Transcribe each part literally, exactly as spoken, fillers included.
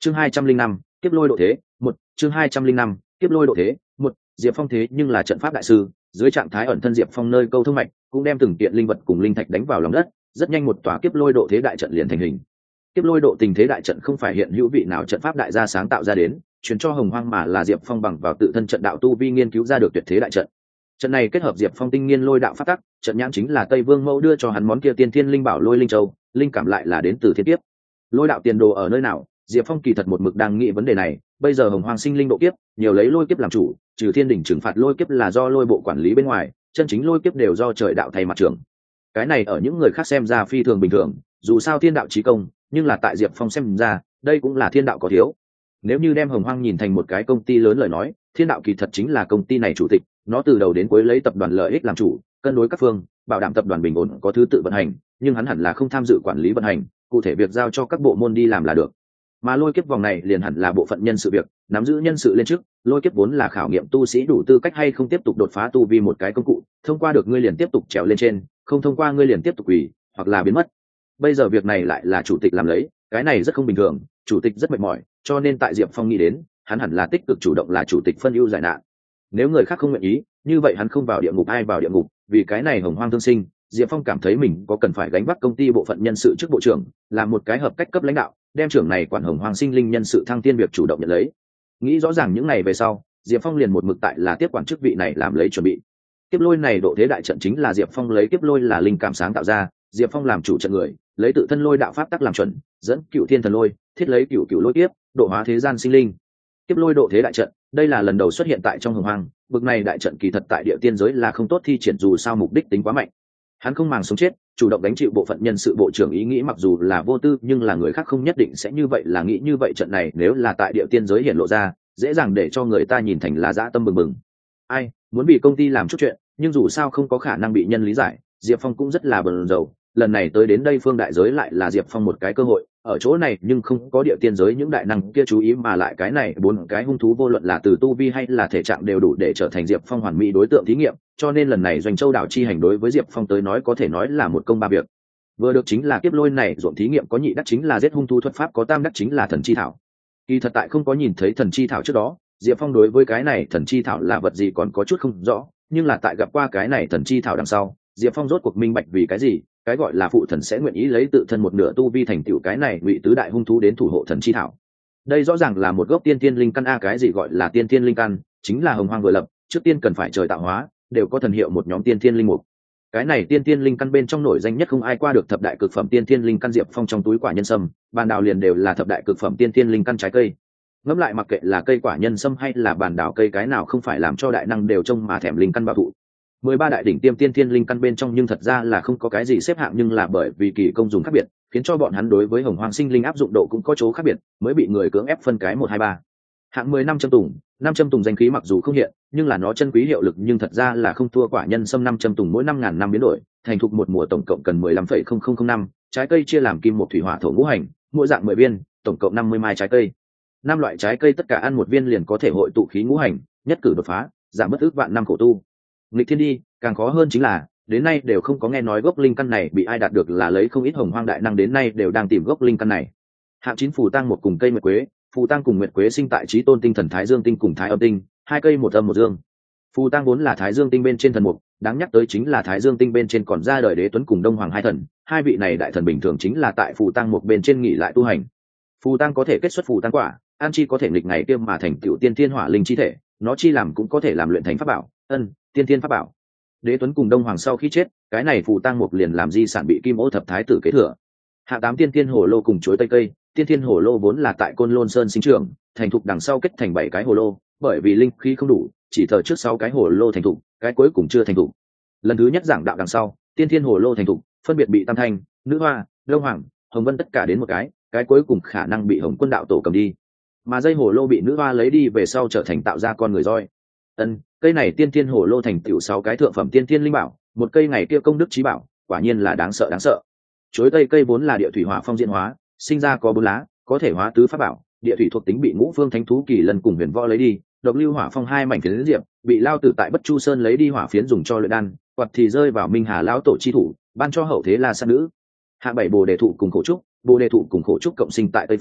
chương hai trăm linh năm kiếp lôi độ thế một chương hai trăm linh năm kiếp lôi độ thế một Diệp Phong thế nhưng là trận pháp đại sư, dưới trạng thái ẩn thân Diệp Phong nơi câu thông mạch cũng đem từng kiện linh vật cùng linh thạch đánh vào lòng đất, rất nhanh một tòa kiếp lôi độ thế đại trận liền thành hình. Kiếp lôi độ tình thế đại trận không phải hiện hữu vị nào trận pháp đại gia sáng tạo ra đến, truyền cho Hồng Hoang, mà là Diệp Phong bằng vào tự thân trận đạo tu vi nghiên cứu ra được tuyệt thế đại trận. Trận này kết hợp Diệp Phong tinh nghiên lôi đạo pháp tắc, trận nhãn chính là Tây Vương Mẫu đưa cho hắn món kia tiên thiên linh bảo lôi linh châu, linh cảm lại là đến từ thiên kiếp. Lôi đạo tiền đồ ở nơi nào? Diệp Phong kỳ thật một mực đang nghĩ vấn đề này, bây giờ Hồng Hoang sinh linh độ kiếp, nhiều lấy lôi kiếp làm chủ, trừ thiên đỉnh trừng phạt lôi kiếp là do lôi bộ quản lý bên ngoài, chân chính lôi kiếp đều do trời đạo thay mặt trưởng. Cái này ở những người khác xem ra phi thường bình thường, dù sao thiên đạo chí công, nhưng là tại Diệp Phong xem ra, đây cũng là thiên đạo có thiếu. Nếu như đem Hồng Hoang nhìn thành một cái công ty lớn lời nói, thiên đạo kỳ thật chính là công ty này chủ tịch, nó từ đầu đến cuối lấy tập đoàn lợi ích làm chủ, cân đối các phương, bảo đảm tập đoàn bình ổn có thứ tự vận hành, nhưng hắn hẳn là không tham dự quản lý vận hành, cụ thể việc giao cho các bộ môn đi làm là được. Mà lôi kiếp vòng này liền hẳn là bộ phận nhân sự việc, nắm giữ nhân sự lên trước, lôi kiếp vốn là khảo nghiệm tu sĩ đủ tư cách hay không tiếp tục đột phá tu vi một cái công cụ, thông qua được ngươi liền tiếp tục trèo lên trên, không thông qua ngươi liền tiếp tục quỳ, hoặc là biến mất. Bây giờ việc này lại là chủ tịch làm lấy, cái này rất không bình thường, chủ tịch rất mệt mỏi, cho nên tại Diệp Phong nghĩ đến, hắn hẳn là tích cực chủ động là chủ tịch phân ưu giải nạn. Nếu người khác không nguyện ý, như vậy hắn không vào địa ngục ai vào địa ngục, vì cái này Hồng Hoang thương sinh, Diệp Phong cảm thấy mình có cần phải gánh vác công ty bộ phận nhân sự chức bộ trưởng, làm một cái hợp cách cấp lãnh đạo, đem trưởng này quản Hồng Hoang sinh linh nhân sự thăng tiên việc chủ động nhận lấy. Nghĩ rõ ràng những này về sau, Diệp Phong liền một mực tại là tiếp quản chức vị này làm lấy chuẩn bị. Kiếp lôi này độ thế đại trận chính là Diệp Phong lấy kiếp lôi là linh cảm sáng tạo ra, Diệp Phong làm chủ trận người, lấy tự thân lôi đạo pháp tắc làm chuẩn, dẫn cựu thiên thần lôi, thiết lấy cựu cựu lôi tiếp, độ hóa thế gian sinh linh. Kiếp lôi độ thế đại trận, đây là lần đầu xuất hiện tại trong Hồng Hoang, bực này đại trận kỳ thật tại địa tiên giới là không tốt thi triển, dù sao mục đích tính quá mạnh. Hắn không màng sống chết, chủ động đánh chịu bộ phận nhân sự bộ trưởng ý nghĩ, mặc dù là vô tư nhưng là người khác không nhất định sẽ như vậy là nghĩ như vậy. Trận này nếu là tại địa tiên giới hiện lộ ra, dễ dàng để cho người ta nhìn thành là dã tâm bừng bừng. Ai muốn bị công ty làm chút chuyện, nhưng dù sao không có khả năng bị nhân lý giải, Diệp Phong cũng rất là bần dầu. Lần này tới đến đây phương đại giới lại là Diệp Phong một cái cơ hội, ở chỗ này nhưng không có địa tiên giới những đại năng kia chú ý, mà lại cái này bốn cái hung thú vô luận là từ tu vi hay là thể trạng đều đủ để trở thành Diệp Phong hoàn mỹ đối tượng thí nghiệm, cho nên lần này Doanh Châu đảo chi hành đối với Diệp Phong tới nói có thể nói là một công ba việc. Vừa được chính là kiếp lôi này ruộng thí nghiệm có nhị đắc chính là giết hung thú thuật pháp, có tam đắc chính là thần chi thảo. Kỳ thật tại không có nhìn thấy thần chi thảo trước đó, Diệp Phong đối với cái này thần chi thảo là vật gì còn có chút không rõ, nhưng là tại gặp qua cái này thần chi thảo đằng sau, Diệp Phong rốt cuộc minh bạch vì cái gì cái gọi là phụ thần sẽ nguyện ý lấy tự thân một nửa tu vi thành tựu cái này ngụy tứ đại hung thú đến thủ hộ thần chi thảo. Đây rõ ràng là một gốc tiên tiên linh căn a. Cái gì gọi là tiên tiên linh căn? Chính là Hồng Hoang vừa lập, trước tiên cần phải trời tạo hóa, đều có thần hiệu một nhóm tiên tiên linh mục. Cái này tiên tiên linh căn bên trong nổi danh nhất không ai qua được thập đại cực phẩm tiên tiên linh căn. Diệp Phong trong túi quả nhân sâm, bàn đào liền đều là thập đại cực phẩm tiên tiên linh căn trái cây. Ngẫm lại, mặc kệ là cây quả nhân sâm hay là bàn đào cây, cái nào không phải làm cho đại năng đều trông mà thèm linh căn bảo thụ. Mười ba đại đỉnh tiêm tiên thiên linh căn bên trong nhưng thật ra là không có cái gì xếp hạng, nhưng là bởi vì kỳ công dùng khác biệt, khiến cho bọn hắn đối với Hồng Hoang sinh linh áp dụng độ cũng có chỗ khác biệt, mới bị người cưỡng ép phân cái một hai ba. Hạng mười năm châm tùng, năm châm tùng danh khí mặc dù không hiện, nhưng là nó chân quý hiệu lực nhưng thật ra là không thua quả nhân sâm. Năm châm tùng mỗi năm ngàn năm biến đổi, thành thục một mùa tổng cộng cần mười lăm phẩy không không không năm, trái cây chia làm kim một thủy hỏa thổ ngũ hành, mỗi dạng mười viên, tổng cộng năm mươi mai trái cây. Năm loại trái cây tất cả ăn một viên liền có thể hội tụ khí ngũ hành, nhất cử đột phá, giảm bất ước vạn năm khổ tu. Nghịch thiên đi, càng khó hơn chính là đến nay đều không có nghe nói gốc linh căn này bị ai đạt được, là lấy không ít Hồng Hoang đại năng đến nay đều đang tìm gốc linh căn này. Hạng chín phù tang một cùng cây nguyệt quế, phù tang cùng nguyệt quế sinh tại chí tôn tinh thần thái dương tinh cùng thái âm tinh, hai cây một âm một dương. Phù tang vốn là thái dương tinh bên trên thần mục, đáng nhắc tới chính là thái dương tinh bên trên còn ra đời đế tuấn cùng đông hoàng hai thần, hai vị này đại thần bình thường chính là tại phù tang một bên trên nghỉ lại tu hành. Phù tang có thể kết xuất phù tang quả, an chi có thể nghịch ngày tiêm mà thành tiểu tiên thiên hỏa linh chi thể, nó chi làm cũng có thể làm luyện thành pháp bảo, ân tiên thiên pháp bảo. Đế tuấn cùng đông hoàng sau khi chết, cái này phù tang mục liền làm di sản bị kim ô thập thái tử kế thừa. Hạ tám tiên thiên hồ lô cùng chuối tây cây, tiên thiên hồ lô vốn là tại côn lôn sơn sinh trưởng, thành thục đằng sau kết thành bảy cái hồ lô, bởi vì linh khí không đủ, chỉ thờ trước sáu cái hồ lô thành thục, cái cuối cùng chưa thành thục. Lần thứ nhất giảng đạo đằng sau, tiên thiên hồ lô thành thục, phân biệt bị tam thanh, nữ hoa, đông hoàng, hồng vân tất cả đến một cái, cái cuối cùng khả năng bị hồng quân đạo tổ cầm đi, mà dây hồ lô bị nữ hoa lấy đi về sau trở thành tạo ra con người roi. Ân, cây này tiên thiên hồ lô thành tựu sáu cái thượng phẩm tiên thiên linh bảo, một cây ngày kia công đức trí bảo, quả nhiên là đáng sợ đáng sợ. Chuối tây cây vốn là địa thủy hỏa phong diễn hóa, sinh ra có bốn lá, có thể hóa tứ pháp bảo, địa thủy thuộc tính bị ngũ phương thánh thú kỳ lần cùng huyền võ lấy đi, độc lưu hỏa phong hai mảnh phiến diệp bị lao tử tại bất chu sơn lấy đi hỏa phiến dùng cho luyện đan, quạt thì rơi vào minh hà lão tổ chi thủ, ban cho hậu thế la sát nữ. Hạ bảy bồ đề thụ cùng khổ trúc, bồ đề thụ cùng khổ trúc cộng sinh tại tây phương,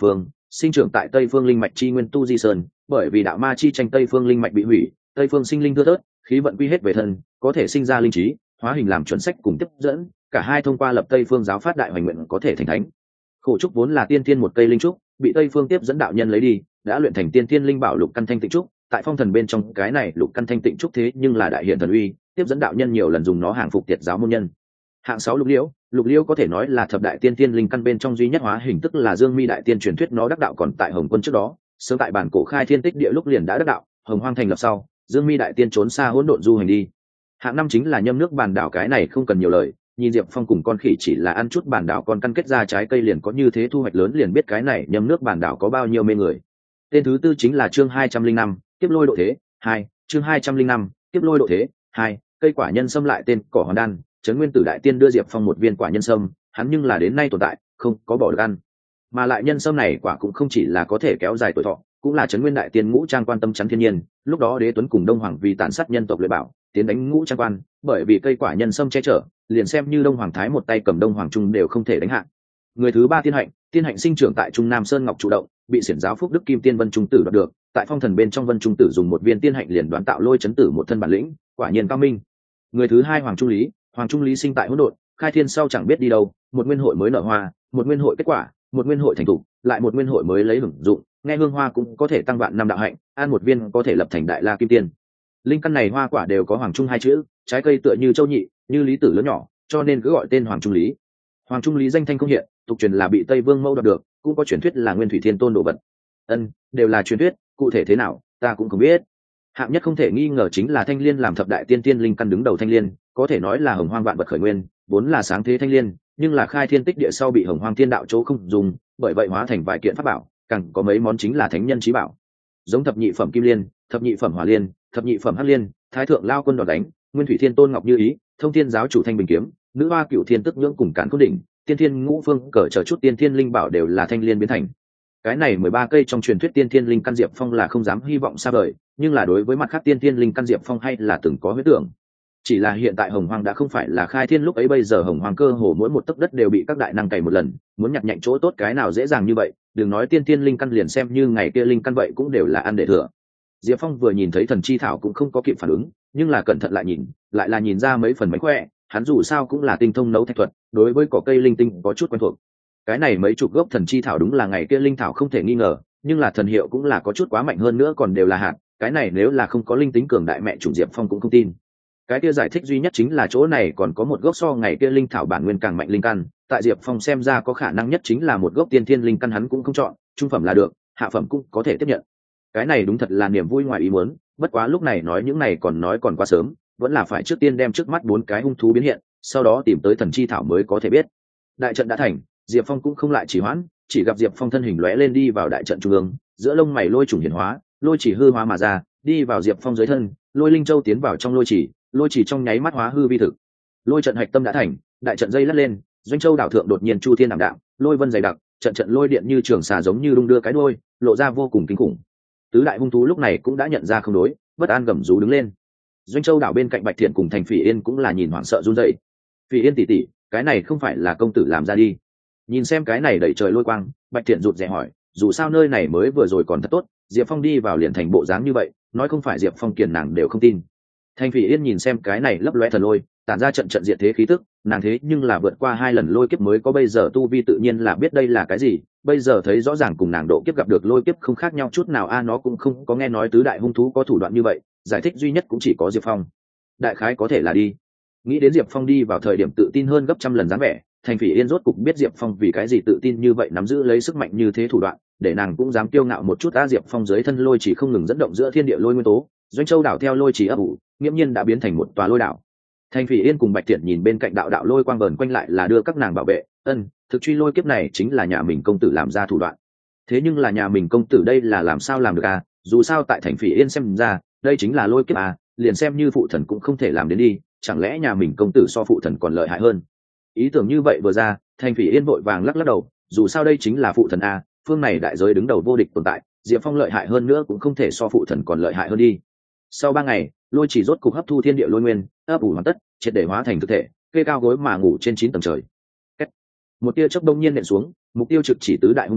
sinh trưởng tại tây phương linh mạch chi nguyên tu di sơn, bởi vì đạo ma chi tranh tây phương linh mạch bị hủy, tây phương sinh linh thưa thớt, khí vận quy hết về thân, có thể sinh ra linh trí, hóa hình làm chuẩn sách cùng tiếp dẫn, cả hai thông qua lập tây phương giáo phát đại hoành nguyện có thể thành thánh. Khổ trúc vốn là tiên thiên một cây linh trúc, bị tây phương tiếp dẫn đạo nhân lấy đi, đã luyện thành tiên thiên linh bảo lục căn thanh tịnh trúc. Tại phong thần bên trong cái này lục căn thanh tịnh trúc thế nhưng là đại hiện thần uy, tiếp dẫn đạo nhân nhiều lần dùng nó hàng phục tiệt giáo môn nhân. Hạng sáu lục liễu, lục liễu có thể nói là thập đại tiên thiên linh căn bên trong duy nhất hóa hình, tức là dương mi đại tiên truyền thuyết nó đắc đạo còn tại hồng quân trước đó, sớm tại bản cổ khai thiên tích địa lúc liền đã đắc đạo, hồng hoang thành lập sau, dương mi đại tiên trốn xa hỗn độn du hành đi. Hạng năm chính là nhâm nước bàn đảo, cái này không cần nhiều lời, nhìn diệp phong cùng con khỉ chỉ là ăn chút bàn đảo còn căn kết ra trái cây liền có như thế thu hoạch lớn, liền biết cái này nhâm nước bàn đảo có bao nhiêu mê người. Tên thứ tư chính là chương hai trăm linh năm tiếp lôi độ thế hai, chương hai trăm linh năm tiếp lôi độ thế hai, cây quả nhân sâm lại tên cỏ hoàn đan. Trấn nguyên tử đại tiên đưa diệp phong một viên quả nhân sâm, hắn nhưng là đến nay tồn tại, không có bỏ được ăn. Mà lại nhân sâm này quả cũng không chỉ là có thể kéo dài tuổi thọ, cũng là trấn nguyên đại tiên ngũ trang quan tâm chắn thiên nhiên. Lúc đó đế tuấn cùng đông hoàng vì tàn sát nhân tộc luyện bảo tiến đánh ngũ trang quan, bởi vì cây quả nhân sâm che chở, liền xem như đông hoàng thái một tay cầm đông hoàng trung đều không thể đánh hạ. Người thứ ba tiên hạnh, tiên hạnh sinh trưởng tại trung nam sơn ngọc trụ động, bị xiển giáo phúc đức kim tiên vân trung tử đoạt được. Tại phong thần bên trong vân trung tử dùng một viên tiên hạnh liền đoán tạo lôi chấn tử một thân bản lĩnh, quả nhiên cao minh. Người thứ hai hoàng trung lý, hoàng trung lý sinh tại hỗn độn, khai thiên sau chẳng biết đi đâu, một nguyên hội mới nở hoa, một nguyên hội kết quả, một nguyên hội thành thủ, lại một nguyên hội mới lấy hưởng dụng, nghe hương hoa cũng có thể tăng vạn năm đạo hạnh, ăn một viên có thể lập thành đại la kim tiên. Linh căn này hoa quả đều có hoàng trung hai chữ, trái cây tựa như châu nhị, như lý tử lớn nhỏ, cho nên cứ gọi tên hoàng trung lý. Hoàng trung lý danh thanh không hiện, tục truyền là bị Tây Vương Mẫu đoạt được, cũng có truyền thuyết là Nguyên Thủy Thiên Tôn đồ vật. Ân, đều là truyền thuyết, cụ thể thế nào, ta cũng không biết. Hạng nhất không thể nghi ngờ chính là thanh liên, làm thập đại tiên tiên linh căn đứng đầu thanh liên, có thể nói là hồng hoang vạn vật khởi nguyên, vốn là sáng thế thanh liên, nhưng là khai thiên tích địa sau bị hồng hoang thiên đạo chỗ không dùng, bởi vậy hóa thành vài kiện pháp bảo, càng có mấy món chính là thánh nhân chí bảo, giống thập nhị phẩm kim liên, thập nhị phẩm hỏa liên, thập nhị phẩm hắc liên, thái thượng lao quân đòn đánh, Nguyên Thủy Thiên Tôn ngọc như ý, thông thiên giáo chủ thanh bình kiếm, nữ hoa cửu thiên tức nhưỡng cùng cản cốt đỉnh, tiên thiên ngũ phương cờ chờ chút tiên thiên linh bảo đều là thanh liên biến thành. Cái này mười ba cây trong truyền thuyết tiên thiên linh căn diệp phong là không dám hy vọng xa vời, nhưng là đối với mặt khác tiên thiên linh căn diệp phong hay là từng có huyết tưởng. Chỉ là hiện tại hồng hoang đã không phải là khai thiên lúc ấy, bây giờ hồng hoang cơ hồ mỗi một tấc đất đều bị các đại năng cày một lần, muốn nhặt nhạnh chỗ tốt cái nào dễ dàng như vậy, đừng nói tiên thiên linh căn, liền xem như ngày kia linh căn vậy cũng đều là ăn để thừa. Diệp Phong vừa nhìn thấy thần chi thảo cũng không có kịp phản ứng, nhưng là cẩn thận lại nhìn, lại là nhìn ra mấy phần mánh khỏe, hắn dù sao cũng là tinh thông nấu thạch thuật, đối với cỏ cây linh tinh có chút quen thuộc. Cái này mấy chục gốc thần chi thảo đúng là ngày kia linh thảo không thể nghi ngờ, nhưng là thần hiệu cũng là có chút quá mạnh, hơn nữa còn đều là hạt, cái này nếu là không có linh tính cường đại mẹ chủ Diệp Phong cũng không tin. Cái kia giải thích duy nhất chính là chỗ này còn có một gốc so ngày kia linh thảo bản nguyên càng mạnh linh căn, tại Diệp Phong xem ra có khả năng nhất chính là một gốc tiên thiên linh căn, hắn cũng không chọn, trung phẩm là được, hạ phẩm cũng có thể tiếp nhận. Cái này đúng thật là niềm vui ngoài ý muốn, bất quá lúc này nói những này còn nói còn quá sớm, vẫn là phải trước tiên đem trước mắt bốn cái hung thú biến hiện, sau đó tìm tới thần chi thảo mới có thể biết. Đại trận đã thành, Diệp Phong cũng không lại chỉ hoãn, chỉ gặp Diệp Phong thân hình lóe lên đi vào đại trận trung ương, giữa lông mày lôi trùng hiển hóa, lôi chỉ hư hóa mà ra, đi vào Diệp Phong dưới thân, lôi linh châu tiến vào trong lôi chỉ, lôi chỉ trong nháy mắt hóa hư vi thực. Lôi trận hạch tâm đã thành, đại trận dây lắc lên, doanh châu đảo thượng đột nhiên chu thiên ảm đạm, lôi vân dày đặc, trận trận lôi điện như trường xà giống như đung đưa cái đuôi, lộ ra vô cùng kinh khủng. Tứ đại hung thú lúc này cũng đã nhận ra không đối, bất an gầm rú đứng lên. Doanh châu đảo bên cạnh Bạch Thiện cùng Thành Phỉ Yên cũng là nhìn hoảng sợ run rẩy. Phỉ Yên tỷ tỷ, cái này không phải là công tử làm ra đi? Nhìn xem cái này đẩy trời lôi quang, Bạch Thiện rụt rè hỏi, dù sao nơi này mới vừa rồi còn thật tốt, Diệp Phong đi vào liền thành bộ dáng như vậy, nói không phải Diệp Phong kiền nàng đều không tin. Thành Phỉ Yên nhìn xem cái này lấp lóe thần lôi, tản ra trận trận diệt thế khí tức, nàng thế nhưng là vượt qua hai lần lôi kiếp mới có bây giờ tu vi, tự nhiên là biết đây là cái gì, bây giờ thấy rõ ràng cùng nàng độ kiếp gặp được lôi kiếp không khác nhau chút nào a, à, nó cũng không có nghe nói tứ đại hung thú có thủ đoạn như vậy, giải thích duy nhất cũng chỉ có Diệp Phong. Đại khái có thể là đi. Nghĩ đến Diệp Phong đi vào thời điểm tự tin hơn gấp trăm lần dáng vẻ, Thành Phỉ Yên rốt cục biết Diệp Phong vì cái gì tự tin như vậy, nắm giữ lấy sức mạnh như thế thủ đoạn, để nàng cũng dám kiêu ngạo một chút. A, Diệp Phong dưới thân lôi chỉ không ngừng dẫn động giữa thiên địa lôi nguyên tố, Doanh Châu đảo theo lôi chỉ ấp ủ, nghiễm nhiên đã biến thành một tòa lôi đảo. Thành Phỉ Yên cùng Bạch Tiện nhìn bên cạnh đạo đạo lôi quang vờn quanh lại là đưa các nàng bảo vệ, ân, thực truy lôi kiếp này chính là nhà mình công tử làm ra thủ đoạn. Thế nhưng là nhà mình công tử đây là làm sao làm được à, dù sao tại Thành Phỉ Yên xem ra, đây chính là lôi kiếp à, liền xem như phụ thần cũng không thể làm đến đi, chẳng lẽ nhà mình công tử so phụ thần còn lợi hại hơn? Ý tưởng như vậy vừa ra, Thành Phỉ Yên vội vàng lắc lắc đầu, dù sao đây chính là phụ thần à, phương này đại giới đứng đầu vô địch tồn tại, Diệp Phong lợi hại hơn nữa cũng không thể so phụ thần còn lợi hại hơn đi. Sau ba ngày, lôi chỉ rốt cục hấp thu thiên địa lôi nguyên, ấp ủ hoàn tất, triệt để hóa thành thực thể, kê cao gối mà ngủ trên chín tầng trời. Một tia chớp đông nhiên nện xuống, mục tiêu trực chỉ tứ đại hung thú,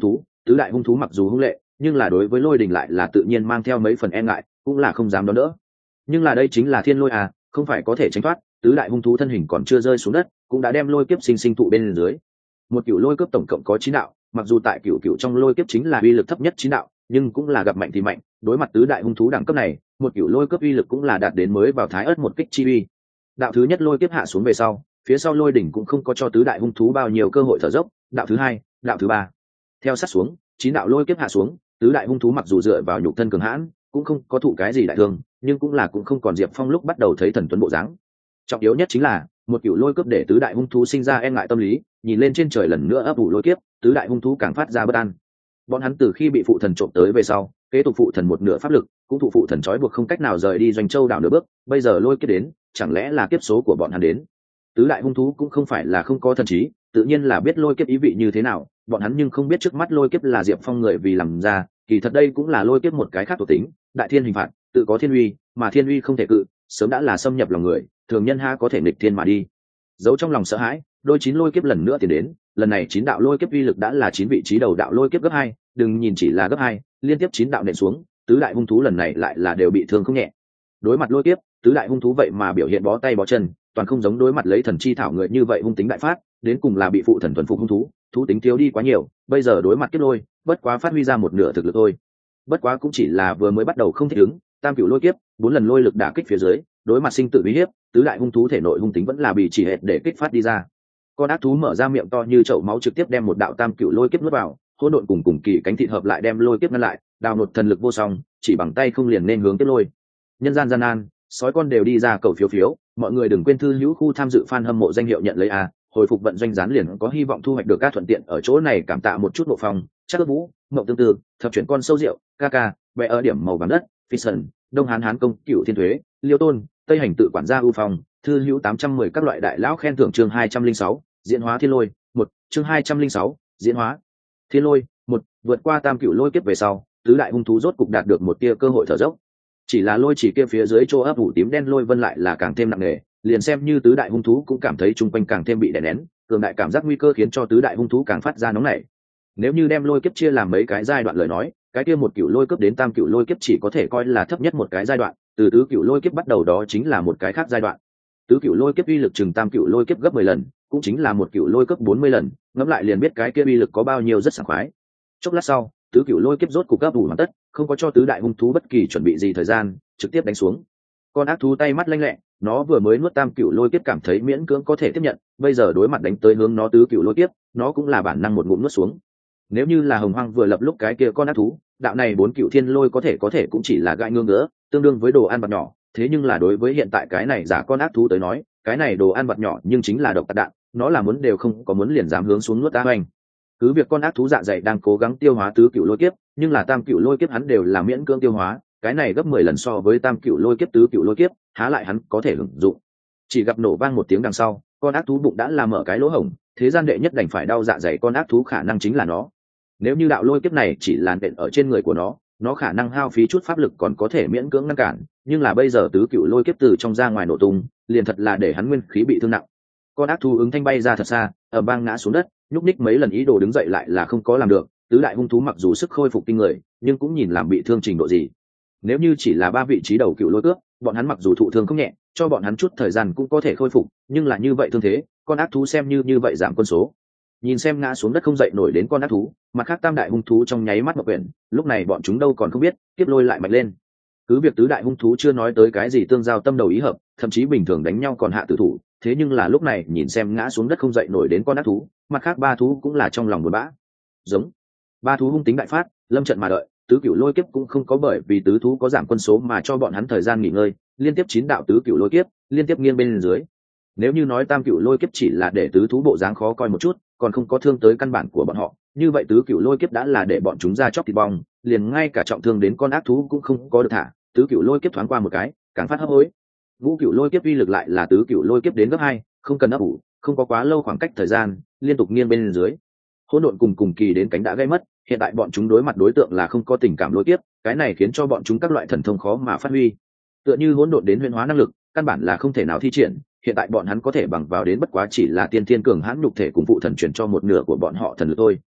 tứ đại hung thú mặc dù hung lệ nhưng là đối với lôi đình lại là tự nhiên mang theo mấy phần e ngại, cũng là không dám đón đỡ. Nhưng là đây chính là thiên lôi à, không phải có thể tránh thoát. Tứ đại hung thú thân hình còn chưa rơi xuống đất cũng đã đem lôi kiếp sinh sinh tụ bên dưới. Một cửu lôi kiếp tổng cộng có chín đạo, mặc dù tại cửu cửu trong lôi kiếp chính là uy lực thấp nhất chín đạo, nhưng cũng là gặp mạnh thì mạnh. Đối mặt tứ đại hung thú đẳng cấp này, một cửu lôi kiếp uy lực cũng là đạt đến mới vào thái ớt một kích chi uy. Đạo thứ nhất lôi kiếp hạ xuống về sau, phía sau lôi đỉnh cũng không có cho tứ đại hung thú bao nhiêu cơ hội thở dốc. Đạo thứ hai, đạo thứ ba, theo sát xuống, chín đạo lôi kiếp hạ xuống, tứ đại hung thú mặc dù dựa vào nhục thân cường hãn, cũng không có thụ cái gì đại thương, nhưng cũng là cũng không còn Diệp Phong lúc bắt đầu thấy thần tuấn bộ dáng. Trọng yếu nhất chính là một cửu lôi kiếp để tứ đại hung thú sinh ra e ngại tâm lý, nhìn lên trên trời lần nữa ấp ủ lôi kiếp, tứ đại hung thú càng phát ra bất an. Bọn hắn từ khi bị phụ thần trộm tới về sau, kế tục phụ thần một nửa pháp lực, cũng thụ phụ thần trói buộc không cách nào rời đi Doanh Châu đảo nửa bước, bây giờ lôi kiếp đến, chẳng lẽ là kiếp số của bọn hắn đến? Tứ đại hung thú cũng không phải là không có thần trí, tự nhiên là biết lôi kiếp ý vị như thế nào, bọn hắn nhưng không biết trước mắt lôi kiếp là Diệp Phong người vì làm ra, kỳ thật đây cũng là lôi kiếp một cái khác thuộc tính, đại thiên hình phạt, tự có thiên uy, mà thiên uy không thể cự, sớm đã là xâm nhập lòng người, thường nhân ha có thể nghịch thiên mà đi. Giấu trong lòng sợ hãi, đôi chín lôi kiếp lần nữa tiến đến, lần này chín đạo lôi kiếp uy lực đã là chín vị trí đầu đạo lôi kiếp gấp hai, đừng nhìn chỉ là gấp hai, liên tiếp chín đạo nện xuống, tứ đại hung thú lần này lại là đều bị thương không nhẹ. Đối mặt lôi kiếp, tứ đại hung thú vậy mà biểu hiện bó tay bó chân, toàn không giống đối mặt lấy thần chi thảo người như vậy hung tính đại phát, đến cùng là bị phụ thần thuần phục hung thú, thú tính thiếu đi quá nhiều, bây giờ đối mặt kiếp lôi, bất quá phát huy ra một nửa thực lực thôi. Bất quá cũng chỉ là vừa mới bắt đầu không thích ứng, tam cửu lôi kiếp, bốn lần lôi lực đả kích phía dưới, đối mặt sinh tử uy hiếp, tứ đại hung thú thể nội hung tính vẫn là bị chỉ hệt để kích phát đi ra. Con ác thú mở ra miệng to như chậu máu trực tiếp đem một đạo tam cửu lôi kiếp nuốt vào, hỗn độn cùng cùng kỳ cánh thịt hợp lại đem lôi kiếp ngăn lại, đào nột thần lực vô song, chỉ bằng tay không liền nên hướng tiếp lôi. Nhân gian gian nan, sói con đều đi ra cầu phiếu phiếu, mọi người đừng quên thư hữu khu tham dự fan hâm mộ danh hiệu nhận lấy a, hồi phục vận doanh gián liền có hy vọng thu hoạch được các thuận tiện ở chỗ này, cảm tạ một chút bộ phòng, chắc vũ, mộng tương tư, thập chuyển con sâu rượu, ca ca, vẽ ở điểm màu vàng đất, Fison, Đông Hán Hán công, Cửu Thiên Thuế, Liêu Tôn, Tây hành tự quản gia ưu phòng, thư hữu tám trăm mười các loại đại lão khen thưởng chương hai trăm linh sáu, diễn hóa thiên lôi, một, chương hai trăm linh sáu, diễn hóa thiên lôi, một, vượt qua tam cửu lôi kiếp về sau, tứ đại hung thú rốt cục đạt được một tia cơ hội thở dốc. Chỉ là lôi chỉ kia phía dưới chỗ ấp ủ tím đen lôi vân lại là càng thêm nặng nề, liền xem như tứ đại hung thú cũng cảm thấy chung quanh càng thêm bị đè nén, cường đại cảm giác nguy cơ khiến cho tứ đại hung thú càng phát ra nóng nảy. Nếu như đem lôi kiếp chia làm mấy cái giai đoạn lời nói, cái kia một cửu lôi kiếp đến tam cửu lôi kiếp chỉ có thể coi là thấp nhất một cái giai đoạn, từ tứ cửu lôi kiếp bắt đầu đó chính là một cái khác giai đoạn. Tứ cửu lôi kiếp uy lực chừng tam cửu lôi kiếp gấp mười lần, cũng chính là một cửu lôi kiếp bốn mươi lần, ngẫm lại liền biết cái kia uy lực có bao nhiêu rất sảng khoái. Chốc lát sau, tứ cửu lôi kiếp rốt cục cấp đủ hoàn tất, không có cho tứ đại hung thú bất kỳ chuẩn bị gì thời gian, trực tiếp đánh xuống. Con ác thú tay mắt lanh lẹ, nó vừa mới nuốt tam cửu lôi kiếp cảm thấy miễn cưỡng có thể tiếp nhận, bây giờ đối mặt đánh tới hướng nó tứ cửu lôi kiếp, nó cũng là bản năng một ngụm nuốt xuống. Nếu như là hồng hoang vừa lập lúc cái kia con ác thú, đạo này bốn cửu thiên lôi có thể có thể cũng chỉ là gãi ngương nữa, tương đương với đồ ăn vặt nhỏ, thế nhưng là đối với hiện tại cái này giả con ác thú tới nói, cái này đồ ăn vặt nhỏ nhưng chính là độc tạc đạn, nó là muốn đều không có muốn liền dám hướng xuống nuốt ta hoành. Cứ việc con ác thú dạ dày đang cố gắng tiêu hóa tứ cửu lôi kiếp, nhưng là tam cửu lôi kiếp hắn đều là miễn cưỡng tiêu hóa, cái này gấp mười lần so với tam cửu lôi kiếp tứ cửu lôi kiếp, há lại hắn có thể hưởng dụng. Chỉ gặp nổ vang một tiếng đằng sau, con ác thú bụng đã làm mở cái lỗ hổng, thế gian đệ nhất đành phải đau dạ dày con ác thú khả năng chính là nó. Nếu như đạo lôi kiếp này chỉ làn đện ở trên người của nó, nó khả năng hao phí chút pháp lực còn có thể miễn cưỡng ngăn cản, nhưng là bây giờ tứ cửu lôi kiếp từ trong ra ngoài nổ tung, liền thật là để hắn nguyên khí bị thương nặng. Con ác thú ứng thanh bay ra thật xa, ở bang ngã xuống đất, nhúc ních mấy lần ý đồ đứng dậy lại là không có làm được. Tứ đại hung thú mặc dù sức khôi phục kinh người, nhưng cũng nhìn làm bị thương trình độ gì. Nếu như chỉ là ba vị trí đầu cựu lôi cướp, bọn hắn mặc dù thụ thương không nhẹ, cho bọn hắn chút thời gian cũng có thể khôi phục, nhưng là như vậy thương thế, con ác thú xem như như vậy giảm quân số. Nhìn xem ngã xuống đất không dậy nổi đến con ác thú, mặt khác tam đại hung thú trong nháy mắt ngập quyển, lúc này bọn chúng đâu còn không biết, tiếp lôi lại mạnh lên. Cứ việc tứ đại hung thú chưa nói tới cái gì tương giao tâm đầu ý hợp, thậm chí bình thường đánh nhau còn hạ tử thủ, thế nhưng là lúc này nhìn xem ngã xuống đất không dậy nổi đến con ác thú, mặt khác ba thú cũng là trong lòng buồn bã. Giống ba thú hung tính đại phát, lâm trận mà đợi, tứ cửu lôi kiếp cũng không có bởi vì tứ thú có giảm quân số mà cho bọn hắn thời gian nghỉ ngơi, liên tiếp chín đạo tứ cửu lôi kiếp, liên tiếp nghiêng bên dưới. Nếu như nói tam cửu lôi kiếp chỉ là để tứ thú bộ dáng khó coi một chút, còn không có thương tới căn bản của bọn họ, như vậy tứ cửu lôi kiếp đã là để bọn chúng ra chóc thịt bong, liền ngay cả trọng thương đến con ác thú cũng không có được thả. Tứ cửu lôi kiếp thoáng qua một cái, càng phát hấp hối. Ngũ cửu lôi kiếp uy lực lại là tứ cửu lôi kiếp đến gấp hai, không cần ấp ủ, không có quá lâu khoảng cách thời gian, liên tục nghiêng bên dưới. Hỗn độn cùng cùng kỳ đến cánh đã gây mất, hiện tại bọn chúng đối mặt đối tượng là không có tình cảm lôi kiếp, cái này khiến cho bọn chúng các loại thần thông khó mà phát huy. Tựa như hỗn độn đến huyền hóa năng lực, căn bản là không thể nào thi triển, hiện tại bọn hắn có thể bằng vào đến bất quá chỉ là tiên thiên cường hãn nhục thể cùng phụ thần chuyển cho một nửa của bọn họ thần lực thôi.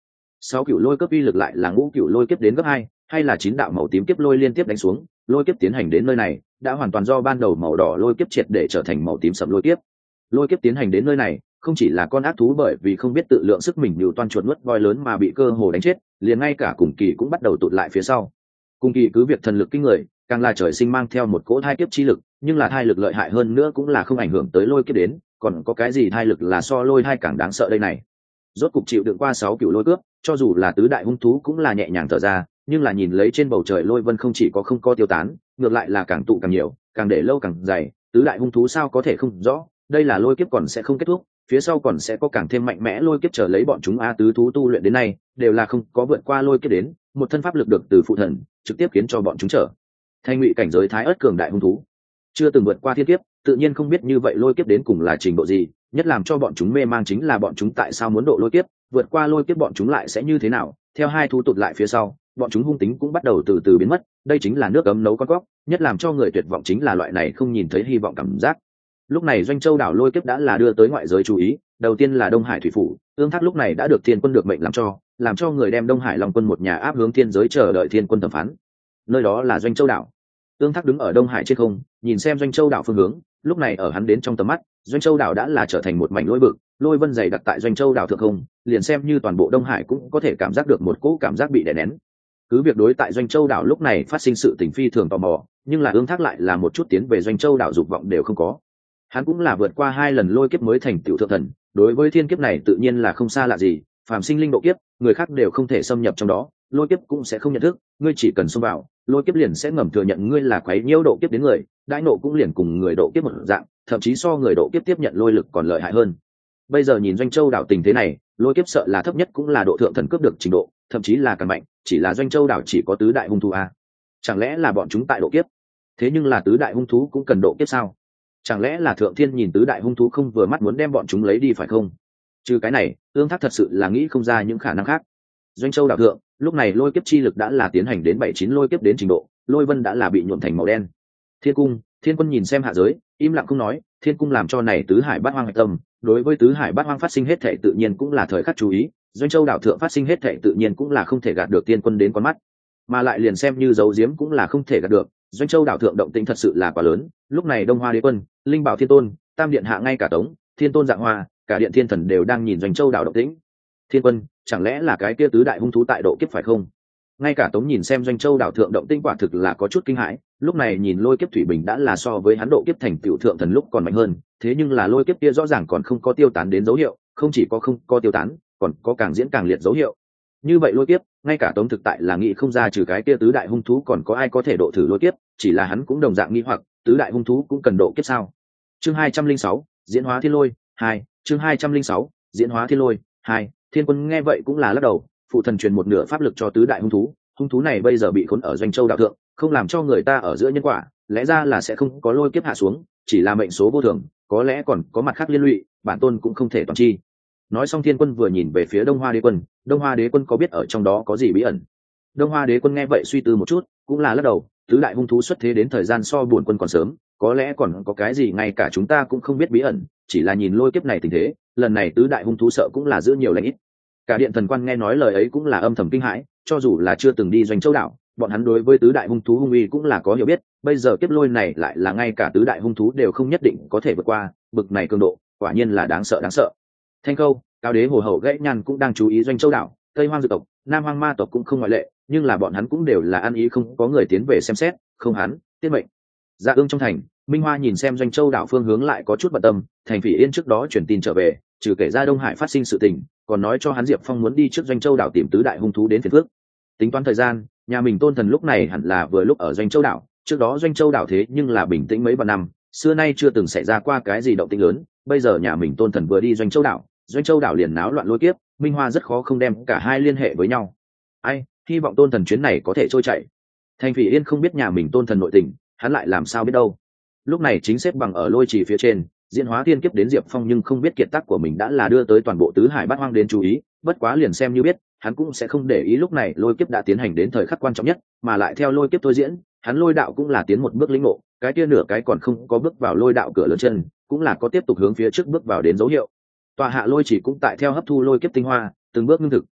sáu cựu lôi cấp uy lực lại là ngũ cựu lôi kiếp đến gấp hai, hay là chín đạo màu tím kiếp lôi liên tiếp đánh xuống, lôi kiếp tiến hành đến nơi này đã hoàn toàn do ban đầu màu đỏ lôi kiếp triệt để trở thành màu tím sẫm lôi kiếp. Lôi kiếp tiến hành đến nơi này, không chỉ là con ác thú bởi vì không biết tự lượng sức mình nhiều toan chuột nuốt voi lớn mà bị cơ hồ đánh chết, liền ngay cả cùng kỳ cũng bắt đầu tụt lại phía sau. Cùng kỳ cứ việc thần lực kinh người, càng là trời sinh mang theo một cỗ thai kiếp chi lực, nhưng là thai lực lợi hại hơn nữa cũng là không ảnh hưởng tới lôi kiếp đến, còn có cái gì thai lực là so lôi thai càng đáng sợ đây này. Rốt cục chịu đựng qua sáu cựu lôi cướp, cho dù là tứ đại hung thú cũng là nhẹ nhàng thở ra, nhưng là nhìn lấy trên bầu trời lôi vân không chỉ có không có tiêu tán, ngược lại là càng tụ càng nhiều, càng để lâu càng dày, tứ đại hung thú sao có thể không rõ, đây là lôi kiếp còn sẽ không kết thúc, phía sau còn sẽ có càng thêm mạnh mẽ lôi kiếp chờ lấy bọn chúng. A tứ thú tu luyện đến nay đều là không có vượt qua lôi kiếp đến, một thân pháp lực được từ phụ thần trực tiếp khiến cho bọn chúng trở thành ngụy cảnh giới thái ớt cường đại hung thú, chưa từng vượt qua thiên kiếp, tự nhiên không biết như vậy lôi kiếp đến cùng là trình độ gì. Nhất làm cho bọn chúng mê mang chính là bọn chúng tại sao muốn độ lôi kiếp, vượt qua lôi kiếp bọn chúng lại sẽ như thế nào. Theo hai thú tụt lại phía sau, bọn chúng hung tính cũng bắt đầu từ từ biến mất, đây chính là nước ấm nấu con cóc. Nhất làm cho người tuyệt vọng chính là loại này không nhìn thấy hy vọng cảm giác. Lúc này Doanh Châu đảo lôi kiếp đã là đưa tới ngoại giới chú ý, đầu tiên là Đông Hải thủy phủ, Ương Thác lúc này đã được thiên quân được mệnh làm cho làm cho người đem Đông Hải Long quân một nhà áp hướng thiên giới chờ đợi thiên quân thẩm phán. Nơi đó là Doanh Châu đảo. Ương Thác đứng ở Đông Hải trên không, nhìn xem Doanh Châu đảo phương hướng, lúc này ở hắn đến trong tầm mắt, Doanh Châu đảo đã là trở thành một mảnh lôi vực, lôi vân dày đặc tại Doanh Châu đảo thượng không, liền xem như toàn bộ Đông Hải cũng có thể cảm giác được một cỗ cảm giác bị đè nén. Cứ việc đối tại Doanh Châu đảo lúc này phát sinh sự tình phi thường tò mò, nhưng là Ương Thác lại là một chút tiến về Doanh Châu đảo dục vọng đều không có. Hắn cũng là vượt qua hai lần lôi kiếp mới thành tựu thượng thần, đối với thiên kiếp này tự nhiên là không xa lạ gì, phàm sinh linh độ kiếp, người khác đều không thể xâm nhập trong đó, lôi kiếp cũng sẽ không nhận thức, ngươi chỉ cần xông vào, lôi kiếp liền sẽ ngầm thừa nhận ngươi là quấy nhiễu độ kiếp đến người, đãi nộ cũng liền cùng người độ kiếp một dạng, thậm chí so người độ kiếp tiếp nhận lôi lực còn lợi hại hơn. Bây giờ nhìn Doanh Châu đảo tình thế này, lôi kiếp sợ là thấp nhất cũng là độ thượng thần cướp được trình độ, thậm chí là càng mạnh, chỉ là Doanh Châu đảo chỉ có tứ đại hung thú a. Chẳng lẽ là bọn chúng tại độ kiếp? Thế nhưng là tứ đại hung thú cũng cần độ kiếp sao? Chẳng lẽ là thượng thiên nhìn tứ đại hung thú không vừa mắt muốn đem bọn chúng lấy đi phải không? Trừ cái này, Ương Thác thật sự là nghĩ không ra những khả năng khác. Doanh Châu đảo thượng, lúc này lôi kiếp chi lực đã là tiến hành đến bảy chín lôi kiếp đến trình độ, lôi vân đã là bị nhuộm thành màu đen. Thiên cung, thiên quân nhìn xem hạ giới, im lặng không nói. Thiên cung làm cho này tứ hải bát hoang hạch tâm, đối với tứ hải bát hoang phát sinh hết thảy tự nhiên cũng là thời khắc chú ý. Doanh Châu đảo thượng phát sinh hết thảy tự nhiên cũng là không thể gạt được thiên quân đến con mắt, mà lại liền xem như giấu giếm cũng là không thể gạt được. Doanh Châu đảo thượng động tĩnh thật sự là quá lớn, lúc này Đông Hoa Đế Quân, Linh Bảo Thiên Tôn, Tam Điện Hạ ngay cả Tống, Thiên Tôn Dạng Hoa, cả Điện Thiên Thần đều đang nhìn Doanh Châu đảo động tĩnh. Thiên Quân, chẳng lẽ là cái kia tứ đại hung thú tại độ kiếp phải không? Ngay cả Tống nhìn xem Doanh Châu đảo thượng động tĩnh quả thực là có chút kinh hãi, lúc này nhìn lôi kiếp thủy bình đã là so với hắn độ kiếp thành tiểu thượng thần lúc còn mạnh hơn, thế nhưng là lôi kiếp kia rõ ràng còn không có tiêu tán đến dấu hiệu, không chỉ có không có tiêu tán, còn có càng diễn càng liệt dấu hiệu. Như vậy lôi kiếp, ngay cả Tống thực tại là nghĩ không ra trừ cái kia tứ đại hung thú còn có ai có thể độ thử lôi kiếp, chỉ là hắn cũng đồng dạng nghi hoặc, tứ đại hung thú cũng cần độ kiếp sao? Chương hai trăm linh sáu, diễn hóa thiên lôi hai, chương hai trăm linh sáu, diễn hóa thiên lôi hai. Thiên quân nghe vậy cũng là lắc đầu, phụ thần truyền một nửa pháp lực cho tứ đại hung thú, hung thú này bây giờ bị khốn ở Doanh Châu đạo thượng, không làm cho người ta ở giữa nhân quả, lẽ ra là sẽ không có lôi kiếp hạ xuống, chỉ là mệnh số vô thường, có lẽ còn có mặt khác liên lụy, bản tôn cũng không thể toàn chi. Nói xong Thiên quân vừa nhìn về phía Đông Hoa Đế Quân, Đông Hoa Đế Quân có biết ở trong đó có gì bí ẩn? Đông Hoa Đế Quân nghe vậy suy tư một chút, cũng là lắc đầu, tứ đại hung thú xuất thế đến thời gian so bổn quân còn sớm, có lẽ còn có cái gì ngay cả chúng ta cũng không biết bí ẩn, chỉ là nhìn lôi kiếp này tình thế, lần này tứ đại hung thú sợ cũng là giữ nhiều lãnh ít. Cả Điện Thần Quan nghe nói lời ấy cũng là âm thầm kinh hãi, cho dù là chưa từng đi Doanh Châu đảo, bọn hắn đối với tứ đại hung thú hung uy cũng là có hiểu biết, bây giờ kiếp lôi này lại là ngay cả tứ đại hung thú đều không nhất định có thể vượt qua, bực này cường độ, quả nhiên là đáng sợ đáng sợ. Thanh Câu, Cao Đế Hồ Hậu Gãy Nhàn cũng đang chú ý Doanh Châu đảo, Tây Hoang Dược tộc, Nam Hoang Ma tộc cũng không ngoại lệ, nhưng là bọn hắn cũng đều là ăn ý không có người tiến về xem xét, không hắn, tiết mệnh. Dạ Ương trong thành, Minh Hoa nhìn xem Doanh Châu đảo phương hướng lại có chút bận tâm, Thành Phỉ Yên trước đó truyền tin trở về, trừ kể ra Đông Hải phát sinh sự tình, còn nói cho hắn Diệp Phong muốn đi trước Doanh Châu đảo tìm tứ đại hung thú đến phiền phước. Tính toán thời gian, nhà mình Tôn Thần lúc này hẳn là vừa lúc ở Doanh Châu đảo, trước đó Doanh Châu đảo thế nhưng là bình tĩnh mấy vạn năm, xưa nay chưa từng xảy ra qua cái gì động tĩnh lớn, bây giờ nhà mình Tôn Thần vừa đi Doanh Châu đảo, Doanh Châu đảo liền náo loạn lôi kiếp, Minh Hoa rất khó không đem cả hai liên hệ với nhau. Ai, hy vọng Tôn Thần chuyến này có thể trôi chảy. Thành Phỉ Yên không biết nhà mình Tôn Thần nội tình, hắn lại làm sao biết đâu. Lúc này chính xếp bằng ở lôi trì phía trên, diễn hóa thiên kiếp đến Diệp Phong nhưng không biết kiệt tác của mình đã là đưa tới toàn bộ tứ hải bát hoang đến chú ý, bất quá liền xem như biết, hắn cũng sẽ không để ý lúc này lôi kiếp đã tiến hành đến thời khắc quan trọng nhất, mà lại theo lôi kiếp thôi diễn, hắn lôi đạo cũng là tiến một bước lĩnh ngộ, cái kia nửa cái còn không có bước vào lôi đạo cửa lớn chân, cũng là có tiếp tục hướng phía trước bước vào đến dấu hiệu. Tòa hạ lôi chỉ cũng tại theo hấp thu lôi kiếp tinh hoa, từng bước ngưng thực,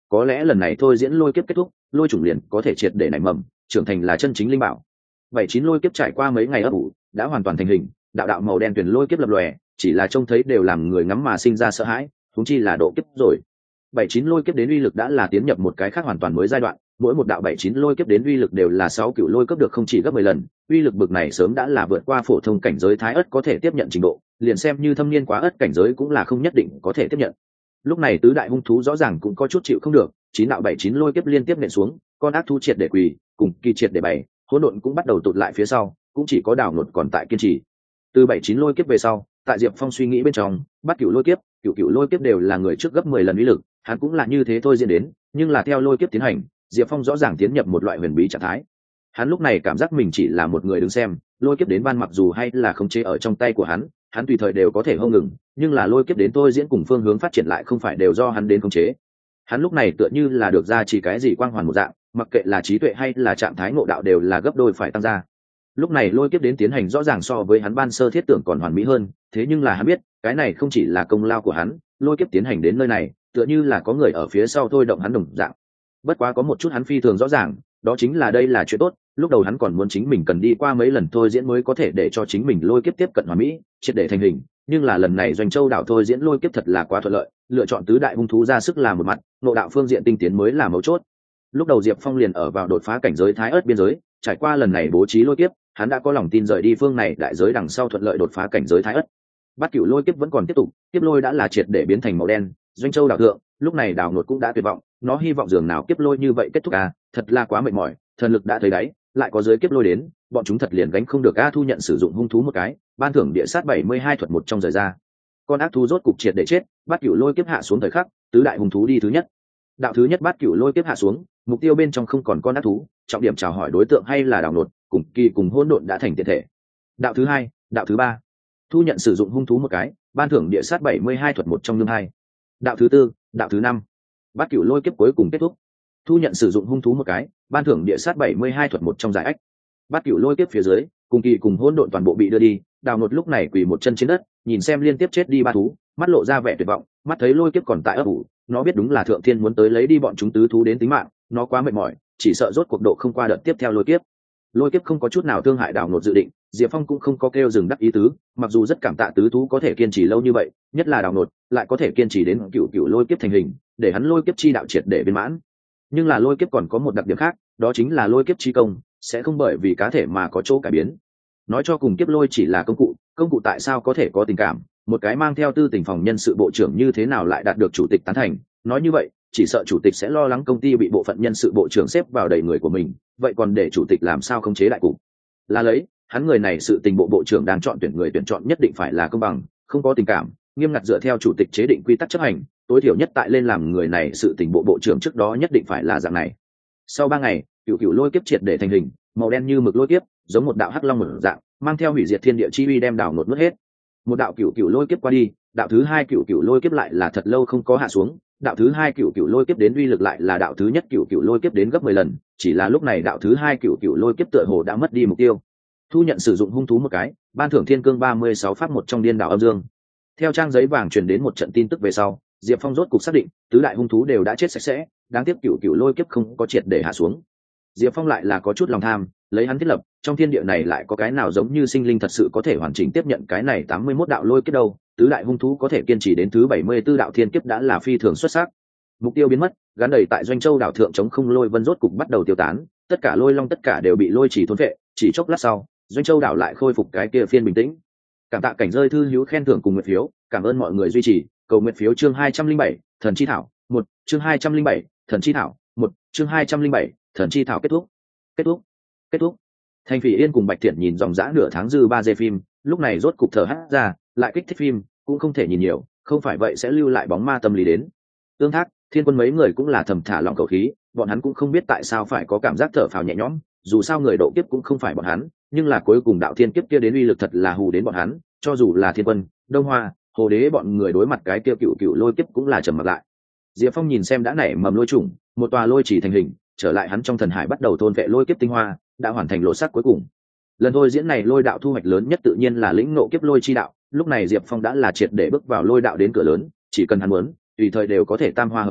có lẽ lần này thôi diễn lôi kiếp kết thúc, lôi chủng liền có thể triệt để nảy mầm, trưởng thành là chân chính linh bảo. Bảy chín lôi kiếp trải qua mấy ngày ấp ủ, đã hoàn toàn thành hình, đạo đạo màu đen tuyển lôi kiếp lập lòe, chỉ là trông thấy đều làm người ngắm mà sinh ra sợ hãi, huống chi là độ kiếp rồi. Bảy chín lôi kiếp đến uy lực đã là tiến nhập một cái khác hoàn toàn mới giai đoạn, mỗi một đạo bảy chín lôi kiếp đến uy lực đều là sáu cựu lôi cấp được không chỉ gấp mười lần, uy lực bực này sớm đã là vượt qua phổ thông cảnh giới thái ớt có thể tiếp nhận trình độ, liền xem như thâm niên quá ớt cảnh giới cũng là không nhất định có thể tiếp nhận. Lúc này tứ đại hung thú rõ ràng cũng có chút chịu không được, chín đạo bảy chín lôi kiếp liên tiếp nện xuống, con ác thú triệt để quỳ, cùng kỳ triệt để bày, hỗn độn cũng bắt đầu tụt lại phía sau, cũng chỉ có đảo nột còn tại kiên trì. Từ bảy chín lôi kiếp về sau, tại Diệp Phong suy nghĩ bên trong, bắt cửu lôi kiếp, cửu cửu lôi kiếp đều là người trước gấp mười lần uy lực, hắn cũng là như thế thôi diễn đến, nhưng là theo lôi kiếp tiến hành, Diệp Phong rõ ràng tiến nhập một loại huyền bí trạng thái. Hắn lúc này cảm giác mình chỉ là một người đứng xem, lôi kiếp đến ban mặc dù hay là khống chế ở trong tay của hắn, hắn tùy thời đều có thể hông ngừng, nhưng là lôi kiếp đến tôi diễn cùng phương hướng phát triển lại không phải đều do hắn đến khống chế. Hắn lúc này tựa như là được ra chỉ cái gì quang hoàn một dạng, mặc kệ là trí tuệ hay là trạng thái ngộ đạo đều là gấp đôi phải tăng ra. Lúc này lôi kiếp đến tiến hành rõ ràng so với hắn ban sơ thiết tưởng còn hoàn mỹ hơn, thế nhưng là hắn biết, cái này không chỉ là công lao của hắn, lôi kiếp tiến hành đến nơi này, tựa như là có người ở phía sau thôi động hắn đồng dạng. Bất quá có một chút hắn phi thường rõ ràng, đó chính là đây là chuyện tốt, lúc đầu hắn còn muốn chính mình cần đi qua mấy lần thôi diễn mới có thể để cho chính mình lôi kiếp tiếp cận hoàn mỹ, triệt để thành hình, nhưng là lần này Doanh Châu đảo thôi diễn lôi kiếp thật là quá thuận lợi, lựa chọn tứ đại hung thú ra sức làm một mặt, nội đạo phương diện tinh tiến mới là mấu chốt. Lúc đầu Diệp Phong liền ở vào đột phá cảnh giới thái ớt biên giới, trải qua lần này bố trí lôi kiếp, hắn đã có lòng tin rời đi phương này đại giới đằng sau thuận lợi đột phá cảnh giới thái ớt. Bát cửu lôi kiếp vẫn còn tiếp tục, kiếp lôi đã là triệt để biến thành màu đen, Doanh Châu đảo thượng, lúc này đảo nột cũng đã tuyệt vọng, nó hy vọng dường nào kiếp lôi như vậy kết thúc à, thật là quá mệt mỏi, thần lực đã thấy đáy, lại có giới kiếp lôi đến, bọn chúng thật liền gánh không được a. Thu nhận sử dụng hung thú một cái, ban thưởng địa sát bảy mươi hai thuật một trong rời ra. Con ác thú rốt cục triệt để chết, bát cửu lôi kiếp hạ xuống thời khắc, tứ đại hung thú đi thứ nhất. Đạo thứ nhất bát cửu lôi kiếp hạ xuống, mục tiêu bên trong không còn con ác thú, trọng điểm chào hỏi đối tượng hay là đảo nột, cùng kỳ cùng hỗn độn đã thành tiền thể. Đạo thứ hai, đạo thứ ba, thu nhận sử dụng hung thú một cái, ban thưởng địa sát bảy mươi hai thuật một trong nương hai. Đạo thứ tư, đạo thứ năm, bát cửu lôi kiếp cuối cùng kết thúc, thu nhận sử dụng hung thú một cái, ban thưởng địa sát bảy mươi hai thuật một trong giải ách. Bát cửu lôi kiếp phía dưới, cùng kỳ cùng hỗn độn toàn bộ bị đưa đi, đào nột lúc này quỳ một chân trên đất, nhìn xem liên tiếp chết đi ba thú, mắt lộ ra vẻ tuyệt vọng, mắt thấy lôi kiếp còn tại ấp ủ, nó biết đúng là thượng thiên muốn tới lấy đi bọn chúng tứ thú đến tính mạng, nó quá mệt mỏi, chỉ sợ rốt cuộc độ không qua đợt tiếp theo lôi kiếp. Lôi kiếp không có chút nào thương hại đào nột dự định, Diệp Phong cũng không có kêu dừng đắc ý tứ, mặc dù rất cảm tạ tứ thú có thể kiên trì lâu như vậy, nhất là đào nột lại có thể kiên trì đến cựu cựu lôi kiếp thành hình, để hắn lôi kiếp chi đạo triệt để viên mãn. Nhưng là lôi kiếp còn có một đặc điểm khác, đó chính là lôi kiếp chi công sẽ không bởi vì cá thể mà có chỗ cải biến. Nói cho cùng kiếp lôi chỉ là công cụ, công cụ tại sao có thể có tình cảm, một cái mang theo tư tình phòng nhân sự bộ trưởng như thế nào lại đạt được chủ tịch tán thành. Nói như vậy, chỉ sợ chủ tịch sẽ lo lắng công ty bị bộ phận nhân sự bộ trưởng xếp vào đầy người của mình, vậy còn để chủ tịch làm sao khống chế đại cục? Là lấy, hắn người này sự tình bộ bộ trưởng đang chọn tuyển người tuyển chọn nhất định phải là công bằng, không có tình cảm, nghiêm ngặt dựa theo chủ tịch chế định quy tắc chấp hành, tối thiểu nhất tại lên làm người này sự tình bộ bộ trưởng trước đó nhất định phải là dạng này. Sau ba ngày, cựu cựu lôi kiếp triệt để thành hình, màu đen như mực lôi kiếp, giống một đạo hắc long mở dạng, mang theo hủy diệt thiên địa chi uy đem đảo nột nuốt hết. Một đạo cựu cựu lôi kiếp qua đi, đạo thứ hai cựu cựu lôi kiếp lại là thật lâu không có hạ xuống, đạo thứ hai cựu cựu lôi kiếp đến uy lực lại là đạo thứ nhất cựu cựu lôi kiếp đến gấp mười lần, chỉ là lúc này đạo thứ hai cựu cựu lôi kiếp tựa hồ đã mất đi mục tiêu. Thu nhận sử dụng hung thú một cái, ban thưởng thiên cương ba mươi sáu pháp một trong điên đảo âm dương. Theo trang giấy vàng truyền đến một trận tin tức về sau, Diệp Phong rốt cục xác định tứ đại hung thú đều đã chết sạch sẽ, đáng tiếc cựu cựu lôi kiếp không có triệt để hạ xuống. Diệp Phong lại là có chút lòng tham, lấy hắn thiết lập, trong thiên địa này lại có cái nào giống như sinh linh thật sự có thể hoàn chỉnh tiếp nhận cái này tám mươi mốt đạo lôi kiếp đâu, tứ đại hung thú có thể kiên trì đến thứ bảy mươi 74 đạo thiên kiếp đã là phi thường xuất sắc. Mục tiêu biến mất, gắn đầy tại Doanh Châu đảo thượng chống không lôi vân rốt cục bắt đầu tiêu tán, tất cả lôi long tất cả đều bị lôi chỉ thôn phệ, chỉ chốc lát sau, Doanh Châu đảo lại khôi phục cái kia phiên bình tĩnh. Cảm tạ cảnh rơi thư hữu khen thưởng cùng nguyện phiếu, cảm ơn mọi người duy trì, cầu nguyện phiếu chương hai trăm linh bảy, thần chi thảo, một, chương hai trăm linh bảy, thần chi thảo, một, chương hai trăm linh bảy, thần chi thảo kết thúc. Kết thúc. Kết thúc. Thành Phỉ Yên cùng Bạch Thiện nhìn dòng dã nửa tháng dư ba giây phim, lúc này rốt cục thở hắt ra, lại kích thích phim, cũng không thể nhìn nhiều, không phải vậy sẽ lưu lại bóng ma tâm lý đến. Tương Thác, Thiên Quân mấy người cũng là thầm thả lỏng khẩu khí, bọn hắn cũng không biết tại sao phải có cảm giác thở phào nhẹ nhõm, dù sao người độ kiếp cũng không phải bọn hắn, nhưng là cuối cùng đạo thiên kiếp kia đến uy lực thật là hù đến bọn hắn, cho dù là Thiên Quân, Đông Hoa, Hồ Đế bọn người đối mặt cái kia cựu cựu lôi kiếp cũng là trầm mặc lại. Diệp Phong nhìn xem đã nảy mầm lôi trùng, một tòa lôi chỉ thành hình, trở lại hắn trong thần hải bắt đầu thôn vệ lôi kiếp tinh hoa, đã hoàn thành lộ sắc cuối cùng. Lần thôi diễn này lôi đạo thu hoạch lớn nhất tự nhiên là lĩnh ngộ kiếp lôi chi đạo, lúc này Diệp Phong đã là triệt để bước vào lôi đạo đến cửa lớn, chỉ cần hắn muốn, tùy thời đều có thể tam hoa hợp nhất,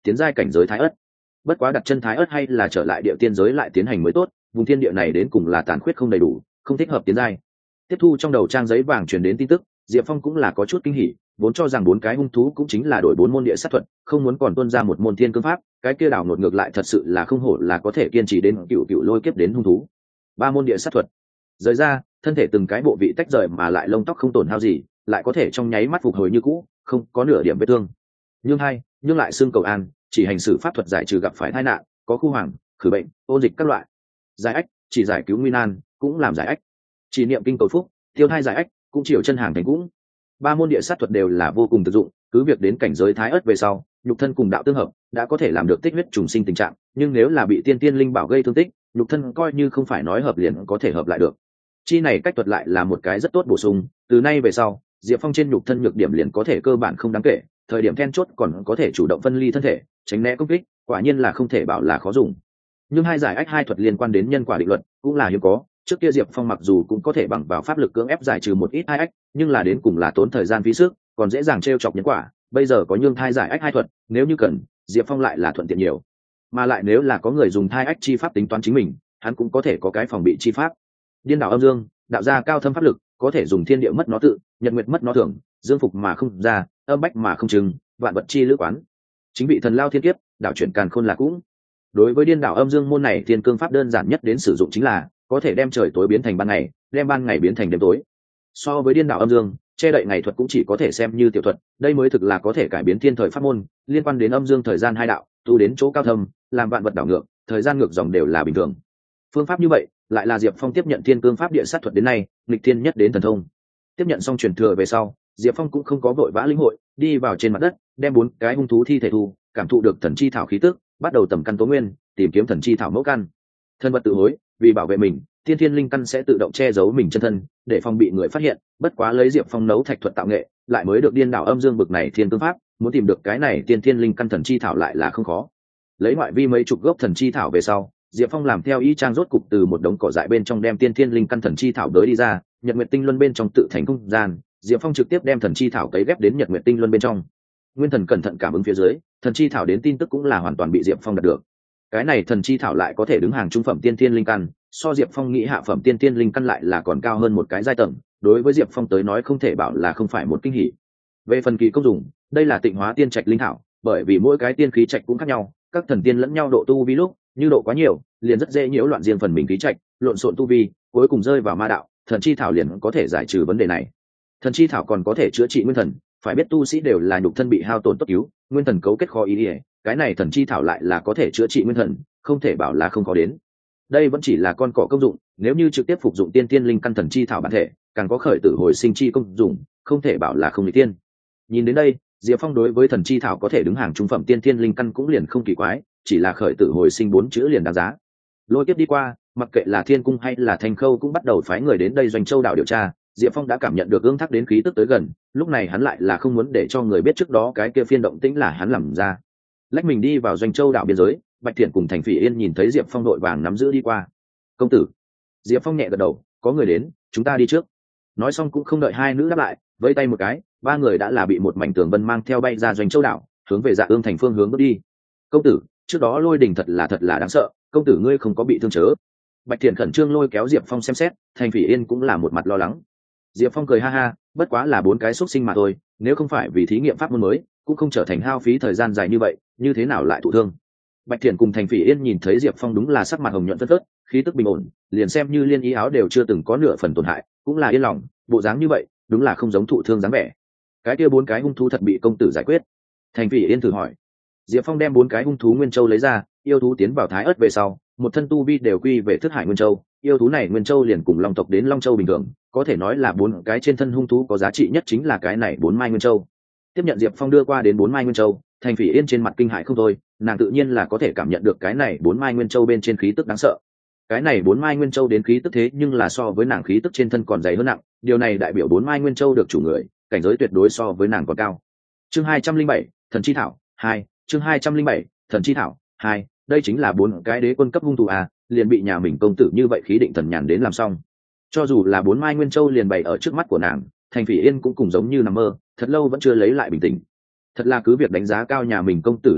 tiến giai cảnh giới thái ất. Bất quá đặt chân thái ất hay là trở lại địa tiên giới lại tiến hành mới tốt, vùng thiên địa này đến cùng là tàn khuyết không đầy đủ, không thích hợp tiến giai. Tiếp thu trong đầu trang giấy vàng truyền đến tin tức, Diệp Phong cũng là có chút kinh hỉ, vốn cho rằng bốn cái hung thú cũng chính là đổi bốn môn địa sát thuật, không muốn còn tuân ra một môn thiên cương pháp, cái kia đảo ngột ngược lại thật sự là không hổ là có thể kiên trì đến cựu cựu lôi kiếp đến hung thú. Ba môn địa sát thuật. Rời ra, thân thể từng cái bộ vị tách rời mà lại lông tóc không tổn hao gì, lại có thể trong nháy mắt phục hồi như cũ, không có nửa điểm vết thương. Nhưng hai, nhưng lại xương cầu an, chỉ hành xử pháp thuật giải trừ gặp phải tai nạn, có khu hoàng, khử bệnh, ôn dịch các loại. Giải ách, chỉ giải cứu nguy nan, cũng làm giải ách. Chỉ niệm kinh cầu phúc, tiêu thai giải ách, cũng chiều chân hàng thành cũng. Ba môn địa sát thuật đều là vô cùng thực dụng, cứ việc đến cảnh giới thái ớt về sau, nhục thân cùng đạo tương hợp, đã có thể làm được tích huyết trùng sinh tình trạng, nhưng nếu là bị tiên tiên linh bảo gây thương tích, nhục thân coi như không phải nói hợp liền có thể hợp lại được. Chi này cách thuật lại là một cái rất tốt bổ sung, từ nay về sau, Diệp Phong trên nhục thân nhược điểm liền có thể cơ bản không đáng kể, thời điểm then chốt còn có thể chủ động phân ly thân thể, tránh né công kích, quả nhiên là không thể bảo là khó dùng. Nhưng hai giải ách hai thuật liên quan đến nhân quả định luật, cũng là hiếm có, trước kia Diệp Phong mặc dù cũng có thể bằng vào pháp lực cưỡng ép giải trừ một ít hai ách, nhưng là đến cùng là tốn thời gian phí sức, còn dễ dàng trêu chọc nhân quả, bây giờ có nhương thai giải ách hai thuật, nếu như cần, Diệp Phong lại là thuận tiện nhiều. Mà lại nếu là có người dùng thai ách chi pháp tính toán chính mình, hắn cũng có thể có cái phòng bị chi pháp. Điên đảo âm dương, đạo gia cao thâm pháp lực, có thể dùng thiên địa mất nó tự, nhật nguyệt mất nó thường, dương phục mà không ra, âm bách mà không chừng, vạn vật chi lữ quán. Chính vị thần lao thiên kiếp, đạo chuyển càn khôn là cũng. Đối với điên đảo âm dương môn này, thiên cương pháp đơn giản nhất đến sử dụng chính là có thể đem trời tối biến thành ban ngày, đem ban ngày biến thành đêm tối. So với điên đảo âm dương, che đậy ngày thuật cũng chỉ có thể xem như tiểu thuật, đây mới thực là có thể cải biến thiên thời pháp môn, liên quan đến âm dương thời gian hai đạo, tu đến chỗ cao thâm, làm vạn vật đảo ngược, thời gian ngược dòng đều là bình thường. Phương pháp như vậy, lại là Diệp Phong tiếp nhận thiên cương pháp địa sát thuật đến nay, nghịch thiên nhất đến thần thông. Tiếp nhận xong truyền thừa về sau, Diệp Phong cũng không có vội vã lĩnh hội, đi vào trên mặt đất, đem bốn cái hung thú thi thể thu, cảm thụ được thần chi thảo khí tức, bắt đầu tầm căn tố nguyên, tìm kiếm thần chi thảo mẫu căn. Thân vật tự hối, vì bảo vệ mình, tiên thiên linh căn sẽ tự động che giấu mình chân thân, để phòng bị người phát hiện. Bất quá lấy Diệp Phong nấu thạch thuật tạo nghệ, lại mới được điên đảo âm dương bực này thiên cương pháp, muốn tìm được cái này tiên thiên linh căn thần chi thảo lại là không khó. Lấy ngoại vi mấy chục gốc thần chi thảo về sau, Diệp Phong làm theo ý trang rốt cục từ một đống cỏ dại bên trong đem tiên thiên linh căn thần chi thảo đới đi ra, nhật nguyệt tinh luân bên trong tự thành không gian, Diệp Phong trực tiếp đem thần chi thảo cấy ghép đến nhật nguyệt tinh luân bên trong. Nguyên thần cẩn thận cảm ứng phía dưới, thần chi thảo đến tin tức cũng là hoàn toàn bị Diệp Phong đạt được. Cái này thần chi thảo lại có thể đứng hàng trung phẩm tiên thiên linh căn, so Diệp Phong nghĩ hạ phẩm tiên thiên linh căn lại là còn cao hơn một cái giai tầng, đối với Diệp Phong tới nói không thể bảo là không phải một kinh hỉ. Về phần kỳ công dùng, đây là tịnh hóa tiên trạch linh thảo, bởi vì mỗi cái tiên khí trạch cũng khác nhau, các thần tiên lẫn nhau độ tu vi lúc, như độ quá nhiều, liền rất dễ nhiễu loạn riêng phần mình khí trạch, lộn xộn tu vi, cuối cùng rơi vào ma đạo, thần chi thảo liền có thể giải trừ vấn đề này. Thần chi thảo còn có thể chữa trị nguyên thần, phải biết tu sĩ đều là nhục thân bị hao tổn tốt cứu, nguyên thần cấu kết khó ý ỉa, cái này thần chi thảo lại là có thể chữa trị nguyên thần, không thể bảo là không có đến. Đây vẫn chỉ là con cỏ công dụng, nếu như trực tiếp phục dụng tiên tiên linh căn thần chi thảo bản thể, càng có khởi tử hồi sinh chi công dụng, không thể bảo là không lý tiên. Nhìn đến đây, Diệp Phong đối với thần chi thảo có thể đứng hàng trung phẩm tiên tiên linh căn cũng liền không kỳ quái, chỉ là khởi tử hồi sinh bốn chữ liền đáng giá. Lôi tiếp đi qua, mặc kệ là Thiên Cung hay là Thanh Khâu cũng bắt đầu phái người đến đây Doanh Châu đảo điều tra. Diệp Phong đã cảm nhận được ương thác đến khí tức tới gần, lúc này hắn lại là không muốn để cho người biết trước đó cái kia phiên động tĩnh là hắn làm ra. Lách mình đi vào Doanh Châu đảo biên giới, Bạch Thiện cùng Thành Phỉ Yên nhìn thấy Diệp Phong đội vàng nắm giữ đi qua. Công tử. Diệp Phong nhẹ gật đầu, có người đến, chúng ta đi trước. Nói xong cũng không đợi hai nữ đáp lại, vẫy tay một cái, ba người đã là bị một mảnh tường vân mang theo bay ra Doanh Châu đảo, hướng về Dạ Ương thành phương hướng bước đi. Công tử, trước đó lôi đình thật là thật là đáng sợ, công tử ngươi không có bị thương chớ? Bạch Thiện khẩn trương lôi kéo Diệp Phong xem xét, Thành Phỉ Yên cũng là một mặt lo lắng. Diệp Phong cười ha ha, bất quá là bốn cái xúc sinh mà thôi, nếu không phải vì thí nghiệm pháp môn mới, cũng không trở thành hao phí thời gian dài như vậy, như thế nào lại thụ thương. Bạch Thiện cùng Thành Phỉ Yên nhìn thấy Diệp Phong đúng là sắc mặt hồng nhuận phất phớt, khí tức bình ổn, liền xem như liên y áo đều chưa từng có nửa phần tổn hại, cũng là yên lòng, bộ dáng như vậy, đúng là không giống thụ thương dáng vẻ. Cái kia bốn cái hung thú thật bị công tử giải quyết? Thành Phỉ Yên thử hỏi. Diệp Phong đem bốn cái hung thú Nguyên Châu lấy ra, yêu thú tiến vào Thái Ức về sau, một thân tu vi đều quy về Thức Hải Nguyên Châu, yêu thú này Nguyên Châu liền cùng Long tộc đến Long Châu bình thường, có thể nói là bốn cái trên thân hung thú có giá trị nhất chính là cái này bốn mai Nguyên Châu. Tiếp nhận Diệp Phong đưa qua đến bốn mai Nguyên Châu, Thành Phỉ Yên trên mặt kinh hãi không thôi, nàng tự nhiên là có thể cảm nhận được cái này bốn mai Nguyên Châu bên trên khí tức đáng sợ. Cái này bốn mai Nguyên Châu đến khí tức thế nhưng là so với nàng khí tức trên thân còn dày hơn nặng, điều này đại biểu bốn mai Nguyên Châu được chủ người, cảnh giới tuyệt đối so với nàng còn cao. Chương hai trăm linh bảy, Thần chi thảo hai, chương hai trăm linh bảy, Thần chi thảo hai, đây chính là bốn cái đế quân cấp hung thủ à, liền bị nhà mình công tử như vậy khí định thần nhàn đến làm xong. Cho dù là bốn mai Nguyên Châu liền bày ở trước mắt của nàng, Thành Phỉ Yên cũng cùng giống như nằm mơ, thật lâu vẫn chưa lấy lại bình tĩnh. Thật là cứ việc đánh giá cao nhà mình công tử lợi hại,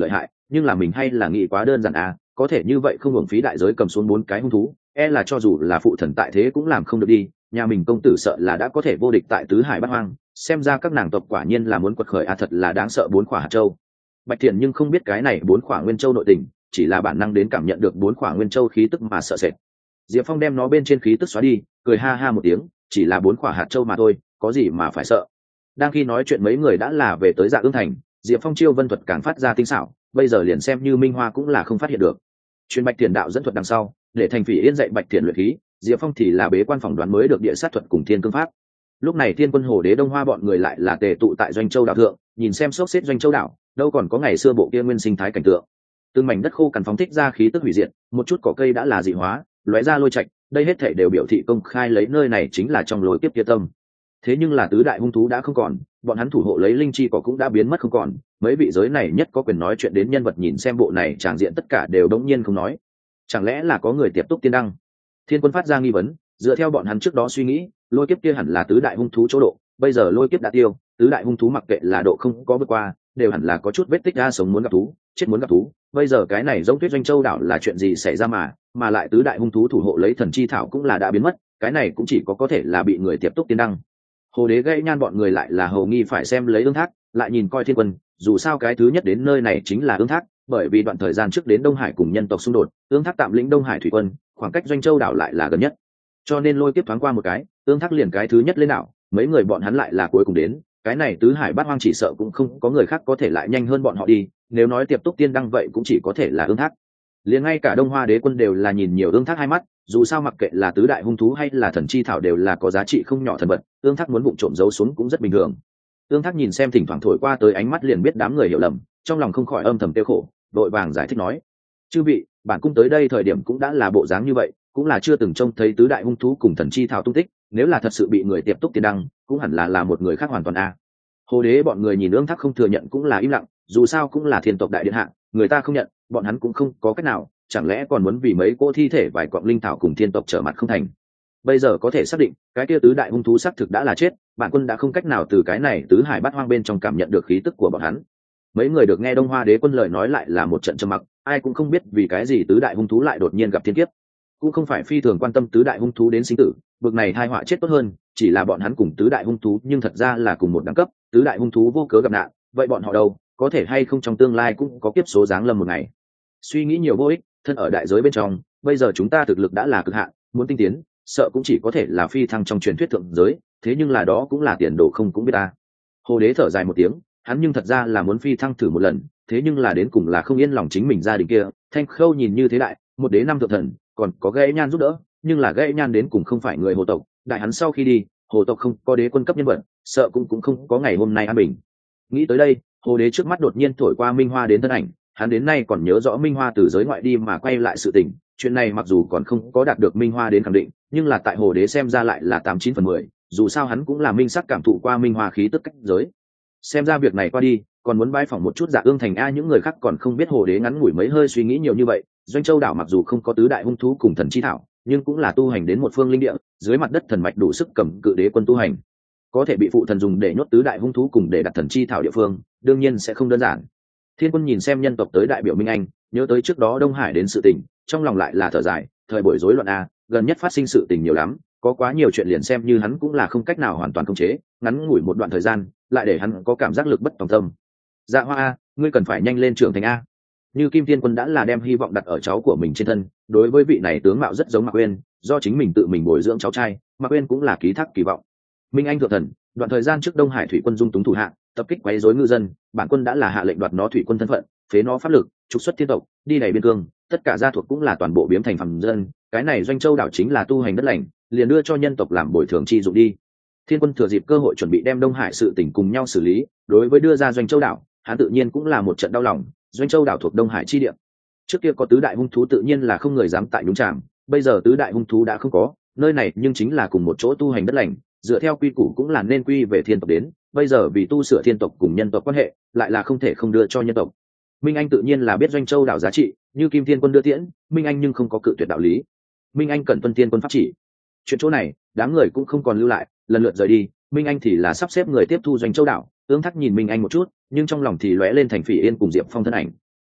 nhưng là mình hay là nghĩ quá đơn giản à, có thể như vậy không hưởng phí đại giới cầm xuống bốn cái hung thú, e là cho dù là phụ thần tại thế cũng làm không được đi. Nhà mình công tử sợ là đã có thể vô địch tại tứ hải bát hoang, xem ra các nàng tộc quả nhiên là muốn quật khởi à, thật là đáng sợ. Bốn khỏa hạt châu. Bạch Thiện nhưng không biết cái này bốn khỏa nguyên châu nội tình, chỉ là bản năng đến cảm nhận được bốn khỏa nguyên châu khí tức mà sợ sệt. Diệp Phong đem nó bên trên khí tức xóa đi, cười ha ha một tiếng, chỉ là bốn khỏa hạt châu mà thôi, có gì mà phải sợ. Đang khi nói chuyện mấy người đã là về tới Dạ Ương thành, Diệp Phong chiêu vân thuật càng phát ra tinh xảo, bây giờ liền xem như Minh Hoa cũng là không phát hiện được. Truyền Bạch Thiện đạo dẫn thuật đằng sau, để thành Phỉ Yên dạy Bạch Thiện luyện khí, Diệp Phong thì là bế quan phỏng đoán mới được địa sát thuật cùng thiên cương pháp. Lúc này Thiên Quân Hồ Đế Đông Hoa bọn người lại là tề tụ tại Doanh Châu đảo thượng, nhìn xem sốc xếp Doanh Châu đảo, đâu còn có ngày xưa bộ kia nguyên sinh thái cảnh tượng. Từng mảnh đất khô cằn phóng thích ra khí tức hủy diệt, một chút cỏ cây đã là dị hóa, lóe ra lôi trạch, đây hết thảy đều biểu thị công khai lấy nơi này chính là trong lối kiếp kia tâm. Thế nhưng là tứ đại hung thú đã không còn, bọn hắn thủ hộ lấy linh chi cỏ cũng đã biến mất không còn, mấy vị giới này nhất có quyền nói chuyện đến nhân vật nhìn xem bộ này tràng diện tất cả đều đống nhiên không nói. Chẳng lẽ là có người tiếp tục tiên đăng? Thiên Quân phát ra nghi vấn, dựa theo bọn hắn trước đó suy nghĩ, lôi kiếp kia hẳn là tứ đại hung thú chỗ độ, bây giờ lôi kiếp đã tiêu, tứ đại hung thú mặc kệ là độ không có vượt qua, đều hẳn là có chút vết tích ra sống muốn gặp thú, chết muốn gặp thú. Bây giờ cái này giống tuyết Doanh Châu đảo là chuyện gì xảy ra mà, mà lại tứ đại hung thú thủ hộ lấy thần chi thảo cũng là đã biến mất, cái này cũng chỉ có có thể là bị người tiếp tục tiên đăng. Hồ Đế gây nhan bọn người lại là hầu nghi phải xem lấy Ương Thác, lại nhìn coi Thiên Quân, dù sao cái thứ nhất đến nơi này chính là Ương Thác, bởi vì đoạn thời gian trước đến Đông Hải cùng nhân tộc xung đột, Ương Thác tạm lĩnh Đông Hải thủy quân, khoảng cách Doanh Châu đảo lại là gần nhất, cho nên lôi kiếp thoáng qua một cái, Ương Thác liền cái thứ nhất lên đảo, mấy người bọn hắn lại là cuối cùng đến, cái này tứ hải bát hoang chỉ sợ cũng không có người khác có thể lại nhanh hơn bọn họ đi, nếu nói tiếp tục tiên đăng vậy cũng chỉ có thể là Ương Thác. Liền ngay cả Đông Hoa Đế quân đều là nhìn nhiều Ương Thác hai mắt, dù sao mặc kệ là tứ đại hung thú hay là thần chi thảo đều là có giá trị không nhỏ thần vật, Ương Thác muốn vụng trộm giấu xuống cũng rất bình thường. Ương Thác nhìn xem thỉnh thoảng thổi qua tới ánh mắt liền biết đám người hiểu lầm, trong lòng không khỏi âm thầm tiêu khổ, vội vàng giải thích nói: chư vị, bản cung tới đây thời điểm cũng đã là bộ dáng như vậy, cũng là chưa từng trông thấy tứ đại hung thú cùng thần chi thảo tung tích, nếu là thật sự bị người tiếp tục tiên đăng, cũng hẳn là là một người khác hoàn toàn a. À. Hồ Đế bọn người nhìn Ương Thác không thừa nhận cũng là im lặng, dù sao cũng là thiên tộc đại điện hạ, người ta không nhận, bọn hắn cũng không có cách nào, chẳng lẽ còn muốn vì mấy cỗ thi thể vài quặng linh thảo cùng thiên tộc trở mặt không thành. Bây giờ có thể xác định, cái kia tứ đại hung thú xác thực đã là chết, bản quân đã không cách nào từ cái này tứ hải bát hoang bên trong cảm nhận được khí tức của bọn hắn. Mấy người được nghe Đông Hoa Đế quân lời nói lại là một trận trầm mặc, ai cũng không biết vì cái gì tứ đại hung thú lại đột nhiên gặp thiên kiếp, cũng không phải phi thường quan tâm tứ đại hung thú đến sinh tử, bực này tai họa chết tốt hơn, chỉ là bọn hắn cùng tứ đại hung thú nhưng thật ra là cùng một đẳng cấp, tứ đại hung thú vô cớ gặp nạn, vậy bọn họ đâu, có thể hay không trong tương lai cũng có kiếp số giáng lâm một ngày. Suy nghĩ nhiều vô ích, thân ở đại giới bên trong, bây giờ chúng ta thực lực đã là cực hạn, muốn tinh tiến, sợ cũng chỉ có thể là phi thăng trong truyền thuyết thượng giới, thế nhưng là đó cũng là tiền đồ không cũng biết ta. Hồ Đế thở dài một tiếng, hắn nhưng thật ra là muốn phi thăng thử một lần, thế nhưng là đến cùng là không yên lòng chính mình gia đình kia. Thanh Khâu nhìn như thế đại, một đế năm thượng thần, còn có Gãy Nhan giúp đỡ, nhưng là Gãy Nhan đến cùng không phải người hồ tộc, đại hắn sau khi đi, hồ tộc không có đế quân cấp nhân vật, sợ cũng cũng không có ngày hôm nay an bình. Nghĩ tới đây, Hồ Đế trước mắt đột nhiên thổi qua Minh Hoa đến thân ảnh, hắn đến nay còn nhớ rõ Minh Hoa từ giới ngoại đi mà quay lại sự tình, chuyện này mặc dù còn không có đạt được Minh Hoa đến khẳng định, nhưng là tại Hồ Đế xem ra lại là tám chín phần mười, dù sao hắn cũng là minh sắc cảm thụ qua Minh Hoa khí tức cách giới. Xem ra việc này qua đi, còn muốn bái phỏng một chút Dạ Ương thành a, những người khác còn không biết Hồ Đế ngắn ngủi mấy hơi suy nghĩ nhiều như vậy. Doanh Châu đảo mặc dù không có tứ đại hung thú cùng thần chi thảo, nhưng cũng là tu hành đến một phương linh địa, dưới mặt đất thần mạch đủ sức cầm cự đế quân tu hành, có thể bị phụ thần dùng để nhốt tứ đại hung thú cùng để đặt thần chi thảo địa phương, đương nhiên sẽ không đơn giản. Thiên Quân nhìn xem nhân tộc tới đại biểu Minh Anh, nhớ tới trước đó Đông Hải đến sự tình, trong lòng lại là thở dài, thời buổi rối loạn a, gần nhất phát sinh sự tình nhiều lắm, có quá nhiều chuyện liền xem như hắn cũng là không cách nào hoàn toàn khống chế, ngắn ngủi một đoạn thời gian, lại để hắn có cảm giác lực bất tòng tâm. Dạ Hoa a, ngươi cần phải nhanh lên trưởng thành a. Như Kim Thiên Quân đã là đem hy vọng đặt ở cháu của mình trên thân, đối với vị này tướng mạo rất giống Mạc Uyên, do chính mình tự mình bồi dưỡng cháu trai, Mạc Uyên cũng là ký thác kỳ vọng. Minh Anh thượng thần, đoạn thời gian trước Đông Hải thủy quân dung túng thủ hạ, tập kích quấy rối ngư dân, bản quân đã là hạ lệnh đoạt nó thủy quân thân phận, phế nó pháp lực, trục xuất thiên tộc, đi đầy biên cương, tất cả gia thuộc cũng là toàn bộ biếm thành phàm dân, cái này Doanh Châu đảo chính là tu hành đất lành, liền đưa cho nhân tộc làm bồi thường chi dụng đi. Thiên Quân thừa dịp cơ hội chuẩn bị đem Đông Hải sự tình cùng nhau xử lý, đối với đưa ra Doanh Châu đảo, hắn tự nhiên cũng là một trận đau lòng. Doanh Châu đảo thuộc Đông Hải chi địa, trước kia có tứ đại hung thú tự nhiên là không người dám tại nhúng chàm, bây giờ tứ đại hung thú đã không có, nơi này nhưng chính là cùng một chỗ tu hành đất lành, dựa theo quy củ cũng là nên quy về thiên tộc đến, bây giờ vì tu sửa thiên tộc cùng nhân tộc quan hệ, lại là không thể không đưa cho nhân tộc. Minh Anh tự nhiên là biết Doanh Châu đảo giá trị, như Kim Thiên Quân đưa tiễn, Minh Anh nhưng không có cự tuyệt đạo lý. Minh Anh cần tuân Thiên Quân pháp chỉ. Chuyện chỗ này, đám người cũng không còn lưu lại, lần lượt rời đi. Minh Anh thì là sắp xếp người tiếp thu Doanh Châu đảo. Ương Thác nhìn Minh Anh một chút, nhưng trong lòng thì lóe lên thành Phỉ Yên cùng Diệp Phong thân ảnh.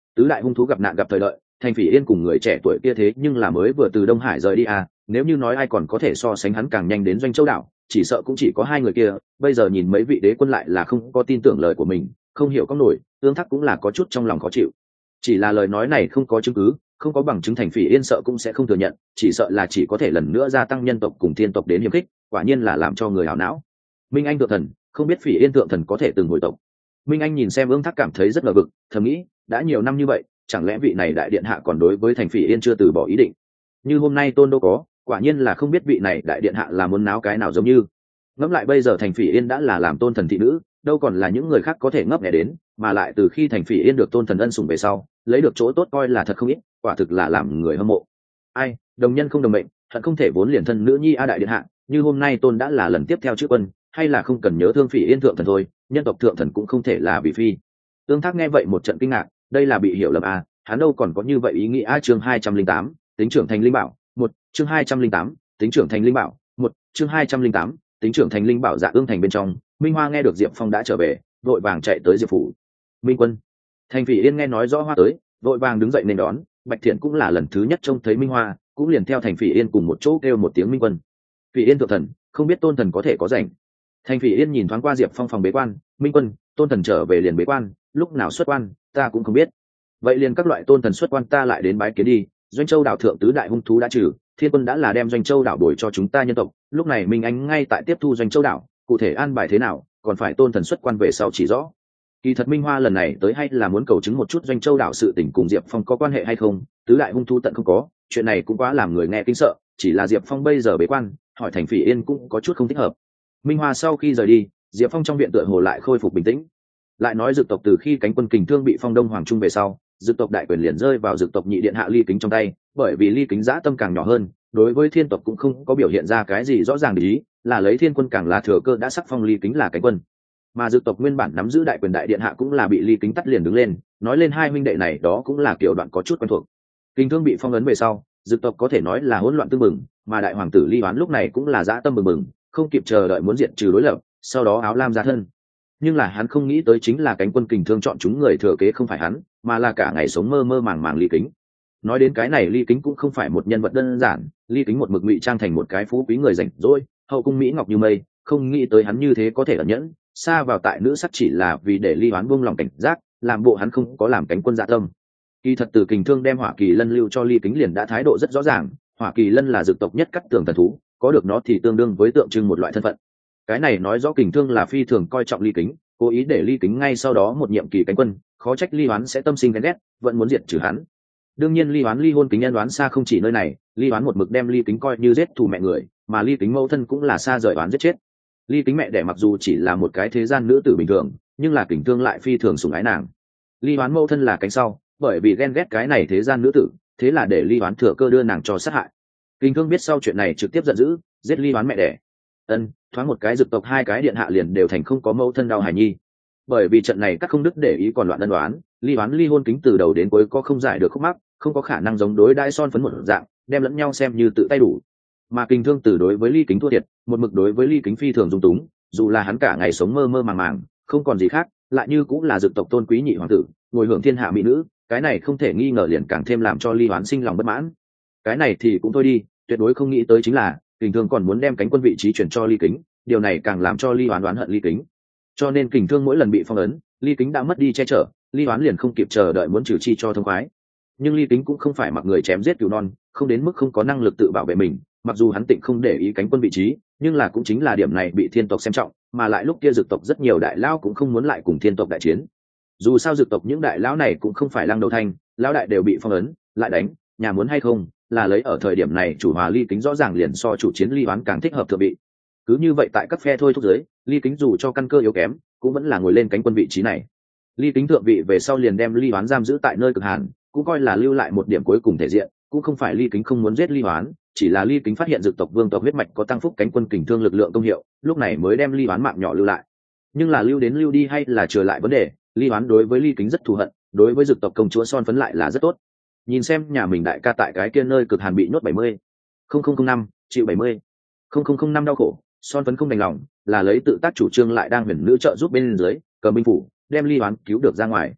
tứ đại hung thú gặp nạn gặp thời đợi, Thành Phỉ Yên cùng người trẻ tuổi kia thế nhưng là mới vừa từ Đông Hải rời đi à, nếu như nói ai còn có thể so sánh hắn càng nhanh đến Doanh Châu đảo, chỉ sợ cũng chỉ có hai người kia. Bây giờ nhìn mấy vị đế quân lại là không có tin tưởng lời của mình, không hiểu có nổi, Ương Thác cũng là có chút trong lòng khó chịu. Chỉ là lời nói này không có chứng cứ, không có bằng chứng, Thành Phỉ Yên sợ cũng sẽ không thừa nhận, chỉ sợ là chỉ có thể lần nữa gia tăng nhân tộc cùng thiên tộc đến hiềm khích, quả nhiên là làm cho người hảo não. Minh Anh thượng thần, không biết Phỉ Yên thượng thần có thể từng hồi tộc. Minh Anh nhìn xem Ương Thác cảm thấy rất ngờ vực, thầm nghĩ, đã nhiều năm như vậy, chẳng lẽ vị này đại điện hạ còn đối với Thành Phỉ Yên chưa từ bỏ ý định? Như hôm nay Tôn đâu có, quả nhiên là không biết vị này đại điện hạ là muốn náo cái nào giống như. Ngẫm lại bây giờ Thành Phỉ Yên đã là làm Tôn thần thị nữ, đâu còn là những người khác có thể ngấp nghé đến, mà lại từ khi Thành Phỉ Yên được Tôn thần ân sủng về sau, lấy được chỗ tốt coi là thật không ít, quả thực là làm người hâm mộ. Ai, đồng nhân không đồng mệnh, thật không thể vốn liền thân nữ nhi a đại điện hạ, như hôm nay Tôn đã là lần tiếp theo chữ quân, hay là không cần nhớ thương Phỉ Yên thượng thần thôi, nhân tộc thượng thần cũng không thể là vì phi. Ương Thác nghe vậy một trận kinh ngạc, đây là bị hiểu lầm à, hắn đâu còn có như vậy ý nghĩ a. Chương hai trăm linh tám, tính trưởng thành linh bảo, một, chương hai trăm linh tám, tính trưởng thành linh bảo, một, chương hai trăm linh tám, tính trưởng thành linh bảo. Dạ Ương thành bên trong, Minh Hoa nghe được Diệp Phong đã trở về, vội vàng chạy tới Diệp phủ. Minh quân. Thành Phỉ Yên nghe nói rõ Hoa tới, vội vàng đứng dậy nên đón. Bạch Thiện cũng là lần thứ nhất trông thấy Minh Hoa, cũng liền theo Thành Phỉ Yên cùng một chỗ kêu một tiếng Minh quân. Phỉ Yên thượng thần, không biết Tôn thần có thể có rảnh. Thành Phỉ Yên nhìn thoáng qua Diệp Phong phòng bế quan, Minh quân, Tôn thần trở về liền bế quan, lúc nào xuất quan ta cũng không biết. Vậy liền các loại Tôn thần xuất quan ta lại đến bái kiến đi. Doanh Châu đảo thượng tứ đại hung thú đã trừ, Thiên quân đã là đem Doanh Châu đảo đổi cho chúng ta nhân tộc, lúc này Minh Anh ngay tại tiếp thu Doanh Châu đảo, cụ thể an bài thế nào còn phải Tôn thần xuất quan về sau chỉ rõ. Kỳ thật Minh Hoa lần này tới hay là muốn cầu chứng một chút Doanh Châu đảo sự tình cùng Diệp Phong có quan hệ hay không, tứ đại hung thú tận không có, chuyện này cũng quá làm người nghe kinh sợ, chỉ là Diệp Phong bây giờ bế quan, hỏi Thành Phỉ Yên cũng có chút không thích hợp. Minh Hoa sau khi rời đi, Diệp Phong trong viện tựa hồ lại khôi phục bình tĩnh. Lại nói Dực tộc từ khi cánh quân Kình Thương bị Phong Đông Hoàng Trung về sau, Dực tộc đại quyền liền rơi vào Dực tộc nhị điện hạ Ly Kính trong tay, bởi vì Ly Kính dã tâm càng nhỏ hơn, đối với Thiên tộc cũng không có biểu hiện ra cái gì rõ ràng để ý, là lấy Thiên quân càng là thừa cơ đã sắc phong Ly Kính là cánh quân. Mà Dực tộc nguyên bản nắm giữ đại quyền đại điện hạ cũng là bị Ly Kính tắt liền đứng lên, nói lên hai huynh đệ này đó cũng là kiểu đoạn có chút quen thuộc. Kình Thương bị phong ấn về sau, Dực tộc có thể nói là hỗn loạn tương mừng, mà đại hoàng tử Ly Hoán lúc này cũng là dã tâm mừng mừng, không kịp chờ đợi muốn diệt trừ đối lập, sau đó áo lam ra thân. Nhưng là hắn không nghĩ tới chính là cánh quân Kình Thương chọn chúng người thừa kế không phải hắn, mà là cả ngày sống mơ mơ màng màng Ly Kính. Nói đến cái này, Ly Kính cũng không phải một nhân vật đơn giản, Ly Kính một mực ngụy trang thành một cái phú quý người rảnh rỗi, hậu cung mỹ ngọc như mây, không nghĩ tới hắn như thế có thể ẩn nhẫn, xa vào tại nữ sắc chỉ là vì để Ly Hoán buông lòng cảnh giác, làm bộ hắn không có làm cánh quân dạ tâm. Kỳ thật từ Kình Thương đem Hỏa Kỳ Lân lưu cho Ly Kính liền đã thái độ rất rõ ràng, Hỏa Kỳ Lân là Dực tộc nhất cắt tường thần thú, có được nó thì tương đương với tượng trưng một loại thân phận. Cái này nói rõ Kình Thương là phi thường coi trọng Ly Kính, cố ý để Ly Kính ngay sau đó một nhiệm kỳ cánh quân, khó trách Ly Hoán sẽ tâm sinh ghen ghét, vẫn muốn diệt trừ hắn. Đương nhiên Ly Hoán ly hôn Kính nhân đoán xa không chỉ nơi này, Ly Hoán một mực đem Ly Kính coi như giết thù mẹ người, mà Ly Kính mẫu thân cũng là xa rời oán giết chết. Ly Kính mẹ đẻ mặc dù chỉ là một cái thế gian nữ tử bình thường, nhưng là Kình Thương lại phi thường sủng ái nàng. Ly Hoán mẫu thân là cánh sau, bởi vì ghen ghét cái này thế gian nữ tử, thế là để Ly Hoán thừa cơ đưa nàng cho sát hại. Kình Thương biết sau chuyện này trực tiếp giận dữ, giết Ly Hoán mẹ đẻ. Ân, thoáng một cái Dực tộc hai cái điện hạ liền đều thành không có mẫu thân đau hài nhi. Bởi vì trận này các không đức để ý còn loạn ân đoán, Ly Hoán ly hôn Kính từ đầu đến cuối có không giải được khúc mắc, không có khả năng giống đối đãi son phấn một dạng, đem lẫn nhau xem như tự tay đủ. Mà Kình Thương từ đối với Ly Kính thua thiệt, một mực đối với Ly Kính phi thường dung túng, dù là hắn cả ngày sống mơ mơ màng màng, không còn gì khác, lại như cũng là Dực tộc tôn quý nhị hoàng tử, ngồi hưởng thiên hạ mỹ nữ, cái này không thể nghi ngờ liền càng thêm làm cho Ly Hoán sinh lòng bất mãn. Cái này thì cũng thôi đi, tuyệt đối không nghĩ tới chính là Kình Thương còn muốn đem cánh quân vị trí chuyển cho Ly Kính, điều này càng làm cho Ly Hoán đoán hận Ly Kính. Cho nên Kình Thương mỗi lần bị phong ấn, Ly Kính đã mất đi che chở, Ly Hoán liền không kịp chờ đợi muốn trừ chi cho thông khoái. Nhưng Ly Kính cũng không phải mặc người chém giết cừu non, không đến mức không có năng lực tự bảo vệ mình, mặc dù hắn tịnh không để ý cánh quân vị trí, nhưng là cũng chính là điểm này bị Thiên tộc xem trọng, mà lại lúc kia Dực tộc rất nhiều đại lão cũng không muốn lại cùng Thiên tộc đại chiến. Dù sao Dực tộc những đại lão này cũng không phải Lăng Đầu Thanh, lão đại đều bị phong ấn, lại đánh, nhà muốn hay không, là lấy ở thời điểm này chủ hòa Ly Kính rõ ràng liền so chủ chiến Ly Hoán càng thích hợp thượng vị. Cứ như vậy tại các phe thôi thúc giới, Ly Kính dù cho căn cơ yếu kém, cũng vẫn là ngồi lên cánh quân vị trí này. Ly Kính thượng vị về sau liền đem Ly Hoán giam giữ tại nơi cực hàn, cũng coi là lưu lại một điểm cuối cùng thể diện, cũng không phải Ly Kính không muốn giết Ly Hoán, chỉ là Ly Kính phát hiện Dực tộc vương tộc huyết mạch có tăng phúc cánh quân Kình Thương lực lượng công hiệu, lúc này mới đem Ly Hoán mạng nhỏ lưu lại. Nhưng là lưu đến lưu đi hay là trở lại vấn đề, Ly Hoán đối với Ly Kính rất thù hận, đối với Dực tộc công chúa son phấn lại là rất tốt. Nhìn xem nhà mình đại ca tại cái kia nơi cực hàn bị nhốt bảy mươi không không không năm, chịu bảy mươi không không không năm đau khổ, son phấn không đành lòng, là lấy tự tác chủ trương lại đang huyền nữ trợ giúp bên dưới, cầm binh phủ, đem Ly Hoán cứu được ra ngoài.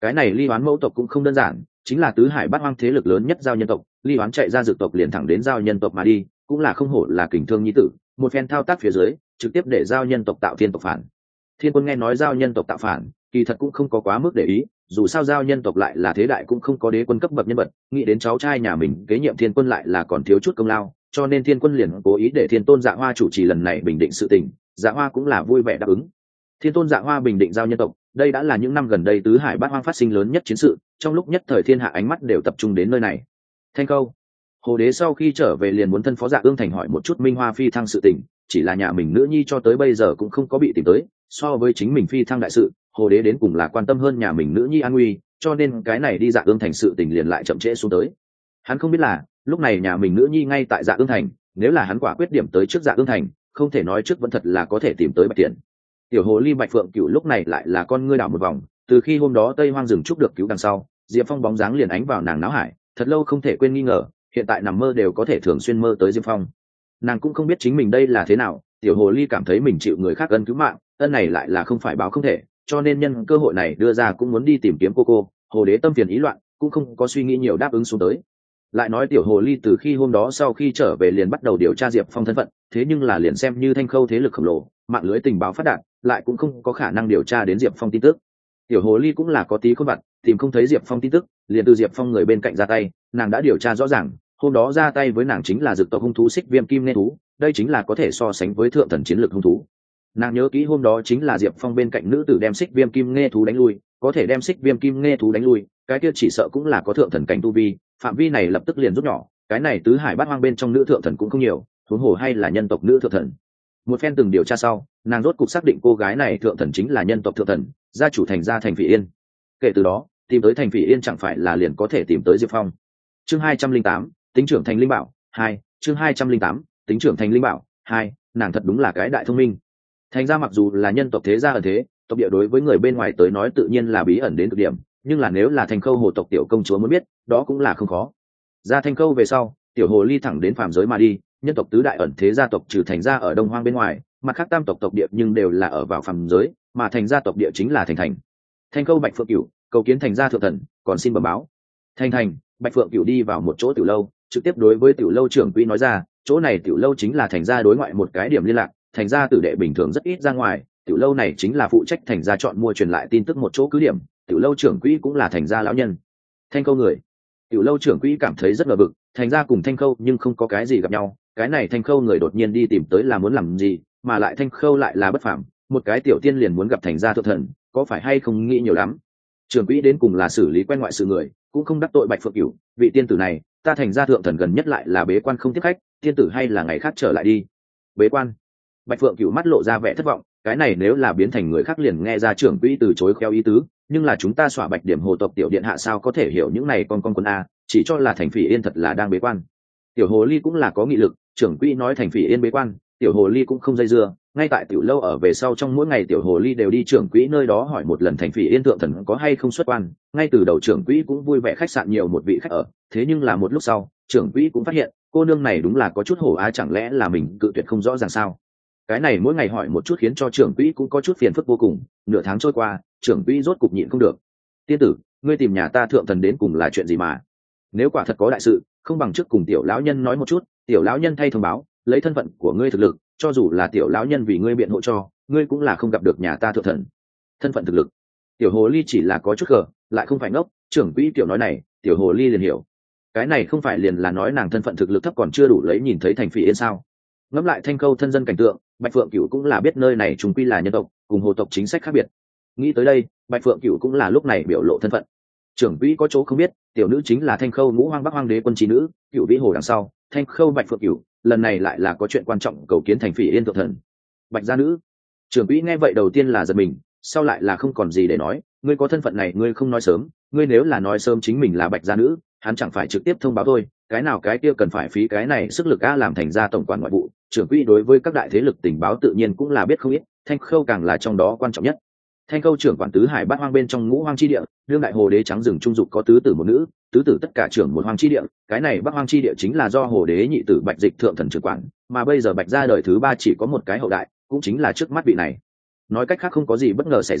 Cái này Ly Hoán mẫu tộc cũng không đơn giản, chính là tứ hải bát hoang thế lực lớn nhất giao nhân tộc. Ly Hoán chạy ra dược tộc liền thẳng đến giao nhân tộc mà đi, cũng là không hổ là kình thương nhi tử, một phen thao tác phía dưới trực tiếp để giao nhân tộc tạo thiên tộc phản. Thiên Quân nghe nói giao nhân tộc tạo phản, kỳ thật cũng không có quá mức để ý, dù sao giao nhân tộc lại là thế đại cũng không có đế quân cấp bậc nhân vật, nghĩ đến cháu trai nhà mình kế nhiệm Thiên Quân lại là còn thiếu chút công lao, cho nên Thiên Quân liền cố ý để Thiên Tôn Dạ Hoa chủ trì lần này bình định sự tình. Dạ Hoa cũng là vui vẻ đáp ứng. Thiên Tôn Dạ Hoa bình định giao nhân tộc, đây đã là những năm gần đây tứ hải bát hoang phát sinh lớn nhất chiến sự, trong lúc nhất thời thiên hạ ánh mắt đều tập trung đến nơi này. Thanh Câu, Hồ Đế sau khi trở về liền muốn thân phó Dạ Ương Thành hỏi một chút Minh Hoa phi thăng sự tình, chỉ là nhà mình nữ nhi cho tới bây giờ cũng không có bị tìm tới, so với chính mình phi thăng đại sự, Hồ Đế đến cùng là quan tâm hơn nhà mình nữ nhi an nguy, cho nên cái này đi Dạ Ương Thành sự tình liền lại chậm trễ xuống tới. Hắn không biết là lúc này nhà mình nữ nhi ngay tại Dạ Ương Thành, nếu là hắn quả quyết điểm tới trước Dạ Ương Thành, không thể nói trước vẫn thật là có thể tìm tới Bạch Tiện. Tiểu hồ ly Bạch Phượng Cửu lúc này lại là con ngươi đảo một vòng, từ khi hôm đó Tây Hoang rừng trúc được cứu đằng sau, Diệp Phong bóng dáng liền ánh vào nàng náo hải, thật lâu không thể quên nghi ngờ, hiện tại nằm mơ đều có thể thường xuyên mơ tới Diệp Phong. Nàng cũng không biết chính mình đây là thế nào, tiểu hồ ly cảm thấy mình chịu người khác ân cứu mạng, ân này lại là không phải báo không thể, cho nên nhân cơ hội này đưa ra cũng muốn đi tìm kiếm cô cô. Hồ Đế tâm phiền ý loạn, cũng không có suy nghĩ nhiều đáp ứng xuống tới. Lại nói tiểu hồ ly từ khi hôm đó sau khi trở về liền bắt đầu điều tra Diệp Phong thân phận, thế nhưng là liền xem như Thanh Khâu thế lực khổng lồ, mạng lưới tình báo phát đạt, lại cũng không có khả năng điều tra đến Diệp Phong tin tức. Tiểu hồ ly cũng là có tí khôn vặt, tìm không thấy Diệp Phong tin tức, liền từ Diệp Phong người bên cạnh ra tay, nàng đã điều tra rõ ràng, hôm đó ra tay với nàng chính là dực tộc hung thú Xích Viêm Kim Nê thú, đây chính là có thể so sánh với thượng thần chiến lược hung thú. Nàng nhớ kỹ hôm đó chính là Diệp Phong bên cạnh nữ tử đem Xích Viêm Kim Nê thú đánh lui, có thể đem Xích Viêm Kim Nê thú đánh lui, cái kia chỉ sợ cũng là có thượng thần cảnh tu vi, phạm vi này lập tức liền rút nhỏ, cái này tứ hải bát hoang bên trong nữ thượng thần cũng không nhiều, huống hồ hay là nhân tộc nữ thượng thần. Một phen từng điều tra sau, nàng rốt cục xác định cô gái này thượng thần chính là nhân tộc thượng thần, gia chủ thành gia Thành Phỉ Yên. Kể từ đó, tìm tới Thành Phỉ Yên chẳng phải là liền có thể tìm tới Diệp Phong. Chương hai trăm linh tám, tính trưởng thành linh bảo hai, chương hai trăm linh tám, tính trưởng thành linh bảo hai, nàng thật đúng là cái đại thông minh. Thành gia mặc dù là nhân tộc thế gia ở thế, tộc địa đối với người bên ngoài tới nói tự nhiên là bí ẩn đến cực điểm, nhưng là nếu là Thành Khâu hồ tộc tiểu công chúa muốn biết, đó cũng là không khó. Ra Thanh Khâu về sau, tiểu hồ ly thẳng đến phàm giới mà đi, nhân tộc tứ đại ẩn thế gia tộc trừ Thành gia ở đông hoang bên ngoài, mặt khác tam tộc tộc địa nhưng đều là ở vào phàm giới, mà Thành gia tộc địa chính là Thành Thành. Thanh Khâu Bạch Phượng Cửu cầu kiến Thành gia thượng thần, còn xin bẩm báo. Thành Thành, Bạch Phượng Cửu đi vào một chỗ tiểu lâu, trực tiếp đối với tiểu lâu trưởng quỹ nói ra, chỗ này tiểu lâu chính là Thành gia đối ngoại một cái điểm liên lạc, Thành gia tử đệ bình thường rất ít ra ngoài, tiểu lâu này chính là phụ trách Thành gia chọn mua truyền lại tin tức một chỗ cứ điểm, tiểu lâu trưởng quỹ cũng là Thành gia lão nhân. Thanh Khâu người, tiểu lâu trưởng quỹ cảm thấy rất ngờ vực, Thành gia cùng Thanh Khâu nhưng không có cái gì gặp nhau, cái này Thanh Khâu người đột nhiên đi tìm tới là muốn làm gì, mà lại Thanh Khâu lại là bất phàm, một cái tiểu tiên liền muốn gặp Thành gia thượng thần, có phải hay không nghĩ nhiều lắm. Trưởng quỹ đến cùng là xử lý quen ngoại sự người, cũng không đắc tội Bạch Phượng Cửu, vị tiên tử này, ta Thành gia thượng thần gần nhất lại là bế quan không tiếp khách, tiên tử hay là ngày khác trở lại đi. Bế quan? Bạch Phượng Cửu mắt lộ ra vẻ thất vọng, cái này nếu là biến thành người khác liền nghe ra trưởng quỹ từ chối khéo ý tứ, nhưng là chúng ta xóa Bạch điểm hồ tộc tiểu điện hạ sao có thể hiểu những này con con quân a, chỉ cho là Thành Phỉ Yên thật là đang bế quan. Tiểu hồ ly cũng là có nghị lực, trưởng quỹ nói Thành Phỉ Yên bế quan, tiểu hồ ly cũng không dây dưa, ngay tại tiểu lâu ở về sau trong mỗi ngày tiểu hồ ly đều đi trưởng quỹ nơi đó hỏi một lần Thành Phỉ Yên thượng thần có hay không xuất quan, ngay từ đầu trưởng quỹ cũng vui vẻ khách sạn nhiều một vị khách ở, thế nhưng là một lúc sau, trưởng quỹ cũng phát hiện, cô nương này đúng là có chút hổ á, chẳng lẽ là mình cự tuyệt không rõ ràng sao? Cái này mỗi ngày hỏi một chút khiến cho trưởng quỹ cũng có chút phiền phức vô cùng, nửa tháng trôi qua, trưởng quỹ rốt cục nhịn không được. Tiên tử, ngươi tìm nhà ta thượng thần đến cùng là chuyện gì mà? Nếu quả thật có đại sự, không bằng trước cùng tiểu lão nhân nói một chút, tiểu lão nhân thay thông báo, lấy thân phận của ngươi thực lực, cho dù là tiểu lão nhân vì ngươi biện hộ cho, ngươi cũng là không gặp được nhà ta thượng thần. Thân phận thực lực. Tiểu hồ ly chỉ là có chút cờ, lại không phải ngốc, trưởng quỹ tiểu nói này, tiểu hồ ly liền hiểu. Cái này không phải liền là nói nàng thân phận thực lực thấp còn chưa đủ lấy nhìn thấy Thành Phỉ Yên sao? Ngẫm lại Thanh Khâu thân dân cảnh tượng, Bạch Phượng Cửu cũng là biết nơi này chúng quy là nhân tộc, cùng hồ tộc chính sách khác biệt. Nghĩ tới đây, Bạch Phượng Cửu cũng là lúc này biểu lộ thân phận. Trưởng quỹ có chỗ không biết, tiểu nữ chính là Thanh Khâu ngũ hoang bắc hoang đế quân trí nữ, Cửu Vĩ Hồ đằng sau, Thanh Khâu Bạch Phượng Cửu, lần này lại là có chuyện quan trọng cầu kiến Thành Phỉ Yên thượng thần. Bạch gia nữ. Trưởng quỹ nghe vậy đầu tiên là giật mình, sau lại là không còn gì để nói, ngươi có thân phận này ngươi không nói sớm, ngươi nếu là nói sớm chính mình là Bạch gia nữ, hắn chẳng phải trực tiếp thông báo thôi, cái nào cái kia cần phải phí cái này sức lực a làm Thành gia tổng quản ngoại vụ. Trưởng quỹ đối với các đại thế lực tình báo tự nhiên cũng là biết không ít, Thanh Khâu càng là trong đó quan trọng nhất. Thanh Khâu trưởng quản tứ hải bát hoang bên trong ngũ hoang chi địa, đương đại hồ đế trắng rừng trung dục có tứ tử một nữ, tứ tử tất cả trưởng một hoang chi địa, cái này bắc hoang chi địa chính là do hồ đế nhị tử Bạch Dịch thượng thần trưởng quản, mà bây giờ Bạch gia đời thứ ba chỉ có một cái hậu đại, cũng chính là trước mắt vị này. Nói cách khác không có gì bất ngờ xảy ra,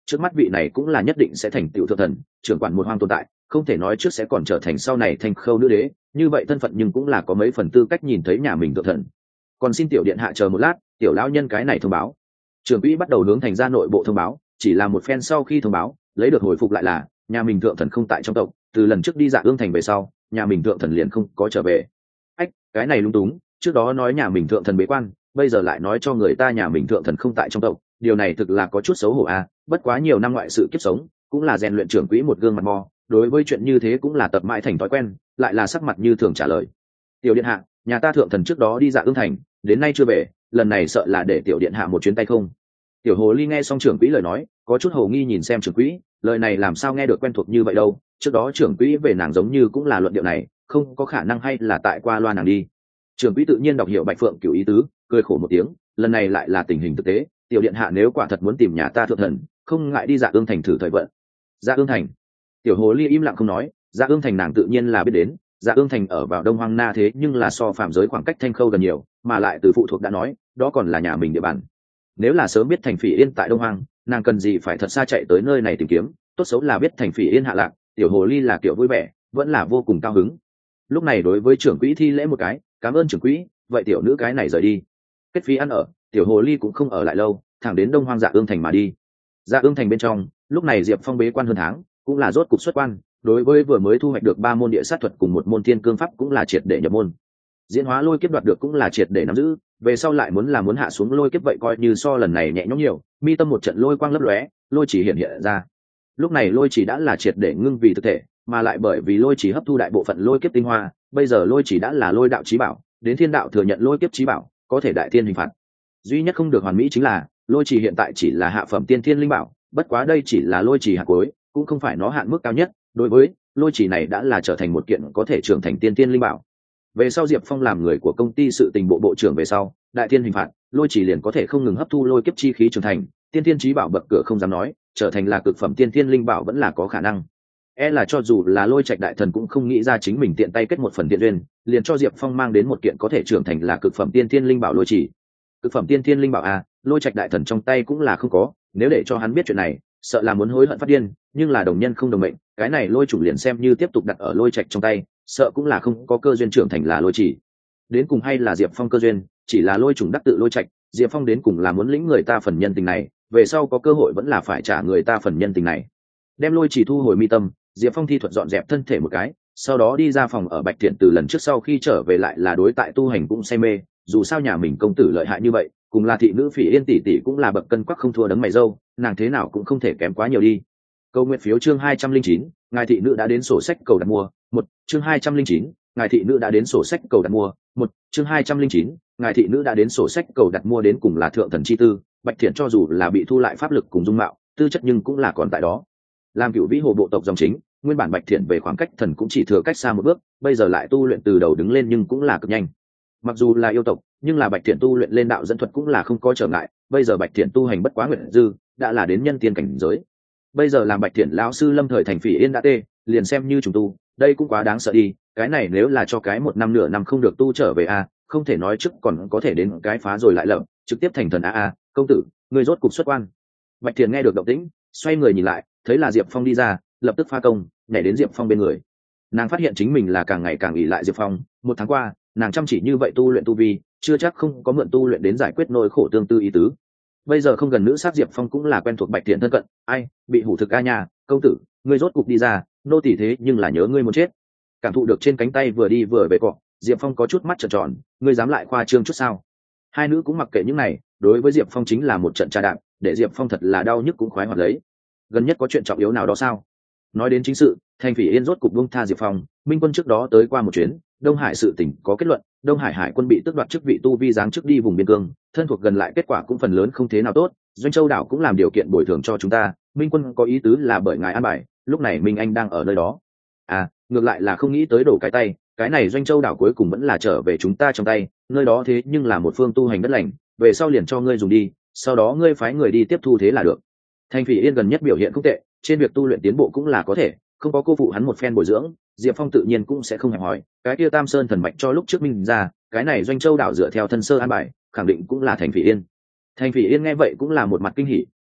trước mắt vị này cũng là nhất định sẽ thành tựu thượng thần, trưởng quản một hoang tồn tại, không thể nói trước sẽ còn trở thành sau này thành khâu nữ đế, như vậy thân phận nhưng cũng là có mấy phần tư cách nhìn thấy nhà mình thượng thần. Còn xin tiểu điện hạ chờ một lát, tiểu lão nhân cái này thông báo. Trưởng quỹ bắt đầu hướng thành ra nội bộ thông báo, chỉ là một phen sau khi thông báo, lấy được hồi phục lại là nhà mình thượng thần không tại trong tộc, từ lần trước đi Dạ Ương thành về sau, nhà mình thượng thần liền không có trở về. Ách, cái này lung túng, trước đó nói nhà mình thượng thần bế quan, bây giờ lại nói cho người ta nhà mình thượng thần không tại trong tộc, điều này thực là có chút xấu hổ à. Bất quá nhiều năm ngoại sự kiếp sống, cũng là rèn luyện trưởng quỹ một gương mặt mò, đối với chuyện như thế cũng là tập mãi thành thói quen, lại là sắc mặt như thường trả lời. Tiểu điện hạ, nhà ta thượng thần trước đó đi Dạ Ương thành, đến nay chưa về, lần này sợ là để tiểu điện hạ một chuyến tay không. Tiểu hồ ly nghe xong trưởng quỹ lời nói, có chút hồ nghi nhìn xem trưởng quỹ, lời này làm sao nghe được quen thuộc như vậy đâu, trước đó trưởng quỹ về nàng giống như cũng là luận điệu này, không có khả năng hay là tại qua loa nàng đi. Trưởng quỹ tự nhiên đọc hiểu Bạch Phượng Cửu ý tứ, cười khổ một tiếng, lần này lại là tình hình thực tế, tiểu điện hạ nếu quả thật muốn tìm nhà ta thượng thần, không ngại đi Dạ Ương thành thử thời vận. Dạ Ương thành? Tiểu hồ ly im lặng không nói, Dạ Ương thành nàng tự nhiên là biết đến, Dạ Ương thành ở vào Đông Hoang Na thế nhưng là so phạm giới khoảng cách Thanh Khâu gần nhiều, mà lại từ phụ thuộc đã nói, đó còn là nhà mình địa bàn. Nếu là sớm biết thành Phỉ Yên tại Đông Hoang, nàng cần gì phải thật xa chạy tới nơi này tìm kiếm, tốt xấu là biết thành Phỉ Yên hạ lạc, tiểu hồ ly là kiểu vui vẻ, vẫn là vô cùng cao hứng. Lúc này đối với trưởng quỹ thi lễ một cái, cảm ơn trưởng quỹ, vậy tiểu nữ cái này rời đi. Kết phí ăn ở, tiểu hồ ly cũng không ở lại lâu, thẳng đến Đông Hoang Dạ Ương thành mà đi. Dạ Ương thành bên trong, lúc này Diệp Phong bế quan hơn tháng, cũng là rốt cục xuất quan, đối với vừa mới thu hoạch được ba môn địa sát thuật cùng một môn thiên cương pháp cũng là triệt để nhập môn. Diễn hóa lôi kiếp đoạt được cũng là triệt để nắm giữ, về sau lại muốn là muốn hạ xuống lôi kiếp vậy coi như so lần này nhẹ nhõm nhiều, mi tâm một trận lôi quang lấp lóe, lôi chỉ hiện hiện ra. Lúc này lôi chỉ đã là triệt để ngưng vì thực thể, mà lại bởi vì lôi chỉ hấp thu đại bộ phận lôi kiếp tinh hoa, bây giờ lôi chỉ đã là lôi đạo chí bảo, đến thiên đạo thừa nhận lôi kiếp chí bảo, có thể đại thiên hình phạt. Duy nhất không được hoàn mỹ chính là lôi chỉ hiện tại chỉ là hạ phẩm tiên thiên linh bảo, bất quá đây chỉ là lôi chỉ hạt cuối, cũng không phải nó hạn mức cao nhất, đối với lôi chỉ này đã là trở thành một kiện có thể trưởng thành tiên thiên linh bảo. Về sau Diệp Phong làm người của công ty sự tình bộ bộ trưởng về sau, đại thiên hình phạt, lôi chỉ liền có thể không ngừng hấp thu lôi kiếp chi khí trưởng thành, tiên thiên chí bảo bậc cửa không dám nói, trở thành là cực phẩm tiên thiên linh bảo vẫn là có khả năng. E là cho dù là lôi trạch đại thần cũng không nghĩ ra chính mình tiện tay kết một phần tiện duyên, liền cho Diệp Phong mang đến một kiện có thể trưởng thành là cực phẩm tiên thiên linh bảo lôi chỉ. Cực phẩm tiên thiên linh bảo à, lôi trạch đại thần trong tay cũng là không có, nếu để cho hắn biết chuyện này, sợ là muốn hối hận phát điên, nhưng là đồng nhân không đồng mệnh, cái này lôi chủ liền xem như tiếp tục đặt ở lôi trạch trong tay, sợ cũng là không có cơ duyên trưởng thành là lôi chỉ. Đến cùng hay là Diệp Phong cơ duyên, chỉ là lôi trùng đắc tự lôi trạch, Diệp Phong đến cùng là muốn lĩnh người ta phần nhân tình này, về sau có cơ hội vẫn là phải trả người ta phần nhân tình này. Đem lôi chỉ thu hồi mi tâm, Diệp Phong thi thuật dọn dẹp thân thể một cái, sau đó đi ra phòng ở Bạch Thiện từ lần trước sau khi trở về lại là đối tại tu hành cũng say mê, dù sao nhà mình công tử lợi hại như vậy, cùng là thị nữ Phỉ Yên tỷ tỷ cũng là bậc cân quắc không thua đấng mày râu, nàng thế nào cũng không thể kém quá nhiều đi. Câu nguyện phiếu chương hai trăm linh chín, ngài thị nữ đã đến sổ sách cầu đặt mua, một chương hai trăm linh chín, ngài thị nữ đã đến sổ sách cầu đặt mua, một chương hai trăm linh chín, ngài thị nữ đã đến sổ sách cầu đặt mua đến cùng là thượng thần chi tư, Bạch Thiện cho dù là bị thu lại pháp lực cùng dung mạo, tư chất nhưng cũng là còn tại đó. Làm cựu vĩ hồ bộ tộc dòng chính, nguyên bản Bạch Thiện về khoảng cách thần cũng chỉ thừa cách xa một bước, bây giờ lại tu luyện từ đầu đứng lên nhưng cũng là cực nhanh. Mặc dù là yêu tộc, nhưng là Bạch Thiện tu luyện lên đạo dẫn thuật cũng là không có trở ngại, bây giờ Bạch Thiện tu hành bất quá nguyện dư, đã là đến nhân tiên cảnh giới. Bây giờ làm Bạch Thiện lão sư lâm thời thành Phỉ Yên đã tê, liền xem như trùng tu, đây cũng quá đáng sợ đi, cái này nếu là cho cái một năm nửa năm không được tu trở về a, không thể nói trước còn có thể đến cái phá rồi lại lợm, trực tiếp thành thần a a, công tử, người rốt cục xuất quan. Bạch Thiện nghe được động tĩnh, xoay người nhìn lại, thấy là Diệp Phong đi ra, lập tức pha công, nhảy đến Diệp Phong bên người. Nàng phát hiện chính mình là càng ngày càng ỷ lại Diệp Phong, một tháng qua, nàng chăm chỉ như vậy tu luyện tu vi, chưa chắc không có mượn tu luyện đến giải quyết nỗi khổ tương tư ý tứ. Bây giờ không gần nữ sát Diệp Phong cũng là quen thuộc Bạch Thiện thân cận, ai, bị hủ thực a nhà, công tử, ngươi rốt cục đi ra, nô tỳ thế nhưng là nhớ ngươi muốn chết. Cảm thụ được trên cánh tay vừa đi vừa về cọ, Diệp Phong có chút mắt trợn tròn, ngươi dám lại khoa trương chút sao? Hai nữ cũng mặc kệ những này, đối với Diệp Phong chính là một trận trà đạp, để Diệp Phong thật là đau nhức cũng khoái hoạt lấy. Gần nhất có chuyện trọng yếu nào đó sao? Nói đến chính sự, Thành Phỉ Yên rốt cục buông tha Diệp Phong, Minh Quân trước đó tới qua một chuyến, Đông Hải sự tình có kết luận, Đông Hải hải quân bị tước đoạt chức vị tu vi giáng chức đi vùng biên cương, thân thuộc gần lại kết quả cũng phần lớn không thế nào tốt, Doanh Châu đảo cũng làm điều kiện bồi thường cho chúng ta, Minh Quân có ý tứ là bởi ngài an bài, lúc này Minh Anh đang ở nơi đó. À, ngược lại là không nghĩ tới đổ cái tay, cái này Doanh Châu đảo cuối cùng vẫn là trở về chúng ta trong tay, nơi đó thế nhưng là một phương tu hành đất lành, về sau liền cho ngươi dùng đi, sau đó ngươi phái người đi tiếp thu thế là được. Thành Phỉ Yên gần nhất biểu hiện không tệ, trên việc tu luyện tiến bộ cũng là có thể, không có cô phụ hắn một phen bồi dưỡng, Diệp Phong tự nhiên cũng sẽ không hẹp hỏi, cái kia Tam Sơn thần mạch cho lúc trước minh ra, cái này Doanh Châu đảo dựa theo thân sơ an bài, khẳng định cũng là Thành Phỉ Yên. Thành Phỉ Yên nghe vậy cũng là một mặt kinh hỉ,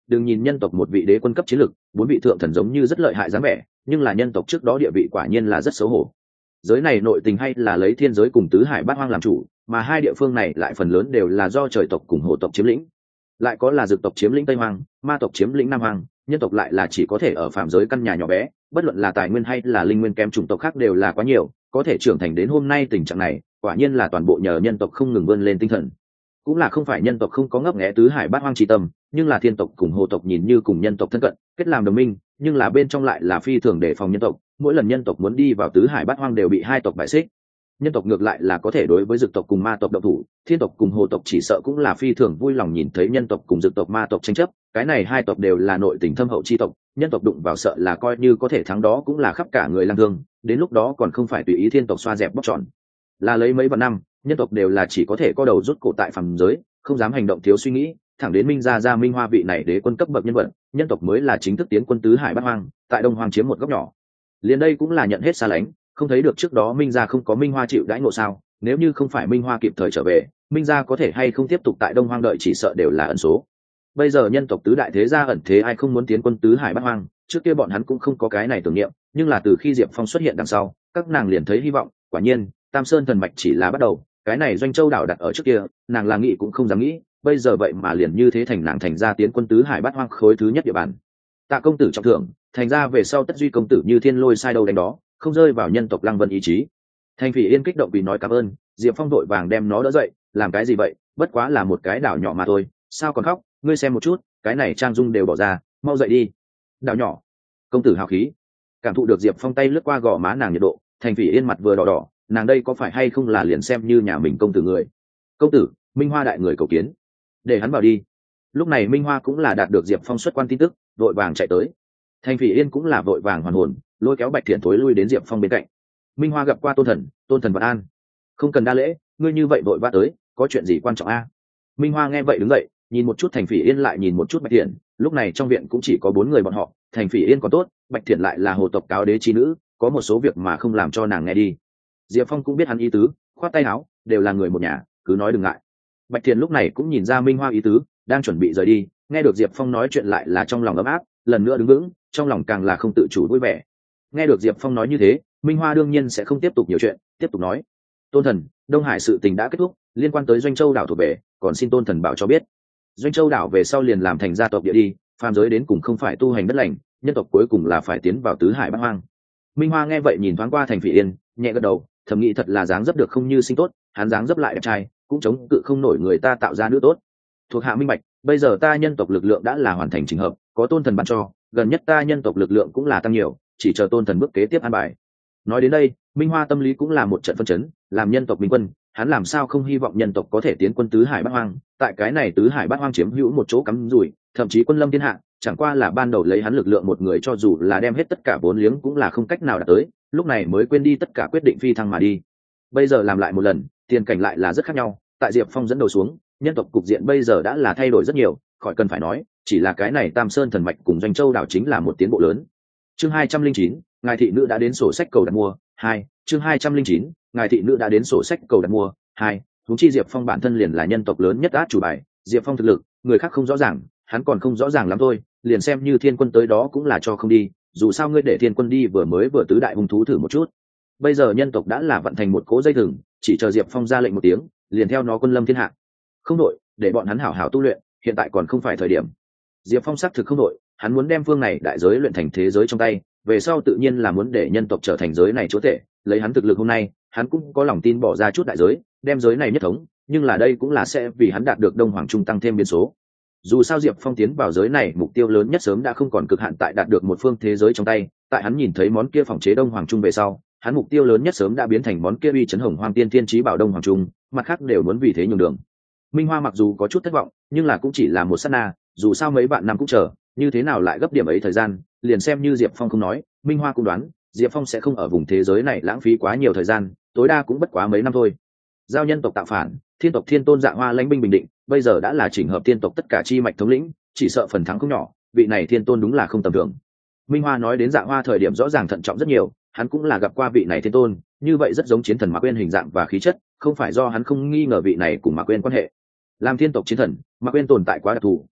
đừng nhìn nhân tộc một vị đế quân cấp chiến lực, bốn vị thượng thần giống như rất lợi hại dáng vẻ, nhưng là nhân tộc trước đó địa vị quả nhiên là rất xấu hổ. Giới này nội tình hay là lấy thiên giới cùng tứ hải bát hoang làm chủ, mà hai địa phương này lại phần lớn đều là do trời tộc cùng hồ tộc chiếm lĩnh, lại có là dược tộc chiếm lĩnh tây hoang, ma tộc chiếm lĩnh nam hoang, nhân tộc lại là chỉ có thể ở phạm giới căn nhà nhỏ bé, bất luận là tài nguyên hay là linh nguyên kém chủng tộc khác đều là quá nhiều, có thể trưởng thành đến hôm nay tình trạng này, quả nhiên là toàn bộ nhờ nhân tộc không ngừng vươn lên tinh thần. Cũng là không phải nhân tộc không có ngấp nghé tứ hải bát hoang chi tâm, nhưng là thiên tộc cùng hồ tộc nhìn như cùng nhân tộc thân cận, kết làm đồng minh, nhưng là bên trong lại là phi thường đề phòng nhân tộc, mỗi lần nhân tộc muốn đi vào tứ hải bát hoang đều bị hai tộc bại xích. Nhân tộc ngược lại là có thể đối với dược tộc cùng ma tộc động thủ, thiên tộc cùng hồ tộc chỉ sợ cũng là phi thường vui lòng nhìn thấy nhân tộc cùng dược tộc ma tộc tranh chấp, cái này hai tộc đều là nội tình thâm hậu chi tộc, nhân tộc đụng vào sợ là coi như có thể thắng đó cũng là khắp cả người lang thương, đến lúc đó còn không phải tùy ý thiên tộc xoa dẹp bóc tròn. Là lấy mấy vạn năm, nhân tộc đều là chỉ có thể co đầu rút cổ tại phàm giới, không dám hành động thiếu suy nghĩ, thẳng đến Minh gia gia Minh Hoa vị này đế quân cấp bậc nhân vật, nhân tộc mới là chính thức tiến quân tứ hải bát hoang, tại Đông Hoang chiếm một góc nhỏ. Liền đây cũng là nhận hết xa lánh, không thấy được trước đó Minh gia không có Minh Hoa chịu đãi ngộ sao? Nếu như không phải Minh Hoa kịp thời trở về, Minh gia có thể hay không tiếp tục tại Đông Hoang đợi chỉ sợ đều là ẩn số. Bây giờ nhân tộc tứ đại thế gia ẩn thế ai không muốn tiến quân tứ hải bát hoang, trước kia bọn hắn cũng không có cái này tưởng niệm, nhưng là từ khi Diệp Phong xuất hiện đằng sau, các nàng liền thấy hy vọng, quả nhiên, Tam Sơn thần mạch chỉ là bắt đầu, cái này Doanh Châu đảo đặt ở trước kia, nàng là nghĩ cũng không dám nghĩ, bây giờ vậy mà liền như thế thành nàng thành ra tiến quân tứ hải bát hoang khối thứ nhất địa bàn. Tạ công tử trọng thưởng, thành ra về sau tất duy công tử như thiên lôi sai đâu đánh đó, không rơi vào nhân tộc Lăng Vân ý chí. Thành Phỉ Yên kích động vì nói cảm ơn, Diệp Phong đội vàng đem nó đỡ dậy, làm cái gì vậy, bất quá là một cái đảo nhỏ mà thôi, sao còn khóc, ngươi xem một chút, cái này trang dung đều bỏ ra, mau dậy đi. Đảo nhỏ, công tử hào khí. Cảm thụ được Diệp Phong tay lướt qua gò má nàng nhiệt độ, Thành Phỉ Yên mặt vừa đỏ đỏ, nàng đây có phải hay không là liền xem như nhà mình công tử người. Công tử, Minh Hoa đại người cầu kiến, để hắn vào đi. Lúc này Minh Hoa cũng là đạt được Diệp Phong xuất quan tin tức, vội vàng chạy tới. Thành Phỉ Yên cũng là vội vàng hoàn hồn, lôi kéo Bạch Thiện thối lui đến Diệp Phong bên cạnh. Minh Hoa gặp qua tôn thần, tôn thần vạn an. Không cần đa lễ, ngươi như vậy vội vã tới, có chuyện gì quan trọng a? Minh Hoa nghe vậy đứng dậy, nhìn một chút Thành Phỉ Yên lại nhìn một chút Bạch Thiện, lúc này trong viện cũng chỉ có bốn người bọn họ, Thành Phỉ Yên còn tốt, Bạch Thiện lại là hồ tộc cáo đế chi nữ, có một số việc mà không làm cho nàng nghe đi. Diệp Phong cũng biết hắn ý tứ, khoát tay áo, đều là người một nhà, cứ nói đừng ngại. Bạch Thiện lúc này cũng nhìn ra Minh Hoa ý tứ, đang chuẩn bị rời đi, nghe được Diệp Phong nói chuyện lại là trong lòng ấm áp, lần nữa đứng vững, trong lòng càng là không tự chủ vui vẻ. Nghe được Diệp Phong nói như thế, Minh Hoa đương nhiên sẽ không tiếp tục nhiều chuyện, tiếp tục nói: tôn thần, Đông Hải sự tình đã kết thúc, liên quan tới Doanh Châu đảo thuộc về, còn xin tôn thần bảo cho biết. Doanh Châu đảo về sau liền làm thành gia tộc địa đi, phàm giới đến cùng không phải tu hành đất lành, nhân tộc cuối cùng là phải tiến vào tứ hải bát hoang. Minh Hoa nghe vậy nhìn thoáng qua Thành Phỉ Yên, nhẹ gật đầu, thầm nghĩ thật là dáng dấp được không như sinh tốt, hắn dáng dấp lại đẹp trai, cũng chống cự không nổi người ta tạo ra nữ tốt. Thuộc hạ minh bạch, bây giờ ta nhân tộc lực lượng đã là hoàn thành chỉnh hợp, có tôn thần ban cho, gần nhất ta nhân tộc lực lượng cũng là tăng nhiều, chỉ chờ tôn thần bước kế tiếp an bài. Nói đến đây, Minh Hoa tâm lý cũng là một trận phân chấn, làm nhân tộc minh quân, hắn làm sao không hy vọng nhân tộc có thể tiến quân tứ hải bát hoang, tại cái này tứ hải bát hoang chiếm hữu một chỗ cắm rủi, thậm chí quân lâm thiên hạ, chẳng qua là ban đầu lấy hắn lực lượng một người cho dù là đem hết tất cả vốn liếng cũng là không cách nào đạt tới, lúc này mới quên đi tất cả quyết định phi thăng mà đi. Bây giờ làm lại một lần, tiền cảnh lại là rất khác nhau, tại Diệp Phong dẫn đầu xuống, nhân tộc cục diện bây giờ đã là thay đổi rất nhiều, khỏi cần phải nói, chỉ là cái này Tam Sơn thần mạch cùng Doanh Châu đảo chính là một tiến bộ lớn. Chương hai trăm linh chín, ngài thị nữ đã đến sổ sách cầu đặt mua. Hai, chương hai trăm linh chín, ngài thị nữ đã đến sổ sách cầu đặt mua. Hai, huống chi Diệp Phong bản thân liền là nhân tộc lớn nhất át chủ bài, Diệp Phong thực lực, người khác không rõ ràng, hắn còn không rõ ràng lắm thôi, liền xem như thiên quân tới đó cũng là cho không đi, dù sao ngươi để thiên quân đi vừa mới vừa tứ đại hung thú thử một chút. Bây giờ nhân tộc đã là vận thành một cỗ dây thừng, chỉ chờ Diệp Phong ra lệnh một tiếng, liền theo nó quân lâm thiên hạ. Không đội, để bọn hắn hảo hảo tu luyện, hiện tại còn không phải thời điểm. Diệp Phong xác thực không đội, hắn muốn đem phương này đại giới luyện thành thế giới trong tay, về sau tự nhiên là muốn để nhân tộc trở thành giới này chúa tể, lấy hắn thực lực hôm nay, hắn cũng có lòng tin bỏ ra chút đại giới, đem giới này nhất thống, nhưng là đây cũng là sẽ vì hắn đạt được Đông Hoàng Trung tăng thêm biến số. Dù sao Diệp Phong tiến vào giới này mục tiêu lớn nhất sớm đã không còn cực hạn tại đạt được một phương thế giới trong tay, tại hắn nhìn thấy món kia phòng chế Đông Hoàng Trung về sau, hắn mục tiêu lớn nhất sớm đã biến thành món kia uy chấn hồng hoang tiên thiên chí bảo Đông Hoàng Trung, mặt khác đều muốn vì thế nhường đường. Minh Hoa mặc dù có chút thất vọng, nhưng là cũng chỉ là một sát na, dù sao mấy bạn năm cũng chờ, như thế nào lại gấp điểm ấy thời gian, liền xem như Diệp Phong không nói, Minh Hoa cũng đoán, Diệp Phong sẽ không ở vùng thế giới này lãng phí quá nhiều thời gian, tối đa cũng bất quá mấy năm thôi. Giao nhân tộc tạo phản, thiên tộc Thiên Tôn Dạ Hoa lãnh binh bình định, bây giờ đã là chỉnh hợp tiên tộc tất cả chi mạch thống lĩnh, chỉ sợ phần thắng không nhỏ, vị này Thiên Tôn đúng là không tầm thường. Minh Hoa nói đến Dạ Hoa thời điểm rõ ràng thận trọng rất nhiều, hắn cũng là gặp qua vị này Thiên Tôn, như vậy rất giống chiến thần Mạc Quyên hình dạng và khí chất, không phải do hắn không nghi ngờ vị này cùng Mạc Quyên quan hệ. Làm thiên tộc chiến thần, Mạc Quyên tồn tại quá đặc thù,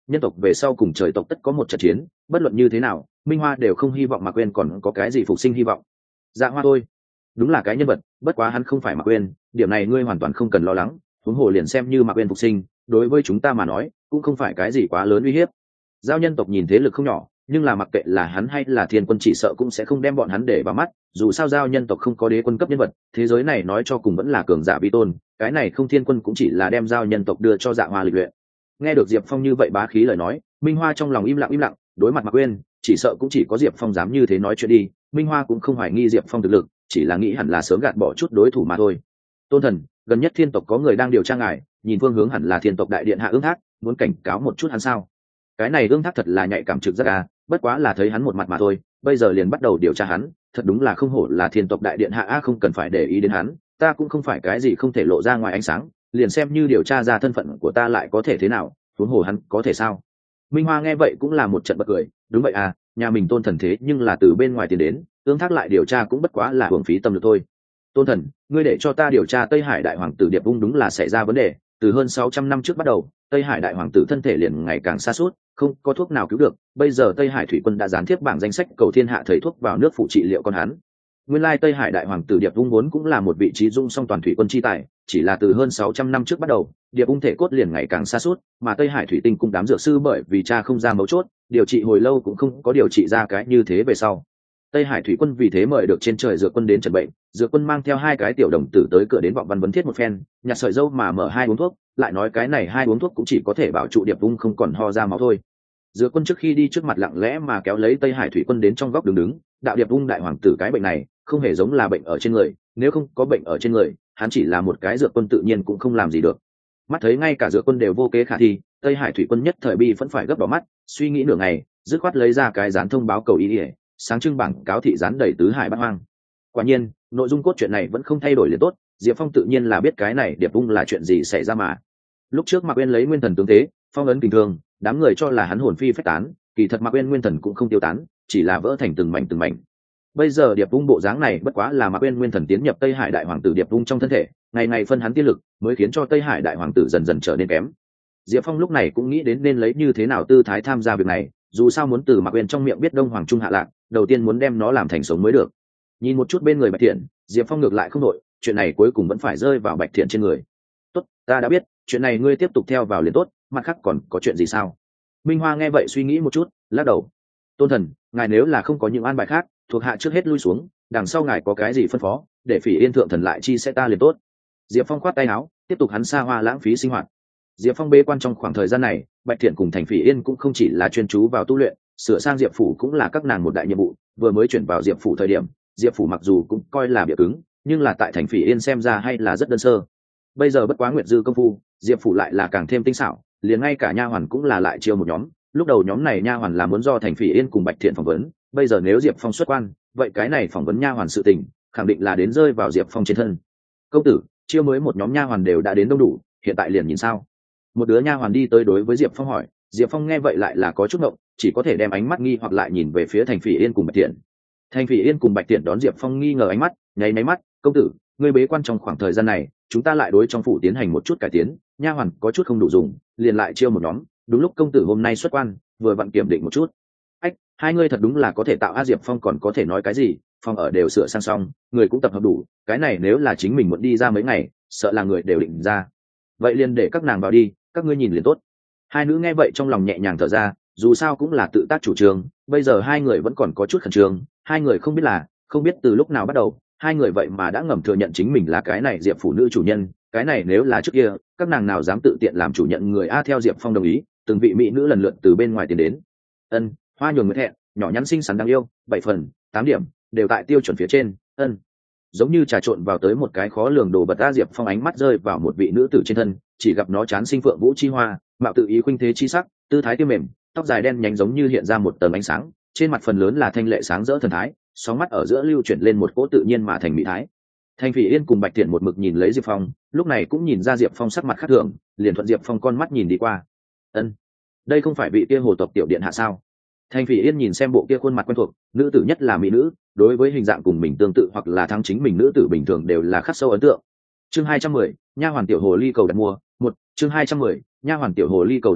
nhân tộc về sau cùng trời tộc tất có một trận chiến, bất luận như thế nào Minh Hoa đều không hy vọng Mạc Uyên còn có cái gì phục sinh hy vọng. Dạ Hoa thôi, đúng là cái nhân vật, bất quá hắn không phải Mạc Uyên, điểm này ngươi hoàn toàn không cần lo lắng, huống hồ liền xem như Mạc Uyên phục sinh, đối với chúng ta mà nói cũng không phải cái gì quá lớn uy hiếp. Giao nhân tộc nhìn thế lực không nhỏ, nhưng là mặc kệ là hắn hay là Thiên Quân chỉ sợ cũng sẽ không đem bọn hắn để vào mắt, dù sao Giao nhân tộc không có đế quân cấp nhân vật, thế giới này nói cho cùng vẫn là cường giả vi tôn, cái này không Thiên Quân cũng chỉ là đem Giao nhân tộc đưa cho Dạ Hoa lịch luyện. Nghe được Diệp Phong như vậy bá khí lời nói, Minh Hoa trong lòng im lặng im lặng, đối mặt Mạc Uyên chỉ sợ cũng chỉ có Diệp Phong dám như thế nói chuyện đi. Minh Hoa cũng không hoài nghi Diệp Phong thực lực, chỉ là nghĩ hẳn là sớm gạt bỏ chút đối thủ mà thôi. Tôn thần, gần nhất Thiên tộc có người đang điều tra ngài, nhìn phương hướng hẳn là Thiên tộc đại điện hạ Ương Thác, muốn cảnh cáo một chút hắn sao? Cái này Ương Thác thật là nhạy cảm trực giác à, bất quá là thấy hắn một mặt mà thôi, bây giờ liền bắt đầu điều tra hắn, thật đúng là không hổ là Thiên tộc đại điện hạ a, không cần phải để ý đến hắn, ta cũng không phải cái gì không thể lộ ra ngoài ánh sáng, liền xem như điều tra ra thân phận của ta lại có thể thế nào, huống hồ hắn có thể sao? Minh Hoa nghe vậy cũng là một trận bật cười, đúng vậy à, nhà mình Tôn thần thế nhưng là từ bên ngoài tiền đến, Ương Thác lại điều tra cũng bất quá là hưởng phí tâm lực thôi. Tôn thần, ngươi để cho ta điều tra Tây Hải đại hoàng tử Điệp Ung đúng là xảy ra vấn đề, từ hơn sáu trăm năm trước bắt đầu, Tây Hải đại hoàng tử thân thể liền ngày càng sa sút, không có thuốc nào cứu được, bây giờ Tây Hải thủy quân đã gián tiếp bảng danh sách cầu thiên hạ thầy thuốc vào nước phụ trị liệu con hắn. Nguyên lai Tây Hải đại hoàng tử Điệp Ung vốn cũng là một vị trí dung song toàn thủy quân chi tài, chỉ là từ hơn sáu trăm năm trước bắt đầu, Điệp Ung thể cốt liền ngày càng sa sút, mà Tây Hải thủy tinh cung đám dược sư bởi vì cha không ra mấu chốt, điều trị hồi lâu cũng không có điều trị ra cái như thế về sau. Tây Hải thủy quân vì thế mời được trên trời dược quân đến trần bệnh, dược quân mang theo hai cái tiểu đồng tử tới cửa đến vọng văn vấn thiết một phen, nhặt sợi dâu mà mở hai uống thuốc, lại nói cái này hai uống thuốc cũng chỉ có thể bảo trụ Điệp Ung không còn ho ra máu thôi. Dược quân trước khi đi trước mặt lặng lẽ mà kéo lấy Tây Hải thủy quân đến trong góc đứng đứng, đạo Điệp Ung đại hoàng tử cái bệnh này không hề giống là bệnh ở trên người, nếu không có bệnh ở trên người, hắn chỉ là một cái dược quân tự nhiên cũng không làm gì được. Mắt thấy ngay cả dược quân đều vô kế khả thi, Tây Hải thủy quân nhất thời bi vẫn phải gấp đỏ mắt, suy nghĩ nửa ngày, dứt khoát lấy ra cái dán thông báo cầu ý ỉa, sáng trưng bảng cáo thị dán đầy tứ hải bát hoang. Quả nhiên, nội dung cốt truyện này vẫn không thay đổi liền tốt, Diệp Phong tự nhiên là biết cái này Điệp Ung là chuyện gì xảy ra mà. Lúc trước Mạc Uyên lấy nguyên thần tướng thế, phong ấn bình thường, đám người cho là hắn hồn phi phách tán, kỳ thật Mạc Uyên nguyên thần cũng không tiêu tán, chỉ là vỡ thành từng mảnh từng mảnh. Bây giờ Điệp Ung bộ dáng này bất quá là Mạc Uyên nguyên thần tiến nhập Tây Hải đại hoàng tử Điệp Ung trong thân thể, ngày ngày phân hắn tiên lực, mới khiến cho Tây Hải đại hoàng tử dần dần trở nên kém. Diệp Phong lúc này cũng nghĩ đến nên lấy như thế nào tư thái tham gia việc này, dù sao muốn từ Mạc Uyên trong miệng biết Đông Hoàng Trung hạ lạc, đầu tiên muốn đem nó làm thành sống mới được. Nhìn một chút bên người Bạch Thiện, Diệp Phong ngược lại không đội, chuyện này cuối cùng vẫn phải rơi vào Bạch Thiện trên người. Tốt, ta đã biết, chuyện này ngươi tiếp tục theo vào liền tốt, mặt khác còn có chuyện gì sao? Minh Hoa nghe vậy suy nghĩ một chút, lắc đầu. Tôn thần, ngài nếu là không có những an bài khác, thuộc hạ trước hết lui xuống, đằng sau ngài có cái gì phân phó, để Phỉ Yên thượng thần lại chi sẽ ta liền tốt. Diệp Phong khoát tay áo, tiếp tục hắn xa hoa lãng phí sinh hoạt. Diệp Phong bế quan trong khoảng thời gian này, Bạch Thiện cùng Thành Phỉ Yên cũng không chỉ là chuyên chú vào tu luyện, sửa sang Diệp phủ cũng là các nàng một đại nhiệm vụ. Vừa mới chuyển vào Diệp phủ thời điểm, Diệp phủ mặc dù cũng coi là bịa cứng, nhưng là tại Thành Phỉ Yên xem ra hay là rất đơn sơ. Bây giờ bất quá nguyệt dư công phu, Diệp phủ lại là càng thêm tinh xảo, liền ngay cả nha hoàn cũng là lại chiêu một nhóm. Lúc đầu nhóm này nha hoàn là muốn do Thành Phỉ Yên cùng Bạch Thiện phỏng vấn, bây giờ nếu Diệp Phong xuất quan, vậy cái này phỏng vấn nha hoàn sự tình, khẳng định là đến rơi vào Diệp Phong trên thân. Công tử, chiêu mới một nhóm nha hoàn đều đã đến đông đủ, hiện tại liền nhìn sao? Một đứa nha hoàn đi tới đối với Diệp Phong hỏi, Diệp Phong nghe vậy lại là có chút ngộng, chỉ có thể đem ánh mắt nghi hoặc lại nhìn về phía Thành Phỉ Yên cùng Bạch Thiện. Thành Phỉ Yên cùng Bạch Thiện đón Diệp Phong nghi ngờ ánh mắt, nháy nháy mắt, công tử, ngươi bế quan trong khoảng thời gian này, chúng ta lại đối trong phủ tiến hành một chút cải tiến, nha hoàn có chút không đủ dùng, liền lại chiêu một nhóm, đúng lúc công tử hôm nay xuất quan, vừa vặn kiểm định một chút. Ách, hai ngươi thật đúng là có thể tạo a. Diệp Phong còn có thể nói cái gì, phòng ở đều sửa sang xong, người cũng tập hợp đủ, cái này nếu là chính mình muốn đi ra mấy ngày, sợ là người đều định ra. Vậy liền để các nàng vào đi, các ngươi nhìn liền tốt. Hai nữ nghe vậy trong lòng nhẹ nhàng thở ra, dù sao cũng là tự tác chủ trương, bây giờ hai người vẫn còn có chút khẩn trương, hai người không biết là, không biết từ lúc nào bắt đầu, hai người vậy mà đã ngầm thừa nhận chính mình là cái này Diệp phủ nữ chủ nhân, cái này nếu là trước kia, các nàng nào dám tự tiện làm chủ nhận người a. Theo Diệp Phong đồng ý, từng vị mỹ nữ lần lượt từ bên ngoài tiến đến. Ân, hoa nhường nguyệt hẹn, nhỏ nhắn xinh xắn đáng yêu, bảy phần, tám điểm, đều tại tiêu chuẩn phía trên. Ân, giống như trà trộn vào tới một cái khó lường đồ vật a. Diệp Phong ánh mắt rơi vào một vị nữ tử trên thân, chỉ gặp nó chán sinh phượng vũ chi hoa, mạo tự ý khuynh thế chi sắc, tư thái tiêu mềm, tóc dài đen nhánh giống như hiện ra một tầng ánh sáng, trên mặt phần lớn là thanh lệ sáng rỡ thần thái, sóng mắt ở giữa lưu chuyển lên một cỗ tự nhiên mà thành mỹ thái. Thành Phỉ Yên cùng Bạch Thiện một mực nhìn lấy Diệp Phong, lúc này cũng nhìn ra Diệp Phong sắc mặt khác thường, liền thuận Diệp Phong con mắt nhìn đi qua. Ân, đây không phải vị kia hồ tộc tiểu điện hạ sao? Thành Phỉ Yên nhìn xem bộ kia khuôn mặt quen thuộc, nữ tử nhất là mỹ nữ, đối với hình dạng cùng mình tương tự hoặc là thắng chính mình nữ tử bình thường đều là khắc sâu ấn tượng. Chương hai trăm mười, nha hoàn tiểu hồ ly cầu đặt mua, một, chương hai trăm mười, nha hoàn tiểu hồ ly cầu đặt mua,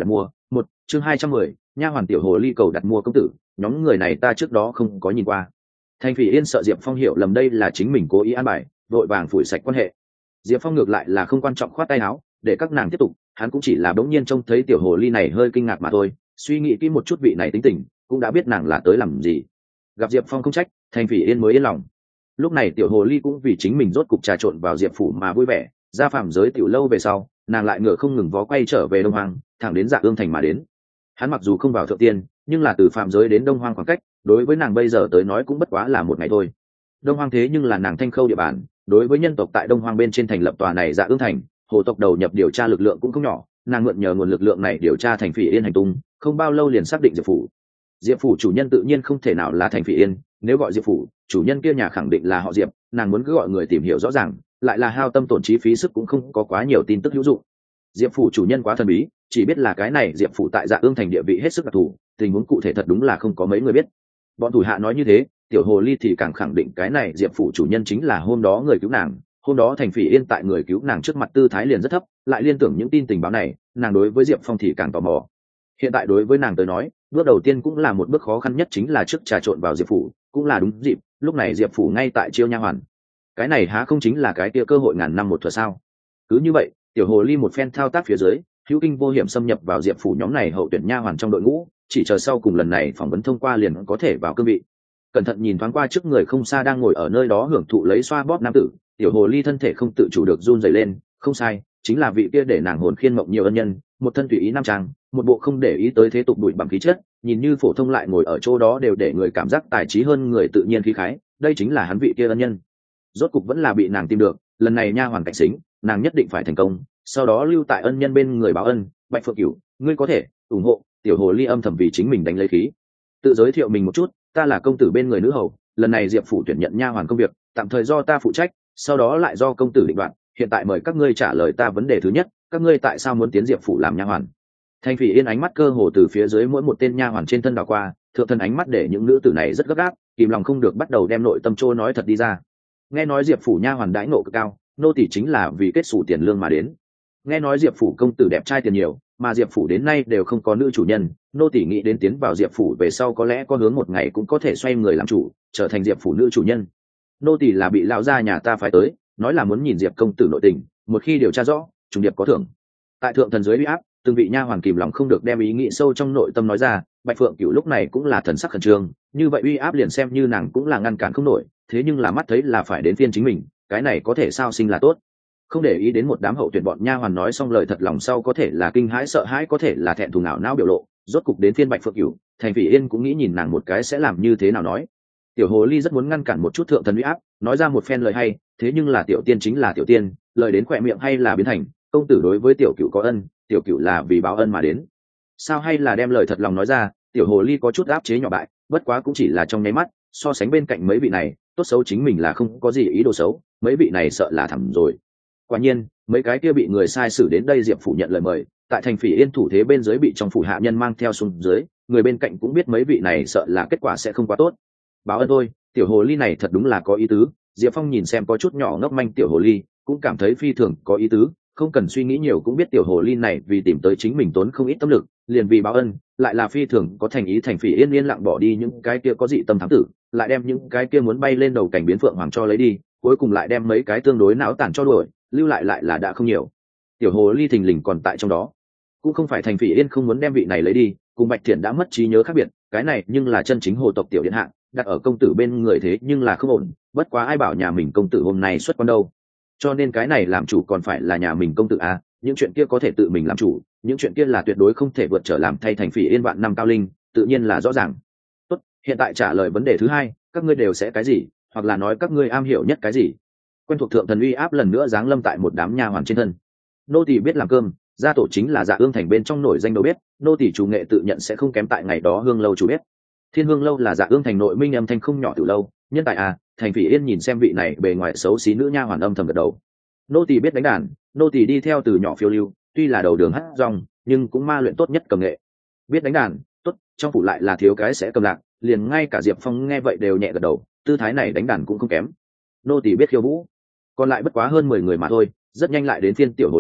một chương hai trăm mười nha hoàn tiểu hồ ly cầu đặt mua công tử. Nhóm người này ta trước đó không có nhìn qua. Thành Phỉ Yên sợ Diệp Phong hiểu lầm đây là chính mình cố ý an bài, vội vàng phủi sạch quan hệ. Diệp Phong ngược lại là không quan trọng, khoát tay áo để các nàng tiếp tục, hắn cũng chỉ là bỗng nhiên trông thấy tiểu hồ ly này hơi kinh ngạc mà thôi, suy nghĩ kỹ một chút vị này tính tình, cũng đã biết nàng là tới làm gì. Gặp Diệp Phong không trách, Thành Phỉ Yên mới yên lòng. Lúc này tiểu hồ ly cũng vì chính mình rốt cục trà trộn vào Diệp phủ mà vui vẻ, ra phàm giới tiểu lâu về sau, nàng lại ngựa không ngừng vó quay trở về Đông Hoang, thẳng đến Dạ Ương thành mà đến. Hắn mặc dù không vào thượng tiên, nhưng là từ phàm giới đến Đông Hoang khoảng cách, đối với nàng bây giờ tới nói cũng bất quá là một ngày thôi. Đông Hoang thế nhưng là nàng Thanh Khâu địa bàn, đối với nhân tộc tại Đông Hoang bên trên thành lập tòa này Dạ Ương thành, hồ tộc đầu nhập điều tra lực lượng cũng không nhỏ, nàng mượn nhờ nguồn lực lượng này điều tra Thành Phỉ Yên hành tung, không bao lâu liền xác định Diệp phủ. Diệp phủ chủ nhân tự nhiên không thể nào là Thành Phỉ Yên, nếu gọi Diệp phủ, chủ nhân kia nhà khẳng định là họ Diệp, nàng muốn cứ gọi người tìm hiểu rõ ràng, lại là hao tâm tổn trí phí sức cũng không có quá nhiều tin tức hữu dụng. Diệp phủ chủ nhân quá thần bí, chỉ biết là cái này Diệp phủ tại Dạ Ương thành địa vị hết sức đặc thù, tình huống cụ thể thật đúng là không có mấy người biết. Bọn thủ hạ nói như thế, tiểu hồ ly thì càng khẳng định cái này Diệp phủ chủ nhân chính là hôm đó người cứu nàng. Hôm đó Thành Phỉ Yên tại người cứu nàng trước mặt tư thái liền rất thấp, lại liên tưởng những tin tình báo này, nàng đối với Diệp Phong thì càng tò mò. Hiện tại đối với nàng tới nói, bước đầu tiên cũng là một bước khó khăn nhất, chính là trước trà trộn vào Diệp phủ, cũng là đúng dịp, lúc này Diệp phủ ngay tại chiêu nha hoàn. Cái này há không chính là cái tia cơ hội ngàn năm một thuở sao? Cứ như vậy, tiểu hồ ly một phen thao tác phía dưới, hữu kinh vô hiểm xâm nhập vào Diệp phủ nhóm này hậu tuyển nha hoàn trong đội ngũ, chỉ chờ sau cùng lần này phỏng vấn thông qua liền có thể vào cương vị. Cẩn thận nhìn thoáng qua trước người không xa đang ngồi ở nơi đó hưởng thụ lấy xoa bóp nam tử, tiểu hồ ly thân thể không tự chủ được run rẩy lên, không sai, chính là vị kia để nàng hồn khiên mộng nhiều ân nhân, một thân tùy ý nam trang, một bộ không để ý tới thế tục bụi bằng khí chất, nhìn như phổ thông lại ngồi ở chỗ đó đều để người cảm giác tài trí hơn người tự nhiên khí khái, đây chính là hắn vị kia ân nhân. Rốt cục vẫn là bị nàng tìm được, lần này nha hoàn cảnh xính, nàng nhất định phải thành công, sau đó lưu tại ân nhân bên người báo ân. Bạch Phượng Cửu, ngươi có thể ủng hộ. Tiểu hồ ly âm thầm vì chính mình đánh lấy khí, tự giới thiệu mình một chút, ta là công tử bên người nữ hầu, lần này Diệp phủ tuyển nhận nha hoàn công việc tạm thời do ta phụ trách, sau đó lại do công tử định đoạt, hiện tại mời các ngươi trả lời ta vấn đề thứ nhất, các ngươi tại sao muốn tiến Diệp phủ làm nha hoàn? Thành Phỉ Yên ánh mắt cơ hồ từ phía dưới mỗi một tên nha hoàn trên thân đảo qua, thượng thân ánh mắt để những nữ tử này rất gấp gáp, kìm lòng không được bắt đầu đem nội tâm trôi nói thật đi ra. Nghe nói Diệp phủ nha hoàn đãi ngộ cực cao, nô tỳ chính là vì kết sủ tiền lương mà đến. Nghe nói Diệp phủ công tử đẹp trai tiền nhiều, mà Diệp phủ đến nay đều không có nữ chủ nhân, nô tỳ nghĩ đến tiến vào Diệp phủ về sau có lẽ có hướng một ngày cũng có thể xoay người làm chủ, trở thành Diệp phủ nữ chủ nhân. Nô tỳ là bị lão gia nhà ta phái tới, nói là muốn nhìn Diệp công tử nội tình, một khi điều tra rõ, trùng điệp có thưởng. Tại thượng thần dưới uy áp, từng vị nha hoàn kìm lòng không được đem ý nghĩ sâu trong nội tâm nói ra. Bạch Phượng Cửu lúc này cũng là thần sắc khẩn trương, như vậy uy áp liền xem như nàng cũng là ngăn cản không nổi, thế nhưng là mắt thấy là phải đến phiên chính mình, cái này có thể sao sinh là tốt. Không để ý đến một đám hậu tuyển bọn nha hoàn nói xong lời thật lòng sau có thể là kinh hãi sợ hãi, có thể là thẹn thùng não não biểu lộ, rốt cục đến phiên Bạch Phượng Cửu, Thành Phỉ Yên cũng nghĩ nhìn nàng một cái sẽ làm như thế nào nói. Tiểu hồ ly rất muốn ngăn cản một chút thượng thần uy áp, nói ra một phen lời hay, thế nhưng là tiểu tiên chính là tiểu tiên, lời đến khỏe miệng hay là biến thành công tử đối với tiểu cửu có ân, tiểu cửu là vì báo ân mà đến. Sao hay là đem lời thật lòng nói ra, tiểu hồ ly có chút áp chế nhỏ bại, bất quá cũng chỉ là trong nháy mắt, so sánh bên cạnh mấy vị này, tốt xấu chính mình là không có gì ý đồ xấu, mấy vị này sợ là thẳm rồi. Quả nhiên, mấy cái kia bị người sai xử đến đây Diệp phủ nhận lời mời, tại Thành Phỉ Yên thủ thế bên dưới bị trong phủ hạ nhân mang theo xuống dưới, người bên cạnh cũng biết mấy vị này sợ là kết quả sẽ không quá tốt. Báo ơn thôi, tiểu hồ ly này thật đúng là có ý tứ. Diệp Phong nhìn xem có chút nhỏ ngốc manh tiểu hồ ly, cũng cảm thấy phi thường có ý tứ, không cần suy nghĩ nhiều cũng biết tiểu hồ ly này vì tìm tới chính mình tốn không ít tâm lực, liền vì báo ân, lại là phi thường có thành ý. Thành Phỉ Yên yên lặng bỏ đi những cái kia có dị tâm thám tử, lại đem những cái kia muốn bay lên đầu cảnh biến phượng hoàng cho lấy đi, cuối cùng lại đem mấy cái tương đối não tàn cho đuổi, lưu lại lại là đã không nhiều. Tiểu hồ ly thình lình còn tại trong đó, cũng không phải Thành Phỉ Yên không muốn đem vị này lấy đi, cùng Bạch Thiện đã mất trí nhớ khác biệt, cái này nhưng là chân chính hồ tộc tiểu điện hạ, đặt ở công tử bên người thế nhưng là không ổn, bất quá ai bảo nhà mình công tử hôm nay xuất quan đâu, cho nên cái này làm chủ còn phải là nhà mình công tử à, những chuyện kia có thể tự mình làm chủ, những chuyện kia là tuyệt đối không thể vượt trở làm thay Thành Phỉ Yên vạn năm cao linh, tự nhiên là rõ ràng. Tốt, hiện tại trả lời vấn đề thứ hai, các ngươi đều sẽ cái gì, hoặc là nói các ngươi am hiểu nhất cái gì? Quen thuộc thượng thần uy áp lần nữa giáng lâm tại một đám nha hoàn trên thân. Nô tỳ biết làm cơm, gia tổ chính là Dạ Ương thành bên trong nổi danh đầu bếp, nô tỳ chủ nghệ tự nhận sẽ không kém tại ngày đó hương lâu chủ bếp. Thiên Hương lâu là Dạ Ương thành nội minh âm thanh không nhỏ từ lâu, nhân tài à. Thành Phỉ Yên nhìn xem vị này bề ngoài xấu xí nữ nha hoàn âm thầm gật đầu. Nô tỳ biết đánh đàn, nô tỳ đi theo từ nhỏ phiêu lưu, tuy là đầu đường hát rong, nhưng cũng ma luyện tốt nhất cầm nghệ. Biết đánh đàn, tốt, trong phủ lại là thiếu cái sẽ cầm lạc, liền ngay cả Diệp Phong nghe vậy đều nhẹ gật đầu, tư thái này đánh đàn cũng không kém. Nô tỳ biết khiêu vũ, còn lại bất quá hơn mười người mà thôi, rất nhanh lại đến phiên tiểu hồ ly.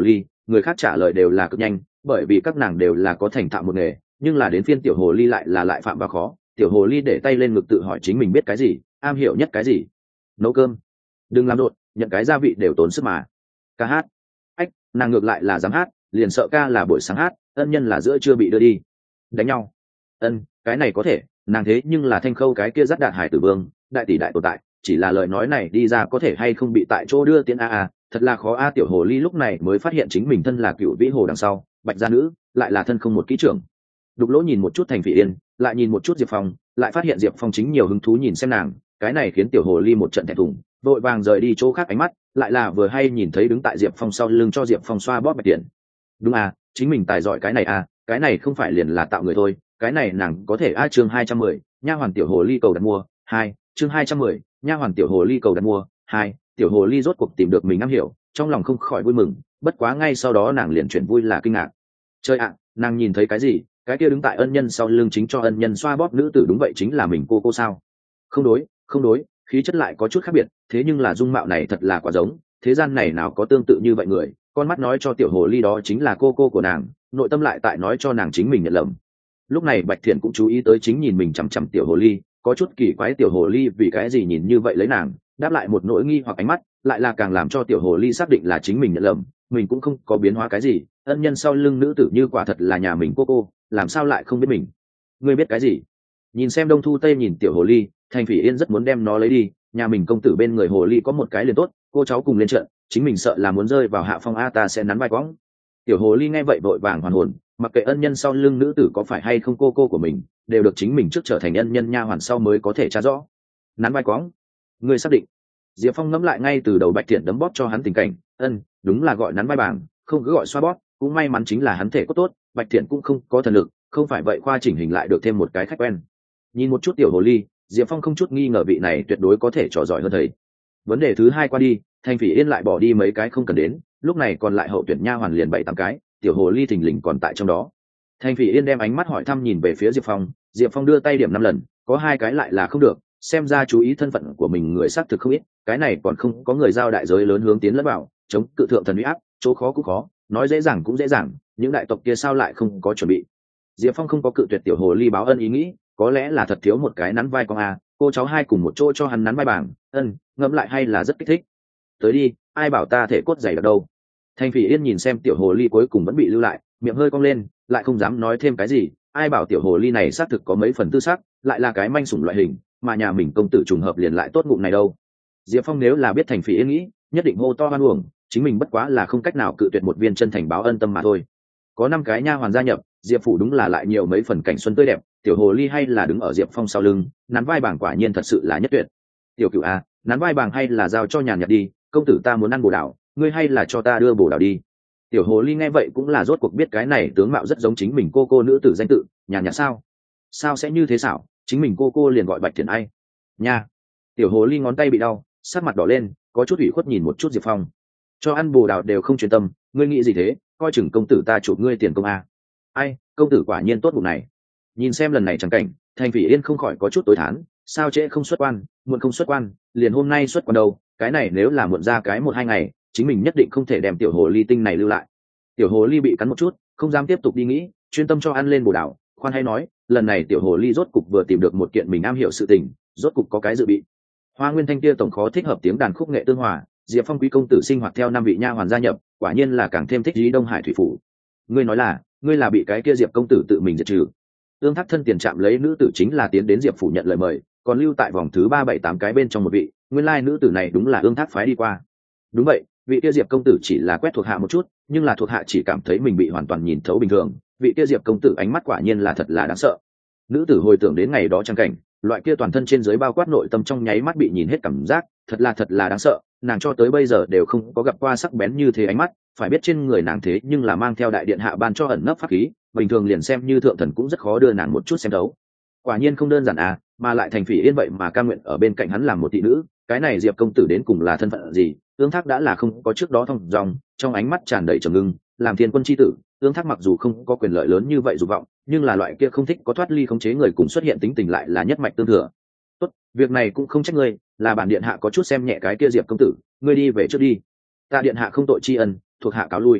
người khác trả lời đều là cực nhanh, bởi vì các nàng đều là có thành thạo một nghề, nhưng là đến phiên tiểu hồ ly lại là lại phạm vào khó. Tiểu hồ ly để tay lên ngực tự hỏi chính mình biết cái gì, am hiểu nhất cái gì. Nấu cơm. Đừng làm đột, nhận cái gia vị đều tốn sức mà. Ca hát. Ách, nàng ngược lại là dám hát, liền sợ ca là buổi sáng hát, ân nhân là giữa chưa bị đưa đi. Đánh nhau. Ân, cái này có thể, nàng thế nhưng là Thanh Khâu cái kia dắt đạn hải tử vương, đại tỷ đại tồn tại, chỉ là lời nói này đi ra có thể hay không bị tại chỗ đưa tiến a a, thật là khó a. Tiểu hồ ly lúc này mới phát hiện chính mình thân là cựu vĩ hồ đằng sau, bạch gia nữ, lại là thân không một kỹ trưởng. Đục Lỗ nhìn một chút Thành Phỉ Yên, lại nhìn một chút Diệp Phong, lại phát hiện Diệp Phong chính nhiều hứng thú nhìn xem nàng, cái này khiến tiểu hồ ly một trận thẹn thùng, vội vàng rời đi chỗ khác ánh mắt, lại là vừa hay nhìn thấy đứng tại Diệp Phong sau lưng cho Diệp Phong xoa bóp bạch tiền. Đúng à, chính mình tài giỏi cái này à, cái này không phải liền là tạo người thôi, cái này nàng có thể a. Chương hai trăm mười, nha hoàn tiểu hồ ly cầu đặt mua hai. Chương hai trăm mười, nha hoàn tiểu hồ ly cầu đặt mua hai. Tiểu hồ ly rốt cuộc tìm được mình am hiểu, trong lòng không khỏi vui mừng, bất quá ngay sau đó nàng liền chuyển vui là kinh ngạc. Chơi ạ, nàng nhìn thấy cái gì? Cái kia đứng tại ân nhân sau lưng chính cho ân nhân xoa bóp nữ tử đúng vậy chính là mình cô cô sao? Không đối, không đối, khí chất lại có chút khác biệt, thế nhưng là dung mạo này thật là quá giống, thế gian này nào có tương tự như vậy người. Con mắt nói cho tiểu hồ ly đó chính là cô cô của nàng, nội tâm lại tại nói cho nàng chính mình nhận lầm. Lúc này Bạch Thiện cũng chú ý tới chính nhìn mình chằm chằm tiểu hồ ly, có chút kỳ quái tiểu hồ ly vì cái gì nhìn như vậy lấy nàng, đáp lại một nỗi nghi hoặc ánh mắt, lại là càng làm cho tiểu hồ ly xác định là chính mình nhận lầm, mình cũng không có biến hóa cái gì, ân nhân sau lưng nữ tử như quả thật là nhà mình cô cô, làm sao lại không biết mình. Ngươi biết cái gì? Nhìn xem Đông Thu Tây nhìn tiểu hồ ly, Thành Phỉ Yên rất muốn đem nó lấy đi, nhà mình công tử bên người hồ ly có một cái liền tốt, cô cháu cùng lên trận, chính mình sợ là muốn rơi vào hạ phong a ta sẽ nắn vai quõng. Tiểu hồ ly nghe vậy vội vàng hoàn hồn, mặc kệ ân nhân sau lưng nữ tử có phải hay không cô cô của mình, đều được chính mình trước trở thành ân nhân nha hoàn sau mới có thể tra rõ. Nắn vai quõng, ngươi xác định? Diệp Phong ngẫm lại ngay từ đầu Bạch Thiện đấm bóp cho hắn tình cảnh, ân, đúng là gọi nắn vai bảng, không cứ gọi xoa bóp, cũng may mắn chính là hắn thể có tốt, Bạch Thiện cũng không có thần lực, không phải vậy khoa chỉnh hình lại được thêm một cái khách quen. Nhìn một chút tiểu hồ ly, Diệp Phong không chút nghi ngờ vị này tuyệt đối có thể trò giỏi hơn thầy. Vấn đề thứ hai qua đi, Thành Phỉ Yên lại bỏ đi mấy cái không cần đến, lúc này còn lại hậu tuyển nha hoàn liền bảy tám cái, tiểu hồ ly thình lình còn tại trong đó. Thành Phỉ Yên đem ánh mắt hỏi thăm nhìn về phía Diệp Phong, Diệp Phong đưa tay điểm năm lần, có hai cái lại là không được, xem ra chú ý thân phận của mình người xác thực không ít, cái này còn không có người giao đại giới lớn hướng tiến lẫn vào, chống cự thượng thần uy áp, chỗ khó cũng khó, nói dễ dàng cũng dễ dàng, những đại tộc kia sao lại không có chuẩn bị. Diệp Phong không có cự tuyệt tiểu hồ ly báo ân ý nghĩ, có lẽ là thật thiếu một cái nắn vai con a, cô cháu hai cùng một chỗ cho hắn nắn vai bảng, ân, ngẫm lại hay là rất kích thích. Tới đi, ai bảo ta thể cốt dày đặc đâu. Thành Phỉ Yên nhìn xem tiểu hồ ly cuối cùng vẫn bị lưu lại, miệng hơi cong lên, lại không dám nói thêm cái gì, ai bảo tiểu hồ ly này xác thực có mấy phần tư sắc, lại là cái manh sủng loại hình, mà nhà mình công tử trùng hợp liền lại tốt ngụm này đâu. Diệp Phong nếu là biết Thành Phỉ Yên nghĩ, nhất định hô to hoan uổng, chính mình bất quá là không cách nào cự tuyệt một viên chân thành báo ân tâm mà thôi. Có năm cái nha hoàn gia nhập, Diệp phủ đúng là lại nhiều mấy phần cảnh xuân tươi đẹp, tiểu hồ ly hay là đứng ở Diệp Phong sau lưng, nắn vai bảng quả nhiên thật sự là nhất tuyệt. Tiểu Cửu a, nắn vai bảng hay là giao cho nhàn nhạt đi, công tử ta muốn ăn bồ đào, ngươi hay là cho ta đưa bồ đào đi. Tiểu hồ ly nghe vậy cũng là rốt cuộc biết cái này tướng mạo rất giống chính mình cô cô nữ tử danh tự, nhàn nhạt sao? Sao sẽ như thế xảo, chính mình cô cô liền gọi Bạch Thiện ai. Nha. Tiểu hồ ly ngón tay bị đau, sắc mặt đỏ lên, có chút ủy khuất nhìn một chút Diệp Phong. Cho ăn bồ đào đều không chuyên tâm, ngươi nghĩ gì thế, coi chừng công tử ta chụp ngươi tiền công a. Ai, công tử quả nhiên tốt bụng này. Nhìn xem lần này chẳng cảnh, Thành Phỉ Yên không khỏi có chút tối thán, sao trễ không xuất quan, muộn không xuất quan, liền hôm nay xuất quan đâu, cái này nếu là muộn ra cái một hai ngày, chính mình nhất định không thể đem tiểu hồ ly tinh này lưu lại. Tiểu hồ ly bị cắn một chút, không dám tiếp tục đi nghĩ, chuyên tâm cho ăn lên bồ đào, khoan hay nói, lần này tiểu hồ ly rốt cục vừa tìm được một kiện mình am hiểu sự tình, rốt cục có cái dự bị. Hoa Nguyên Thanh kia tổng khó thích hợp tiếng đàn khúc nghệ tương hòa, Diệp Phong quý công tử sinh hoạt theo năm vị nha hoàn gia nhập, quả nhiên là càng thêm thích ý Đông Hải thủy phủ. Ngươi nói là, ngươi là bị cái kia Diệp công tử tự mình diệt trừ. Ương Thác thân tiền chạm lấy nữ tử chính là tiến đến Diệp phủ nhận lời mời, còn lưu tại vòng thứ ba bảy tám cái bên trong một vị, nguyên lai nữ tử này đúng là Ương Thác phái đi qua. Đúng vậy, vị kia Diệp công tử chỉ là quét thuộc hạ một chút, nhưng là thuộc hạ chỉ cảm thấy mình bị hoàn toàn nhìn thấu bình thường, vị kia Diệp công tử ánh mắt quả nhiên là thật là đáng sợ. Nữ tử hồi tưởng đến ngày đó trang cảnh, loại kia toàn thân trên dưới bao quát nội tâm trong nháy mắt bị nhìn hết cảm giác, thật là thật là đáng sợ, nàng cho tới bây giờ đều không có gặp qua sắc bén như thế ánh mắt, phải biết trên người nàng thế nhưng là mang theo đại điện hạ ban cho ẩn nấp pháp khí, bình thường liền xem như thượng thần cũng rất khó đưa nàng một chút xem đấu. Quả nhiên không đơn giản à, mà lại Thành Phỉ Yên vậy mà cam nguyện ở bên cạnh hắn làm một thị nữ, cái này Diệp công tử đến cùng là thân phận gì? Ương Thác đã là không có trước đó thông dòng, trong ánh mắt tràn đầy trầm ngưng, làm thiên quân chi tử, Ương Thác mặc dù không có quyền lợi lớn như vậy dục vọng, nhưng là loại kia không thích có thoát ly khống chế người cùng xuất hiện tính tình lại là nhất mạch tương thừa. Tốt, việc này cũng không trách ngươi, là bản điện hạ có chút xem nhẹ cái kia Diệp công tử, ngươi đi về trước đi. Ta điện hạ không tội tri ân, thuộc hạ cáo lui.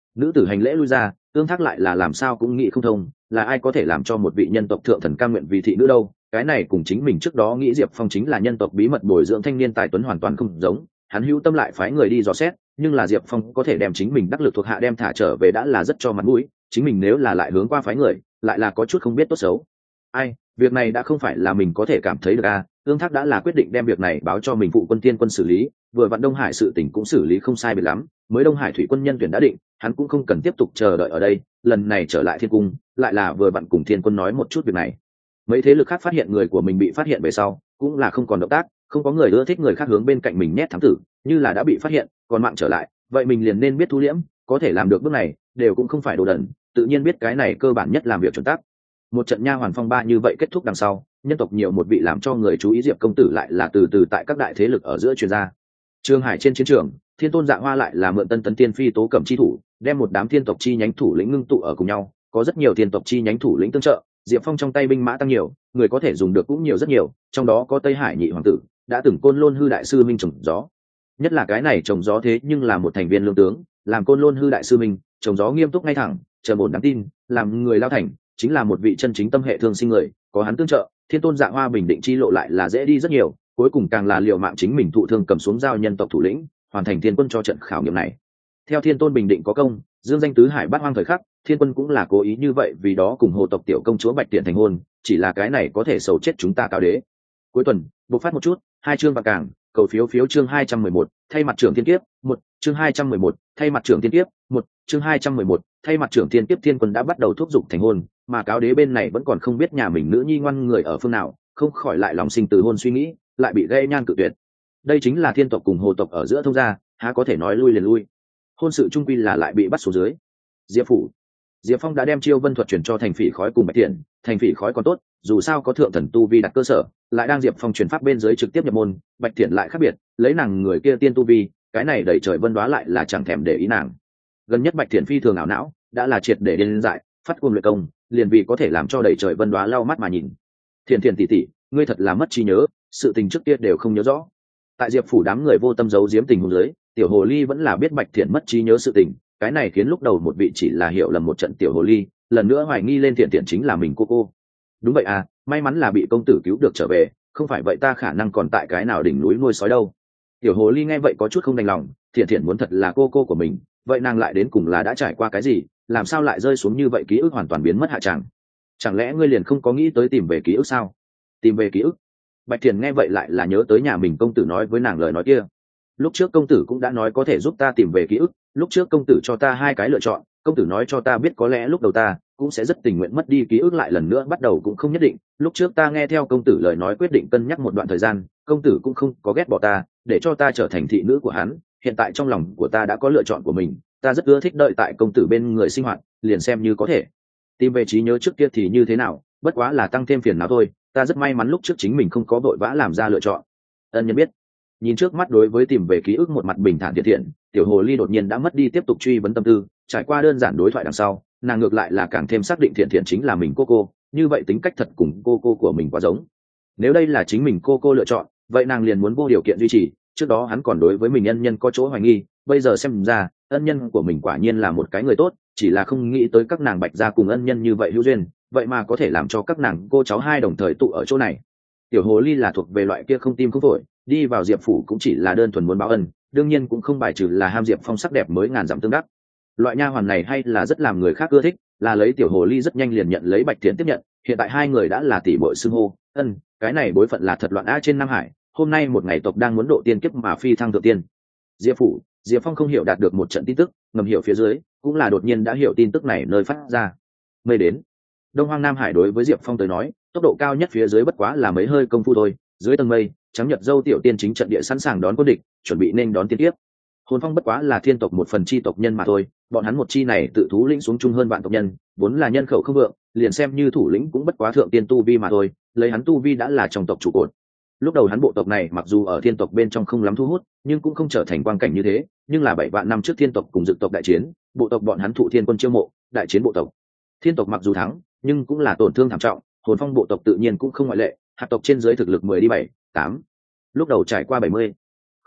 Nữ tử hành lễ lui ra, Ương Thác lại là làm sao cũng nghĩ không thông, là ai có thể làm cho một vị nhân tộc thượng thần cam nguyện vì thị nữ đâu? Cái này cùng chính mình trước đó nghĩ Diệp Phong chính là nhân tộc bí mật bồi dưỡng thanh niên tài tuấn hoàn toàn không giống. Hắn hữu tâm lại phái người đi dò xét, nhưng là Diệp Phong có thể đem chính mình đắc lực thuộc hạ đem thả trở về đã là rất cho mặt mũi, chính mình nếu là lại hướng qua phái người, lại là có chút không biết tốt xấu. Ai, việc này đã không phải là mình có thể cảm thấy được a. Ương Thác đã là quyết định đem việc này báo cho mình phụ quân tiên quân xử lý, vừa vặn Đông Hải sự tình cũng xử lý không sai biệt lắm, mới Đông Hải thủy quân nhân tuyển đã định, hắn cũng không cần tiếp tục chờ đợi ở đây, lần này trở lại thiên cung, lại là vừa vặn cùng thiên quân nói một chút việc này. Mấy thế lực khác phát hiện người của mình bị phát hiện về sau, cũng là không còn động tác, không có người ưa thích người khác hướng bên cạnh mình nhét thám tử, như là đã bị phát hiện, còn mạng trở lại, vậy mình liền nên biết thu liễm, có thể làm được bước này, đều cũng không phải đồ đần, tự nhiên biết cái này cơ bản nhất làm việc chuẩn tắc. Một trận nha hoàn phong ba như vậy kết thúc đằng sau, nhân tộc nhiều một vị làm cho người chú ý Diệp công tử lại là từ từ tại các đại thế lực ở giữa truyền ra. Trương Hải trên chiến trường, Thiên Tôn Dạ Hoa lại là mượn Tân Tấn Tiên Phi tố cẩm chi thủ, đem một đám thiên tộc chi nhánh thủ lĩnh ngưng tụ ở cùng nhau, có rất nhiều thiên tộc chi nhánh thủ lĩnh tương trợ, Diệp Phong trong tay binh mã tăng nhiều, người có thể dùng được cũng nhiều rất nhiều, trong đó có Tây Hải nhị hoàng tử, đã từng Côn Lôn hư đại sư minh trồng gió. Nhất là cái này trồng gió thế nhưng là một thành viên lương tướng, làm Côn Lôn hư đại sư minh, trồng gió nghiêm túc ngay thẳng, chờ ổn đáng tin, làm người lao thành, chính là một vị chân chính tâm hệ thương sinh người, có hắn tương trợ, Thiên Tôn Dạ Hoa bình định chi lộ lại là dễ đi rất nhiều, cuối cùng càng là liều mạng chính mình thụ thương cầm xuống giao nhân tộc thủ lĩnh, hoàn thành thiên quân cho trận khảo nghiệm này. Theo Thiên Tôn bình định có công, dương danh tứ hải bát hoang thời khắc, thiên quân cũng là cố ý như vậy, vì đó cùng hồ tộc tiểu công chúa Bạch Tiện thành hôn, chỉ là cái này có thể sầu chết chúng ta cao đế. Cuối tuần, bộc phát một chút, hai chương bạc cảng, cầu phiếu phiếu chương hai trăm mười một, thay mặt trưởng thiên kiếp, một, chương hai trăm mười một, thay mặt trưởng thiên kiếp, một, chương hai trăm mười một, thay mặt trưởng thiên kiếp thiên quân đã bắt đầu thúc giục thành hôn, mà cáo đế bên này vẫn còn không biết nhà mình nữ nhi ngoan người ở phương nào, không khỏi lại lòng sinh từ hôn suy nghĩ, lại bị gây nhan cự tuyệt. Đây chính là thiên tộc cùng hồ tộc ở giữa thông gia, há có thể nói lui liền lui. Hôn sự trung quy là lại bị bắt xuống dưới. Diệp phủ, Diệp Phong đã đem chiêu vân thuật truyền cho Thành Phỉ Khói cùng Bạch Tiện, Thành Phỉ Khói còn tốt, dù sao có thượng thần tu vi đặt cơ sở, lại đang Diệp Phong truyền pháp bên dưới trực tiếp nhập môn, Bạch Tiện lại khác biệt, lấy nàng người kia tiên tu vi, cái này đẩy trời vân đoá lại là chẳng thèm để ý nàng. Gần nhất Bạch Tiện phi thường ảo não, đã là triệt để điên dại, phát cuồng luyện công, liền vì có thể làm cho đẩy trời vân đoá lau mắt mà nhìn. Thiện Thiện tỷ tỷ, ngươi thật là mất trí nhớ, sự tình trước kia đều không nhớ rõ. Tại Diệp phủ đám người vô tâm giấu giếm tình huống dưới, tiểu hồ ly vẫn là biết Bạch Thiện mất trí nhớ sự tình, cái này khiến lúc đầu một vị chỉ là hiểu lầm một trận tiểu hồ ly, lần nữa hoài nghi lên Thiện Thiện chính là mình cô cô. Đúng vậy à, may mắn là bị công tử cứu được trở về, không phải vậy ta khả năng còn tại cái nào đỉnh núi nuôi sói đâu. Tiểu hồ ly nghe vậy có chút không đành lòng, Thiện Thiện muốn thật là cô cô của mình, vậy nàng lại đến cùng là đã trải qua cái gì, làm sao lại rơi xuống như vậy, ký ức hoàn toàn biến mất hạ tràng. Chẳng lẽ ngươi liền không có nghĩ tới tìm về ký ức sao? Tìm về ký ức? Bạch Thiền nghe vậy lại là nhớ tới nhà mình công tử nói với nàng lời nói kia. Lúc trước công tử cũng đã nói có thể giúp ta tìm về ký ức, lúc trước công tử cho ta hai cái lựa chọn, công tử nói cho ta biết có lẽ lúc đầu ta cũng sẽ rất tình nguyện mất đi ký ức lại lần nữa bắt đầu cũng không nhất định, lúc trước ta nghe theo công tử lời nói quyết định cân nhắc một đoạn thời gian, công tử cũng không có ghét bỏ ta, để cho ta trở thành thị nữ của hắn, hiện tại trong lòng của ta đã có lựa chọn của mình, ta rất ưa thích đợi tại công tử bên người sinh hoạt, liền xem như có thể tìm về trí nhớ trước kia thì như thế nào, bất quá là tăng thêm phiền não thôi, ta rất may mắn lúc trước chính mình không có vội vã làm ra lựa chọn. Ân Nhân biết. Nhìn trước mắt đối với tìm về ký ức một mặt bình thản thiện thiện, tiểu hồ ly đột nhiên đã mất đi tiếp tục truy vấn tâm tư, trải qua đơn giản đối thoại đằng sau, nàng ngược lại là càng thêm xác định thiện thiện chính là mình cô cô, như vậy tính cách thật cùng cô cô của mình quá giống. Nếu đây là chính mình cô cô lựa chọn, vậy nàng liền muốn vô điều kiện duy trì, trước đó hắn còn đối với mình ân nhân có chỗ hoài nghi, bây giờ xem ra, ân nhân của mình quả nhiên là một cái người tốt, chỉ là không nghĩ tới các nàng Bạch gia cùng ân nhân như vậy hữu duyên, vậy mà có thể làm cho các nàng cô cháu hai đồng thời tụ ở chỗ này. Tiểu hồ ly là thuộc về loại kia không tim không phổi, đi vào Diệp phủ cũng chỉ là đơn thuần muốn báo ân, đương nhiên cũng không bài trừ là ham Diệp Phong sắc đẹp mới ngàn dặm tương đắc. Loại nha hoàn này hay là rất làm người khác ưa thích, là lấy tiểu hồ ly rất nhanh liền nhận lấy Bạch Thiện tiếp nhận, hiện tại hai người đã là tỷ muội xưng hô. Ân, cái này bối phận là thật loạn á trên Nam Hải, hôm nay một ngày tộc đang muốn độ tiên kiếp mà phi thăng thượng tiên. Diệp phủ, Diệp Phong không hiểu đạt được một trận tin tức, ngầm hiểu phía dưới, cũng là đột nhiên đã hiểu tin tức này nơi phát ra. Mây đến. Đông Hoang Nam Hải đối với Diệp Phong tới nói, tốc độ cao nhất phía dưới bất quá là mấy hơi công phu thôi, dưới tầng mây, trắng nhật dâu tiểu tiên chính trận địa sẵn sàng đón quân địch, chuẩn bị nên đón tiên tiếp. Hồn Phong bất quá là thiên tộc một phần chi tộc nhân mà thôi, bọn hắn một chi này tự thú lĩnh xuống chung hơn vạn tộc nhân, vốn là nhân khẩu không vượng, liền xem như thủ lĩnh cũng bất quá thượng tiên tu vi mà thôi, lấy hắn tu vi đã là trong tộc trụ cột. Lúc đầu hắn bộ tộc này mặc dù ở thiên tộc bên trong không lắm thu hút, nhưng cũng không trở thành quang cảnh như thế, nhưng là bảy vạn năm trước thiên tộc cùng dực tộc đại chiến, bộ tộc bọn hắn thụ thiên quân chiêu mộ, đại chiến bộ tộc. Thiên tộc mặc dù thắng, nhưng cũng là tổn thương thảm trọng, Hồn Phong bộ tộc tự nhiên cũng không ngoại lệ, hạt tộc trên dưới thực lực mười đi bảy, tám. Lúc đầu trải qua bảy mươi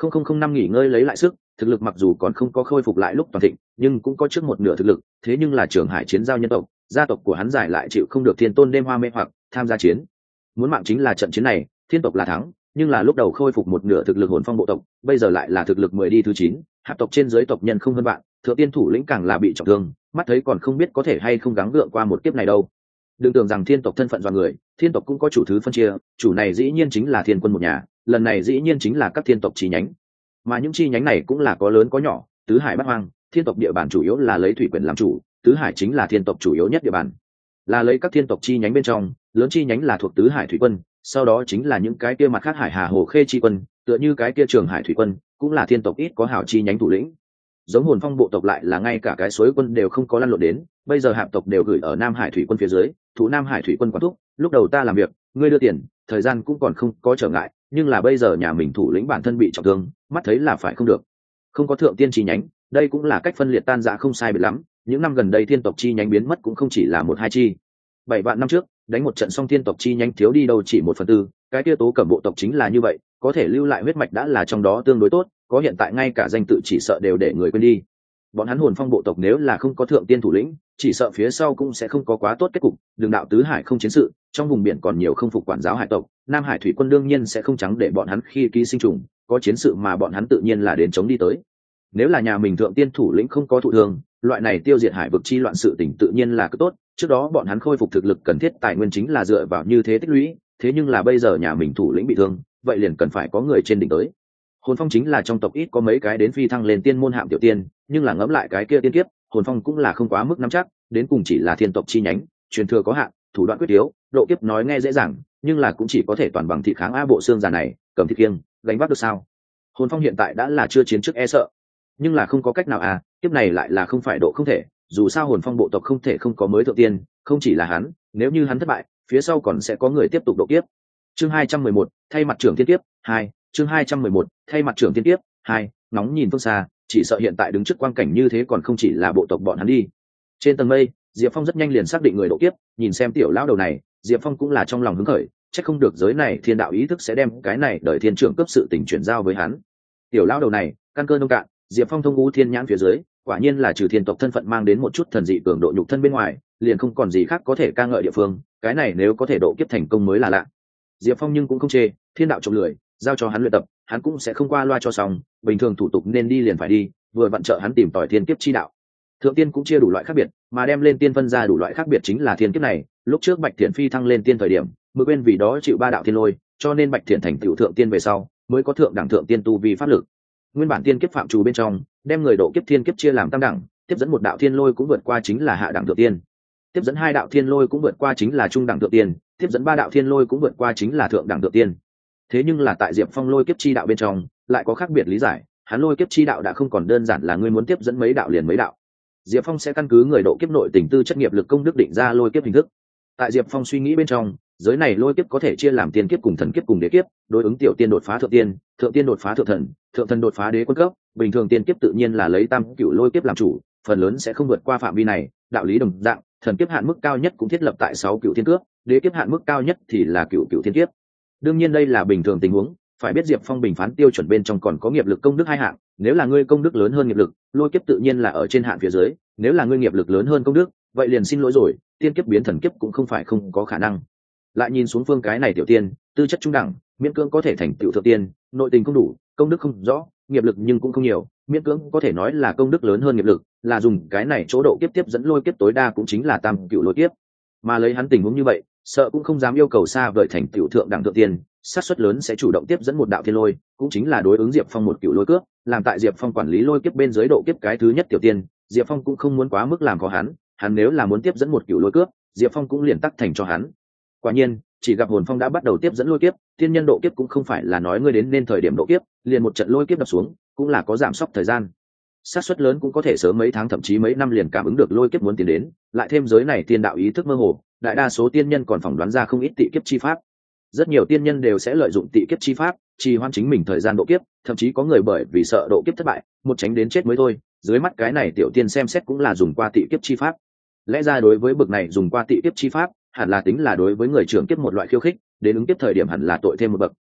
không không không năm nghỉ ngơi lấy lại sức, thực lực mặc dù còn không có khôi phục lại lúc toàn thịnh, nhưng cũng có trước một nửa thực lực, thế nhưng là Trường Hải chiến giao nhân tộc, gia tộc của hắn giải lại chịu không được Thiên Tôn đêm hoa mê hoặc, tham gia chiến. Muốn mạng chính là trận chiến này, Thiên tộc là thắng, nhưng là lúc đầu khôi phục một nửa thực lực Hồn Phong bộ tộc, bây giờ lại là thực lực mười đi thứ chín, hạp tộc trên dưới tộc nhân không hơn bạn, thượng tiên thủ lĩnh càng là bị trọng thương, mắt thấy còn không biết có thể hay không gắng gượng qua một kiếp này đâu. Đừng tưởng rằng Thiên tộc thân phận do người, Thiên tộc cũng có chủ thứ phân chia, chủ này dĩ nhiên chính là Thiên quân một nhà, lần này dĩ nhiên chính là các Thiên tộc chi nhánh, mà những chi nhánh này cũng là có lớn có nhỏ. Tứ hải bát hoang, Thiên tộc địa bàn chủ yếu là lấy thủy quyền làm chủ, tứ hải chính là Thiên tộc chủ yếu nhất địa bàn, là lấy các Thiên tộc chi nhánh bên trong lớn chi nhánh là thuộc tứ hải thủy quân, sau đó chính là những cái kia mặt khác hải hà hồ khê chi quân, tựa như cái kia Trường Hải thủy quân cũng là Thiên tộc ít có hảo chi nhánh thủ lĩnh. Giống Hồn Phong bộ tộc lại là ngay cả cái suối quân đều không có lăn lộn đến, bây giờ hạp tộc đều gửi ở Nam Hải thủy quân phía dưới, thủ Nam Hải thủy quân quản thúc. Lúc đầu ta làm việc ngươi đưa tiền, thời gian cũng còn không có trở ngại, nhưng là bây giờ nhà mình thủ lĩnh bản thân bị trọng thương, mắt thấy là phải không được. Không có thượng tiên chi nhánh, đây cũng là cách phân liệt tan rã không sai biệt lắm. Những năm gần đây Thiên tộc chi nhánh biến mất cũng không chỉ là một hai chi. Bảy vạn năm trước đánh một trận xong Thiên tộc chi nhánh thiếu đi đâu chỉ một phần tư, cái kia Tố Cẩm bộ tộc chính là như vậy, có thể lưu lại huyết mạch đã là trong đó tương đối tốt, có hiện tại ngay cả danh tự chỉ sợ đều để người quên đi. Bọn hắn Hồn Phong bộ tộc nếu là không có thượng tiên thủ lĩnh, chỉ sợ phía sau cũng sẽ không có quá tốt kết cục. Đường đạo tứ hải không chiến sự, trong vùng biển còn nhiều không phục quản giáo hải tộc, Nam Hải thủy quân đương nhiên sẽ không trắng để bọn hắn khi ký sinh trùng, có chiến sự mà bọn hắn tự nhiên là đến chống đi tới. Nếu là nhà mình thượng tiên thủ lĩnh không có thụ thương, loại này tiêu diệt hải vực chi loạn sự tình tự nhiên là cứ tốt. Trước đó bọn hắn khôi phục thực lực cần thiết tài nguyên chính là dựa vào như thế tích lũy, thế nhưng là bây giờ nhà mình thủ lĩnh bị thương, vậy liền cần phải có người trên đỉnh tới. Hồn Phong chính là trong tộc ít có mấy cái đến phi thăng lên tiên môn hạm tiểu tiên, nhưng là ngẫm lại cái kia tiên kiếp, Hồn Phong cũng là không quá mức nắm chắc, đến cùng chỉ là Thiên tộc chi nhánh, truyền thừa có hạn, thủ đoạn quyết yếu, độ kiếp nói nghe dễ dàng, nhưng là cũng chỉ có thể toàn bằng thị kháng a bộ xương già này, cầm thịt kiêng, gánh vác được sao? Hồn Phong hiện tại đã là chưa chiến trước e sợ, nhưng là không có cách nào à, kiếp này lại là không phải độ không thể, dù sao Hồn Phong bộ tộc không thể không có mới thượng tiên, không chỉ là hắn, nếu như hắn thất bại, phía sau còn sẽ có người tiếp tục độ kiếp. Chương hai trăm mười một, thay mặt trưởng thiên kiếp hai, chương hai trăm mười một, thay mặt trưởng thiên kiếp hai, nóng nhìn phương xa, chỉ sợ hiện tại đứng trước quang cảnh như thế còn không chỉ là bộ tộc bọn hắn đi. Trên tầng mây, Diệp Phong rất nhanh liền xác định người độ kiếp, nhìn xem tiểu lão đầu này, Diệp Phong cũng là trong lòng hứng khởi, chắc không được giới này thiên đạo ý thức sẽ đem cái này đợi thiên trưởng cấp sự tình chuyển giao với hắn. Tiểu lão đầu này, căn cơ nông cạn, Diệp Phong thông ngũ thiên nhãn phía dưới, quả nhiên là trừ thiên tộc thân phận mang đến một chút thần dị cường độ nhục thân bên ngoài, liền không còn gì khác có thể ca ngợi địa phương, cái này nếu có thể độ kiếp thành công mới là lạ. Diệp Phong nhưng cũng không chê, thiên đạo trộm lười, giao cho hắn luyện tập, hắn cũng sẽ không qua loa cho xong, bình thường thủ tục nên đi liền phải đi, vừa vặn trợ hắn tìm tòi thiên kiếp chi đạo. Thượng tiên cũng chia đủ loại khác biệt, mà đem lên tiên phân ra đủ loại khác biệt chính là thiên kiếp này. Lúc trước Bạch Thiện phi thăng lên tiên thời điểm, Mực Bên vì đó chịu ba đạo thiên lôi, cho nên Bạch Thiện thành tựu thượng tiên về sau, mới có thượng đẳng thượng tiên tu vi pháp lực. Nguyên bản tiên kiếp phạm trù bên trong, đem người độ kiếp thiên kiếp chia làm tam đẳng, tiếp dẫn một đạo thiên lôi cũng vượt qua chính là hạ đẳng thượng tiên, tiếp dẫn hai đạo thiên lôi cũng vượt qua chính là trung đẳng thượng tiên, tiếp dẫn ba đạo thiên lôi cũng vượt qua chính là thượng đẳng thượng tiên. Thế nhưng là tại Diệp Phong lôi kiếp chi đạo bên trong lại có khác biệt lý giải, hắn lôi kiếp chi đạo đã không còn đơn giản là ngươi muốn tiếp dẫn mấy đạo liền mấy đạo. Diệp Phong sẽ căn cứ người độ kiếp nội tình tư chất nghiệp lực công đức định ra lôi kiếp hình thức. Tại Diệp Phong suy nghĩ bên trong, giới này lôi kiếp có thể chia làm tiên kiếp cùng thần kiếp cùng đế kiếp, đối ứng tiểu tiên đột phá thượng tiên, thượng tiên đột phá thượng thần, thượng thần đột phá đế quân cấp, bình thường tiên kiếp tự nhiên là lấy tam cửu lôi kiếp làm chủ, phần lớn sẽ không vượt qua phạm vi này, đạo lý đồng dạng, thần kiếp hạn mức cao nhất cũng thiết lập tại sáu cửu thiên cước, đế kiếp hạn mức cao nhất thì là cửu cửu thiên kiếp. Đương nhiên đây là bình thường tình huống, phải biết Diệp Phong bình phán tiêu chuẩn bên trong còn có nghiệp lực công đức hai hạng, nếu là ngươi công đức lớn hơn nghiệp lực, lôi kiếp tự nhiên là ở trên hạn phía dưới, nếu là ngươi nghiệp lực lớn hơn công đức, vậy liền xin lỗi rồi, tiên kiếp biến thần kiếp cũng không phải không có khả năng. Lại nhìn xuống phương cái này tiểu tiên, tư chất trung đẳng, miễn cưỡng có thể thành tựu thượng tiên, nội tình không đủ, công đức không rõ, nghiệp lực nhưng cũng không nhiều, miễn cưỡng có thể nói là công đức lớn hơn nghiệp lực, là dùng cái này chỗ độ kiếp tiếp dẫn lôi kiếp tối đa cũng chính là tam cựu lôi kiếp. Mà lấy hắn tình huống như vậy, sợ cũng không dám yêu cầu xa vời thành tựu thượng đẳng thượng tiên, xác suất lớn sẽ chủ động tiếp dẫn một đạo thiên lôi, cũng chính là đối ứng Diệp Phong một cựu lôi cướp, làm tại Diệp Phong quản lý lôi kiếp bên dưới độ kiếp cái thứ nhất tiểu tiên, Diệp Phong cũng không muốn quá mức làm khó hắn, hắn nếu là muốn tiếp dẫn một cựu lôi cướp, Diệp Phong cũng liền tắc thành cho hắn. Quả nhiên, chỉ gặp Hồn Phong đã bắt đầu tiếp dẫn lôi kiếp, tiên nhân độ kiếp cũng không phải là nói ngươi đến nên thời điểm độ kiếp, liền một trận lôi kiếp đập xuống, cũng là có giảm sốc thời gian. Xác suất lớn cũng có thể sớm mấy tháng thậm chí mấy năm liền cảm ứng được lôi kiếp muốn tiến đến, lại thêm giới này tiên đạo ý thức mơ hồ, đại đa số tiên nhân còn phỏng đoán ra không ít tị kiếp chi pháp. Rất nhiều tiên nhân đều sẽ lợi dụng tị kiếp chi pháp, trì hoãn chính mình thời gian độ kiếp, thậm chí có người bởi vì sợ độ kiếp thất bại, một tránh đến chết mới thôi. Dưới mắt cái này tiểu tiên xem xét cũng là dùng qua tị kiếp chi pháp. Lẽ ra đối với bực này dùng qua tị kiếp chi pháp, hẳn là tính là đối với người trưởng kiếp một loại khiêu khích, đến ứng kiếp thời điểm hẳn là tội thêm một bậc,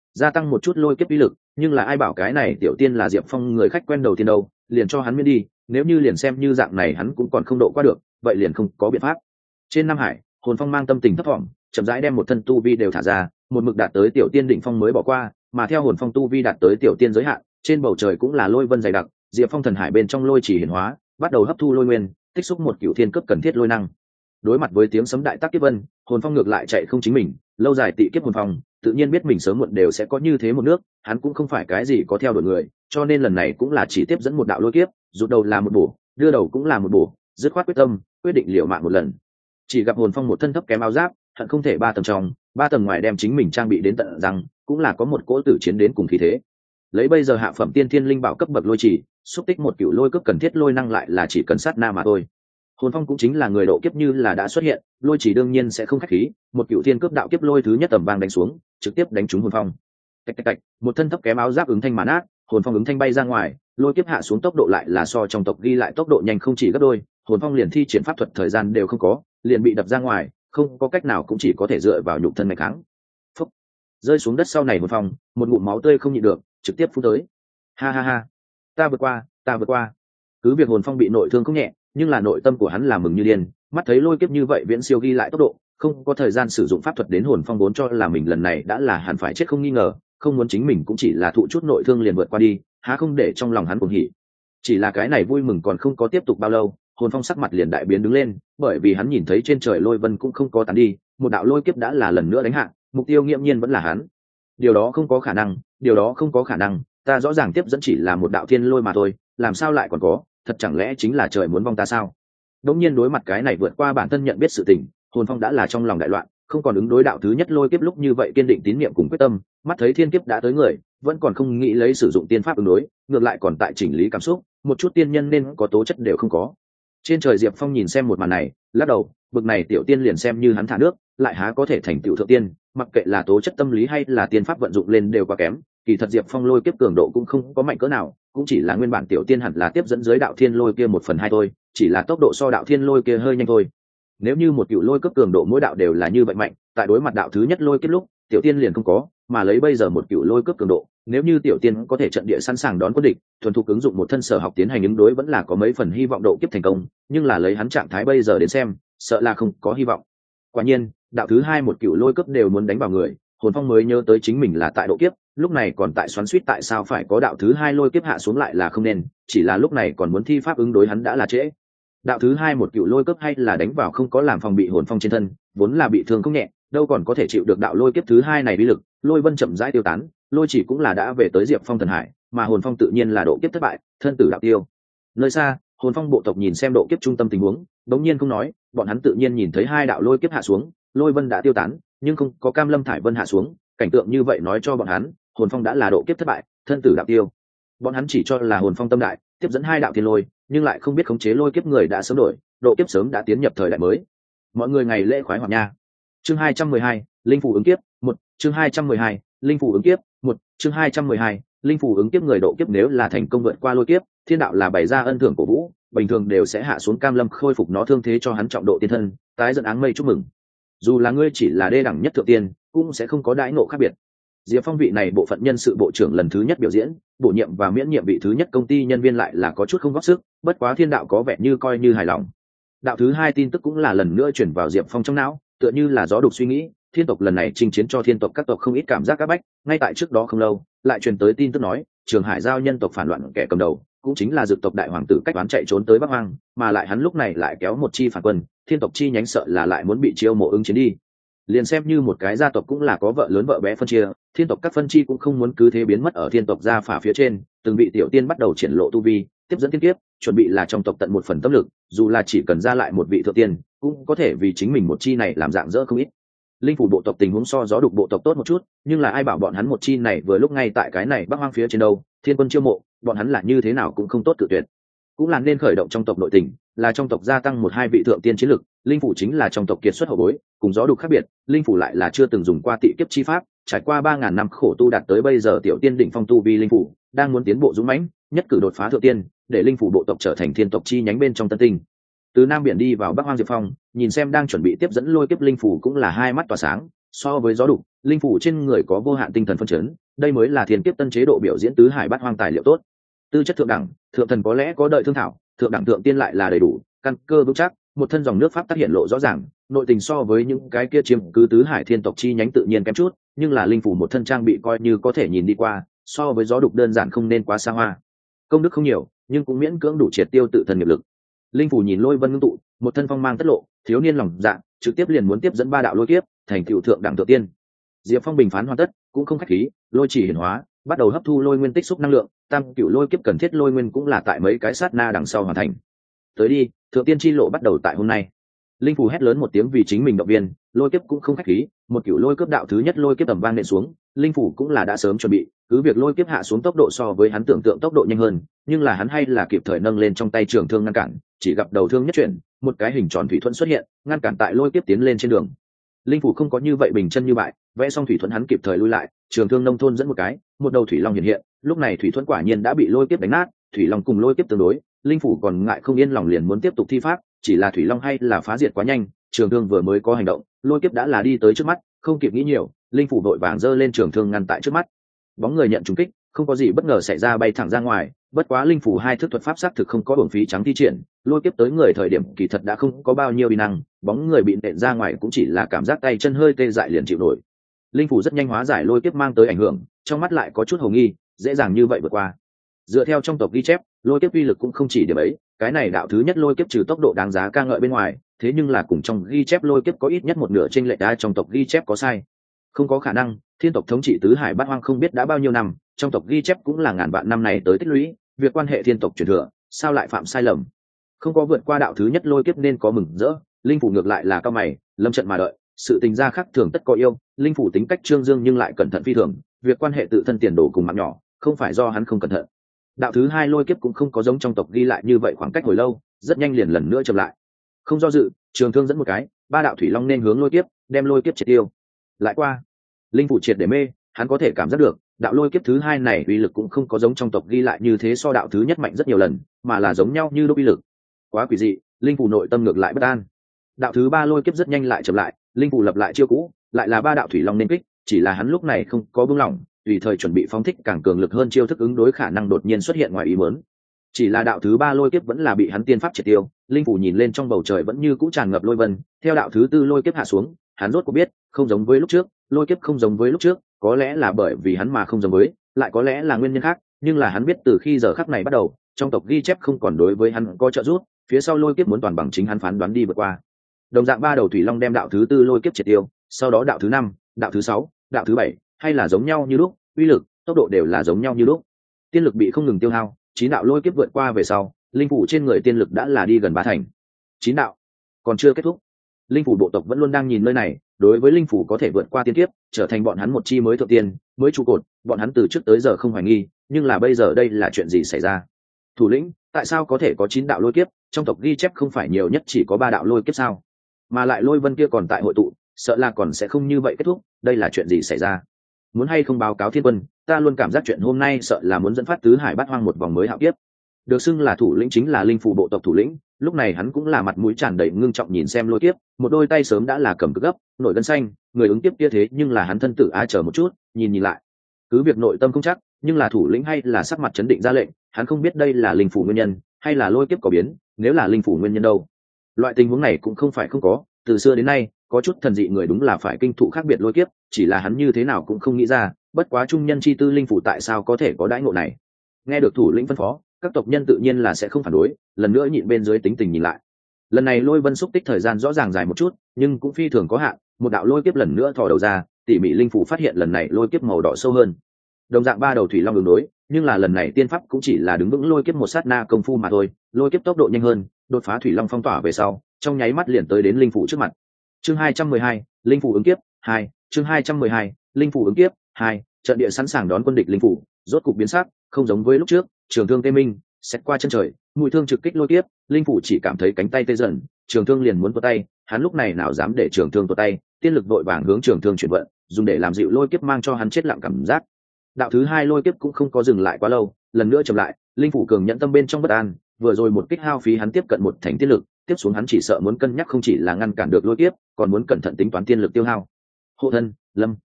gia tăng một chút lôi kiếp uy lực, nhưng là ai bảo cái này tiểu tiên là Diệp Phong người khách quen đầu tiên đâu, liền cho hắn miễn đi, nếu như liền xem như dạng này hắn cũng còn không độ qua được, vậy liền không có biện pháp. Trên Nam Hải, Hồn Phong mang tâm tình thấp thỏm, chậm rãi đem một thân tu vi đều thả ra, một mực đạt tới tiểu tiên đỉnh phong mới bỏ qua, mà theo Hồn Phong tu vi đạt tới tiểu tiên giới hạn, trên bầu trời cũng là lôi vân dày đặc, Diệp Phong thần hải bên trong lôi chỉ hiển hóa, bắt đầu hấp thu lôi nguyên, tích xúc một cửu thiên cấp cần thiết lôi năng. Đối mặt với tiếng sấm đại tác kiếp vân, Hồn Phong ngược lại chạy không chính mình, lâu dài tị kiếp Hồn Phong, tự nhiên biết mình sớm muộn đều sẽ có như thế một nước, hắn cũng không phải cái gì có theo đuổi người, cho nên lần này cũng là chỉ tiếp dẫn một đạo lôi kiếp, rụt đầu là một bổ, đưa đầu cũng là một bổ, dứt khoát quyết tâm, quyết định liều mạng một lần. Chỉ gặp Hồn Phong một thân thấp kém áo giáp, hận không thể ba tầng trong, ba tầng ngoài đem chính mình trang bị đến tận răng, cũng là có một cỗ tử chiến đến cùng khí thế. Lấy bây giờ hạ phẩm tiên thiên linh bảo cấp bậc lôi chỉ, xúc tích một cửu lôi cấp cần thiết lôi năng lại là chỉ cần sát na mà thôi. Hồn Phong cũng chính là người độ kiếp như là đã xuất hiện, lôi chỉ đương nhiên sẽ không khách khí, một cửu thiên cướp đạo kiếp lôi thứ nhất tầm vang đánh xuống, trực tiếp đánh trúng Hồn Phong. Tạch tạch tạch, một thân thấp kém áo giáp ứng thanh màn át, Hồn Phong ứng thanh bay ra ngoài, lôi kiếp hạ xuống tốc độ lại là so trong tộc ghi lại tốc độ nhanh không chỉ gấp đôi, Hồn Phong liền thi triển pháp thuật thời gian đều không có, liền bị đập ra ngoài, không có cách nào cũng chỉ có thể dựa vào nhục thân ngày kháng. Phúc. Rơi xuống đất sau này Hồn Phong, một ngụm máu tươi không nhịn được, trực tiếp phun tới. Ha ha ha, ta vượt qua, ta vượt qua. Cứ việc Hồn Phong bị nội thương không nhẹ, nhưng là nội tâm của hắn là mừng như điên, mắt thấy lôi kiếp như vậy viễn siêu ghi lại tốc độ, không có thời gian sử dụng pháp thuật đến Hồn Phong vốn cho là mình lần này đã là hẳn phải chết không nghi ngờ, không muốn chính mình cũng chỉ là thụ chút nội thương liền vượt qua đi, há không để trong lòng hắn cuồng hỉ. Chỉ là cái này vui mừng còn không có tiếp tục bao lâu, Hồn Phong sắc mặt liền đại biến đứng lên, bởi vì hắn nhìn thấy trên trời lôi vân cũng không có tán đi, một đạo lôi kiếp đã là lần nữa đánh hạ, mục tiêu nghiễm nhiên vẫn là hắn. Điều đó không có khả năng, điều đó không có khả năng, ta rõ ràng tiếp dẫn chỉ là một đạo thiên lôi mà thôi, làm sao lại còn có, thật chẳng lẽ chính là trời muốn vong ta sao? Đống nhiên đối mặt cái này vượt qua bản thân nhận biết sự tình, Hồn Phong đã là trong lòng đại loạn, không còn ứng đối đạo thứ nhất lôi kiếp lúc như vậy kiên định tín niệm cùng quyết tâm, mắt thấy thiên kiếp đã tới người, vẫn còn không nghĩ lấy sử dụng tiên pháp ứng đối, ngược lại còn tại chỉnh lý cảm xúc, một chút tiên nhân nên có tố chất đều không có. Trên trời Diệp Phong nhìn xem một màn này, lắc đầu, bực này tiểu tiên liền xem như hắn thả nước, lại há có thể thành tiểu thượng tiên, mặc kệ là tố chất tâm lý hay là tiên pháp vận dụng lên đều quá kém, kỳ thật Diệp Phong lôi kiếp cường độ cũng không có mạnh cỡ nào, cũng chỉ là nguyên bản tiểu tiên hẳn là tiếp dẫn dưới đạo thiên lôi kia một phần hai thôi, chỉ là tốc độ so đạo thiên lôi kia hơi nhanh thôi. Nếu như một cựu lôi cấp cường độ mỗi đạo đều là như vậy mạnh, tại đối mặt đạo thứ nhất lôi kiếp lúc, tiểu tiên liền không có, mà lấy bây giờ một cựu lôi cấp cường độ, nếu như tiểu tiên có thể trận địa sẵn sàng đón quân địch, thuần thục ứng dụng một thân sở học tiến hành ứng đối vẫn là có mấy phần hy vọng độ kiếp thành công, nhưng là lấy hắn trạng thái bây giờ đến xem, sợ là không có hy vọng. Quả nhiên, đạo thứ hai một cựu lôi cấp đều muốn đánh vào người, Hồn Phong mới nhớ tới chính mình là tại độ kiếp, lúc này còn tại xoắn suýt tại sao phải có đạo thứ hai lôi kiếp hạ xuống lại là không nên, chỉ là lúc này còn muốn thi pháp ứng đối hắn đã là trễ. Đạo thứ hai một cựu lôi cấp hay là đánh vào không có làm phòng bị Hồn Phong trên thân, vốn là bị thương không nhẹ, đâu còn có thể chịu được đạo lôi kiếp thứ hai này uy lực, lôi vân chậm rãi tiêu tán, lôi chỉ cũng là đã về tới Diệp Phong thần hải, mà Hồn Phong tự nhiên là độ kiếp thất bại, thân tử đạo tiêu. Nơi xa, Hồn Phong bộ tộc nhìn xem độ kiếp trung tâm tình huống, đống nhiên không nói, bọn hắn tự nhiên nhìn thấy hai đạo lôi kiếp hạ xuống, lôi vân đã tiêu tán, nhưng không có cam lâm thải vân hạ xuống, cảnh tượng như vậy nói cho bọn hắn, Hồn Phong đã là độ kiếp thất bại, thân tử đạo tiêu. Bọn hắn chỉ cho là Hồn Phong tâm đại, tiếp dẫn hai đạo thiên lôi, nhưng lại không biết khống chế lôi kiếp người đã sớm đổi, độ kiếp sớm đã tiến nhập thời đại mới. Mọi người ngày lễ khoái hoạt nha. Chương hai trăm mười hai, linh phủ ứng kiếp, một, chương hai trăm mười hai, linh phủ ứng kiếp, một, chương hai trăm mười hai, linh phủ ứng kiếp người độ kiếp nếu là thành công vượt qua lôi kiếp, thiên đạo là bày ra ân thưởng của vũ, bình thường đều sẽ hạ xuống cam lâm khôi phục nó thương thế cho hắn trọng độ tiên thân, tái dẫn áng mây chúc mừng. Dù là ngươi chỉ là đê đẳng nhất thượng tiên, cũng sẽ không có đãi ngộ khác biệt. Diệp Phong vị này bộ phận nhân sự bộ trưởng lần thứ nhất biểu diễn, bổ nhiệm và miễn nhiệm vị thứ nhất công ty nhân viên lại là có chút không góp sức, bất quá thiên đạo có vẻ như coi như hài lòng. Đạo thứ hai tin tức cũng là lần nữa chuyển vào Diệp Phong trong não, tựa như là gió đục suy nghĩ, thiên tộc lần này chinh chiến cho thiên tộc các tộc không ít cảm giác áp bách, ngay tại trước đó không lâu, lại truyền tới tin tức nói, Trường Hải giao nhân tộc phản loạn kẻ cầm đầu, cũng chính là Dực tộc đại hoàng tử cách đoán chạy trốn tới Bắc Hoang, mà lại hắn lúc này lại kéo một chi phản quân, thiên tộc chi nhánh sợ là lại muốn bị chiêu mộ ứng chiến đi. Liền xem như một cái gia tộc cũng là có vợ lớn vợ bé phân chia, thiên tộc các phân chi cũng không muốn cứ thế biến mất ở thiên tộc gia phả phía trên, từng vị tiểu tiên bắt đầu triển lộ tu vi, tiếp dẫn tiên kiếp, chuẩn bị là trong tộc tận một phần tâm lực, dù là chỉ cần ra lại một vị thượng tiên, cũng có thể vì chính mình một chi này làm dạng dỡ không ít. Linh phủ bộ tộc tình huống so gió đục bộ tộc tốt một chút, nhưng là ai bảo bọn hắn một chi này vừa lúc ngay tại cái này Bắc Hoang phía trên đâu, thiên quân chiêu mộ, bọn hắn là như thế nào cũng không tốt cự tuyệt. Cũng là nên khởi động trong tộc nội tình, là trong tộc gia tăng một hai vị thượng tiên chiến lực, linh phủ chính là trong tộc kiệt xuất hậu bối, cùng gió đục khác biệt, linh phủ lại là chưa từng dùng qua tị kiếp chi pháp, trải qua ba ngàn năm khổ tu đạt tới bây giờ tiểu tiên đỉnh phong tu vi linh phủ, đang muốn tiến bộ dũng mãnh, nhất cử đột phá thượng tiên, để linh phủ bộ tộc trở thành thiên tộc chi nhánh bên trong tân tinh. Từ Nam Biển đi vào Bắc Hoang Diệp Phong, nhìn xem đang chuẩn bị tiếp dẫn lôi kiếp linh phủ cũng là hai mắt tỏa sáng, so với gió đục, linh phủ trên người có vô hạn tinh thần phân chấn, đây mới là thiên kiếp tân chế độ biểu diễn tứ hải bát hoang tài liệu tốt. Tư chất thượng đẳng, thượng thần có lẽ có đợi thương thảo, thượng đẳng thượng tiên lại là đầy đủ, căn cơ vững chắc, một thân dòng nước pháp tác hiện lộ rõ ràng, nội tình so với những cái kia chiếm cứ tứ hải thiên tộc chi nhánh tự nhiên kém chút, nhưng là linh phủ một thân trang bị coi như có thể nhìn đi qua, so với gió đục đơn giản không nên quá xa hoa. Công đức không nhiều, nhưng cũng miễn cưỡng đủ triệt tiêu tự thân nghiệp lực. Linh phủ nhìn lôi vân ngưng tụ, một thân phong mang tất lộ, thiếu niên lòng dạ, trực tiếp liền muốn tiếp dẫn ba đạo lôi kiếp, thành cựu thượng đẳng thượng tiên. Diệp Phong bình phán hoàn tất, cũng không khách khí, lôi chỉ hiển hóa, bắt đầu hấp thu lôi nguyên tích xúc năng lượng, tam cựu lôi kiếp cần thiết lôi nguyên cũng là tại mấy cái sát na đằng sau hoàn thành. Tới đi, thượng tiên chi lộ bắt đầu tại hôm nay. Linh phủ hét lớn một tiếng vì chính mình động viên, lôi kiếp cũng không khách khí, một cựu lôi kiếp đạo thứ nhất lôi kiếp tầm vang nện xuống, linh phủ cũng là đã sớm chuẩn bị, cứ việc lôi kiếp hạ xuống tốc độ so với hắn tưởng tượng tốc độ nhanh hơn, nhưng là hắn hay là kịp thời nâng lên trong tay trường thương ngăn cản, chỉ gặp đầu thương nhất chuyển, một cái hình tròn thủy thuẫn xuất hiện, ngăn cản tại lôi kiếp tiến lên trên đường. Linh phủ không có như vậy bình chân như bại, vẽ xong thủy thuẫn hắn kịp thời lui lại, trường thương nông thôn dẫn một cái, một đầu thủy long hiện hiện, lúc này thủy thuẫn quả nhiên đã bị lôi kiếp đánh nát, thủy long cùng lôi kiếp tương đối, linh phủ còn ngại không yên lòng liền muốn tiếp tục thi pháp, chỉ là thủy long hay là phá diệt quá nhanh, trường thương vừa mới có hành động, lôi kiếp đã là đi tới trước mắt, không kịp nghĩ nhiều, linh phủ đội vàng giơ lên trường thương ngăn tại trước mắt. Bóng người nhận trúng kích, không có gì bất ngờ xảy ra bay thẳng ra ngoài, bất quá linh phủ hai thức thuật pháp xác thực không có uổng phí trắng thi triển, lôi kiếp tới người thời điểm kỳ thật đã không có bao nhiêu uy năng, bóng người bị nện ra ngoài cũng chỉ là cảm giác tay chân hơi tê dại liền chịu nổi. Linh phủ rất nhanh hóa giải lôi kiếp mang tới ảnh hưởng, trong mắt lại có chút hồ nghi, dễ dàng như vậy vượt qua. Dựa theo trong tộc ghi chép, lôi kiếp uy lực cũng không chỉ điểm ấy, cái này đạo thứ nhất lôi kiếp trừ tốc độ đáng giá ca ngợi bên ngoài, thế nhưng là cùng trong ghi chép lôi kiếp có ít nhất một nửa trên lệch đa trong tộc ghi chép có sai. Không có khả năng, thiên tộc thống trị tứ hải bát hoang không biết đã bao nhiêu năm, trong tộc ghi chép cũng là ngàn vạn năm này tới tích lũy, việc quan hệ thiên tộc truyền thừa, sao lại phạm sai lầm? Không có vượt qua đạo thứ nhất lôi kiếp nên có mừng rỡ, linh phủ ngược lại là cao mày, lâm trận mà đợi, sự tình gia khác thường tất có yêu, linh phủ tính cách trương dương nhưng lại cẩn thận phi thường, việc quan hệ tự thân tiền đồ cùng mạng nhỏ, không phải do hắn không cẩn thận. Đạo thứ hai lôi kiếp cũng không có giống trong tộc ghi lại như vậy khoảng cách hồi lâu, rất nhanh liền lần nữa chậm lại. Không do dự, trường thương dẫn một cái, ba đạo thủy long nên hướng lôi kiếp, đem lôi kiếp triệt tiêu. Lại qua, linh phủ triệt để mê, hắn có thể cảm giác được, đạo lôi kiếp thứ hai này uy lực cũng không có giống trong tộc ghi lại như thế so đạo thứ nhất mạnh rất nhiều lần, mà là giống nhau như đúc uy lực. Quá quỷ dị, linh phủ nội tâm ngược lại bất an. Đạo thứ ba lôi kiếp rất nhanh lại chậm lại, linh phủ lập lại chiêu cũ, lại là ba đạo thủy long nên kích, chỉ là hắn lúc này không có buông lỏng, tùy thời chuẩn bị phóng thích càng cường lực hơn chiêu thức ứng đối khả năng đột nhiên xuất hiện ngoài ý muốn. Chỉ là đạo thứ ba lôi kiếp vẫn là bị hắn tiên pháp triệt tiêu, linh phủ nhìn lên trong bầu trời vẫn như cũ tràn ngập lôi vân, theo đạo thứ tư lôi kiếp hạ xuống, hắn rốt cuộc biết, không giống với lúc trước, lôi kiếp không giống với lúc trước, có lẽ là bởi vì hắn mà không giống với, lại có lẽ là nguyên nhân khác, nhưng là hắn biết từ khi giờ khắc này bắt đầu, trong tộc ghi chép không còn đối với hắn có trợ giúp, phía sau lôi kiếp muốn toàn bằng chính hắn phán đoán đi vượt qua. Đồng dạng ba đầu thủy long đem đạo thứ tư lôi kiếp triệt tiêu, sau đó đạo thứ năm, đạo thứ sáu, đạo thứ bảy, hay là giống nhau như lúc, uy lực, tốc độ đều là giống nhau như lúc. Tiên lực bị không ngừng tiêu hao, chín đạo lôi kiếp vượt qua về sau, linh phủ trên người tiên lực đã là đi gần bá thành. Chín đạo còn chưa kết thúc. Linh phủ bộ tộc vẫn luôn đang nhìn nơi này, đối với linh phủ có thể vượt qua tiên kiếp, trở thành bọn hắn một chi mới thượng tiên, mới trụ cột, bọn hắn từ trước tới giờ không hoài nghi, nhưng là bây giờ đây là chuyện gì xảy ra? Thủ lĩnh, tại sao có thể có chín đạo lôi kiếp, trong tộc ghi chép không phải nhiều nhất chỉ có ba đạo lôi kiếp sao? Mà lại lôi vân kia còn tại hội tụ, sợ là còn sẽ không như vậy kết thúc, đây là chuyện gì xảy ra? Muốn hay không báo cáo thiên quân, ta luôn cảm giác chuyện hôm nay sợ là muốn dẫn phát tứ hải bát hoang một vòng mới hạo kiếp. Được xưng là thủ lĩnh chính là linh phủ bộ tộc thủ lĩnh, lúc này hắn cũng là mặt mũi tràn đầy ngưng trọng nhìn xem lôi kiếp, một đôi tay sớm đã là cầm cực gấp, nổi gân xanh, người ứng tiếp kia thế nhưng là hắn thân tử a chờ một chút, nhìn nhìn lại. Cứ việc nội tâm không chắc, nhưng là thủ lĩnh hay là sắc mặt chấn định ra lệnh, hắn không biết đây là linh phủ nguyên nhân, hay là lôi kiếp có biến, nếu là linh phủ nguyên nhân đâu. Loại tình huống này cũng không phải không có, từ xưa đến nay, có chút thần dị người đúng là phải kinh thụ khác biệt lôi kiếp, chỉ là hắn như thế nào cũng không nghĩ ra, bất quá trung nhân chi tư linh phủ tại sao có thể có đãi ngộ này. Nghe được thủ lĩnh phân phó, các tộc nhân tự nhiên là sẽ không phản đối, lần nữa nhịn bên dưới tính tình nhìn lại. Lần này lôi vân xúc tích thời gian rõ ràng dài một chút, nhưng cũng phi thường có hạn, một đạo lôi kiếp lần nữa thò đầu ra, tỉ mỉ linh phủ phát hiện lần này lôi kiếp màu đỏ sâu hơn. Đồng dạng ba đầu thủy long đường đối, nhưng là lần này tiên pháp cũng chỉ là đứng vững lôi kiếp một sát na công phu mà thôi, lôi kiếp tốc độ nhanh hơn, đột phá thủy long phong tỏa về sau, trong nháy mắt liền tới đến linh phủ trước mặt. Chương hai trăm mười hai, linh phủ ứng kiếp hai, chương hai trăm mười hai, linh phủ ứng kiếp hai, trận địa sẵn sàng đón quân địch linh phủ, rốt cục biến sắc, không giống với lúc trước, trường thương tê minh, xét qua chân trời, mũi thương trực kích lôi kiếp, linh phủ chỉ cảm thấy cánh tay tê dần, trường thương liền muốn tuột tay, hắn lúc này nào dám để trường thương tuột tay, tiên lực vội vàng hướng trường thương chuyển vận, dùng để làm dịu lôi kiếp mang cho hắn chết lặng cảm giác. Đạo thứ hai lôi kiếp cũng không có dừng lại quá lâu, lần nữa chậm lại, linh phủ cường nhẫn tâm bên trong bất an, vừa rồi một kích hao phí hắn tiếp cận một thành tiên lực, tiếp xuống hắn chỉ sợ muốn cân nhắc không chỉ là ngăn cản được lôi kiếp, còn muốn cẩn thận tính toán tiên lực tiêu hao. Hộ thân, Lâm.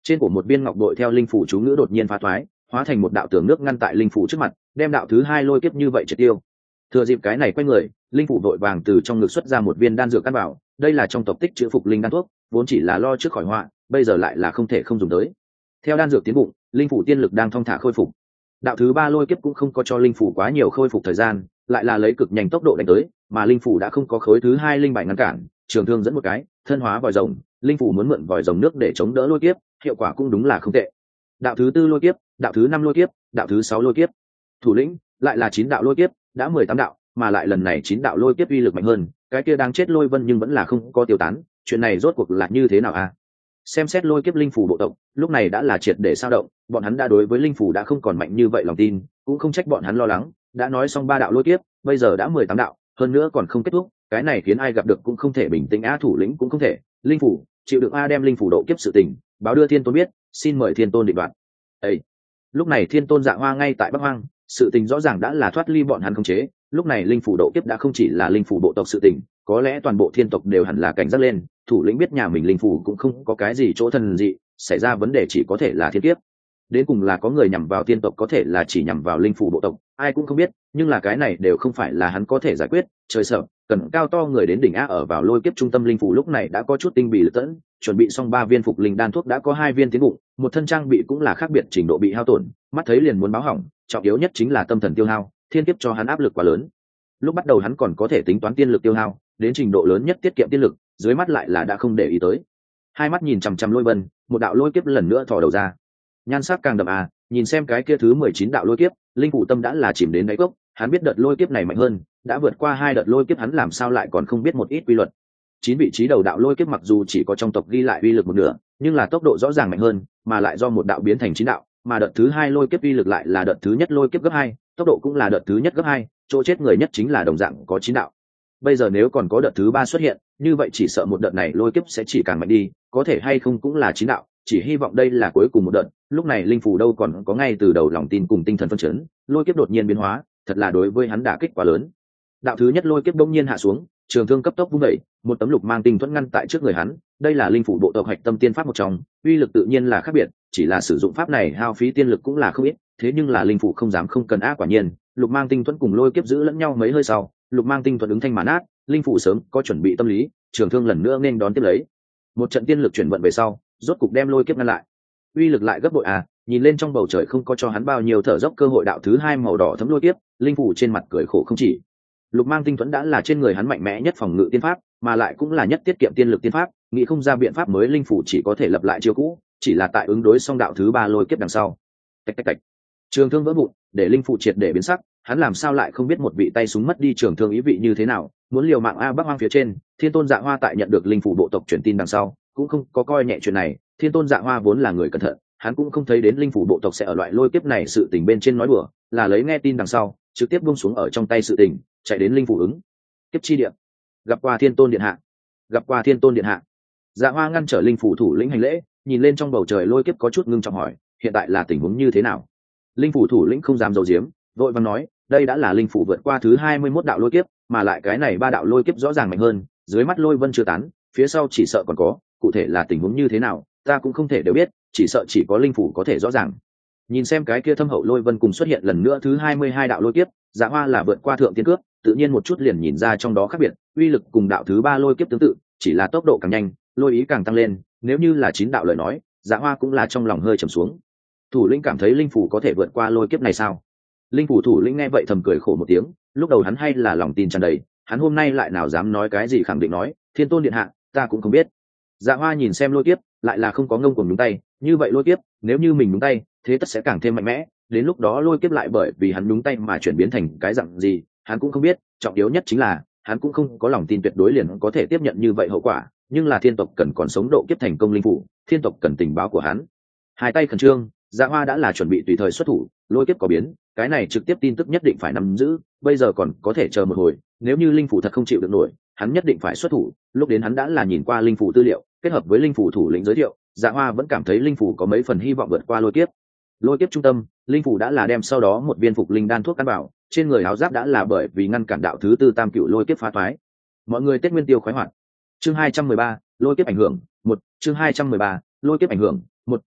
Trên của một viên ngọc bội theo linh phủ chú ngữ đột nhiên phá thoái, hóa thành một đạo tường nước ngăn tại linh phủ trước mặt, đem đạo thứ hai lôi kiếp như vậy triệt tiêu. Thừa dịp cái này quay người, linh phủ vội vàng từ trong ngực xuất ra một viên đan dược căn bảo, đây là trong tộc tích chữ phục linh đan thuốc, vốn chỉ là lo trước khỏi họa, bây giờ lại là không thể không dùng tới. Theo đan dược tiến bụng, linh phủ tiên lực đang thong thả khôi phục. Đạo thứ ba lôi kiếp cũng không có cho linh phủ quá nhiều khôi phục thời gian, lại là lấy cực nhanh tốc độ đánh tới, mà linh phủ đã không có khối thứ hai linh bài ngăn cản, trường thương dẫn một cái, thân hóa vòi rồng, linh phủ muốn mượn vòi rồng nước để chống đỡ lôi kiếp, hiệu quả cũng đúng là không tệ. Đạo thứ tư lôi kiếp, đạo thứ năm lôi kiếp, đạo thứ sáu lôi kiếp. Thủ lĩnh, lại là chín đạo lôi kiếp, đã mười tám đạo, mà lại lần này chín đạo lôi kiếp uy lực mạnh hơn, cái kia đang chết lôi vân nhưng vẫn là không có tiêu tán, chuyện này rốt cuộc là như thế nào a? Xem xét lôi kiếp linh phủ bộ tộc, lúc này đã là triệt để sao động, bọn hắn đã đối với linh phủ đã không còn mạnh như vậy lòng tin, cũng không trách bọn hắn lo lắng, đã nói xong ba đạo lôi kiếp, bây giờ đã mười tám đạo, hơn nữa còn không kết thúc, cái này khiến ai gặp được cũng không thể bình tĩnh, á thủ lĩnh cũng không thể, linh phủ, chịu được a đem linh phủ độ kiếp sự tình, báo đưa thiên tôn biết, xin mời thiên tôn định đoạt. Ê! Lúc này thiên tôn Dạ Hoa ngay tại Bắc Hoang, sự tình rõ ràng đã là thoát ly bọn hắn khống chế, lúc này linh phủ độ kiếp đã không chỉ là linh phủ bộ tộc sự tình, có lẽ toàn bộ thiên tộc đều hẳn là cảnh giác lên, thủ lĩnh biết nhà mình linh phủ cũng không có cái gì chỗ thần dị, xảy ra vấn đề chỉ có thể là thiên kiếp. Đến cùng là có người nhằm vào thiên tộc, có thể là chỉ nhằm vào linh phủ bộ tộc, ai cũng không biết, nhưng là cái này đều không phải là hắn có thể giải quyết, trời sợ, cần cao to người đến đỉnh á. Ở vào lôi kiếp trung tâm linh phủ lúc này đã có chút tinh bì lực tẫn, chuẩn bị xong ba viên phục linh đan thuốc đã có hai viên tiến bụng, một thân trang bị cũng là khác biệt trình độ bị hao tổn, mắt thấy liền muốn báo hỏng, trọng yếu nhất chính là tâm thần tiêu hao, thiên kiếp cho hắn áp lực quá lớn. Lúc bắt đầu hắn còn có thể tính toán tiên lực tiêu hao, đến trình độ lớn nhất tiết kiệm tiên lực, dưới mắt lại là đã không để ý tới. Hai mắt nhìn chằm chằm lôi vân, một đạo lôi kiếp lần nữa thò đầu ra, nhan sắc càng đậm à, nhìn xem cái kia thứ mười chín đạo lôi kiếp, linh phủ tâm đã là chìm đến đáy cốc, hắn biết đợt lôi kiếp này mạnh hơn, đã vượt qua hai đợt lôi kiếp, hắn làm sao lại còn không biết một ít quy luật. Chín vị trí đầu đạo lôi kiếp mặc dù chỉ có trong tộc ghi lại uy lực một nửa, nhưng là tốc độ rõ ràng mạnh hơn, mà lại do một đạo biến thành chín đạo, mà đợt thứ hai lôi kiếp uy lực lại là đợt thứ nhất lôi kiếp gấp hai, tốc độ cũng là đợt thứ nhất gấp hai, chỗ chết người nhất chính là đồng dạng có chín đạo. Bây giờ nếu còn có đợt thứ ba xuất hiện, như vậy chỉ sợ một đợt này lôi kiếp sẽ chỉ càng mạnh đi, có thể hay không cũng là chín đạo, chỉ hy vọng đây là cuối cùng một đợt. Lúc này linh phủ đâu còn có ngay từ đầu lòng tin cùng tinh thần phân chấn, lôi kiếp đột nhiên biến hóa, thật là đối với hắn đả kích quá lớn. Đạo thứ nhất lôi kiếp bỗng nhiên hạ xuống, trường thương cấp tốc vung đẩy, một tấm lục mang tinh thuẫn ngăn tại trước người hắn, đây là linh phủ bộ tộc hạch tâm tiên pháp một trong, uy lực tự nhiên là khác biệt, chỉ là sử dụng pháp này hao phí tiên lực cũng là không ít, thế nhưng là linh phủ không dám không cần á. Quả nhiên, lục mang tinh thuẫn cùng lôi kiếp giữ lẫn nhau mấy hơi sau, lục mang tinh thuẫn ứng thanh màn át, linh phủ sớm có chuẩn bị tâm lý, trường thương lần nữa nên đón tiếp lấy, một trận tiên lực chuyển vận về sau, rốt cục đem lôi kiếp ngăn lại, uy lực lại gấp bội à. Nhìn lên trong bầu trời không có cho hắn bao nhiêu thở dốc cơ hội, đạo thứ hai màu đỏ thấm lôi kiếp, linh phủ trên mặt cười khổ không chỉ. Lục mang tinh thuẫn đã là trên người hắn mạnh mẽ nhất phòng ngự tiên pháp, mà lại cũng là nhất tiết kiệm tiên lực tiên pháp, nghĩ không ra biện pháp mới, linh phủ chỉ có thể lập lại chiêu cũ, chỉ là tại ứng đối xong đạo thứ ba lôi kiếp đằng sau. Tạch tạch tạch, trường thương vỡ vụn, để linh phủ triệt để biến sắc, hắn làm sao lại không biết một vị tay súng mất đi trường thương ý vị như thế nào, muốn liều mạng a. Bắc Hoang phía trên, thiên tôn Dạ Hoa tại nhận được linh phủ bộ tộc truyền tin đằng sau, cũng không có coi nhẹ chuyện này. Thiên tôn Dạ Hoa vốn là người cẩn thận, hắn cũng không thấy đến linh phủ bộ tộc sẽ ở loại lôi kiếp này sự tình bên trên nói đùa, là lấy nghe tin đằng sau trực tiếp buông xuống ở trong tay sự tình, chạy đến linh phủ ứng kiếp chi địa, gặp qua thiên tôn điện hạ, gặp qua thiên tôn điện hạ. Dạ Hoa ngăn trở linh phủ thủ lĩnh hành lễ, nhìn lên trong bầu trời lôi kiếp có chút ngưng trọng hỏi, hiện tại là tình huống như thế nào? Linh phủ thủ lĩnh không dám giấu giếm, vội vàng nói, đây đã là linh phủ vượt qua thứ hai mươi mốt đạo lôi kiếp, mà lại cái này ba đạo lôi kiếp rõ ràng mạnh hơn, dưới mắt lôi vân chưa tán, phía sau chỉ sợ còn có, cụ thể là tình huống như thế nào ta cũng không thể đều biết, chỉ sợ chỉ có linh phủ có thể rõ ràng. Nhìn xem cái kia thâm hậu lôi vân cùng xuất hiện lần nữa thứ hai mươi hai đạo lôi kiếp, Dạ Hoa là vượt qua thượng tiên cướp, tự nhiên một chút liền nhìn ra trong đó khác biệt, uy lực cùng đạo thứ ba lôi kiếp tương tự, chỉ là tốc độ càng nhanh, lôi ý càng tăng lên, nếu như là chín đạo lời nói, Dạ Hoa cũng là trong lòng hơi trầm xuống. Thủ lĩnh cảm thấy linh phủ có thể vượt qua lôi kiếp này sao? Linh phủ thủ lĩnh nghe vậy thầm cười khổ một tiếng, lúc đầu hắn hay là lòng tin tràn đầy, hắn hôm nay lại nào dám nói cái gì khẳng định nói, thiên tôn điện hạ, ta cũng không biết. Dạ Hoa nhìn xem lôi kiếp, lại là không có ngông cuồng nhúng tay, như vậy lôi kiếp, nếu như mình nhúng tay, thế tất sẽ càng thêm mạnh mẽ, đến lúc đó lôi kiếp lại bởi vì hắn nhúng tay mà chuyển biến thành cái dạng gì, hắn cũng không biết, trọng yếu nhất chính là, hắn cũng không có lòng tin tuyệt đối liền có thể tiếp nhận như vậy hậu quả, nhưng là thiên tộc cần còn sống độ kiếp thành công linh phủ, thiên tộc cần tình báo của hắn. Hai tay khẩn trương, Dạ Hoa đã là chuẩn bị tùy thời xuất thủ, lôi kiếp có biến, cái này trực tiếp tin tức nhất định phải nắm giữ, bây giờ còn có thể chờ một hồi, nếu như linh phủ thật không chịu được nổi, hắn nhất định phải xuất thủ, lúc đến hắn đã là nhìn qua linh phủ tư liệu, kết hợp với linh phủ thủ lĩnh giới thiệu, Dạ Hoa vẫn cảm thấy linh phủ có mấy phần hy vọng vượt qua lôi kiếp. Lôi kiếp trung tâm, linh phủ đã là đem sau đó một viên phục linh đan thuốc căn bảo, trên người áo giáp đã là bởi vì ngăn cản đạo thứ tư tam cựu lôi kiếp phá thoái. Mọi người Tết Nguyên Tiêu khoái hoạt. Chương hai trăm mười ba, lôi kiếp ảnh hưởng, một, chương hai trăm mười ba, lôi kiếp ảnh hưởng, một,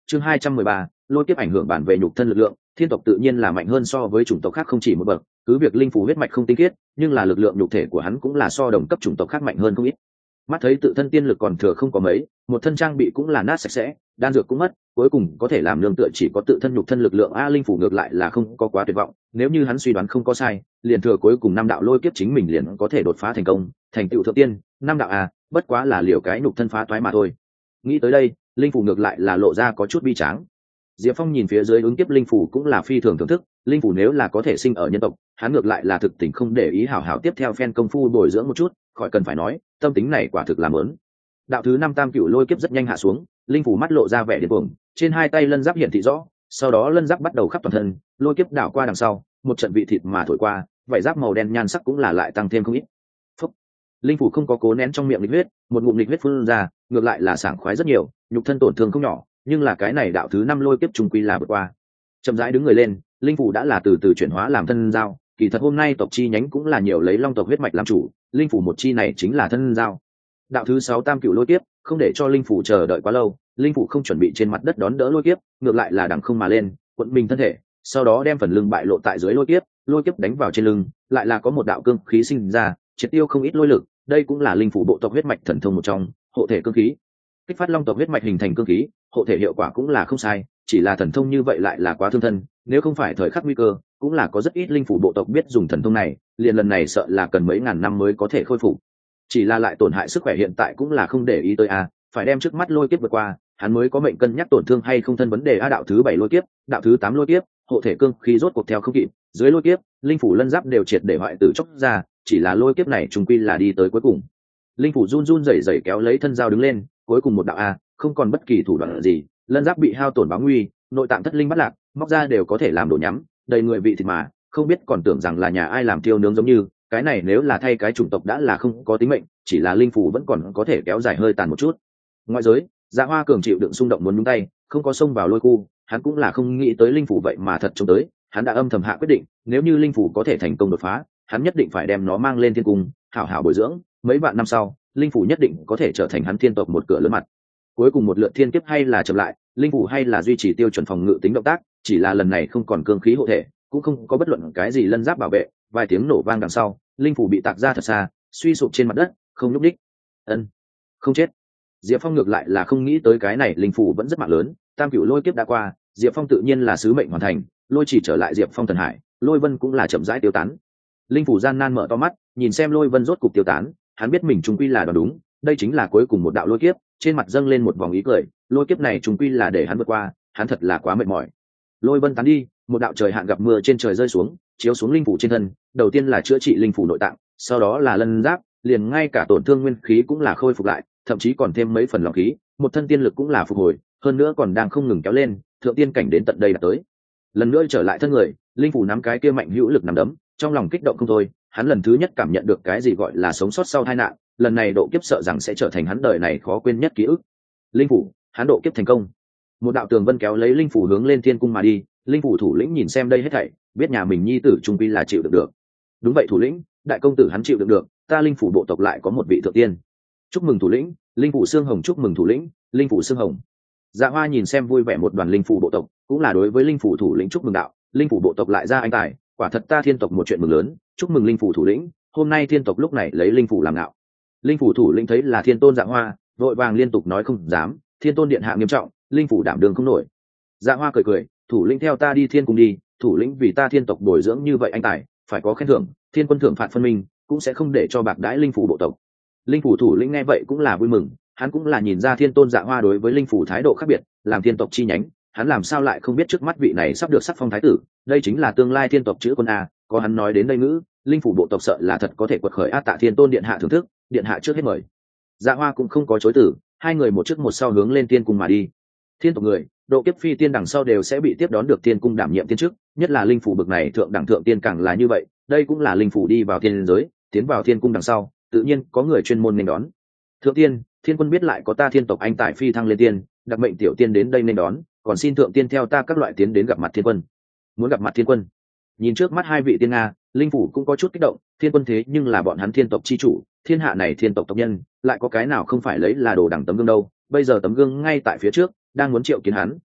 chương hai trăm mười ba, lôi kiếp ảnh hưởng bản về nhục thân lực lượng. Thiên tộc tự nhiên là mạnh hơn so với chủng tộc khác không chỉ một bậc, cứ việc linh phủ huyết mạch không tinh khiết, nhưng là lực lượng nhục thể của hắn cũng là so đồng cấp chủng tộc khác mạnh hơn không ít. Mắt thấy tự thân tiên lực còn thừa không có mấy, một thân trang bị cũng là nát sạch sẽ, đan dược cũng mất, cuối cùng có thể làm nương tựa chỉ có tự thân nhục thân lực lượng. A linh phủ ngược lại là không có quá tuyệt vọng, nếu như hắn suy đoán không có sai, liền thừa cuối cùng năm đạo lôi kiếp chính mình liền có thể đột phá thành công, thành tựu thượng tiên. Năm đạo a, bất quá là liều cái nhục thân phá toái mà thôi. Nghĩ tới đây, linh phủ ngược lại là lộ ra có chút bi tráng. Diệp Phong nhìn phía dưới ứng kiếp linh phủ cũng là phi thường thưởng thức, linh phủ nếu là có thể sinh ở nhân tộc, hắn ngược lại là thực tình không để ý hảo hảo tiếp theo phen công phu bồi dưỡng một chút, khỏi cần phải nói, tâm tính này quả thực là lớn. Đạo thứ năm tam cửu lôi kiếp rất nhanh hạ xuống, linh phủ mắt lộ ra vẻ điên cuồng, trên hai tay lân giáp hiển thị rõ, sau đó lân giáp bắt đầu khắp toàn thân, lôi kiếp đảo qua đằng sau, một trận vị thịt mà thổi qua, vảy giáp màu đen nhan sắc cũng là lại tăng thêm không ít. Phúc. Linh phủ không có cố nén trong miệng nghịch huyết, một ngụm nghịch huyết phun ra, ngược lại là sảng khoái rất nhiều, nhục thân tổn thương không nhỏ, nhưng là cái này đạo thứ năm lôi kiếp trùng quy là vượt qua. Chậm rãi đứng người lên, linh phủ đã là từ từ chuyển hóa làm thân giao, kỳ thật hôm nay tộc chi nhánh cũng là nhiều lấy long tộc huyết mạch làm chủ, linh phủ một chi này chính là thân giao. Đạo thứ sáu tam cửu lôi kiếp, không để cho linh phủ chờ đợi quá lâu, linh phủ không chuẩn bị trên mặt đất đón đỡ lôi kiếp, ngược lại là đằng không mà lên, cuộn mình thân thể, sau đó đem phần lưng bại lộ tại dưới lôi kiếp, lôi kiếp đánh vào trên lưng, lại là có một đạo cương khí sinh ra, triệt tiêu không ít lôi lực, đây cũng là linh phủ bộ tộc huyết mạch thần thông một trong, hộ thể cương khí. Kích phát long tộc huyết mạch hình thành cương khí, hộ thể hiệu quả cũng là không sai, chỉ là thần thông như vậy lại là quá thương thân, nếu không phải thời khắc nguy cơ, cũng là có rất ít linh phủ bộ tộc biết dùng thần thông này, liền lần này sợ là cần mấy ngàn năm mới có thể khôi phục. Chỉ là lại tổn hại sức khỏe hiện tại cũng là không để ý tới a, phải đem trước mắt lôi kiếp vượt qua, hắn mới có mệnh cân nhắc tổn thương hay không thân vấn đề. A đạo thứ bảy lôi kiếp, đạo thứ tám lôi kiếp, hộ thể cương khí rốt cuộc theo không kịp, dưới lôi kiếp, linh phủ lân giáp đều triệt để hoại tử chốc ra, chỉ là lôi kiếp này trùng quy là đi tới cuối cùng. Linh phủ run run rẩy rẩy kéo lấy thân dao đứng lên, cuối cùng một đạo a, không còn bất kỳ thủ đoạn gì, lân giáp bị hao tổn báo nguy, nội tạng thất linh bắt lạc, móc ra đều có thể làm đồ nhắm, đầy người vị thịt mà, không biết còn tưởng rằng là nhà ai làm tiêu nướng giống như, cái này nếu là thay cái chủng tộc đã là không có tính mệnh, chỉ là linh phủ vẫn còn có thể kéo dài hơi tàn một chút. Ngoại giới, Dạ Hoa cường chịu đựng xung động muốn nhúng tay, không có xông vào lôi khu, hắn cũng là không nghĩ tới linh phủ vậy mà thật chống tới, hắn đã âm thầm hạ quyết định, nếu như linh phủ có thể thành công đột phá, hắn nhất định phải đem nó mang lên thiên cung, hảo hảo bồi dưỡng, mấy vạn năm sau, linh phủ nhất định có thể trở thành hắn thiên tộc một cửa lớn mặt. Cuối cùng một lượt thiên kiếp hay là chậm lại, linh phủ hay là duy trì tiêu chuẩn phòng ngự tính động tác, chỉ là lần này không còn cương khí hộ thể, cũng không có bất luận cái gì lân giáp bảo vệ, vài tiếng nổ vang đằng sau, linh phủ bị tạc ra thật xa, suy sụp trên mặt đất, không nhúc đích. Ân, không chết. Diệp Phong ngược lại là không nghĩ tới cái này linh phủ vẫn rất mạnh lớn, tam cửu lôi kiếp đã qua, Diệp Phong tự nhiên là sứ mệnh hoàn thành, lôi chỉ trở lại Diệp Phong thần hải, lôi vân cũng là chậm rãi tiêu tán. Linh phủ gian nan mở to mắt, nhìn xem lôi vân rốt cục tiêu tán, hắn biết mình trung quy là đoán đúng, đây chính là cuối cùng một đạo lôi kiếp, trên mặt dâng lên một vòng ý cười, lôi kiếp này trung quy là để hắn vượt qua, hắn thật là quá mệt mỏi. Lôi vân tán đi, một đạo trời hạn gặp mưa trên trời rơi xuống, chiếu xuống linh phủ trên thân, đầu tiên là chữa trị linh phủ nội tạng, sau đó là lân giáp, liền ngay cả tổn thương nguyên khí cũng là khôi phục lại, thậm chí còn thêm mấy phần lòng khí, một thân tiên lực cũng là phục hồi, hơn nữa còn đang không ngừng kéo lên, thượng tiên cảnh đến tận đây là tới. Lần nữa trở lại thân người, linh phủ nắm cái kia mạnh hữu lực nắm đấm, trong lòng kích động không thôi, hắn lần thứ nhất cảm nhận được cái gì gọi là sống sót sau tai nạn, lần này độ kiếp sợ rằng sẽ trở thành hắn đời này khó quên nhất ký ức. Linh phủ, hắn độ kiếp thành công. Một đạo tường vân kéo lấy linh phủ hướng lên thiên cung mà đi, linh phủ thủ lĩnh nhìn xem đây hết thảy, biết nhà mình nhi tử trung quy là chịu được được. Đúng vậy thủ lĩnh, đại công tử hắn chịu được được, ta linh phủ bộ tộc lại có một vị thượng tiên. Chúc mừng thủ lĩnh, linh phủ xương hồng chúc mừng thủ lĩnh, linh phủ xương hồng. Dạ Hoa nhìn xem vui vẻ một đoàn linh phủ bộ tộc, cũng là đối với linh phủ thủ lĩnh chúc mừng đạo, linh phủ bộ tộc lại ra anh tài, quả thật ta thiên tộc một chuyện mừng lớn, chúc mừng linh phủ thủ lĩnh, hôm nay thiên tộc lúc này lấy linh phủ làm ngạo. Linh phủ thủ lĩnh thấy là thiên tôn Dạ Hoa, vội vàng liên tục nói không dám, thiên tôn điện hạ nghiêm trọng, linh phủ đảm đường không nổi. Dạ Hoa cười cười, thủ lĩnh theo ta đi thiên cung đi, thủ lĩnh vì ta thiên tộc bồi dưỡng như vậy anh tài, phải có khen thưởng, thiên quân thưởng phạt phân minh, cũng sẽ không để cho bạc đãi linh phủ bộ tộc. Linh phủ thủ lĩnh nghe vậy cũng là vui mừng, hắn cũng là nhìn ra thiên tôn Dạ Hoa đối với linh phủ thái độ khác biệt, làm thiên tộc chi nhánh, hắn làm sao lại không biết trước mắt vị này sắp được sắc phong thái tử, đây chính là tương lai thiên tộc chữ quân a, có hắn nói đến đây ngữ, linh phủ bộ tộc sợ là thật có thể quật khởi. A tạ thiên tôn điện hạ thưởng thức, điện hạ trước hết mời. Dạ Hoa cũng không có chối từ, hai người một trước một sau hướng lên tiên cung mà đi. Thiên tộc người, độ kiếp phi tiên đằng sau đều sẽ bị tiếp đón được tiên cung đảm nhiệm tiên chức, nhất là linh phủ bực này thượng đẳng thượng tiên càng là như vậy, đây cũng là linh phủ đi vào tiên giới, tiến vào thiên cung đằng sau, tự nhiên có người chuyên môn nên đón. Thượng tiên, thiên quân biết lại có ta thiên tộc anh tại phi thăng lên tiên, đặc mệnh tiểu tiên đến đây nên đón, còn xin thượng tiên theo ta các loại tiến đến gặp mặt thiên quân. Muốn gặp mặt thiên quân? Nhìn trước mắt hai vị tiên nga, linh phủ cũng có chút kích động, thiên quân thế nhưng là bọn hắn thiên tộc chi chủ, thiên hạ này thiên tộc tộc nhân, lại có cái nào không phải lấy là đồ đẳng tấm gương đâu, bây giờ tấm gương ngay tại phía trước, đang muốn triệu kiến hắn,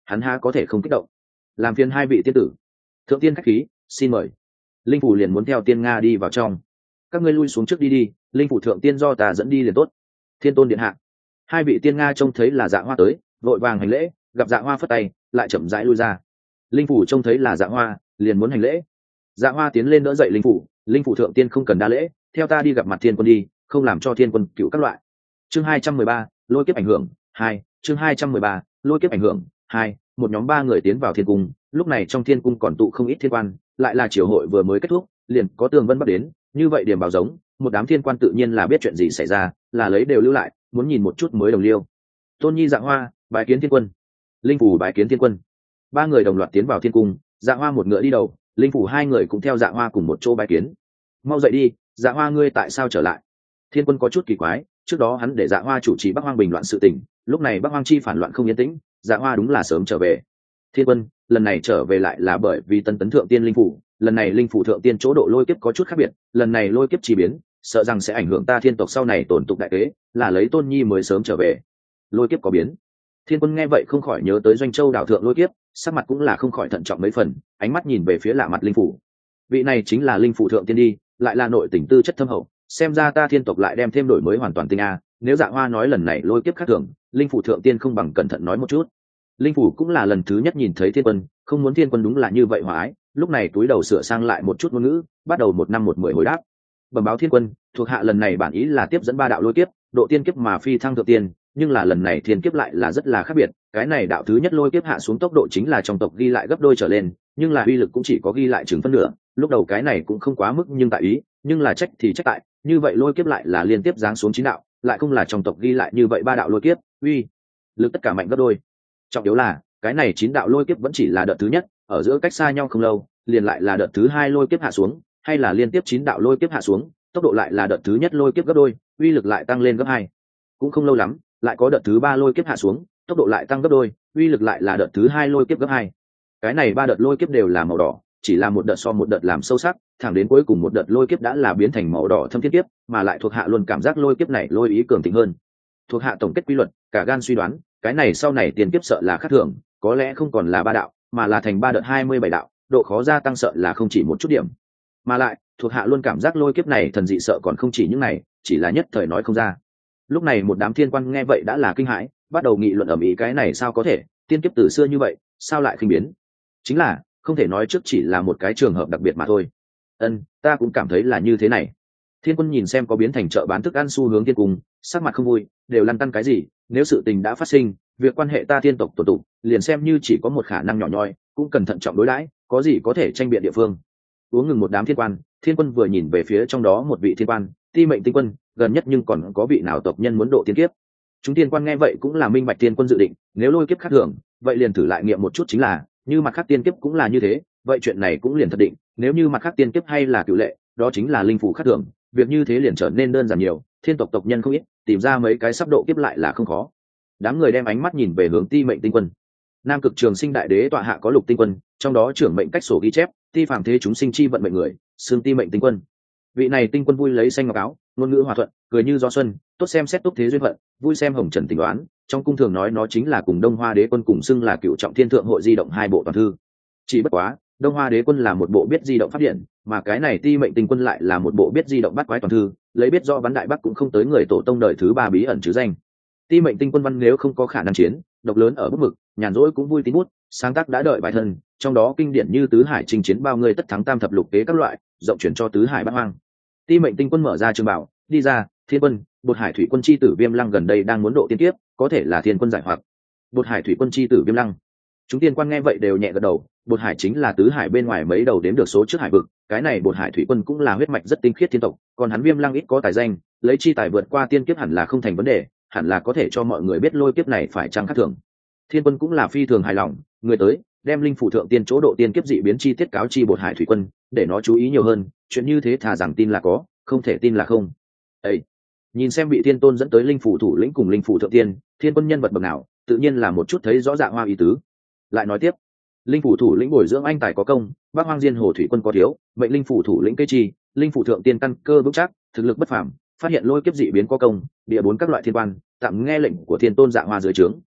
hắn há có thể không kích động. Làm phiền hai vị tiên tử. Thượng tiên khách khí, xin mời. Linh phủ liền muốn theo tiên nga đi vào trong. Các ngươi lui xuống trước đi đi, linh phủ thượng tiên do ta dẫn đi liền tốt. Thiên tôn điện hạ. Hai vị tiên nga trông thấy là Dạ Hoa tới, vội vàng hành lễ, gặp Dạ Hoa phất tay, lại chậm rãi lui ra. Linh phủ trông thấy là Dạ Hoa, liền muốn hành lễ. Dạ Hoa tiến lên đỡ dậy linh phủ, linh phủ thượng tiên không cần đa lễ, theo ta đi gặp mặt thiên quân đi, không làm cho thiên quân cựu các loại. Chương hai trăm mười ba, lôi kiếp ảnh hưởng hai. Chương hai trăm mười ba, lôi kiếp ảnh hưởng hai. Một nhóm ba người tiến vào thiên cung, lúc này trong thiên cung còn tụ không ít thiên quan, lại là triều hội vừa mới kết thúc, liền có tường vân bắc đến, như vậy điểm báo giống, một đám thiên quan tự nhiên là biết chuyện gì xảy ra, là lấy đều lưu lại, muốn nhìn một chút mới đồng liêu. Tôn Nhi Dạ Hoa bái kiến thiên quân. Linh phủ bái kiến thiên quân. Ba người đồng loạt tiến vào thiên cung, Dạ Hoa một ngựa đi đầu, linh phủ hai người cũng theo Dạ Hoa cùng một chỗ bái kiến. Mau dậy đi, Dạ Hoa ngươi tại sao trở lại? Thiên quân có chút kỳ quái, trước đó hắn để Dạ Hoa chủ trì Bắc Hoang bình loạn sự tình, lúc này Bắc Hoang chi phản loạn không yên tĩnh, Dạ Hoa đúng là sớm trở về. Thiên quân lần này trở về lại là bởi vì tân tấn thượng tiên linh phủ, lần này linh phủ thượng tiên chỗ độ lôi kiếp có chút khác biệt, lần này lôi kiếp chi biến, sợ rằng sẽ ảnh hưởng ta thiên tộc sau này tổn tục đại kế, là lấy Tôn Nhi mới sớm trở về. Lôi kiếp có biến. Thiên quân nghe vậy không khỏi nhớ tới Doanh Châu đảo thượng lôi kiếp, sắc mặt cũng là không khỏi thận trọng mấy phần, ánh mắt nhìn về phía lạ mặt linh phủ. Vị này chính là linh phủ thượng tiên đi, lại là nội tình tư chất thâm hậu, xem ra ta thiên tộc lại đem thêm đổi mới hoàn toàn tinh a. Nếu Dạ Hoa nói lần này lôi kiếp khác thường, linh phủ thượng tiên không bằng cẩn thận nói một chút. Linh phủ cũng là lần thứ nhất nhìn thấy thiên quân, không muốn thiên quân đúng là như vậy hòa ái, lúc này túi đầu sửa sang lại một chút ngôn ngữ, bắt đầu một năm một mười hồi đáp. Bẩm báo thiên quân, thuộc hạ lần này bản ý là tiếp dẫn ba đạo lôi kiếp, độ tiên kiếp mà phi thăng thượng tiên, nhưng là lần này thiên kiếp lại là rất là khác biệt. Cái này đạo thứ nhất lôi kiếp hạ xuống tốc độ chính là trong tộc ghi lại gấp đôi trở lên, nhưng là uy lực cũng chỉ có ghi lại chừng phân nửa. Lúc đầu cái này cũng không quá mức nhưng tại ý, nhưng là trách thì trách tại, như vậy lôi kiếp lại là liên tiếp giáng xuống chín đạo, lại không là trong tộc ghi lại như vậy ba đạo lôi kiếp, uy lực tất cả mạnh gấp đôi. Trọng yếu là cái này chín đạo lôi kiếp vẫn chỉ là đợt thứ nhất, ở giữa cách xa nhau không lâu, liền lại là đợt thứ hai lôi kiếp hạ xuống, hay là liên tiếp chín đạo lôi kiếp hạ xuống, tốc độ lại là đợt thứ nhất lôi kiếp gấp đôi, uy lực lại tăng lên gấp hai. Cũng không lâu lắm, lại có đợt thứ ba lôi kiếp hạ xuống, tốc độ lại tăng gấp đôi, uy lực lại là đợt thứ hai lôi kiếp gấp hai. Cái này ba đợt lôi kiếp đều là màu đỏ, chỉ là một đợt so một đợt làm sâu sắc, thẳng đến cuối cùng một đợt lôi kiếp đã là biến thành màu đỏ thâm thiên kiếp, mà lại thuộc hạ luôn cảm giác lôi kiếp này lôi ý cường thịnh hơn. Thuộc hạ tổng kết quy luật, cả gan suy đoán, cái này sau này tiền kiếp sợ là khác thường, có lẽ không còn là ba đạo, mà là thành ba đợt hai mươi bảy đạo, độ khó gia tăng sợ là không chỉ một chút điểm. Mà lại, thuộc hạ luôn cảm giác lôi kiếp này thần dị sợ còn không chỉ những này, chỉ là nhất thời nói không ra. Lúc này một đám thiên quan nghe vậy đã là kinh hãi, bắt đầu nghị luận ầm ĩ cái này sao có thể, tiên kiếp từ xưa như vậy, sao lại khinh biến? Chính là, không thể nói trước chỉ là một cái trường hợp đặc biệt mà thôi. Ân, ta cũng cảm thấy là như thế này. Thiên quân nhìn xem có biến thành chợ bán thức ăn xu hướng thiên cung, sắc mặt không vui, đều lăn tăn cái gì, nếu sự tình đã phát sinh, việc quan hệ ta thiên tộc tổ tụ, liền xem như chỉ có một khả năng nhỏ nhoi, cũng cần thận trọng đối đãi, có gì có thể tranh biện địa phương. Uống ngừng một đám thiên quan, thiên quân vừa nhìn về phía trong đó một vị thiên quan, Ti Mệnh Tinh Quân, gần nhất nhưng còn có vị nào tộc nhân muốn độ tiên kiếp. Chúng tiên quan nghe vậy cũng là minh bạch thiên quân dự định, nếu lôi kiếp khác thường, vậy liền thử lại nghiệm một chút chính là, như mặt khác tiên kiếp cũng là như thế, vậy chuyện này cũng liền thật định, nếu như mặt khác tiên kiếp hay là cựu lệ, đó chính là linh phủ khác thường, việc như thế liền trở nên đơn giản nhiều, thiên tộc tộc nhân không ít, tìm ra mấy cái sắp độ kiếp lại là không khó. Đám người đem ánh mắt nhìn về hướng Ti Mệnh Tinh Quân. Nam Cực Trường Sinh Đại Đế tọa hạ có lục tinh quân, trong đó trưởng mệnh cách sổ ghi chép, ti phàm thế chúng sinh chi vận mệnh người, xương Ti Mệnh Tinh Quân. Vị này tinh quân vui lấy xanh ngọc áo, ngôn ngữ hòa thuận, cười như gió xuân, tốt xem xét túc thế duyên phận, vui xem hồng trần tình đoán, trong cung thường nói nó chính là cùng Đông Hoa Đế Quân cùng xưng là cựu trọng thiên thượng hội di động hai bộ toàn thư. Chỉ bất quá, Đông Hoa Đế Quân là một bộ biết di động pháp điện, mà cái này Ti Mệnh Tinh Quân lại là một bộ biết di động bắt quái toàn thư, lấy biết rõ bắn đại bắc cũng không tới người tổ tông đời thứ ba bí ẩn chứ danh. Ti Mệnh Tinh Quân văn nếu không có khả năng chiến, độc lớn ở bút mực, nhàn rỗi cũng vui tín bút, sáng tác đã đợi bài thân, trong đó kinh điển như tứ hải chinh chiến bao người tất thắng tam thập lục kế các loại, rộng chuyển cho tứ hải bát hoang. Ti Mệnh Tinh Quân mở ra trường bảo, đi ra, thiên quân, bột hải thủy quân chi tử Viêm Lăng gần đây đang muốn độ tiên kiếp, có thể là thiên quân giải hoặc. Bột hải thủy quân chi tử Viêm Lăng. Chúng tiên quan nghe vậy đều nhẹ gật đầu, bột hải chính là tứ hải bên ngoài mấy đầu đếm được số trước hải vực, cái này bột hải thủy quân cũng là huyết mạch rất tinh khiết thiên tộc, còn hắn Viêm Lăng ít có tài danh, lấy chi tài vượt qua tiên kiếp hẳn là không thành vấn đề, hẳn là có thể cho mọi người biết lôi kiếp này phải chăng khác thường. Thiên quân cũng là phi thường hài lòng, người tới đem linh phủ thượng tiên chỗ độ tiên kiếp dị biến chi tiết cáo chi bột hải thủy quân, để nó chú ý nhiều hơn, chuyện như thế thà rằng tin là có, không thể tin là không. Ê! Nhìn xem vị thiên tôn dẫn tới linh phủ thủ lĩnh cùng linh phủ thượng tiên, thiên quân nhân vật bậc nào, tự nhiên là một chút thấy rõ Dạ Hoa ý tứ. Lại nói tiếp, linh phủ thủ lĩnh bồi dưỡng anh tài có công, Bắc Hoang Diên Hồ thủy quân có thiếu, mệnh linh phủ thủ lĩnh cây chi, linh phủ thượng tiên căn cơ vững chắc, thực lực bất phàm, phát hiện lôi kiếp dị biến có công, địa bốn các loại thiên quan, tạm nghe lệnh của thiên tôn Dạ Hoa dưới trướng.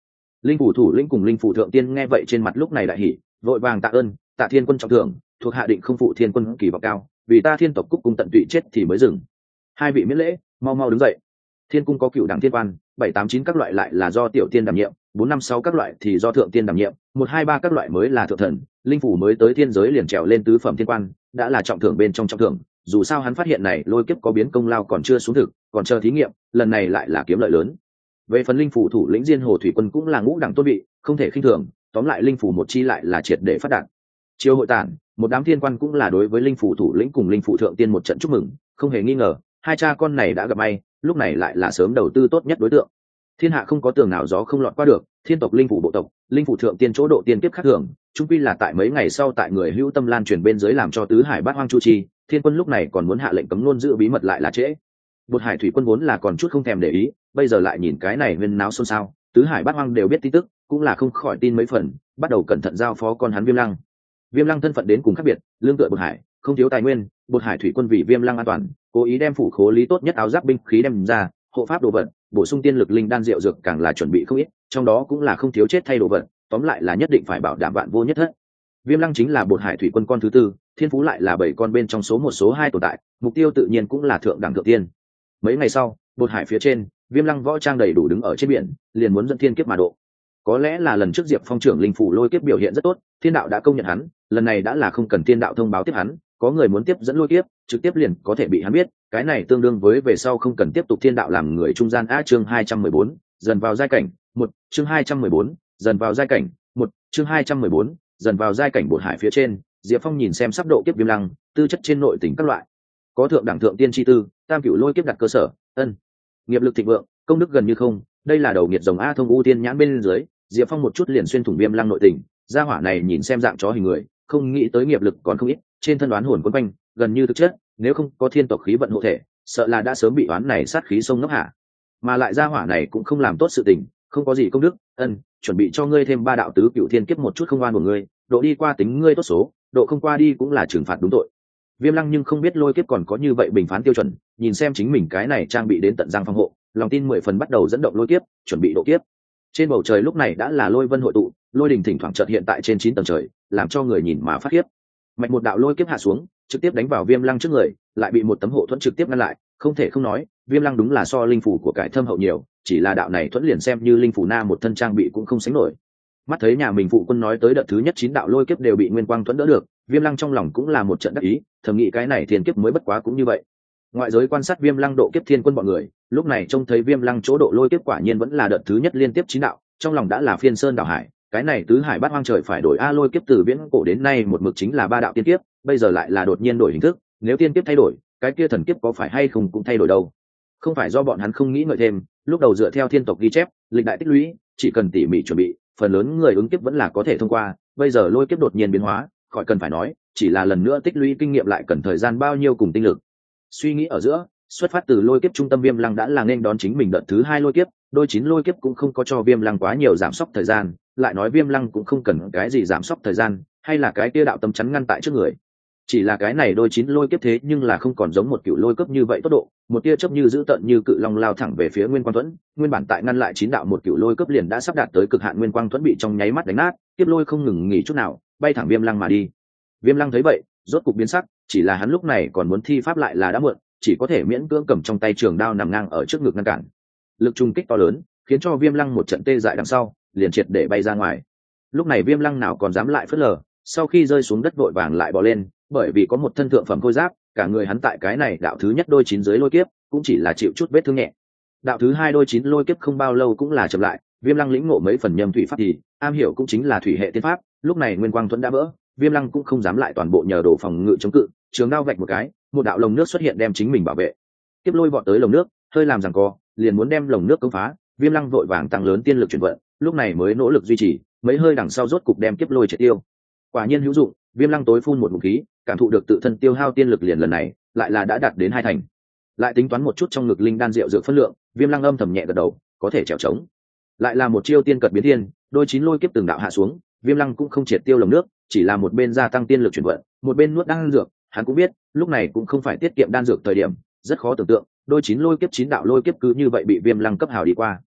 Linh phủ thủ lĩnh cùng linh phủ thượng tiên nghe vậy trên mặt lúc này đại hỉ, vội vàng tạ ơn, tạ thiên quân trọng thưởng, thuộc hạ định không phụ thiên quân kỳ vọng cao, vì ta thiên tộc cúc cung tận tụy chết thì mới dừng. Hai vị miễn lễ, mau mau đứng dậy. Thiên cung có cựu đẳng thiên quan, bảy tám chín các loại lại là do tiểu tiên đảm nhiệm, bốn năm sáu các loại thì do thượng tiên đảm nhiệm, một hai ba các loại mới là thượng thần. Linh phủ mới tới thiên giới liền trèo lên tứ phẩm thiên quan, đã là trọng thưởng bên trong trọng thưởng. Dù sao hắn phát hiện này lôi kiếp có biến công lao còn chưa xuống thực, còn chờ thí nghiệm, lần này lại là kiếm lợi lớn. Về phần linh phủ thủ lĩnh Diên Hồ Thủy Quân cũng là ngũ đẳng tôn vị, không thể khinh thường. Tóm lại linh phủ một chi lại là triệt để phát đạt. Chiều hội tản, một đám thiên quan cũng là đối với linh phủ thủ lĩnh cùng linh phủ thượng tiên một trận chúc mừng, không hề nghi ngờ, hai cha con này đã gặp may, lúc này lại là sớm đầu tư tốt nhất đối tượng. Thiên hạ không có tường nào gió không lọt qua được, thiên tộc linh phủ bộ tộc, linh phủ thượng tiên chỗ độ tiên kiếp khác thường, chung quy là tại mấy ngày sau tại người hữu tâm lan truyền bên dưới làm cho tứ hải bát hoang chu chi, thiên quân lúc này còn muốn hạ lệnh cấm luôn giữ bí mật lại là trễ. Bột hải thủy quân vốn là còn chút không thèm để ý, bây giờ lại nhìn cái này huyên náo xôn xao, tứ hải bát hoang đều biết tin tức, cũng là không khỏi tin mấy phần, bắt đầu cẩn thận giao phó con hắn Viêm Lăng. Viêm Lăng thân phận đến cùng khác biệt, lương tựa bột hải, không thiếu tài nguyên, bột hải thủy quân vì Viêm Lăng an toàn, cố ý đem phủ khố lý tốt nhất áo giáp binh khí đem ra, hộ pháp đồ vật, bổ sung tiên lực linh đan rượu dược càng là chuẩn bị không ít, trong đó cũng là không thiếu chết thay đồ vật, tóm lại là nhất định phải bảo đảm vạn vô nhất thất. Viêm Lăng chính là bột hải thủy quân con thứ tư, thiên phú lại là bảy con bên trong số một số hai tồn tại, mục tiêu tự nhiên cũng là thượng đẳng thượng tiên. Mấy ngày sau, bột hải phía trên, Viêm Lăng võ trang đầy đủ đứng ở trên biển, liền muốn dẫn thiên kiếp mà độ. Có lẽ là lần trước Diệp Phong trưởng linh phủ lôi kiếp biểu hiện rất tốt, thiên đạo đã công nhận hắn, lần này đã là không cần thiên đạo thông báo tiếp hắn, có người muốn tiếp dẫn lôi kiếp, trực tiếp liền có thể bị hắn biết, cái này tương đương với về sau không cần tiếp tục thiên đạo làm người trung gian. A chương hai trăm mười bốn, dần vào giai cảnh, một, chương hai trăm mười bốn, dần vào giai cảnh, một, chương hai trăm mười bốn, dần vào giai cảnh bột hải phía trên, Diệp Phong nhìn xem sắp độ kiếp Viêm Lăng, tư chất trên nội tình các loại, có thượng đẳng thượng tiên chi tư, tam cửu lôi kiếp đặt cơ sở, ân, nghiệp lực thịnh vượng, công đức gần như không, đây là đầu nghiệt rồng a thông u tiên nhãn bên dưới, Diệp Phong một chút liền xuyên thủng Viêm Lăng nội tình, gia hỏa này nhìn xem dạng chó hình người, không nghĩ tới nghiệp lực còn không ít, trên thân đoán hồn quấn quanh, gần như thực chất, nếu không có thiên tộc khí vận hộ thể, sợ là đã sớm bị oán này sát khí sông ngốc hạ. Mà lại gia hỏa này cũng không làm tốt sự tình, không có gì công đức, ân, chuẩn bị cho ngươi thêm ba đạo tứ cựu thiên kiếp một chút không oan của ngươi, độ đi qua tính ngươi tốt số, độ không qua đi cũng là trừng phạt đúng tội. Viêm Lăng nhưng không biết lôi kiếp còn có như vậy bình phán tiêu chuẩn, nhìn xem chính mình cái này trang bị đến tận giang phòng hộ, lòng tin mười phần bắt đầu dẫn động lôi kiếp, chuẩn bị độ kiếp. Trên bầu trời lúc này đã là lôi vân hội tụ, lôi đình thỉnh thoảng chợt hiện tại trên chín tầng trời, làm cho người nhìn mà phát khiếp. Mạch một đạo lôi kiếp hạ xuống, trực tiếp đánh vào Viêm Lăng trước người, lại bị một tấm hộ thuẫn trực tiếp ngăn lại, không thể không nói, Viêm Lăng đúng là so linh phủ của cải thâm hậu nhiều, chỉ là đạo này thuẫn liền xem như linh phủ na một thân trang bị cũng không sánh nổi. Mắt thấy nhà mình phụ quân nói tới đợt thứ nhất chín đạo lôi kiếp đều bị nguyên quang thuẫn đỡ được, Viêm Lăng trong lòng cũng là một trận đắc ý, thầm nghĩ cái này thiên kiếp mới bất quá cũng như vậy. Ngoại giới quan sát Viêm Lăng độ kiếp thiên quân bọn người, lúc này trông thấy Viêm Lăng chỗ độ lôi kiếp quả nhiên vẫn là đợt thứ nhất liên tiếp chín đạo, trong lòng đã là phiên sơn đảo hải, cái này tứ hải bát hoang trời phải đổi a lôi kiếp từ viễn cổ đến nay một mực chính là ba đạo tiên kiếp, bây giờ lại là đột nhiên đổi hình thức, nếu tiên kiếp thay đổi, cái kia thần kiếp có phải hay không cũng thay đổi đâu. Không phải do bọn hắn không nghĩ ngợi thêm, lúc đầu dựa theo thiên tộc ghi chép, lịch đại tích lũy, chỉ cần tỉ mỉ chuẩn bị, phần lớn người ứng kiếp vẫn là có thể thông qua, bây giờ lôi kiếp đột nhiên biến hóa, khỏi cần phải nói, chỉ là lần nữa tích lũy kinh nghiệm lại cần thời gian bao nhiêu cùng tinh lực. Suy nghĩ ở giữa, xuất phát từ lôi kiếp trung tâm Viêm Lăng đã là nên đón chính mình đợt thứ hai lôi kiếp, đôi chín lôi kiếp cũng không có cho Viêm Lăng quá nhiều giảm sốc thời gian, lại nói Viêm Lăng cũng không cần cái gì giảm sốc thời gian, hay là cái kia đạo tâm chắn ngăn tại trước người. Chỉ là cái này đôi chín lôi kiếp thế nhưng là không còn giống một cựu lôi cấp như vậy tốc độ, một tia chớp như dữ tợn như cự long lao thẳng về phía Nguyên Quang Thuẫn, nguyên bản tại ngăn lại chín đạo một cựu lôi cấp liền đã sắp đạt tới cực hạn, Nguyên Quang Thuẫn bị trong nháy mắt đánh nát, tiếp lôi không ngừng nghỉ chút nào, bay thẳng Viêm Lăng mà đi. Viêm Lăng thấy vậy, rốt cục biến sắc, chỉ là hắn lúc này còn muốn thi pháp lại là đã muộn, chỉ có thể miễn cưỡng cầm trong tay trường đao nằm ngang ở trước ngực ngăn cản. Lực trùng kích to lớn, khiến cho Viêm Lăng một trận tê dại đằng sau, liền triệt để bay ra ngoài. Lúc này Viêm Lăng nào còn dám lại phớt lờ, sau khi rơi xuống đất vội vàng lại bò lên, bởi vì có một thân thượng phẩm khôi giáp, cả người hắn tại cái này đạo thứ nhất đôi chín dưới lôi kiếp, cũng chỉ là chịu chút vết thương nhẹ. Đạo thứ hai đôi chín lôi kiếp không bao lâu cũng là chậm lại, Viêm Lăng lĩnh ngộ mấy phần nhâm thủy pháp thì, am hiểu cũng chính là thủy hệ tiên pháp, lúc này Nguyên Quang Thuẫn đã vỡ, Viêm Lăng cũng không dám lại toàn bộ nhờ đồ phòng ngự chống cự, trường đao vạch một cái, một đạo lồng nước xuất hiện đem chính mình bảo vệ. Tiếp lôi vọt tới lồng nước, hơi làm giằng co, liền muốn đem lồng nước công phá, Viêm Lăng vội vàng tăng lớn tiên lực chuyển vận, lúc này mới nỗ lực duy trì, mấy hơi đằng sau rốt cục đem kiếp lôi triệt tiêu. Quả nhiên hữu dụng, Viêm Lăng tối phun một ngụm khí, cảm thụ được tự thân tiêu hao tiên lực liền lần này, lại là đã đạt đến hai thành. Lại tính toán một chút trong ngực linh đan rượu dược phân lượng, Viêm Lăng âm thầm nhẹ gật đầu, có thể trèo trống. Lại là một chiêu tiên cật biến thiên, đôi chín lôi kiếp từng đạo hạ xuống, Viêm Lăng cũng không triệt tiêu lồng nước, chỉ là một bên gia tăng tiên lực chuyển vận, một bên nuốt đan dược, hắn cũng biết, lúc này cũng không phải tiết kiệm đan dược thời điểm, rất khó tưởng tượng, đôi chín lôi kiếp chín đạo lôi kiếp cứ như vậy bị Viêm Lăng cấp hào đi qua.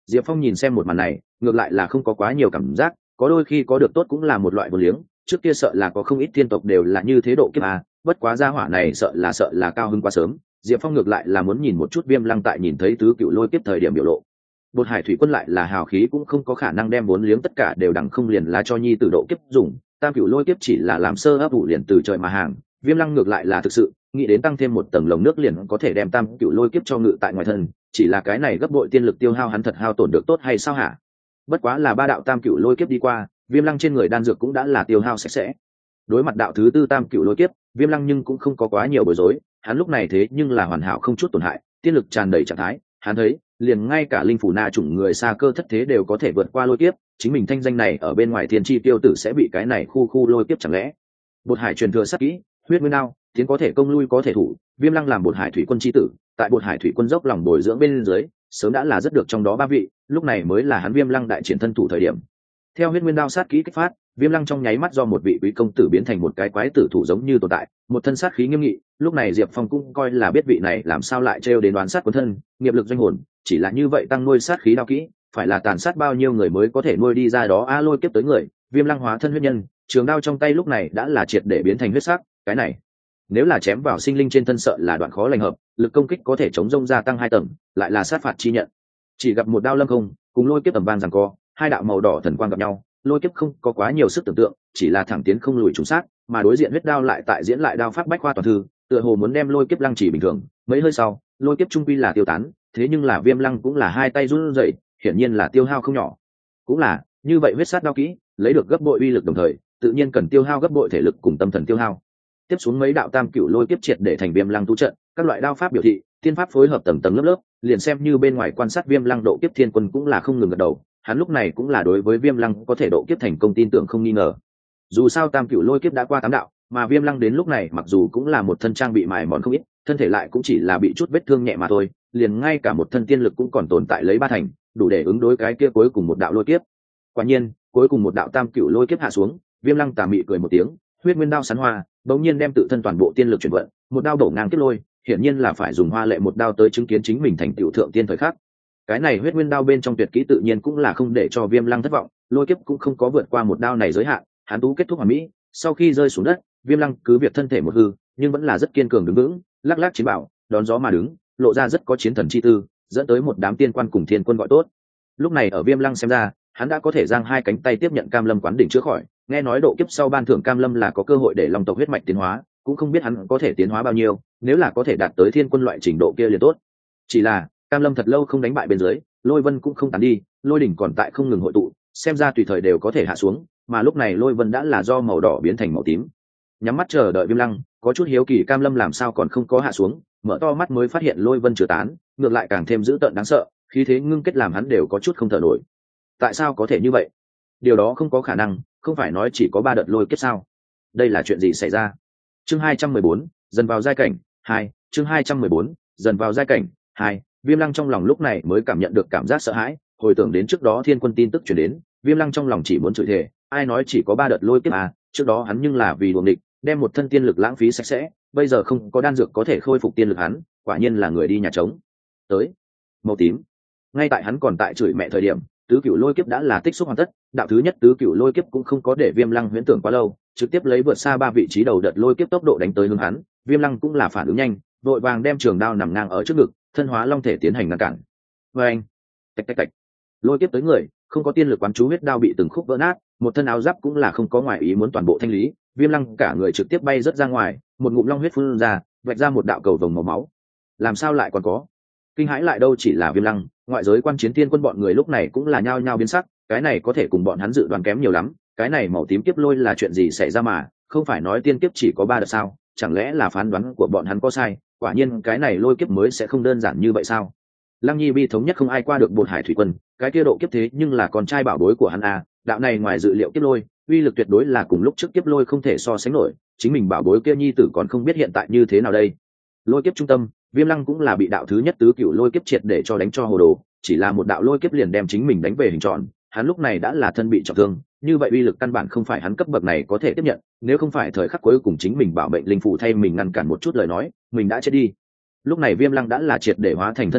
Diệp Phong nhìn xem một màn này ngược lại là không có quá nhiều cảm giác, có đôi khi có được tốt cũng là một loại vô liếng. Trước kia sợ là có không ít thiên tộc đều là như thế độ kiếp à, bất quá gia hỏa này sợ là sợ là cao hứng quá sớm. Diệp Phong ngược lại là muốn nhìn một chút Viêm Lăng tại nhìn thấy tứ cựu lôi kiếp thời điểm biểu lộ. Bột Hải Thủy Quân lại là hào khí cũng không có khả năng đem vốn liếng tất cả đều đẳng không liền là cho nhi tử độ kiếp dùng, tam cựu lôi kiếp chỉ là làm sơ ấp ủ liền từ trời mà hàng. Viêm Lăng ngược lại là thực sự nghĩ đến tăng thêm một tầng lồng nước liền có thể đem tam cựu lôi kiếp cho ngự tại ngoài thân, chỉ là cái này gấp bội tiên lực tiêu hao hắn thật hao tổn được tốt hay sao hả? Bất quá là ba đạo tam cựu lôi kiếp đi qua, Viêm Lăng trên người đan dược cũng đã là tiêu hao sạch sẽ. Đối mặt đạo thứ tư tam cựu lôi kiếp, Viêm Lăng nhưng cũng không có quá nhiều bối rối, hắn lúc này thế nhưng là hoàn hảo không chút tổn hại, tiên lực tràn đầy trạng thái, hắn thấy liền ngay cả linh phủ na chủng người xa cơ thất thế đều có thể vượt qua lôi kiếp, chính mình thanh danh này ở bên ngoài thiên chi tiêu tử sẽ bị cái này khu khu lôi kiếp chẳng lẽ? Bột Hải truyền thừa sát kỹ, huyết nguyên đao, tiến có thể công lui có thể thủ, Viêm Lăng làm Bột Hải Thủy Quân chi tử, tại Bột Hải Thủy Quân dốc lòng bồi dưỡng bên dưới, sớm đã là rất được trong đó ba vị, lúc này mới là hắn Viêm Lăng đại triển thân thủ thời điểm. Theo huyết nguyên đao sát kỹ kích phát, Viêm Lăng trong nháy mắt do một vị quý công tử biến thành một cái quái tử thủ giống như tồn tại, một thân sát khí nghiêm nghị. Lúc này Diệp Phong cũng coi là biết vị này làm sao lại trêu đến đoán sát cuốn thân, nghiệp lực doanh hồn, chỉ là như vậy tăng nuôi sát khí đao kỹ, phải là tàn sát bao nhiêu người mới có thể nuôi đi ra đó a lôi kiếp tới người. Viêm Lăng hóa thân huyết nhân, trường đao trong tay lúc này đã là triệt để biến thành huyết sắc, cái này nếu là chém vào sinh linh trên thân sợ là đoạn khó lành hợp, lực công kích có thể chống rông gia tăng hai tầng, lại là sát phạt chi nhận. Chỉ gặp một đao lâm không, cùng lôi kiếp tầm vang giằng co, hai đạo màu đỏ thần quang gặp nhau, lôi kiếp không có quá nhiều sức tưởng tượng, chỉ là thẳng tiến không lùi trùng sát, mà đối diện huyết đao lại tại diễn lại đao pháp bách khoa toàn thư, tựa hồ muốn đem lôi kiếp lăng chỉ bình thường. Mấy hơi sau, lôi kiếp trung quy là tiêu tán, thế nhưng là Viêm Lăng cũng là hai tay run rẩy, hiển nhiên là tiêu hao không nhỏ. Cũng là như vậy, huyết sát đao kỹ lấy được gấp bội uy lực đồng thời, tự nhiên cần tiêu hao gấp bội thể lực cùng tâm thần tiêu hao. Tiếp xuống mấy đạo tam cửu lôi kiếp triệt để thành Viêm Lăng tu trận, các loại đao pháp biểu thị, tiên pháp phối hợp tầng tầng lớp lớp, liền xem như bên ngoài quan sát Viêm Lăng độ kiếp thiên quân cũng là không ngừng gật đầu. Hắn lúc này cũng là đối với Viêm Lăng có thể độ kiếp thành công tin tưởng không nghi ngờ. Dù sao tam cửu lôi kiếp đã qua tám đạo, mà Viêm Lăng đến lúc này mặc dù cũng là một thân trang bị mài mòn không ít, thân thể lại cũng chỉ là bị chút vết thương nhẹ mà thôi, liền ngay cả một thân tiên lực cũng còn tồn tại lấy ba thành, đủ để ứng đối cái kia cuối cùng một đạo lôi kiếp. Quả nhiên, cuối cùng một đạo tam cửu lôi kiếp hạ xuống, Viêm Lăng tà mị cười một tiếng, huyết nguyên đao sán hoa, bỗng nhiên đem tự thân toàn bộ tiên lực chuyển vận, một đao đổ ngang kiếp lôi, hiển nhiên là phải dùng hoa lệ một đao tới chứng kiến chính mình thành tựu thượng tiên thời khắc. Cái này huyết nguyên đao bên trong tuyệt kỹ tự nhiên cũng là không để cho Viêm Lăng thất vọng, lôi kiếp cũng không có vượt qua một đao này giới hạn, hắn tú kết thúc hoàn mỹ. Sau khi rơi xuống đất, Viêm Lăng cứ việc thân thể một hư, nhưng vẫn là rất kiên cường đứng vững, lắc lắc chiến bảo, đón gió mà đứng, lộ ra rất có chiến thần chi tư, dẫn tới một đám tiên quan cùng thiên quân gọi tốt. Lúc này ở Viêm Lăng xem ra, hắn đã có thể giang hai cánh tay tiếp nhận Cam Lâm quán đỉnh chữa khỏi, nghe nói độ kiếp sau ban thưởng Cam Lâm là có cơ hội để long tộc huyết mạch tiến hóa, cũng không biết hắn có thể tiến hóa bao nhiêu, nếu là có thể đạt tới thiên quân loại trình độ kia liền tốt. Chỉ là Cam Lâm thật lâu không đánh bại bên dưới, lôi vân cũng không tán đi, lôi đỉnh còn tại không ngừng hội tụ, xem ra tùy thời đều có thể hạ xuống, mà lúc này lôi vân đã là do màu đỏ biến thành màu tím. Nhắm mắt chờ đợi Viêm Lăng, có chút hiếu kỳ Cam Lâm làm sao còn không có hạ xuống, mở to mắt mới phát hiện lôi vân chưa tán, ngược lại càng thêm dữ tợn đáng sợ, khí thế ngưng kết làm hắn đều có chút không thở nổi. Tại sao có thể như vậy? Điều đó không có khả năng, không phải nói chỉ có ba đợt lôi kiếp sao? Đây là chuyện gì xảy ra? Chương hai trăm mười bốn, dần vào giai cảnh hai. Chương hai trăm mười bốn, dần vào giai cảnh hai. Viêm Lăng trong lòng lúc này mới cảm nhận được cảm giác sợ hãi, hồi tưởng đến trước đó thiên quân tin tức truyền đến, Viêm Lăng trong lòng chỉ muốn chửi thề, ai nói chỉ có ba đợt lôi kiếp à, trước đó hắn nhưng là vì đuổi địch, đem một thân tiên lực lãng phí sạch sẽ, bây giờ không có đan dược có thể khôi phục tiên lực hắn, quả nhiên là người đi nhà trống. Tới, màu tím. Ngay tại hắn còn tại chửi mẹ thời điểm, tứ cửu lôi kiếp đã là tích xúc hoàn tất, đạo thứ nhất tứ cửu lôi kiếp cũng không có để Viêm Lăng huyễn tưởng quá lâu, trực tiếp lấy vượt xa ba vị trí đầu đợt lôi kiếp tốc độ đánh tới hướng hắn. Viêm Lăng cũng là phản ứng nhanh, vội vàng đem trường đao nằm ngang ở trước ngực, thân hóa long thể tiến hành ngăn cản. Và anh, tạch tạch tạch, lôi kiếp tới người, không có tiên lực quán chú huyết đao bị từng khúc vỡ nát, một thân áo giáp cũng là không có ngoại ý muốn toàn bộ thanh lý, Viêm Lăng cả người trực tiếp bay rất ra ngoài, một ngụm long huyết phun ra, vạch ra một đạo cầu vồng màu máu. Làm sao lại còn có? Kinh hãi lại đâu chỉ là Viêm Lăng, ngoại giới quan chiến tiên quân bọn người lúc này cũng là nhao nhao biến sắc, cái này có thể cùng bọn hắn dự đoán kém nhiều lắm, cái này màu tím kiếp lôi là chuyện gì xảy ra mà, không phải nói tiên kiếp chỉ có ba đợt sao, chẳng lẽ là phán đoán của bọn hắn có sai, quả nhiên cái này lôi kiếp mới sẽ không đơn giản như vậy sao? Lăng Nhi bi thống nhất không ai qua được Bột Hải Thủy Quân, cái kia độ kiếp thế nhưng là con trai bảo bối của hắn à, đạo này ngoài dự liệu kiếp lôi, uy lực tuyệt đối là cùng lúc trước kiếp lôi không thể so sánh nổi, chính mình bảo bối kia nhi tử còn không biết hiện tại như thế nào đây. Lôi kiếp trung tâm, Viêm Lăng cũng là bị đạo thứ nhất tứ cửu lôi kiếp triệt để cho đánh cho hồ đồ, chỉ là một đạo lôi kiếp liền đem chính mình đánh về hình tròn, hắn lúc này đã là thân bị trọng thương, như vậy uy lực căn bản không phải hắn cấp bậc này có thể tiếp nhận, nếu không phải thời khắc cuối cùng chính mình bảo mệnh linh phụ thay mình ngăn cản một chút lời nói, mình đã chết đi. Lúc này Viêm Lăng đã là triệt để hóa thành thân rồng,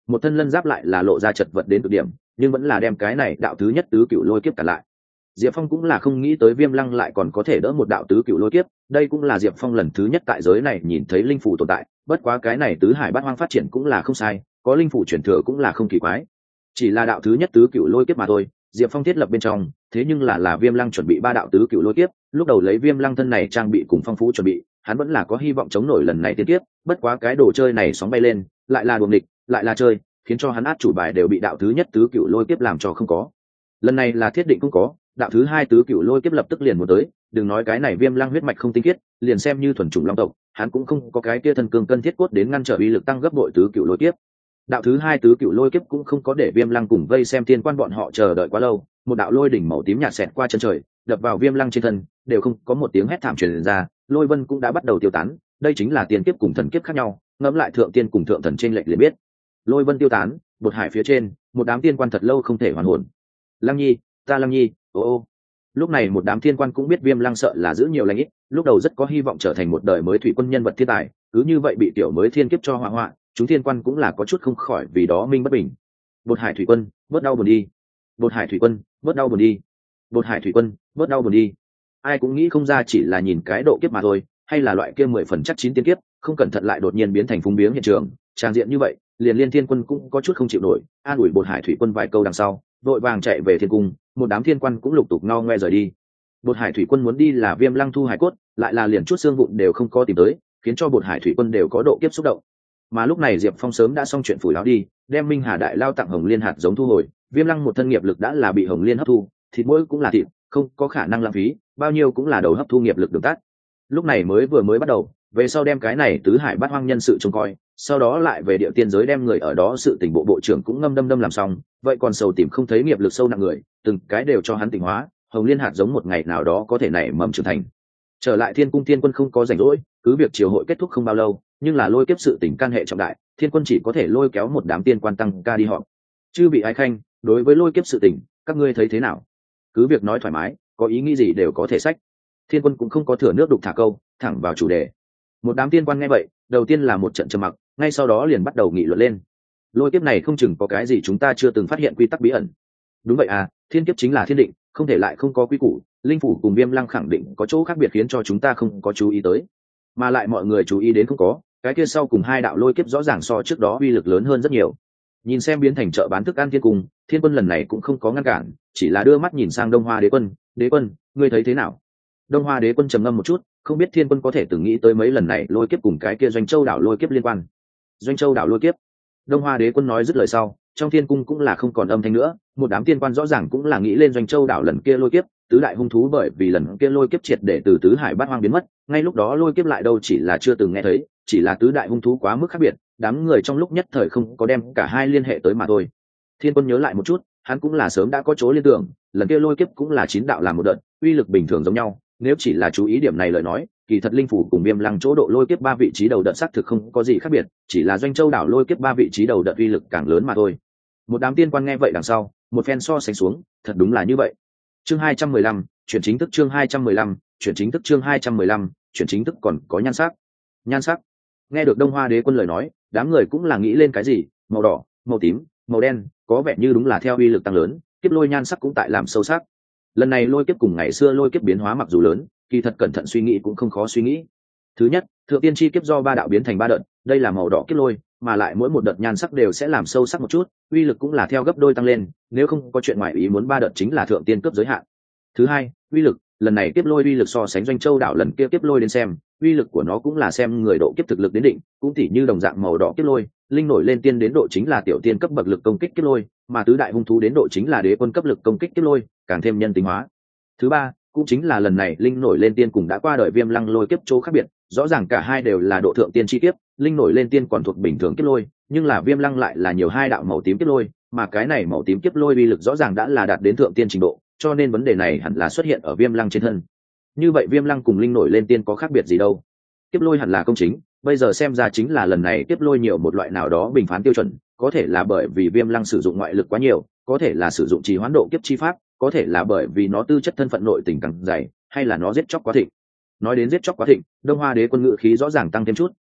một thân lân giáp lại là lộ ra chật vật đến cực điểm, nhưng vẫn là đem cái này đạo thứ nhất tứ cựu lôi kiếp cản lại. Diệp Phong cũng là không nghĩ tới Viêm Lăng lại còn có thể đỡ một đạo tứ cựu lôi kiếp, đây cũng là Diệp Phong lần thứ nhất tại giới này nhìn thấy linh phủ tồn tại, bất quá cái này tứ hải bát hoang phát triển cũng là không sai, có linh phủ chuyển thừa cũng là không kỳ quái. Chỉ là đạo thứ nhất tứ cựu lôi kiếp mà thôi, Diệp Phong thiết lập bên trong, thế nhưng là là Viêm Lăng chuẩn bị ba đạo tứ cựu lôi kiếp, lúc đầu lấy Viêm Lăng thân này trang bị cùng phong phú chuẩn bị, hắn vẫn là có hy vọng chống nổi lần này tiên kiếp, bất quá cái đồ chơi này sóng bay lên, lại là đuồng địch, lại là chơi, khiến cho hắn át chủ bài đều bị đạo thứ nhất tứ cựu lôi kiếp làm cho không có. Lần này là thiết định cũng có, đạo thứ hai tứ cựu lôi kiếp lập tức liền muốn tới, đừng nói cái này Viêm Lăng huyết mạch không tinh khiết, liền xem như thuần chủng long tộc, hắn cũng không có cái kia thần cường cân thiết cốt đến ngăn trở uy lực tăng gấp bội tứ cựu lôi kiếp. Đạo thứ hai tứ cựu lôi kiếp cũng không có để Viêm Lăng cùng vây xem tiên quan bọn họ chờ đợi quá lâu, một đạo lôi đỉnh màu tím nhạt xẹt qua chân trời, đập vào Viêm Lăng trên thân, đều không có một tiếng hét thảm truyền ra, lôi vân cũng đã bắt đầu tiêu tán, đây chính là tiên kiếp cùng thần kiếp khác nhau, ngẫm lại thượng tiên cùng thượng thần trên lệch liền biết. Lôi vân tiêu tán, bột hải phía trên, một đám tiên quan thật lâu không thể hoàn hồn. Lăng Nhi, ta Lăng Nhi, ô ô. Lúc này một đám tiên quan cũng biết Viêm Lăng sợ là giữ nhiều lành ít, lúc đầu rất có hy vọng trở thành một đời mới thủy quân nhân vật thiên tài, cứ như vậy bị tiểu mới thiên kiếp cho hỏa hoạn, chúng tiên quan cũng là có chút không khỏi vì đó minh bất bình. Bột hải thủy quân, bớt đau buồn đi. Bột hải thủy quân, bớt đau buồn đi. Bột hải thủy quân, bớt đau buồn đi. Ai cũng nghĩ không ra chỉ là nhìn cái độ kiếp mà thôi, hay là loại kia mười phần chắc chín tiên kiếp, không cẩn thận lại đột nhiên biến thành phúng biếng hiện trường, trang diện như vậy, liền liên thiên quân cũng có chút không chịu nổi, an ủi bột hải thủy quân vài câu đằng sau, vội vàng chạy về thiên cung, một đám thiên quan cũng lục tục ngao ngoe rời đi. Bột hải thủy quân muốn đi là Viêm Lăng thu hải cốt, lại là liền chút xương vụn đều không có tìm tới, khiến cho bột hải thủy quân đều có độ kiếp xúc động. Mà lúc này Diệp Phong sớm đã xong chuyện phủi láo đi, đem Minh Hà đại lao tặng Hồng Liên hạt giống thu hồi, Viêm Lăng một thân nghiệp lực đã là bị Hồng Liên hấp thu, thịt mỗi cũng là thịt, không có khả năng lãng phí, bao nhiêu cũng là đầu hấp thu nghiệp lực đường tắt. Lúc này mới vừa mới bắt đầu, về sau đem cái này tứ hải bát hoang nhân sự trông coi, sau đó lại về địa tiên giới đem người ở đó sự tỉnh bộ bộ trưởng cũng ngâm đâm đâm làm xong, vậy còn sầu tìm không thấy nghiệp lực sâu nặng người, từng cái đều cho hắn tỉnh hóa, Hồng Liên hạt giống một ngày nào đó có thể nảy mầm trưởng thành. Trở lại Thiên cung, Thiên quân không có rảnh rỗi, cứ việc triều hội kết thúc không bao lâu, nhưng là lôi kiếp sự tình can hệ trọng đại, Thiên quân chỉ có thể lôi kéo một đám tiên quan tăng ca đi họp. Chư bị ái khanh, đối với lôi kiếp sự tình, các ngươi thấy thế nào? Cứ việc nói thoải mái, có ý nghĩ gì đều có thể sách. Thiên quân cũng không có thừa nước đục thả câu, thẳng vào chủ đề. Một đám tiên quan nghe vậy, đầu tiên là một trận trầm mặc, ngay sau đó liền bắt đầu nghị luận lên. Lôi kiếp này không chừng có cái gì chúng ta chưa từng phát hiện quy tắc bí ẩn. Đúng vậy à, thiên kiếp chính là thiên định, không thể lại không có quy củ, linh phủ cùng Viêm Lăng khẳng định có chỗ khác biệt khiến cho chúng ta không có chú ý tới, mà lại mọi người chú ý đến không có, cái kia sau cùng hai đạo lôi kiếp rõ ràng so trước đó uy lực lớn hơn rất nhiều. Nhìn xem biến thành chợ bán thức ăn thiên cung, Thiên quân lần này cũng không có ngăn cản, chỉ là đưa mắt nhìn sang Đông Hoa đế quân, đế quân, ngươi thấy thế nào? Đông Hoa đế quân trầm ngâm một chút, không biết Thiên quân có thể từng nghĩ tới mấy lần này lôi kiếp cùng cái kia Doanh Châu đảo lôi kiếp liên quan. Doanh Châu đảo lôi kiếp. Đông Hoa đế quân nói dứt lời sau, trong thiên cung cũng là không còn âm thanh nữa, một đám tiên quan rõ ràng cũng là nghĩ lên Doanh Châu đảo lần kia lôi kiếp, tứ đại hung thú bởi vì lần kia lôi kiếp triệt để từ tứ hải bát hoang biến mất, ngay lúc đó lôi kiếp lại đâu chỉ là chưa từng nghe thấy, chỉ là tứ đại hung thú quá mức khác biệt, đám người trong lúc nhất thời không có đem cả hai liên hệ tới mà thôi. Thiên quân nhớ lại một chút, hắn cũng là sớm đã có chỗ liên tưởng, lần kia lôi kiếp cũng là chín đạo làm một đợt, uy lực bình thường giống nhau, nếu chỉ là chú ý điểm này lời nói, kỳ thật linh phủ cùng Viêm Lăng chỗ độ lôi kiếp ba vị trí đầu đợt xác thực không có gì khác biệt, chỉ là Doanh Châu đảo lôi kiếp ba vị trí đầu đợt uy lực càng lớn mà thôi. Một đám tiên quan nghe vậy đằng sau, một phen so sánh xuống, thật đúng là như vậy. Chương hai trăm mười lăm, chuyển chính thức chương hai trăm mười lăm, chuyển chính thức chương hai trăm mười lăm, chuyển chính thức còn có nhan sắc. Nhan sắc. Nghe được Đông Hoa đế quân lời nói, đám người cũng là nghĩ lên cái gì, màu đỏ, màu tím, màu đen, có vẻ như đúng là theo uy lực tăng lớn, kiếp lôi nhan sắc cũng tại làm sâu sắc. Lần này lôi kiếp cùng ngày xưa lôi kiếp biến hóa mặc dù lớn, kỳ thật cẩn thận suy nghĩ cũng không khó suy nghĩ. Thứ nhất, thượng tiên chi kiếp do ba đạo biến thành ba đợt, đây là màu đỏ kiếp lôi, mà lại mỗi một đợt nhan sắc đều sẽ làm sâu sắc một chút, uy lực cũng là theo gấp đôi tăng lên, nếu không có chuyện ngoài ý muốn ba đợt chính là thượng tiên cấp giới hạn. Thứ hai, uy lực, lần này kiếp lôi uy lực so sánh Doanh Châu đảo lần kia kiếp lôi đến xem, uy lực của nó cũng là xem người độ kiếp thực lực đến định, cũng tỉ như đồng dạng màu đỏ kiếp lôi, linh nổi lên tiên đến độ chính là tiểu tiên cấp bậc lực công kích kiếp lôi, mà tứ đại hung thú đến độ chính là đế quân cấp lực công kích kiếp lôi, càng thêm nhân tính hóa. Thứ ba, cũng chính là lần này linh nổi lên tiên cùng đã qua đời Viêm Lăng lôi kiếp chỗ khác biệt, rõ ràng cả hai đều là độ thượng tiên chi kiếp, linh nổi lên tiên còn thuộc bình thường kiếp lôi, nhưng là Viêm Lăng lại là nhiều hai đạo màu tím kiếp lôi, mà cái này màu tím kiếp lôi uy lực rõ ràng đã là đạt đến thượng tiên trình độ, cho nên vấn đề này hẳn là xuất hiện ở Viêm Lăng trên thân. Như vậy Viêm Lăng cùng linh nổi lên tiên có khác biệt gì đâu? Kiếp lôi hẳn là công chính, bây giờ xem ra chính là lần này kiếp lôi nhiều một loại nào đó bình phán tiêu chuẩn, có thể là bởi vì Viêm Lăng sử dụng ngoại lực quá nhiều, có thể là sử dụng trì hoãn độ kiếp chi pháp, có thể là bởi vì nó tư chất thân phận nội tình càng dày, hay là nó giết chóc quá thịnh. Nói đến giết chóc quá thịnh, Đông Hoa đế quân ngự khí rõ ràng tăng thêm chút,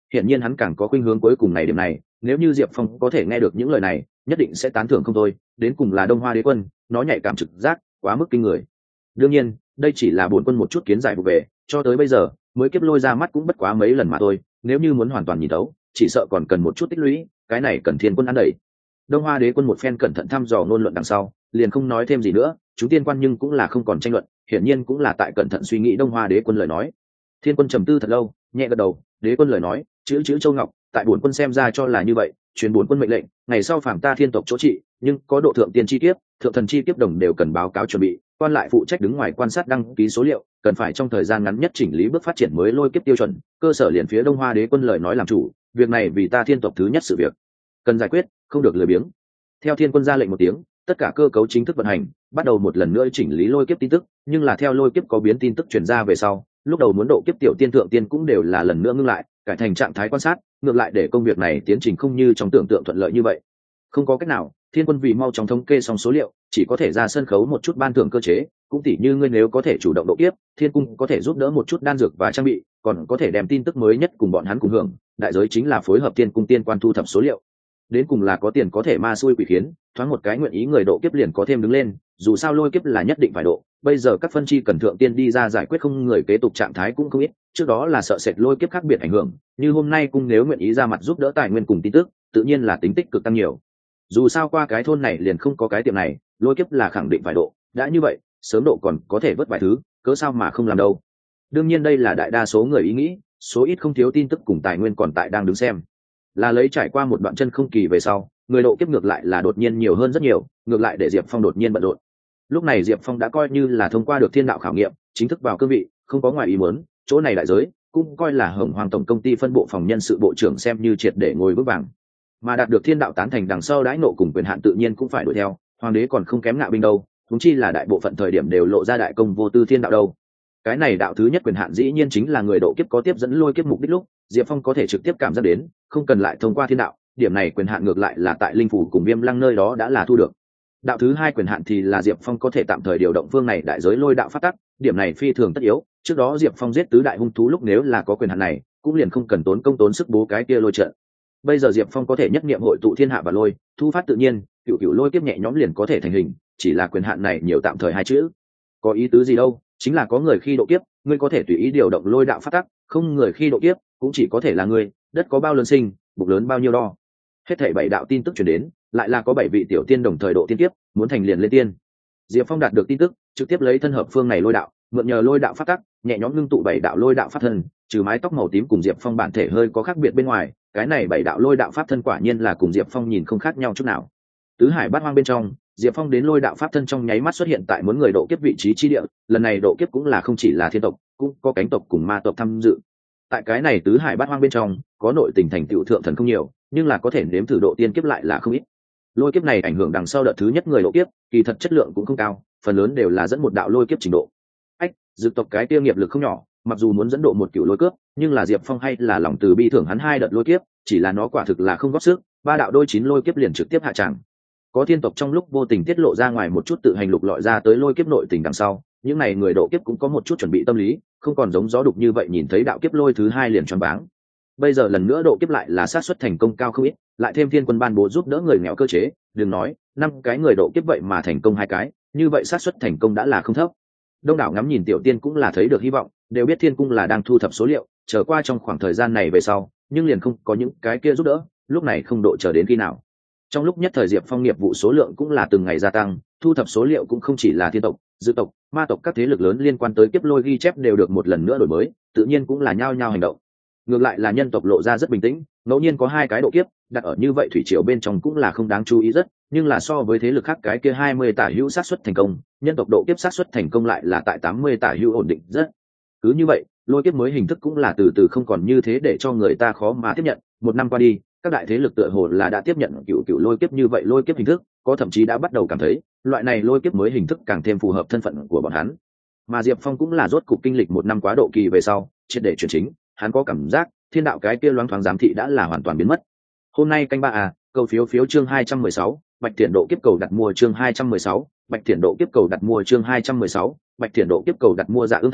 hiển nhiên hắn càng có khuynh hướng cuối cùng này điểm này. Nếu như Diệp Phong có thể nghe được những lời này, nhất định sẽ tán thưởng không thôi. Đến cùng là Đông Hoa Đế quân, nó nhạy cảm trực giác quá mức kinh người. Đương nhiên, đây chỉ là bổn quân một chút kiến giải vụ về, cho tới bây giờ mới kiếp lôi ra mắt cũng bất quá mấy lần mà thôi. Nếu như muốn hoàn toàn nhìn thấu, chỉ sợ còn cần một chút tích lũy, cái này cần Thiên quân ăn đẩy. Đông Hoa Đế quân một phen cẩn thận thăm dò ngôn luận đằng sau, liền không nói thêm gì nữa. Chúng tiên quan nhưng cũng là không còn tranh luận, hiển nhiên cũng là tại cẩn thận suy nghĩ Đông Hoa Đế quân lời nói. Thiên quân trầm tư thật lâu, nhẹ gật đầu. Đế quân lời nói, chữ chữ châu ngọc, tại bổn quân xem ra cho là như vậy. Truyền bổn quân mệnh lệnh, ngày sau phàm ta thiên tộc chỗ trị, nhưng có độ thượng tiên chi kiếp, thượng thần chi kiếp đồng đều cần báo cáo chuẩn bị. Quan lại phụ trách đứng ngoài quan sát đăng ký số liệu, cần phải trong thời gian ngắn nhất chỉnh lý bước phát triển mới lôi kiếp tiêu chuẩn. Cơ sở liền phía Đông Hoa Đế quân lời nói làm chủ, việc này vì ta thiên tộc thứ nhất sự việc, cần giải quyết, không được lười biếng. Theo Thiên quân ra lệnh một tiếng, tất cả cơ cấu chính thức vận hành, bắt đầu một lần nữa chỉnh lý lôi kiếp tin tức. Nhưng là theo lôi kiếp có biến tin tức truyền ra về sau, lúc đầu muốn độ kiếp tiểu tiên thượng tiên cũng đều là lần nữa ngưng lại, cải thành trạng thái quan sát, ngược lại để công việc này tiến trình không như trong tưởng tượng thuận lợi như vậy. Không có cách nào, Thiên quân vì mau chóng thống kê xong số liệu, chỉ có thể ra sân khấu một chút ban thưởng cơ chế, cũng tỉ như ngươi nếu có thể chủ động độ kiếp, Thiên cung có thể giúp đỡ một chút đan dược và trang bị, còn có thể đem tin tức mới nhất cùng bọn hắn cùng hưởng, đại giới chính là phối hợp Thiên cung tiên quan thu thập số liệu. Đến cùng là có tiền có thể ma xui quỷ khiến, thoáng một cái nguyện ý người độ kiếp liền có thêm đứng lên, dù sao lôi kiếp là nhất định phải độ. Bây giờ các phân chi cần thượng tiên đi ra giải quyết không người kế tục trạng thái cũng không ít, trước đó là sợ sệt lôi kiếp khác biệt ảnh hưởng, như hôm nay cung nếu nguyện ý ra mặt giúp đỡ tài nguyên cùng tin tức, tự nhiên là tính tích cực tăng nhiều. Dù sao qua cái thôn này liền không có cái tiệm này, lôi kiếp là khẳng định phải độ, đã như vậy sớm độ còn có thể vớt vài thứ, cớ sao mà không làm đâu. Đương nhiên đây là đại đa số người ý nghĩ, số ít không thiếu tin tức cùng tài nguyên còn tại đang đứng xem. Là lấy trải qua một đoạn chân không kỳ về sau, người độ kiếp ngược lại là đột nhiên nhiều hơn rất nhiều, ngược lại để Diệp Phong đột nhiên bận rộn. Lúc này Diệp Phong đã coi như là thông qua được thiên đạo khảo nghiệm, chính thức vào cương vị, không có ngoài ý muốn, chỗ này đại giới cũng coi là Hồng Hoàng tổng công ty phân bộ phòng nhân sự bộ trưởng xem như triệt để ngồi vững vàng. Mà đạt được thiên đạo tán thành đằng sau đãi nộ cùng quyền hạn tự nhiên cũng phải đuổi theo, hoàng đế còn không kém ngạo binh đâu, huống chi là đại bộ phận thời điểm đều lộ ra đại công vô tư thiên đạo đâu. Cái này đạo thứ nhất quyền hạn dĩ nhiên chính là người độ kiếp có tiếp dẫn lôi kiếp mục đích lúc, Diệp Phong có thể trực tiếp cảm giác đến, không cần lại thông qua thiên đạo, điểm này quyền hạn ngược lại là tại linh phủ cùng Viêm Lăng nơi đó đã là thu được. Đạo thứ hai quyền hạn thì là Diệp Phong có thể tạm thời điều động phương này đại giới lôi đạo phát tắc, điểm này phi thường tất yếu, trước đó Diệp Phong giết tứ đại hung thú lúc nếu là có quyền hạn này, cũng liền không cần tốn công tốn sức bố cái kia lôi trận. Bây giờ Diệp Phong có thể nhất niệm hội tụ thiên hạ và lôi, thu phát tự nhiên, cựu cựu lôi kiếp nhẹ nhõm liền có thể thành hình, chỉ là quyền hạn này nhiều tạm thời hai chữ. Có ý tứ gì đâu, chính là có người khi độ kiếp, ngươi có thể tùy ý điều động lôi đạo phát tắc, không người khi độ kiếp, cũng chỉ có thể là ngươi, đất có bao lớn sinh, bụng lớn bao nhiêu đo. Hết thảy bảy đạo tin tức truyền đến, lại là có bảy vị tiểu tiên đồng thời độ tiên kiếp, muốn thành liền lên tiên. Diệp Phong đạt được tin tức, trực tiếp lấy thân hợp phương này lôi đạo, mượn nhờ lôi đạo phát tắc, nhẹ nhõm ngưng tụ bảy đạo lôi đạo pháp thân, trừ mái tóc màu tím cùng Diệp Phong bản thể hơi có khác biệt bên ngoài, cái này bảy đạo lôi đạo pháp thân quả nhiên là cùng Diệp Phong nhìn không khác nhau chút nào. Tứ hải bát hoang bên trong, Diệp Phong đến lôi đạo pháp thân trong nháy mắt xuất hiện tại muốn người độ kiếp vị trí chi địa, lần này độ kiếp cũng là không chỉ là thiên tộc, cũng có cánh tộc cùng ma tộc tham dự. Tại cái này tứ hải bát hoang bên trong, có nội tình thành tựu thượng thần không nhiều, nhưng là có thể nếm thử độ tiên kiếp lại là không ít. Lôi kiếp này ảnh hưởng đằng sau đợt thứ nhất người độ kiếp, kỳ thật chất lượng cũng không cao, phần lớn đều là dẫn một đạo lôi kiếp trình độ. Ách, dược tộc cái tiêu nghiệp lực không nhỏ, mặc dù muốn dẫn độ một kiểu lôi cướp, nhưng là Diệp Phong hay là lòng từ bi thưởng hắn hai đợt lôi kiếp, chỉ là nó quả thực là không góp sức, ba đạo đôi chín lôi kiếp liền trực tiếp hạ tràng. Có thiên tộc trong lúc vô tình tiết lộ ra ngoài một chút tự hành lục lọi ra tới lôi kiếp nội tình đằng sau, những này người độ kiếp cũng có một chút chuẩn bị tâm lý, không còn giống gió đục như vậy nhìn thấy đạo kiếp lôi thứ hai liền choáng váng. Bây giờ lần nữa độ kiếp lại là xác suất thành công cao không ít, lại thêm thiên quân ban bố giúp đỡ người nghèo cơ chế, đừng nói năm cái người độ kiếp vậy mà thành công hai cái, như vậy xác suất thành công đã là không thấp. Đông đảo ngắm nhìn tiểu tiên cũng là thấy được hy vọng, đều biết thiên cung là đang thu thập số liệu, chờ qua trong khoảng thời gian này về sau, nhưng liền không có những cái kia giúp đỡ, lúc này không độ chờ đến khi nào. Trong lúc nhất thời Diệp Phong nghiệp vụ số lượng cũng là từng ngày gia tăng, thu thập số liệu cũng không chỉ là thiên tộc, dư tộc, ma tộc các thế lực lớn liên quan tới kiếp lôi ghi chép đều được một lần nữa đổi mới, tự nhiên cũng là nhao nhao hành động. Ngược lại là nhân tộc lộ ra rất bình tĩnh, ngẫu nhiên có hai cái độ kiếp, đặt ở như vậy thủy triều bên trong cũng là không đáng chú ý rất, nhưng là so với thế lực khác cái kia hai mươi tả hữu xác suất thành công, nhân tộc độ kiếp xác suất thành công lại là tại tám mươi tả hữu ổn định rất. Cứ như vậy, lôi kiếp mới hình thức cũng là từ từ không còn như thế để cho người ta khó mà tiếp nhận, một năm qua đi, các đại thế lực tựa hồ là đã tiếp nhận cựu cựu lôi kiếp như vậy lôi kiếp hình thức, có thậm chí đã bắt đầu cảm thấy, loại này lôi kiếp mới hình thức càng thêm phù hợp thân phận của bọn hắn. Mà Diệp Phong cũng là rốt cục kinh lịch một năm quá độ kỳ về sau, triệt để chuyển chính, hắn có cảm giác, thiên đạo cái kia loáng thoáng giám thị đã là hoàn toàn biến mất. Hôm nay canh ba à, cầu phiếu phiếu chương hai trăm mười sáu, Bạch Thiện độ kiếp cầu đặt mua chương hai trăm mười sáu, Bạch Thiện độ kiếp cầu đặt mua chương hai trăm mười sáu, Bạch Thiện độ kiếp cầu đặt mua Dạ Ương Thành,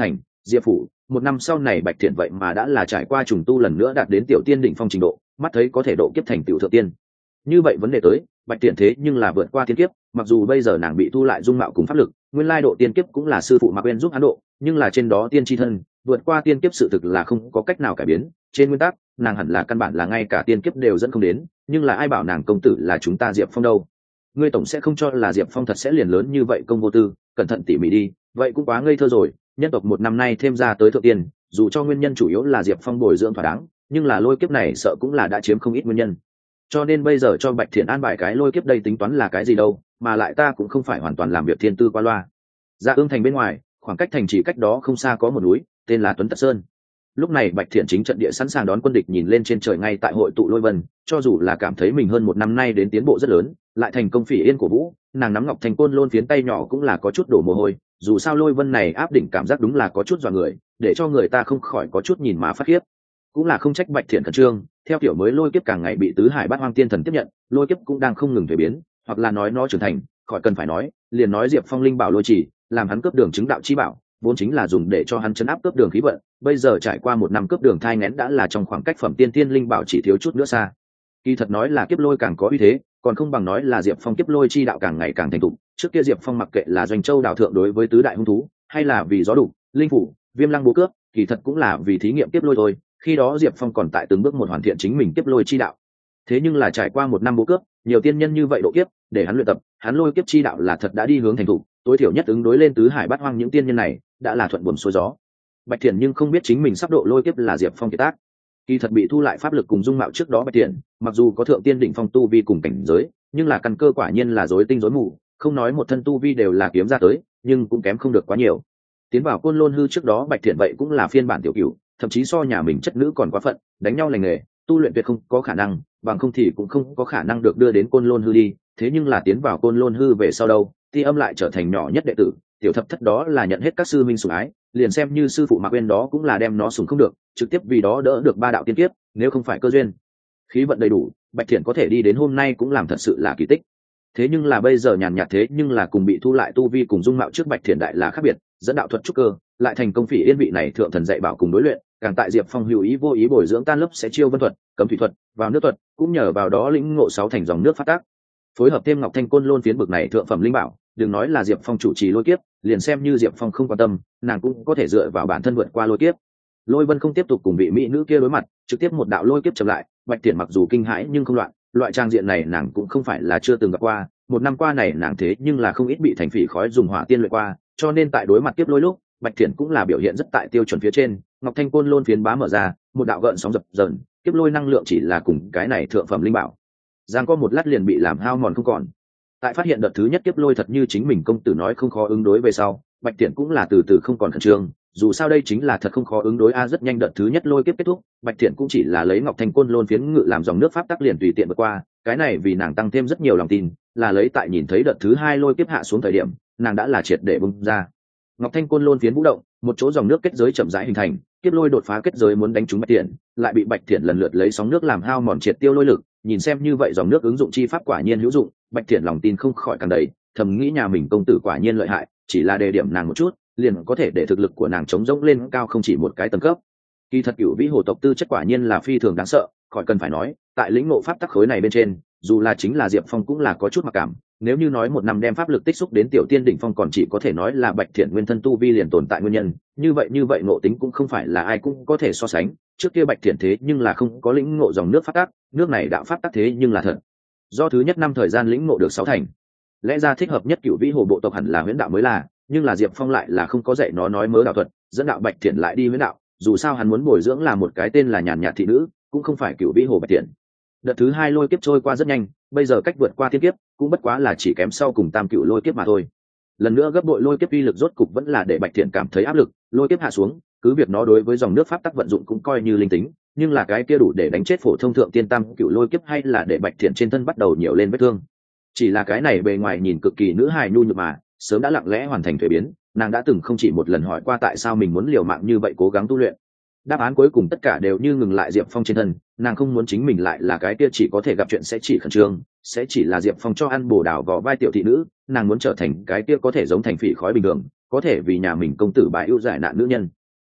Diệp phủ một năm sau này Bạch Thiện vậy mà đã là trải qua trùng tu lần nữa đạt đến tiểu tiên đỉnh phong trình độ, mắt thấy có thể độ kiếp thành tiểu thượng tiên. Như vậy vấn đề tới, Bạch Thiện thế nhưng là vượt qua tiên kiếp, mặc dù bây giờ nàng bị thu lại dung mạo cùng pháp lực, nguyên lai độ tiên kiếp cũng là sư phụ Mạc Uyên giúp hắn độ, nhưng là trên đó tiên chi thân, vượt qua tiên kiếp sự thực là không có cách nào cải biến. Trên nguyên tắc, nàng hẳn là căn bản là ngay cả tiên kiếp đều dẫn không đến, nhưng là ai bảo nàng công tử là chúng ta Diệp Phong đâu? Ngươi tổng sẽ không cho là Diệp Phong thật sẽ liền lớn như vậy công vô tư, cẩn thận tỉ mỉ đi, vậy cũng quá ngây thơ rồi. Nhân tộc một năm nay thêm ra tới thượng tiên, dù cho nguyên nhân chủ yếu là Diệp Phong bồi dưỡng thỏa đáng, nhưng là lôi kiếp này sợ cũng là đã chiếm không ít nguyên nhân. Cho nên bây giờ cho Bạch Thiện an bài cái lôi kiếp đây tính toán là cái gì đâu, mà lại ta cũng không phải hoàn toàn làm việc thiên tư qua loa. Dạ Ương thành bên ngoài, khoảng cách thành chỉ cách đó không xa có một núi, tên là Tuấn Tật Sơn. Lúc này Bạch Thiện chính trận địa sẵn sàng đón quân địch, nhìn lên trên trời ngay tại hội tụ lôi vân, cho dù là cảm thấy mình hơn một năm nay đến tiến bộ rất lớn, lại thành công phỉ yên của vũ, nàng nắm ngọc thành côn lôn phiến tay nhỏ cũng là có chút đổ mồ hôi, dù sao lôi vân này áp đỉnh cảm giác đúng là có chút dọa người, để cho người ta không khỏi có chút nhìn mà phát khiếp. Cũng là không trách Bạch Thiện khẩn trương, theo kiểu mới lôi kiếp càng ngày bị tứ hải bát hoang tiên thần tiếp nhận, lôi kiếp cũng đang không ngừng thay biến, hoặc là nói nó trưởng thành, khỏi cần phải nói, liền nói Diệp Phong linh bảo lôi chỉ, làm hắn cướp đường chứng đạo chi bảo, vốn chính là dùng để cho hắn chấn áp cướp đường khí vận, bây giờ trải qua một năm cướp đường thai nghén đã là trong khoảng cách phẩm tiên tiên linh bảo chỉ thiếu chút nữa xa. Kỳ thật nói là kiếp lôi càng có uy thế, còn không bằng nói là Diệp Phong kiếp lôi chi đạo càng ngày càng thành thục. Trước kia Diệp Phong mặc kệ là doanh châu đạo thượng đối với tứ đại hung thú, hay là vì gió đủ, linh phủ, viêm lăng bố cướp, kỳ thật cũng là vì thí nghiệm kiếp lôi thôi. Khi đó Diệp Phong còn tại từng bước một hoàn thiện chính mình kiếp lôi chi đạo. Thế nhưng là trải qua một năm bố cướp, nhiều tiên nhân như vậy độ kiếp, để hắn luyện tập, hắn lôi kiếp chi đạo là thật đã đi hướng thành thục, tối thiểu nhất ứng đối lên tứ hải bát hoang những tiên nhân này, đã là thuận buồm xuôi gió. Bạch Thiện nhưng không biết chính mình sắp độ lôi kiếp là Diệp Phong kiệt tác. Kỳ thật bị thu lại pháp lực cùng dung mạo trước đó Bạch Thiện, mặc dù có thượng tiên đỉnh phong tu vi cùng cảnh giới, nhưng là căn cơ quả nhiên là rối tinh rối mù, không nói một thân tu vi đều là kiếm ra tới, nhưng cũng kém không được quá nhiều. Tiến vào Côn Lôn hư trước đó Bạch Thiện vậy cũng là phiên bản tiểu cửu, thậm chí so nhà mình chất nữ còn quá phận, đánh nhau lành nghề, tu luyện tuyệt không có khả năng, bằng không thì cũng không có khả năng được đưa đến Côn Lôn hư đi. Thế nhưng là tiến vào Côn Lôn hư về sau đâu, Ti Âm lại trở thành nhỏ nhất đệ tử, tiểu thập thất đó là nhận hết các sư minh sủng ái, liền xem như sư phụ Mạc Uyên đó cũng là đem nó sủng không được, trực tiếp vì đó đỡ được ba đạo tiên kiếp, nếu không phải cơ duyên, khí vận đầy đủ, Bạch Thiện có thể đi đến hôm nay cũng làm thật sự là kỳ tích. Thế nhưng là bây giờ nhàn nhạt thế nhưng là cùng bị thu lại tu vi cùng dung mạo trước Bạch Thiện đại là khác biệt, dẫn đạo thuật trúc cơ, lại thành công phỉ yên vị này thượng thần dạy bảo cùng đối luyện, càng tại Diệp Phong hữu ý vô ý bồi dưỡng tan lớp sẽ chiêu vân thuật, cấm thủy thuật, vào nước thuật, cũng nhờ vào đó lĩnh ngộ sáu thành dòng nước phát tác. Phối hợp thêm Ngọc Thanh Côn Lôn phiến bực này thượng phẩm linh bảo, đừng nói là Diệp Phong chủ trì lôi kiếp, liền xem như Diệp Phong không quan tâm, nàng cũng có thể dựa vào bản thân vượt qua lôi kiếp. Lôi Vân không tiếp tục cùng vị mỹ nữ kia đối mặt, trực tiếp một đạo lôi kiếp chậm lại, Bạch Thiện mặc dù kinh hãi nhưng không loạn, loại trang diện này nàng cũng không phải là chưa từng gặp qua, một năm qua này nàng thế nhưng là không ít bị thành phỉ khói dùng hỏa tiên luyện qua, cho nên tại đối mặt kiếp lôi lúc, Bạch Thiện cũng là biểu hiện rất tại tiêu chuẩn phía trên. Ngọc Thanh Côn Lôn phiến bá mở ra, một đạo gợn sóng dập dờn, kiếp lôi năng lượng chỉ là cùng cái này thượng phẩm linh bảo, giang có một lát liền bị làm hao mòn không còn. Tại phát hiện đợt thứ nhất kiếp lôi thật như chính mình công tử nói không khó ứng đối về sau, Bạch Thiện cũng là từ từ không còn khẩn trương, dù sao đây chính là thật không khó ứng đối a. Rất nhanh đợt thứ nhất lôi kiếp kết thúc, Bạch Thiện cũng chỉ là lấy Ngọc Thanh Côn Lôn phiến ngự làm dòng nước pháp tắc liền tùy tiện vượt qua, cái này vì nàng tăng thêm rất nhiều lòng tin, là lấy tại nhìn thấy đợt thứ hai lôi kiếp hạ xuống thời điểm, nàng đã là triệt để bung ra. Ngọc Thanh Côn Lôn phiến vũ động, một chỗ dòng nước kết giới chậm rãi hình thành, kiếp lôi đột phá kết giới muốn đánh trúng Bạch Thiện, lại bị Bạch Thiện lần lượt lấy sóng nước làm hao mòn triệt tiêu lôi lực, nhìn xem như vậy dòng nước ứng dụng chi pháp quả nhiên hữu dụng, Bạch Thiện lòng tin không khỏi càng đầy, thầm nghĩ nhà mình công tử quả nhiên lợi hại, chỉ là đề điểm nàng một chút, liền có thể để thực lực của nàng chống rỗng lên cao không chỉ một cái tầng cấp. Kỳ thật cửu vĩ hồ tộc tư chất quả nhiên là phi thường đáng sợ, khỏi cần phải nói, tại lĩnh ngộ pháp tắc khối này bên trên, dù là chính là Diệp Phong cũng là có chút mặc cảm. Nếu như nói một năm đem pháp lực tích xúc đến tiểu tiên đỉnh phong còn chỉ có thể nói là Bạch Thiện nguyên thân tu vi liền tồn tại nguyên nhân, như vậy như vậy ngộ tính cũng không phải là ai cũng có thể so sánh. Trước kia Bạch Thiện thế nhưng là không có lĩnh ngộ dòng nước pháp tắc, nước này đạo pháp tắc thế nhưng là thật. Do thứ nhất năm thời gian lĩnh ngộ được sáu thành, lẽ ra thích hợp nhất cửu vĩ hồ bộ tộc hẳn là huyễn đạo mới là, nhưng là Diệp Phong lại là không có dạy nó nói mớ đạo thuật, dẫn đạo Bạch Thiện lại đi huyễn đạo, dù sao hắn muốn bồi dưỡng là một cái tên là nhàn nhạt thị nữ, cũng không phải cửu vĩ hồ Bạch Thiện. Đợt thứ hai lôi kiếp trôi qua rất nhanh, bây giờ cách vượt qua thiên kiếp cũng bất quá là chỉ kém sau cùng tam cửu lôi kiếp mà thôi. Lần nữa gấp bội lôi kiếp uy lực rốt cục vẫn là để Bạch Thiện cảm thấy áp lực, lôi kiếp hạ xuống, cứ việc nó đối với dòng nước pháp tắc vận dụng cũng coi như linh tính, nhưng là cái kia đủ để đánh chết phổ thông thượng tiên tam cửu lôi kiếp hay là để Bạch Thiện trên thân bắt đầu nhiều lên vết thương. Chỉ là cái này bề ngoài nhìn cực kỳ nữ hài nhu nhược mà, sớm đã lặng lẽ hoàn thành thuế biến, nàng đã từng không chỉ một lần hỏi qua tại sao mình muốn liều mạng như vậy cố gắng tu luyện. Đáp án cuối cùng tất cả đều như ngừng lại Diệp Phong trên thân, nàng không muốn chính mình lại là cái kia chỉ có thể gặp chuyện sẽ chỉ khẩn trương, sẽ chỉ là Diệp Phong cho ăn bồ đào vào vai tiểu thị nữ, nàng muốn trở thành cái kia có thể giống thành phỉ khói bình thường, có thể vì nhà mình công tử bại ưu giải nạn nữ nhân.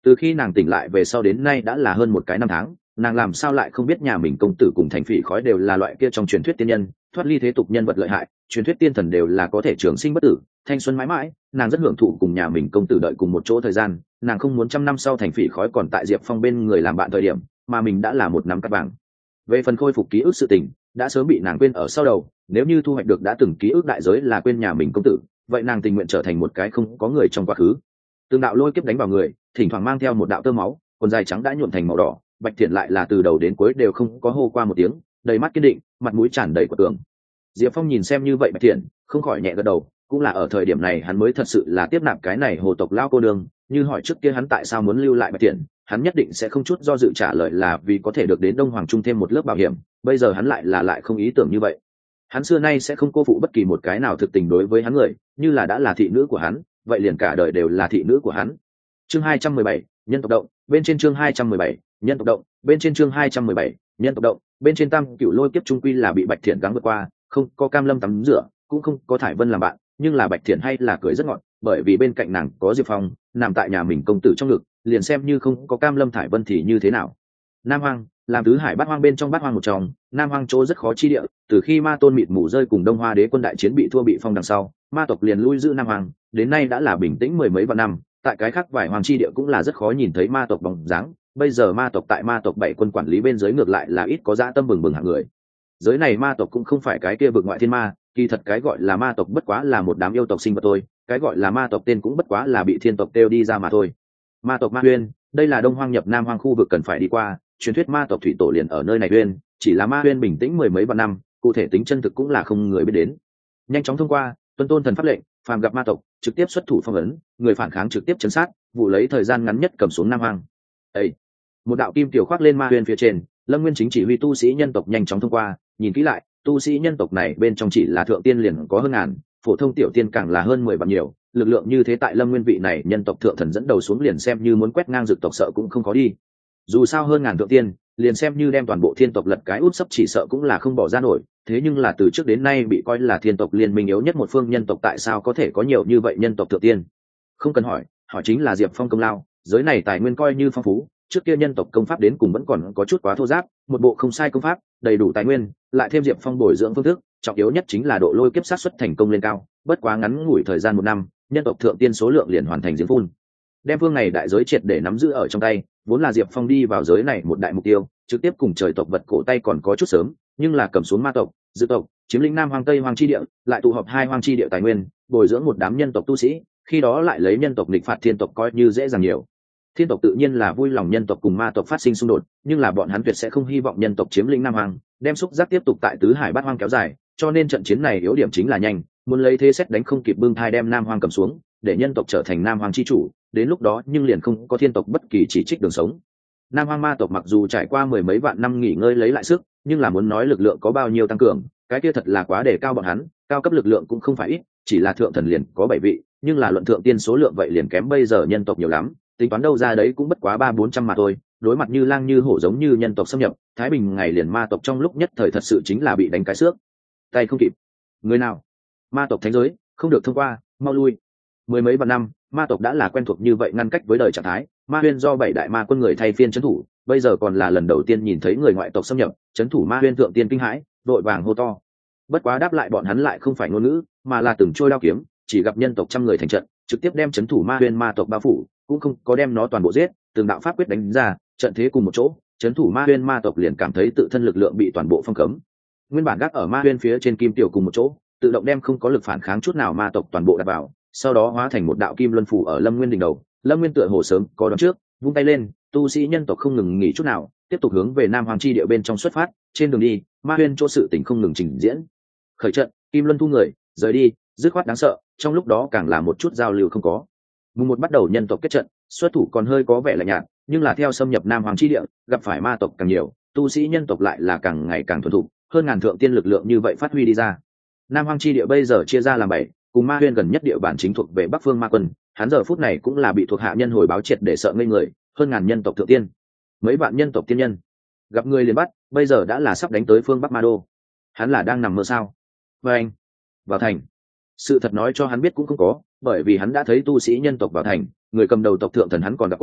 Từ khi nàng tỉnh lại về sau đến nay đã là hơn một cái năm tháng, nàng làm sao lại không biết nhà mình công tử cùng thành phỉ khói đều là loại kia trong truyền thuyết tiên nhân, thoát ly thế tục nhân vật lợi hại, truyền thuyết tiên thần đều là có thể trường sinh bất tử, thanh xuân mãi mãi. Nàng rất hưởng thụ cùng nhà mình công tử đợi cùng một chỗ thời gian, nàng không muốn trăm năm sau thành phỉ khói còn tại Diệp Phong bên người làm bạn thời điểm mà mình đã là một nắm cát vàng. Về phần khôi phục ký ức sự tình đã sớm bị nàng quên ở sau đầu, nếu như thu hoạch được đã từng ký ức đại giới là quên nhà mình công tử, vậy nàng tình nguyện trở thành một cái không có người trong quá khứ. Từng đạo lôi kiếp đánh vào người, thỉnh thoảng mang theo một đạo tơ máu, quần dài trắng đã nhuộm thành màu đỏ. Bạch Thiện lại là từ đầu đến cuối đều không có hô qua một tiếng, đầy mắt kiên định, mặt mũi tràn đầy của tường. Diệp Phong nhìn xem như vậy Bạch Thiện, không khỏi nhẹ gật đầu, cũng là ở thời điểm này hắn mới thật sự là tiếp nạp cái này hồ tộc lao cô đường. Như hỏi trước kia hắn tại sao muốn lưu lại Bạch Thiện, hắn nhất định sẽ không chút do dự trả lời là vì có thể được đến Đông Hoàng Trung thêm một lớp bảo hiểm. Bây giờ hắn lại là lại không ý tưởng như vậy. Hắn xưa nay sẽ không cô phụ bất kỳ một cái nào thực tình đối với hắn người, như là đã là thị nữ của hắn, vậy liền cả đời đều là thị nữ của hắn. Chương hai trăm mười bảy, nhân tộc động, bên trên chương hai trăm mười bảy, nhân tộc động, bên trên chương hai trăm mười bảy, nhân tộc động, bên trên tam cựu lôi kiếp trung quy là bị Bạch Thiện gắng vượt qua, không có Cam Lâm tắm rửa, cũng không có Thải Vân làm bạn, nhưng là Bạch Thiện hay là cười rất ngọt, bởi vì bên cạnh nàng có Diệp Phong, nằm tại nhà mình công tử trong ngực, liền xem như không có Cam Lâm Thải Vân thì như thế nào. Nam Hoang, làm tứ hải bát hoang bên trong bát hoang một trong, Nam Hoang chỗ rất khó chi địa, từ khi Ma Tôn mịt mù rơi cùng Đông Hoa Đế quân đại chiến bị thua bị phong đằng sau, ma tộc liền lui giữ Nam Hoang, đến nay đã là bình tĩnh mười mấy vạn năm, tại cái khác vài hoàng chi địa cũng là rất khó nhìn thấy ma tộc bóng dáng. Bây giờ ma tộc tại ma tộc bảy quân quản lý bên dưới ngược lại là ít có dã tâm bừng bừng hạng người. Giới này ma tộc cũng không phải cái kia vực ngoại thiên ma, kỳ thật cái gọi là ma tộc bất quá là một đám yêu tộc sinh vật thôi, cái gọi là ma tộc tên cũng bất quá là bị thiên tộc kêu đi ra mà thôi. Ma tộc Ma Huyên, đây là Đông Hoang nhập Nam Hoang khu vực cần phải đi qua, truyền thuyết ma tộc thủy tổ liền ở nơi này Huyên, chỉ là Ma Huyên bình tĩnh mười mấy vạn năm, cụ thể tính chân thực cũng là không người biết đến. Nhanh chóng thông qua, tuân tôn thần pháp lệnh, phàm gặp ma tộc, trực tiếp xuất thủ phong ấn, người phản kháng trực tiếp chấn sát, vụ lấy thời gian ngắn nhất cầm xuống Nam Hoang. Ê! Một đạo kim tiểu khoác lên Ma Huyên phía trên, Lâm Nguyên chính chỉ huy tu sĩ nhân tộc nhanh chóng thông qua, nhìn kỹ lại, tu sĩ nhân tộc này bên trong chỉ là thượng tiên liền có hơn ngàn, phổ thông tiểu tiên càng là hơn mười vạn nhiều, lực lượng như thế tại Lâm Nguyên vị này nhân tộc thượng thần dẫn đầu xuống liền xem như muốn quét ngang dực tộc sợ cũng không có đi. Dù sao hơn ngàn thượng tiên, liền xem như đem toàn bộ thiên tộc lật cái út sấp chỉ sợ cũng là không bỏ ra nổi, thế nhưng là từ trước đến nay bị coi là thiên tộc liên minh yếu nhất một phương nhân tộc tại sao có thể có nhiều như vậy nhân tộc thượng tiên? Không cần hỏi, hỏi chính là Diệp Phong công lao, giới này tài nguyên coi như phong phú, trước kia nhân tộc công pháp đến cùng vẫn còn có chút quá thô giáp, một bộ không sai công pháp, đầy đủ tài nguyên, lại thêm Diệp Phong bồi dưỡng phương thức, trọng yếu nhất chính là độ lôi kiếp sát xuất thành công lên cao, bất quá ngắn ngủi thời gian một năm, nhân tộc thượng tiên số lượng liền hoàn thành giếng phun. Đem phương này đại giới triệt để nắm giữ ở trong tay, vốn là Diệp Phong đi vào giới này một đại mục tiêu, trực tiếp cùng trời tộc vật cổ tay còn có chút sớm, nhưng là cầm xuống ma tộc, dư tộc, chiếm lĩnh Nam Hoang Tây Hoang chi địa, lại tụ họp hai hoang chi địa tài nguyên, bồi dưỡng một đám nhân tộc tu sĩ, khi đó lại lấy nhân tộc nghịch phạt thiên tộc coi như dễ dàng nhiều. Thiên tộc tự nhiên là vui lòng nhân tộc cùng ma tộc phát sinh xung đột, nhưng là bọn hắn tuyệt sẽ không hy vọng nhân tộc chiếm lĩnh Nam Hoang, đem xúc giác tiếp tục tại tứ hải bát hoang kéo dài, cho nên trận chiến này yếu điểm chính là nhanh, muốn lấy thế xét đánh không kịp bưng thai đem Nam Hoang cầm xuống, để nhân tộc trở thành Nam Hoang chi chủ, đến lúc đó nhưng liền không có thiên tộc bất kỳ chỉ trích đường sống. Nam Hoang ma tộc mặc dù trải qua mười mấy vạn năm nghỉ ngơi lấy lại sức, nhưng là muốn nói lực lượng có bao nhiêu tăng cường, cái kia thật là quá đề cao bọn hắn, cao cấp lực lượng cũng không phải ít, chỉ là thượng thần liền có bảy vị, nhưng là luận thượng tiên số lượng vậy liền kém bây giờ nhân tộc nhiều lắm, tính toán đâu ra đấy cũng bất quá ba bốn trăm mà thôi. Đối mặt như lang như hổ giống như nhân tộc xâm nhập, Thái Bình ngày liền ma tộc trong lúc nhất thời thật sự chính là bị đánh cái xước, tay không kịp. Người nào? Ma tộc thánh giới, không được thông qua, mau lui. Mười mấy vạn năm, ma tộc đã là quen thuộc như vậy ngăn cách với đời trạng thái, Ma Huyên do bảy đại ma quân người thay phiên trấn thủ, bây giờ còn là lần đầu tiên nhìn thấy người ngoại tộc xâm nhập, trấn thủ Ma Huyên thượng tiên kinh hãi, đội vàng hô to. Bất quá đáp lại bọn hắn lại không phải ngôn ngữ, mà là từng trôi đao kiếm, chỉ gặp nhân tộc trăm người thành trận, trực tiếp đem trấn thủ Ma Huyên ma tộc bao phủ, cũng không có đem nó toàn bộ giết, từng đạo pháp quyết đánh ra, trận thế cùng một chỗ, trấn thủ Ma Huyên ma tộc liền cảm thấy tự thân lực lượng bị toàn bộ phong cấm. Nguyên bản gác ở Ma Huyên phía trên kim tiểu cùng một chỗ, tự động đem không có lực phản kháng chút nào ma tộc toàn bộ đặt vào, sau đó hóa thành một đạo kim luân phủ ở Lâm Nguyên đỉnh đầu. Lâm Nguyên tựa hồ sớm có đón trước, vung tay lên, tu sĩ nhân tộc không ngừng nghỉ chút nào, tiếp tục hướng về Nam Hoàng chi địa bên trong xuất phát. Trên đường đi, Ma Huyên chỗ sự tình không ngừng trình diễn. Khởi trận, kim luân thu người, rời đi, dứt khoát đáng sợ, trong lúc đó càng là một chút giao lưu không có. Mùng một bắt đầu nhân tộc kết trận, xuất thủ còn hơi có vẻ lạnh nhạt, nhưng là theo xâm nhập Nam Hoàng chi địa, gặp phải ma tộc càng nhiều, tu sĩ nhân tộc lại là càng ngày càng thuần thục, hơn ngàn thượng tiên lực lượng như vậy phát huy đi ra. Nam Hoàng chi địa bây giờ chia ra làm bảy, cùng Ma Huyên gần nhất địa bản chính thuộc về Bắc Phương Ma Quân, hắn giờ phút này cũng là bị thuộc hạ nhân hồi báo triệt để sợ ngây người, hơn ngàn nhân tộc thượng tiên, mấy vạn nhân tộc tiên nhân, gặp người liền bắt, bây giờ đã là sắp đánh tới phương Bắc Ma Đô. Hắn là đang nằm mơ sao? Và anh, vào thành. Sự thật nói cho hắn biết cũng không có, bởi vì hắn đã thấy tu sĩ nhân tộc vào thành, người cầm đầu tộc thượng thần hắn còn gặp qua,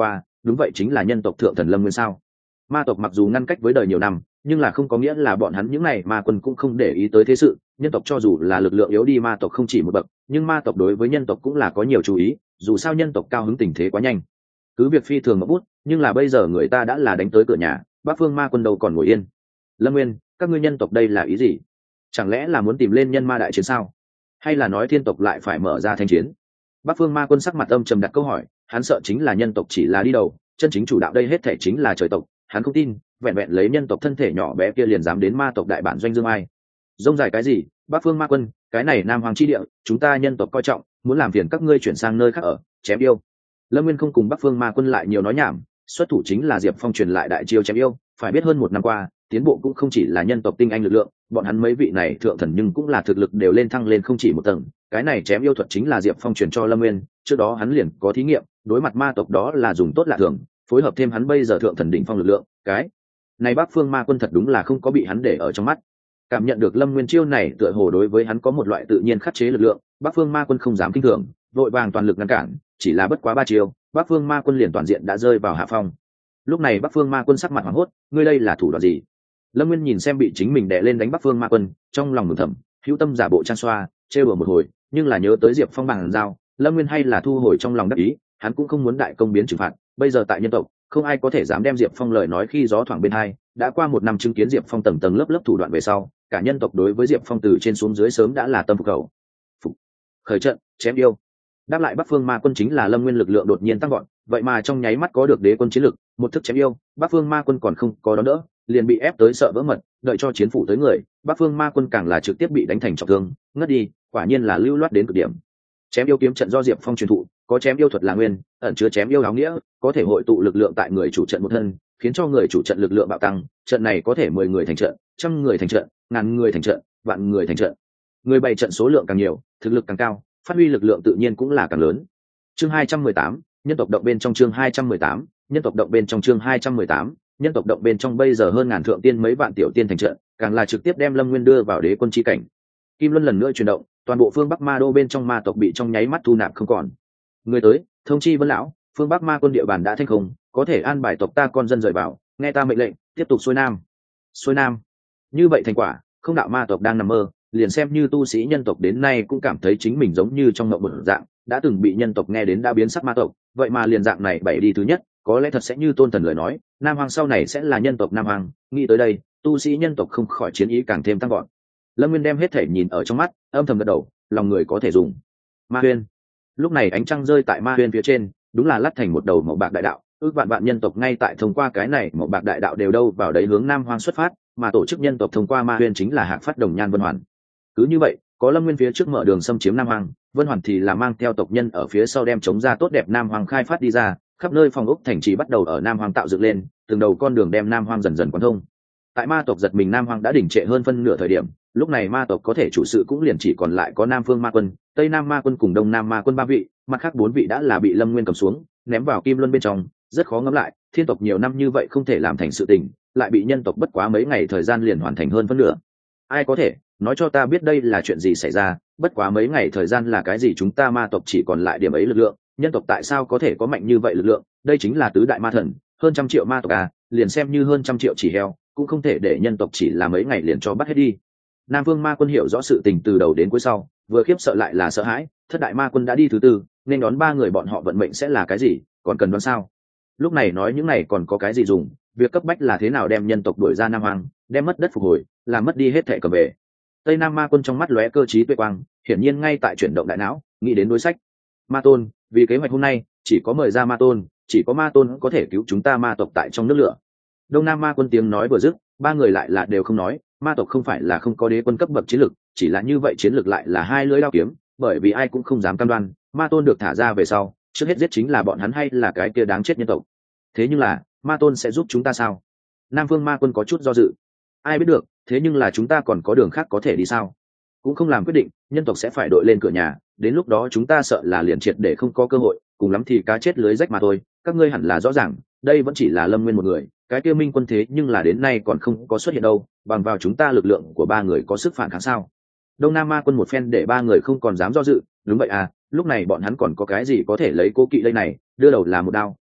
đúng vậy chính là nhân tộc thượng thần Lâm Nguyên sao? Ma tộc mặc dù ngăn cách với đời nhiều năm, nhưng là không có nghĩa là bọn hắn những này ma quân cũng không để ý tới thế sự. Nhân tộc cho dù là lực lượng yếu đi ma tộc không chỉ một bậc, nhưng ma tộc đối với nhân tộc cũng là có nhiều chú ý, dù sao nhân tộc cao hứng tình thế quá nhanh. Cứ việc phi thường ngẫu bút, nhưng là bây giờ người ta đã là đánh tới cửa nhà, Bắc Phương ma quân đâu còn ngồi yên. Lâm Nguyên, các ngươi nhân tộc đây là ý gì? Chẳng lẽ là muốn tìm lên nhân ma đại chiến sao? Hay là nói thiên tộc lại phải mở ra thanh chiến? Bắc Phương ma quân sắc mặt âm trầm đặt câu hỏi, hắn sợ chính là nhân tộc chỉ là đi đầu, chân chính chủ đạo đây hết thể chính là trời tộc, hắn không tin vẹn vẹn lấy nhân tộc thân thể nhỏ bé kia liền dám đến ma tộc đại bản doanh dương ai. Rông dài cái gì? Bắc Phương ma quân, cái này Nam Hoàng chi địa chúng ta nhân tộc coi trọng, muốn làm phiền các ngươi chuyển sang nơi khác ở, chém yêu. Lâm Nguyên không cùng Bắc Phương ma quân lại nhiều nói nhảm, xuất thủ chính là Diệp Phong truyền lại đại chiêu chém yêu. Phải biết hơn một năm qua tiến bộ cũng không chỉ là nhân tộc tinh anh lực lượng, bọn hắn mấy vị này thượng thần nhưng cũng là thực lực đều lên thăng lên không chỉ một tầng. Cái này chém yêu thuật chính là Diệp Phong truyền cho Lâm Nguyên, trước đó hắn liền có thí nghiệm, đối mặt ma tộc đó là dùng tốt lạ thường, phối hợp thêm hắn bây giờ thượng thần đỉnh phong lực lượng, cái này Bắc Phương ma quân thật đúng là không có bị hắn để ở trong mắt. Cảm nhận được Lâm Nguyên chiêu này tựa hồ đối với hắn có một loại tự nhiên khắc chế lực lượng, Bắc Phương ma quân không dám kinh thường, vội vàng toàn lực ngăn cản, chỉ là bất quá ba chiêu, Bắc Phương ma quân liền toàn diện đã rơi vào hạ phong. Lúc này Bắc Phương ma quân sắc mặt hoảng hốt, ngươi đây là thủ đoạn gì? Lâm Nguyên nhìn xem bị chính mình đè lên đánh Bắc Phương ma quân, trong lòng mừng thầm, hữu tâm giả bộ trang xoa, trêu đùa một hồi, nhưng là nhớ tới Diệp Phong bằng dao, Lâm Nguyên hay là thu hồi trong lòng đắc ý, hắn cũng không muốn đại công biến trừng phạt, bây giờ tại nhân tộc, không ai có thể dám đem Diệp Phong lời nói khi gió thoảng bên hai, đã qua một năm chứng kiến Diệp Phong tầng tầng lớp lớp thủ đoạn về sau, cả nhân tộc đối với Diệp Phong từ trên xuống dưới sớm đã là tâm phục khẩu phục. Khởi trận, chém yêu. Đáp lại Bắc Phương ma quân chính là Lâm Nguyên lực lượng đột nhiên tăng gọn, vậy mà trong nháy mắt có được đế quân chiến lực, một thức chém yêu, Bắc Phương ma quân còn không có đón đỡ, liền bị ép tới sợ vỡ mật, đợi cho chiến phủ tới người, Bắc Phương ma quân càng là trực tiếp bị đánh thành trọng thương, ngất đi, quả nhiên là lưu loát đến cực điểm. Chém yêu kiếm trận do Diệp Phong truyền thụ, có chém yêu thuật là nguyên, ẩn chứa chém yêu áo nghĩa, có thể hội tụ lực lượng tại người chủ trận một thân, khiến cho người chủ trận lực lượng bạo tăng, trận này có thể mười người thành trận, trăm người thành trận, ngàn người thành trận, vạn người thành trận. Người bày trận số lượng càng nhiều, thực lực càng cao, phát huy lực lượng tự nhiên cũng là càng lớn. Chương hai trăm mười tám, nhân tộc động bên trong chương hai trăm mười tám, nhân tộc động bên trong chương hai trăm mười tám, nhân tộc động bên trong bây giờ hơn ngàn thượng tiên mấy vạn tiểu tiên thành trận, càng là trực tiếp đem Lâm Nguyên đưa vào đế quân chi cảnh. Kim Luân lần nữa chuyển động, toàn bộ phương Bắc Ma Đô bên trong ma tộc bị trong nháy mắt thu nạp không còn. Người tới, thông chi Vân lão, phương Bắc Ma quân địa bàn đã thanh không, có thể an bài tộc ta con dân rời vào, nghe ta mệnh lệnh, tiếp tục xuôi nam. Xuôi nam. Như vậy thành quả, không đạo ma tộc đang nằm mơ, liền xem như tu sĩ nhân tộc đến nay cũng cảm thấy chính mình giống như trong mộng một dạng, đã từng bị nhân tộc nghe đến đã biến sắc ma tộc, vậy mà liền dạng này bảy đi thứ nhất, có lẽ thật sẽ như Tôn Thần lời nói, Nam Hoàng sau này sẽ là nhân tộc Nam Hoàng, nghĩ tới đây, tu sĩ nhân tộc không khỏi chiến ý càng thêm tăng gọn. Lâm Nguyên đem hết thể nhìn ở trong mắt, âm thầm gật đầu, lòng người có thể dùng. Ma Huyên. Lúc này ánh trăng rơi tại Ma Huyên phía trên, đúng là lát thành một đầu màu bạc đại đạo, ước vạn vạn nhân tộc ngay tại thông qua cái này màu bạc đại đạo đều đâu vào đấy hướng Nam Hoang xuất phát, mà tổ chức nhân tộc thông qua Ma Huyên chính là Hạc Phát Đồng Nhan Vân Hoàn. Cứ như vậy, có Lâm Nguyên phía trước mở đường xâm chiếm Nam Hoang, Vân Hoàn thì là mang theo tộc nhân ở phía sau đem chống ra tốt đẹp Nam Hoang khai phát đi ra, khắp nơi phòng ốc thành trì bắt đầu ở Nam Hoang tạo dựng lên, từng đầu con đường đem Nam Hoang dần dần quán thông. Tại ma tộc giật mình Nam Hoang đã đỉnh trệ hơn phân nửa thời điểm, lúc này ma tộc có thể chủ sự cũng liền chỉ còn lại có Nam Phương Ma Quân, Tây Nam Ma Quân cùng Đông Nam Ma Quân ba vị, mặt khác bốn vị đã là bị Lâm Nguyên cầm xuống, ném vào Kim Luân bên trong, rất khó ngẫm lại, thiên tộc nhiều năm như vậy không thể làm thành sự tình, lại bị nhân tộc bất quá mấy ngày thời gian liền hoàn thành hơn phân nửa. Ai có thể nói cho ta biết đây là chuyện gì xảy ra, bất quá mấy ngày thời gian là cái gì, chúng ta ma tộc chỉ còn lại điểm ấy lực lượng, nhân tộc tại sao có thể có mạnh như vậy lực lượng, đây chính là tứ đại ma thần, hơn trăm triệu ma tộc à, liền xem như hơn trăm triệu chỉ heo, cũng không thể để nhân tộc chỉ là mấy ngày liền cho bắt hết đi. Nam Vương Ma Quân hiểu rõ sự tình từ đầu đến cuối sau, vừa khiếp sợ lại là sợ hãi, thất đại ma quân đã đi thứ tư, nên đón ba người bọn họ vận mệnh sẽ là cái gì, còn cần đoán sao? Lúc này nói những này còn có cái gì dùng, việc cấp bách là thế nào đem nhân tộc đuổi ra Nam Hoàng, đem mất đất phục hồi, làm mất đi hết thảy cầm về. Tây Nam Ma Quân trong mắt lóe cơ trí tuệ quang, hiển nhiên ngay tại chuyển động đại não, nghĩ đến đối sách. Ma Tôn, vì kế hoạch hôm nay, chỉ có mời ra Ma Tôn, chỉ có Ma Tôn có thể cứu chúng ta ma tộc tại trong nước lửa. Đông Nam Ma Quân tiếng nói vừa dứt, ba người lại là đều không nói, ma tộc không phải là không có đế quân cấp bậc chiến lực, chỉ là như vậy chiến lực lại là hai lưỡi đao kiếm, bởi vì ai cũng không dám cam đoan, Ma Tôn được thả ra về sau, trước hết giết chính là bọn hắn hay là cái kia đáng chết nhân tộc. Thế nhưng là, Ma Tôn sẽ giúp chúng ta sao? Nam Vương Ma Quân có chút do dự. Ai biết được, thế nhưng là chúng ta còn có đường khác có thể đi sao? Cũng không làm quyết định, nhân tộc sẽ phải đội lên cửa nhà, đến lúc đó chúng ta sợ là liền triệt để không có cơ hội, cùng lắm thì cá chết lưới rách mà thôi. Các ngươi hẳn là rõ ràng, đây vẫn chỉ là Lâm Nguyên một người, cái kia Minh Quân thế nhưng là đến nay còn không có xuất hiện đâu, bằng vào chúng ta lực lượng của ba người có sức phản kháng sao? Đông Nam Ma Quân một phen để ba người không còn dám do dự, đúng vậy à, lúc này bọn hắn còn có cái gì có thể lấy cố kỵ đây này, đưa đầu là một đao,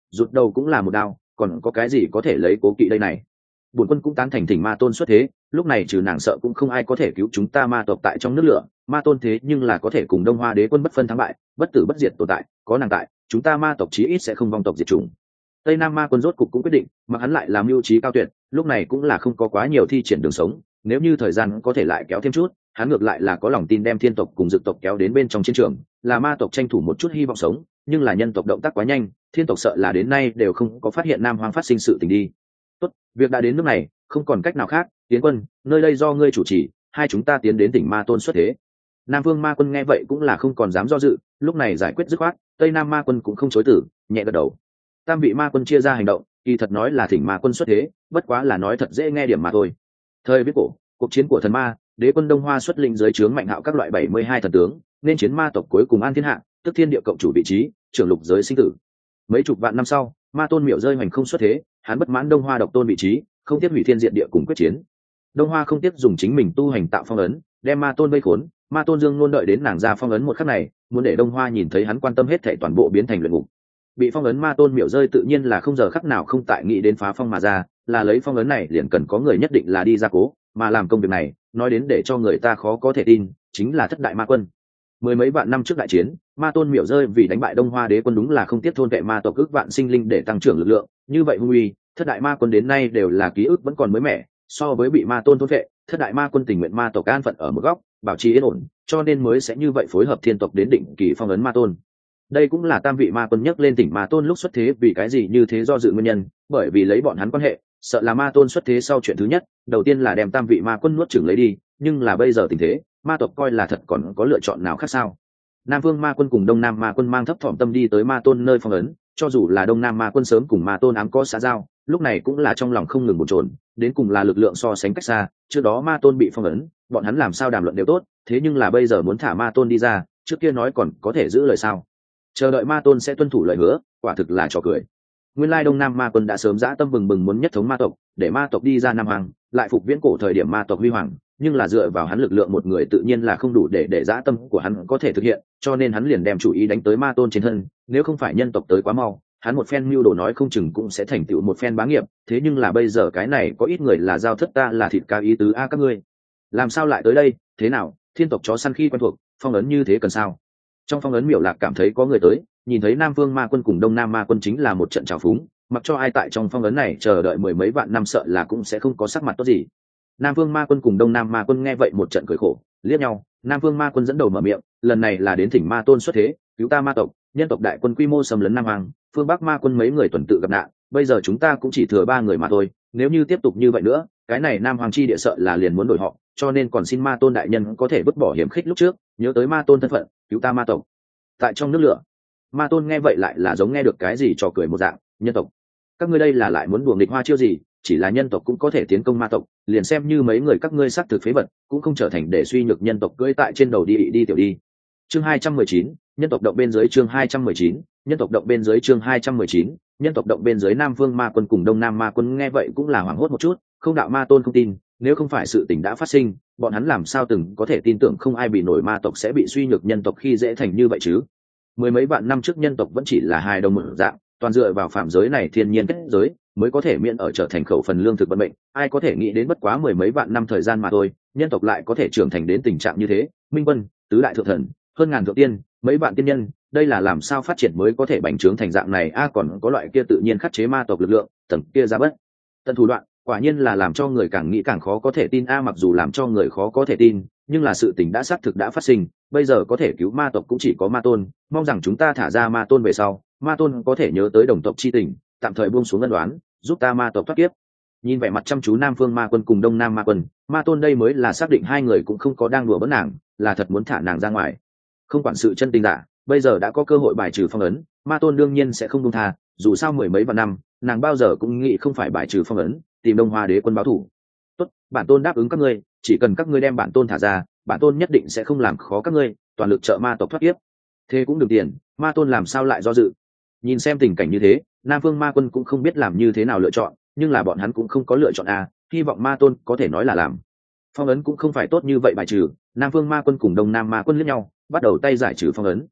rụt đầu cũng là một đao, còn có cái gì có thể lấy cố kỵ đây này. Bổn quân cũng tán thành thỉnh ma tôn xuất thế, lúc này trừ nàng sợ cũng không ai có thể cứu chúng ta ma tộc tại trong nước lửa. Ma tôn thế nhưng là có thể cùng Đông Hoa đế quân bất phân thắng bại, bất tử bất diệt tồn tại, có nàng tại chúng ta ma tộc chí ít sẽ không vong tộc diệt chủng. Tây Nam ma quân rốt cục cũng quyết định, mà hắn lại làm mưu trí cao tuyệt, lúc này cũng là không có quá nhiều thi triển đường sống, nếu như thời gian có thể lại kéo thêm chút, hắn ngược lại là có lòng tin đem thiên tộc cùng dực tộc kéo đến bên trong chiến trường, là ma tộc tranh thủ một chút hy vọng sống, nhưng là nhân tộc động tác quá nhanh, thiên tộc sợ là đến nay đều không có phát hiện Nam Hoang phát sinh sự tình đi. Tốt, việc đã đến nước này, không còn cách nào khác, tiến quân, nơi đây do ngươi chủ trì, hai chúng ta tiến đến tỉnh ma tôn xuất thế. Nam Vương ma quân nghe vậy cũng là không còn dám do dự, lúc này giải quyết dứt khoát, Tây Nam ma quân cũng không chối từ, nhẹ gật đầu. Tam vị ma quân chia ra hành động, kỳ thật nói là thỉnh ma quân xuất thế, bất quá là nói thật dễ nghe điểm mà thôi. Thời viết cổ, cuộc chiến của thần ma, đế quân Đông Hoa xuất lĩnh dưới trướng mạnh hạo các loại bảy mươi hai thần tướng, nên chiến ma tộc cuối cùng an thiên hạ, tức thiên địa cộng chủ vị trí, trưởng lục giới sinh tử. Mấy chục vạn năm sau, ma tôn miểu rơi hoành không xuất thế, hắn bất mãn Đông Hoa độc tôn vị trí, không tiếp hủy thiên diện địa cùng quyết chiến. Đông Hoa không tiếp dùng chính mình tu hành tạo phong ấn, đem ma tôn vây khốn, ma tôn dương luôn đợi đến nàng ra phong ấn một khắc này, muốn để Đông Hoa nhìn thấy hắn quan tâm hết thảy toàn bộ biến thành luyện ngục. Bị phong ấn ma tôn miểu rơi tự nhiên là không giờ khắc nào không tại nghĩ đến phá phong mà ra, là lấy phong ấn này liền cần có người nhất định là đi ra cố, mà làm công việc này, nói đến để cho người ta khó có thể tin, chính là thất đại ma quân. Mười mấy vạn năm trước đại chiến, ma tôn miểu rơi vì đánh bại Đông Hoa đế quân đúng là không tiếp thôn vệ ma tộc ước vạn sinh linh để tăng trưởng lực lượng, như vậy hung uy, thất đại ma quân đến nay đều là ký ức vẫn còn mới mẻ, so với bị ma tôn thôn vệ, thất đại ma quân tình nguyện ma tộc an phận ở một góc, bảo trì yên ổn, cho nên mới sẽ như vậy phối hợp thiên tộc đến định kỳ phong ấn ma tôn. Đây cũng là tam vị ma quân nhắc lên tỉnh ma tôn lúc xuất thế vì cái gì như thế do dự nguyên nhân, bởi vì lấy bọn hắn quan hệ, sợ là ma tôn xuất thế sau chuyện thứ nhất, đầu tiên là đem tam vị ma quân nuốt chửng lấy đi, nhưng là bây giờ tình thế, ma tộc coi là thật còn có lựa chọn nào khác sao? Nam Vương ma quân cùng Đông Nam ma quân mang thấp thỏm tâm đi tới ma tôn nơi phong ấn, cho dù là Đông Nam ma quân sớm cùng ma tôn ám có xã giao, lúc này cũng là trong lòng không ngừng bồn chồn, đến cùng là lực lượng so sánh cách xa, trước đó ma tôn bị phong ấn, bọn hắn làm sao đàm luận đều tốt, thế nhưng là bây giờ muốn thả ma tôn đi ra, trước kia nói còn có thể giữ lời sao? Chờ đợi ma tôn sẽ tuân thủ lời hứa, quả thực là trò cười. Nguyên lai Đông Nam ma quân đã sớm dã tâm bừng bừng muốn nhất thống ma tộc, để ma tộc đi ra Nam Hoàng, lại phục viễn cổ thời điểm ma tộc huy hoàng, nhưng là dựa vào hắn lực lượng một người tự nhiên là không đủ để để dã tâm của hắn có thể thực hiện, cho nên hắn liền đem chủ ý đánh tới ma tôn trên thân, nếu không phải nhân tộc tới quá mau, hắn một phen mưu đồ nói không chừng cũng sẽ thành tựu một phen bá nghiệp, thế nhưng là bây giờ cái này có ít người là giao thất ta là thịt cao ý tứ a các ngươi. Làm sao lại tới đây, thế nào, thiên tộc chó săn khi quen thuộc, phong ấn như thế cần sao? Trong phong ấn Miểu Lạc cảm thấy có người tới, nhìn thấy Nam Vương ma quân cùng Đông Nam ma quân chính là một trận trào phúng, mặc cho ai tại trong phong ấn này chờ đợi mười mấy vạn năm sợ là cũng sẽ không có sắc mặt tốt gì. Nam Vương ma quân cùng Đông Nam ma quân nghe vậy một trận cười khổ, liếc nhau, Nam Vương ma quân dẫn đầu mở miệng, lần này là đến thỉnh ma tôn xuất thế, cứu ta ma tộc, nhân tộc đại quân quy mô xâm lấn Nam Hoàng, phương Bắc ma quân mấy người tuần tự gặp nạn, bây giờ chúng ta cũng chỉ thừa ba người mà thôi, nếu như tiếp tục như vậy nữa, cái này Nam Hoàng chi địa sợ là liền muốn đổi họ, cho nên còn xin ma tôn đại nhân có thể vứt bỏ hiểm khích lúc trước, nhớ tới ma tôn thân phận, cứu ta ma tộc. Tại trong nước lửa, ma tôn nghe vậy lại là giống nghe được cái gì trò cười một dạng, nhân tộc, các ngươi đây là lại muốn đùa nghịch hoa chiêu gì? Chỉ là nhân tộc cũng có thể tiến công ma tộc, liền xem như mấy người các ngươi xác thực phế vật, cũng không trở thành để suy nhược nhân tộc cưỡi tại trên đầu đi đi tiểu đi. Chương hai trăm mười chín, nhân tộc động bên dưới chương hai trăm mười chín, nhân tộc động bên dưới chương hai trăm mười chín, nhân tộc động bên dưới Nam Vương ma quân cùng Đông Nam ma quân nghe vậy cũng là hoảng hốt một chút, không đạo ma tôn không tin, nếu không phải sự tình đã phát sinh, bọn hắn làm sao từng có thể tin tưởng không ai bị nổi ma tộc sẽ bị suy nhược nhân tộc khi dễ thành như vậy chứ? Mười mấy vạn năm trước nhân tộc vẫn chỉ là hai đồng một dạng, toàn dựa vào phạm giới này thiên nhiên kết giới mới có thể miễn ở trở thành khẩu phần lương thực vận mệnh, ai có thể nghĩ đến bất quá mười mấy vạn năm thời gian mà thôi, nhân tộc lại có thể trưởng thành đến tình trạng như thế. Minh Quân, tứ đại thượng thần, hơn ngàn thượng tiên, mấy vạn tiên nhân, đây là làm sao phát triển mới có thể bành trướng thành dạng này a à, còn có loại kia tự nhiên khắc chế ma tộc lực lượng, tầng kia ra bất tận thủ đoạn, quả nhiên là làm cho người càng nghĩ càng khó có thể tin a à, mặc dù làm cho người khó có thể tin, nhưng là sự tình đã xác thực đã phát sinh, bây giờ có thể cứu ma tộc cũng chỉ có ma tôn, mong rằng chúng ta thả ra ma tôn về sau, ma tôn có thể nhớ tới đồng tộc chi tình, tạm thời buông xuống ân đoán, giúp ta ma tộc thoát kiếp. Nhìn vẻ mặt chăm chú Nam Vương ma quân cùng Đông Nam ma quân, ma tôn đây mới là xác định hai người cũng không có đang đùa bỡn nàng, là thật muốn thả nàng ra ngoài. Không quản sự chân tình giả, bây giờ đã có cơ hội bài trừ phong ấn, ma tôn đương nhiên sẽ không buông tha, dù sao mười mấy vạn năm, nàng bao giờ cũng nghĩ không phải bài trừ phong ấn, tìm Đông Hoa đế quân báo thù. Tốt, bản tôn đáp ứng các ngươi, chỉ cần các ngươi đem bản tôn thả ra, bản tôn nhất định sẽ không làm khó các ngươi, toàn lực trợ ma tộc thoát kiếp. Thế cũng được tiền, ma tôn làm sao lại do dự? Nhìn xem tình cảnh như thế, Nam Vương ma quân cũng không biết làm như thế nào lựa chọn, nhưng là bọn hắn cũng không có lựa chọn a, hy vọng ma tôn có thể nói là làm. Phong ấn cũng không phải tốt như vậy bài trừ, Nam Vương ma quân cùng Đông Nam ma quân liếc nhau, bắt đầu tay giải trừ phong ấn.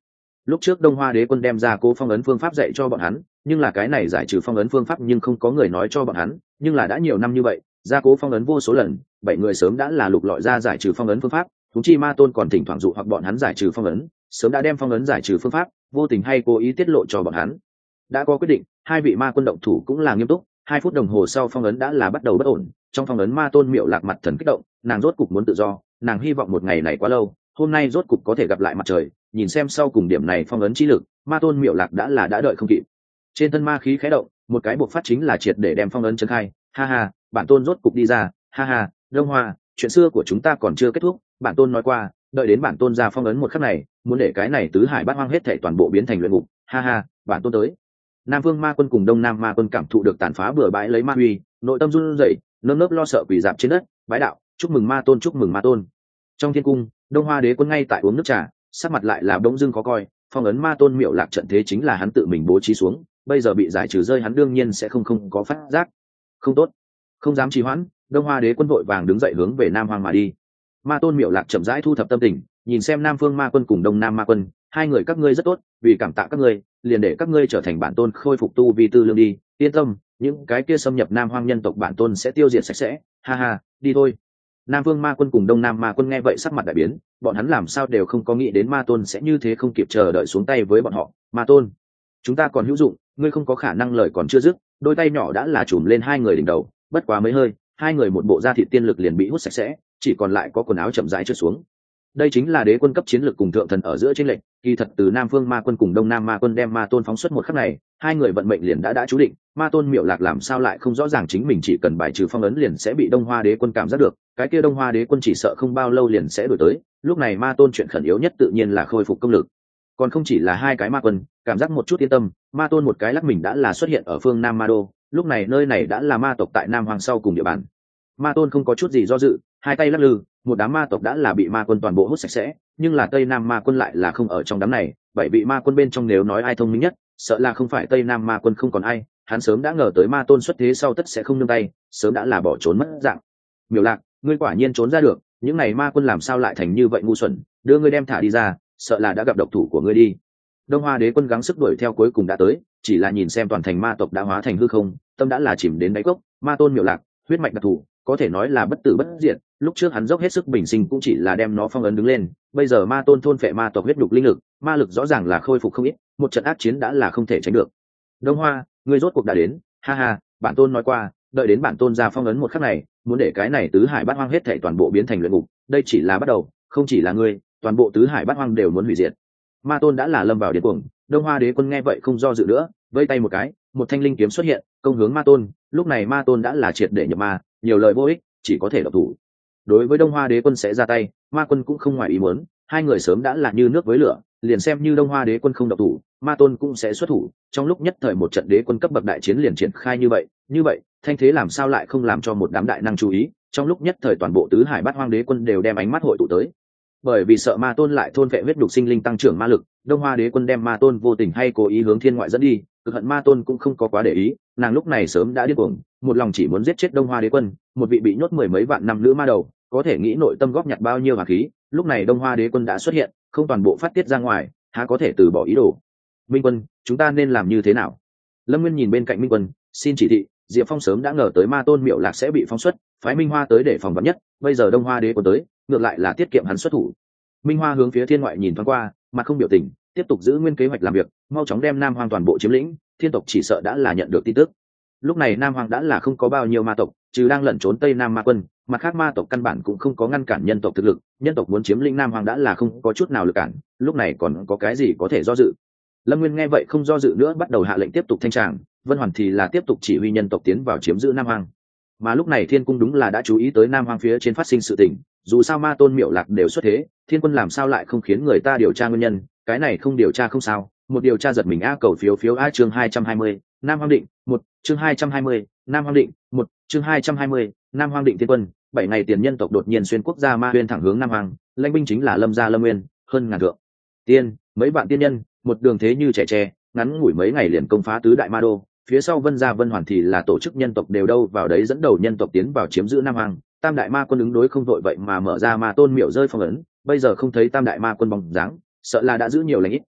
lúc trước Đông Hoa Đế quân đem ra cố phong ấn phương pháp dạy cho bọn hắn, nhưng là cái này giải trừ phong ấn phương pháp nhưng không có người nói cho bọn hắn, nhưng là đã nhiều năm như vậy, gia cố phong ấn vô số lần, bảy người sớm đã là lục lọi ra giải trừ phong ấn phương pháp, thú chi Ma Tôn còn thỉnh thoảng dụ hoặc bọn hắn giải trừ phong ấn, sớm đã đem phong ấn giải trừ phương pháp, vô tình hay cố ý tiết lộ cho bọn hắn. Đã có quyết định, hai vị ma quân động thủ cũng là nghiêm túc, hai phút đồng hồ sau phong ấn đã là bắt đầu bất ổn, trong phong ấn Ma Tôn Miệu Lạc mặt thần kích động, nàng rốt cục muốn tự do, nàng hy vọng một ngày này quá lâu, hôm nay rốt cục có thể gặp lại mặt trời, nhìn xem sau cùng điểm này phong ấn chi lực, Ma Tôn Miệu Lạc đã là đã đợi không kịp. Trên thân ma khí khẽ động, một cái buộc phát chính là triệt để đem phong ấn chấn khai, ha ha, bản tôn rốt cục đi ra, ha ha, Đông Hoa, chuyện xưa của chúng ta còn chưa kết thúc, bản tôn nói qua, đợi đến bản tôn ra phong ấn một khắc này, muốn để cái này tứ hải bát hoang hết thảy toàn bộ biến thành luyện ngục, ha ha, bản tôn tới. Nam Vương Ma Quân cùng Đông Nam Ma Quân cảm thụ được tàn phá bừa bãi lấy ma uy, nội tâm run rẩy, nơm nớp lo sợ quỳ dạp trên đất, bái đạo, chúc mừng Ma Tôn, chúc mừng Ma Tôn. Trong thiên cung, Đông Hoa Đế Quân ngay tại uống nước trà, sắc mặt lại là bỗng dưng khó coi, phong ấn Ma Tôn Miệu Lạc trận thế chính là hắn tự mình bố trí xuống, bây giờ bị giải trừ rơi hắn đương nhiên sẽ không không có phát giác. Không tốt, không dám trì hoãn, Đông Hoa Đế Quân vội vàng đứng dậy hướng về Nam Hoang mà đi. Ma Tôn Miệu Lạc chậm rãi thu thập tâm tình, nhìn xem Nam Phương Ma Quân cùng Đông Nam Ma Quân, hai người các ngươi rất tốt, vì cảm tạ các ngươi, liền để các ngươi trở thành bản tôn khôi phục tu vi tư lương đi, yên tâm, những cái kia xâm nhập Nam Hoang nhân tộc bản tôn sẽ tiêu diệt sạch sẽ, ha ha, đi thôi. Nam Vương Ma Quân cùng Đông Nam Ma Quân nghe vậy sắc mặt đại biến, bọn hắn làm sao đều không có nghĩ đến Ma Tôn sẽ như thế không kịp chờ đợi xuống tay với bọn họ. Ma Tôn, chúng ta còn hữu dụng, ngươi không có khả năng lời còn chưa dứt, đôi tay nhỏ đã là chùm lên hai người đỉnh đầu, bất quá mấy hơi, hai người một bộ da thịt tiên lực liền bị hút sạch sẽ, chỉ còn lại có quần áo chậm rãi trượt xuống. Đây chính là đế quân cấp chiến lược cùng thượng thần ở giữa chênh lệch, kỳ thật từ Nam Phương Ma Quân cùng Đông Nam Ma Quân đem Ma Tôn phóng xuất một khắc này, hai người vận mệnh liền đã đã chú định, Ma Tôn Miệu Lạc làm sao lại không rõ ràng chính mình chỉ cần bài trừ phong ấn liền sẽ bị Đông Hoa Đế Quân cảm giác được, cái kia Đông Hoa Đế Quân chỉ sợ không bao lâu liền sẽ đổi tới, lúc này Ma Tôn chuyện khẩn yếu nhất tự nhiên là khôi phục công lực. Còn không chỉ là hai cái Ma Quân, cảm giác một chút yên tâm, Ma Tôn một cái lắc mình đã là xuất hiện ở phương Nam Ma Đô, lúc này nơi này đã là ma tộc tại Nam Hoàng sau cùng địa bàn. Ma Tôn không có chút gì do dự, hai tay lắc lư, một đám ma tộc đã là bị ma quân toàn bộ hút sạch sẽ, nhưng là Tây Nam Ma Quân lại là không ở trong đám này, bảy vị ma quân bên trong nếu nói ai thông minh nhất, sợ là không phải Tây Nam Ma Quân không còn ai, hắn sớm đã ngờ tới Ma Tôn xuất thế sau tất sẽ không nương tay, sớm đã là bỏ trốn mất dạng. Miểu Lạc, ngươi quả nhiên trốn ra được, những này ma quân làm sao lại thành như vậy ngu xuẩn, đưa ngươi đem thả đi ra, sợ là đã gặp độc thủ của ngươi đi. Đông Hoa Đế Quân gắng sức đuổi theo cuối cùng đã tới, chỉ là nhìn xem toàn thành ma tộc đã hóa thành hư không, tâm đã là chìm đến đáy cốc. Ma Tôn Miểu Lạc, huyết mạch đặc thù, có thể nói là bất tử bất diệt, lúc trước hắn dốc hết sức bình sinh cũng chỉ là đem nó phong ấn đứng lên, bây giờ Ma Tôn thôn phệ ma tộc huyết nhục linh lực, ma lực rõ ràng là khôi phục không ít, một trận ác chiến đã là không thể tránh được. Đông Hoa, ngươi rốt cuộc đã đến, ha ha, bản tôn nói qua, đợi đến bản tôn ra phong ấn một khắc này, muốn để cái này tứ hải bát hoang hết thảy toàn bộ biến thành luyện ngục, đây chỉ là bắt đầu, không chỉ là ngươi, toàn bộ tứ hải bát hoang đều muốn hủy diệt. Ma Tôn đã là lâm vào điên cuồng, Đông Hoa Đế Quân nghe vậy không do dự nữa, vây tay một cái, một thanh linh kiếm xuất hiện, công hướng Ma Tôn, lúc này Ma Tôn đã là triệt để nhập ma, nhiều lời vô ích, chỉ có thể độc thủ. Đối với Đông Hoa Đế Quân sẽ ra tay, Ma Quân cũng không ngoài ý muốn, hai người sớm đã là như nước với lửa, liền xem như Đông Hoa Đế Quân không độc thủ, Ma Tôn cũng sẽ xuất thủ, trong lúc nhất thời một trận đế quân cấp bậc đại chiến liền triển khai như vậy, như vậy, thanh thế làm sao lại không làm cho một đám đại năng chú ý, trong lúc nhất thời toàn bộ tứ hải bát hoang đế quân đều đem ánh mắt hội tụ tới. Bởi vì sợ Ma Tôn lại thôn vệ huyết đục sinh linh tăng trưởng ma lực, Đông Hoa Đế Quân đem Ma Tôn vô tình hay cố ý hướng thiên ngoại dẫn đi, cực hận Ma Tôn cũng không có quá để ý, nàng lúc này sớm đã điên cuồng, một lòng chỉ muốn giết chết Đông Hoa Đế Quân, một vị bị nhốt mười mấy vạn năm nữ ma đầu, có thể nghĩ nội tâm góp nhặt bao nhiêu hỏa khí, lúc này Đông Hoa Đế Quân đã xuất hiện, không toàn bộ phát tiết ra ngoài, há có thể từ bỏ ý đồ. Minh Quân, chúng ta nên làm như thế nào? Lâm Nguyên nhìn bên cạnh Minh Quân, xin chỉ thị. Diệp Phong sớm đã ngờ tới Ma Tôn Miệu Lạc sẽ bị phóng xuất, phái Minh Hoa tới để phòng vắn nhất, bây giờ Đông Hoa Đế Quân tới, ngược lại là tiết kiệm hắn xuất thủ. Minh Hoa hướng phía thiên ngoại nhìn thoáng qua, mặt không biểu tình, tiếp tục giữ nguyên kế hoạch làm việc, mau chóng đem Nam Hoang toàn bộ chiếm lĩnh, thiên tộc chỉ sợ đã là nhận được tin tức. Lúc này Nam Hoang đã là không có bao nhiêu ma tộc, trừ đang lẩn trốn Tây Nam Ma Quân, mặt khác ma tộc căn bản cũng không có ngăn cản nhân tộc thực lực, nhân tộc muốn chiếm lĩnh Nam Hoang đã là không có chút nào lực cản, lúc này còn có cái gì có thể do dự. Lâm Nguyên nghe vậy không do dự nữa, bắt đầu hạ lệnh tiếp tục thanh tràng, Vân Hoàn thì là tiếp tục chỉ huy nhân tộc tiến vào chiếm giữ Nam Hoang. Mà lúc này Thiên Cung đúng là đã chú ý tới Nam Hoang phía trên phát sinh sự tình, dù sao Ma Tôn Miệu Lạc đều xuất thế, Thiên Quân làm sao lại không khiến người ta điều tra nguyên nhân, cái này không điều tra không sao, một điều tra giật mình a. Cầu phiếu phiếu a. Chương hai trăm hai mươi, Nam Hoang định, một, chương hai trăm hai mươi, Nam Hoang định, một, chương hai trăm hai mươi, Nam Hoang định. Thiên Quân, bảy ngày tiền nhân tộc đột nhiên xuyên quốc gia Ma Huyên thẳng hướng Nam Hoang, lãnh binh chính là Lâm gia Lâm Nguyên, hơn ngàn thượng tiên, mấy vạn tiên nhân, một đường thế như trẻ tre, ngắn ngủi mấy ngày liền công phá tứ đại ma đô. Phía sau Vân gia Vân Hoàn thì là tổ chức nhân tộc đều đâu vào đấy dẫn đầu nhân tộc tiến vào chiếm giữ Nam Hoang. Tam đại ma quân ứng đối không vội vậy mà mở ra Ma Tôn Miệu rơi phong ấn, bây giờ không thấy Tam đại ma quân bóng dáng, sợ là đã giữ nhiều lãnh ít,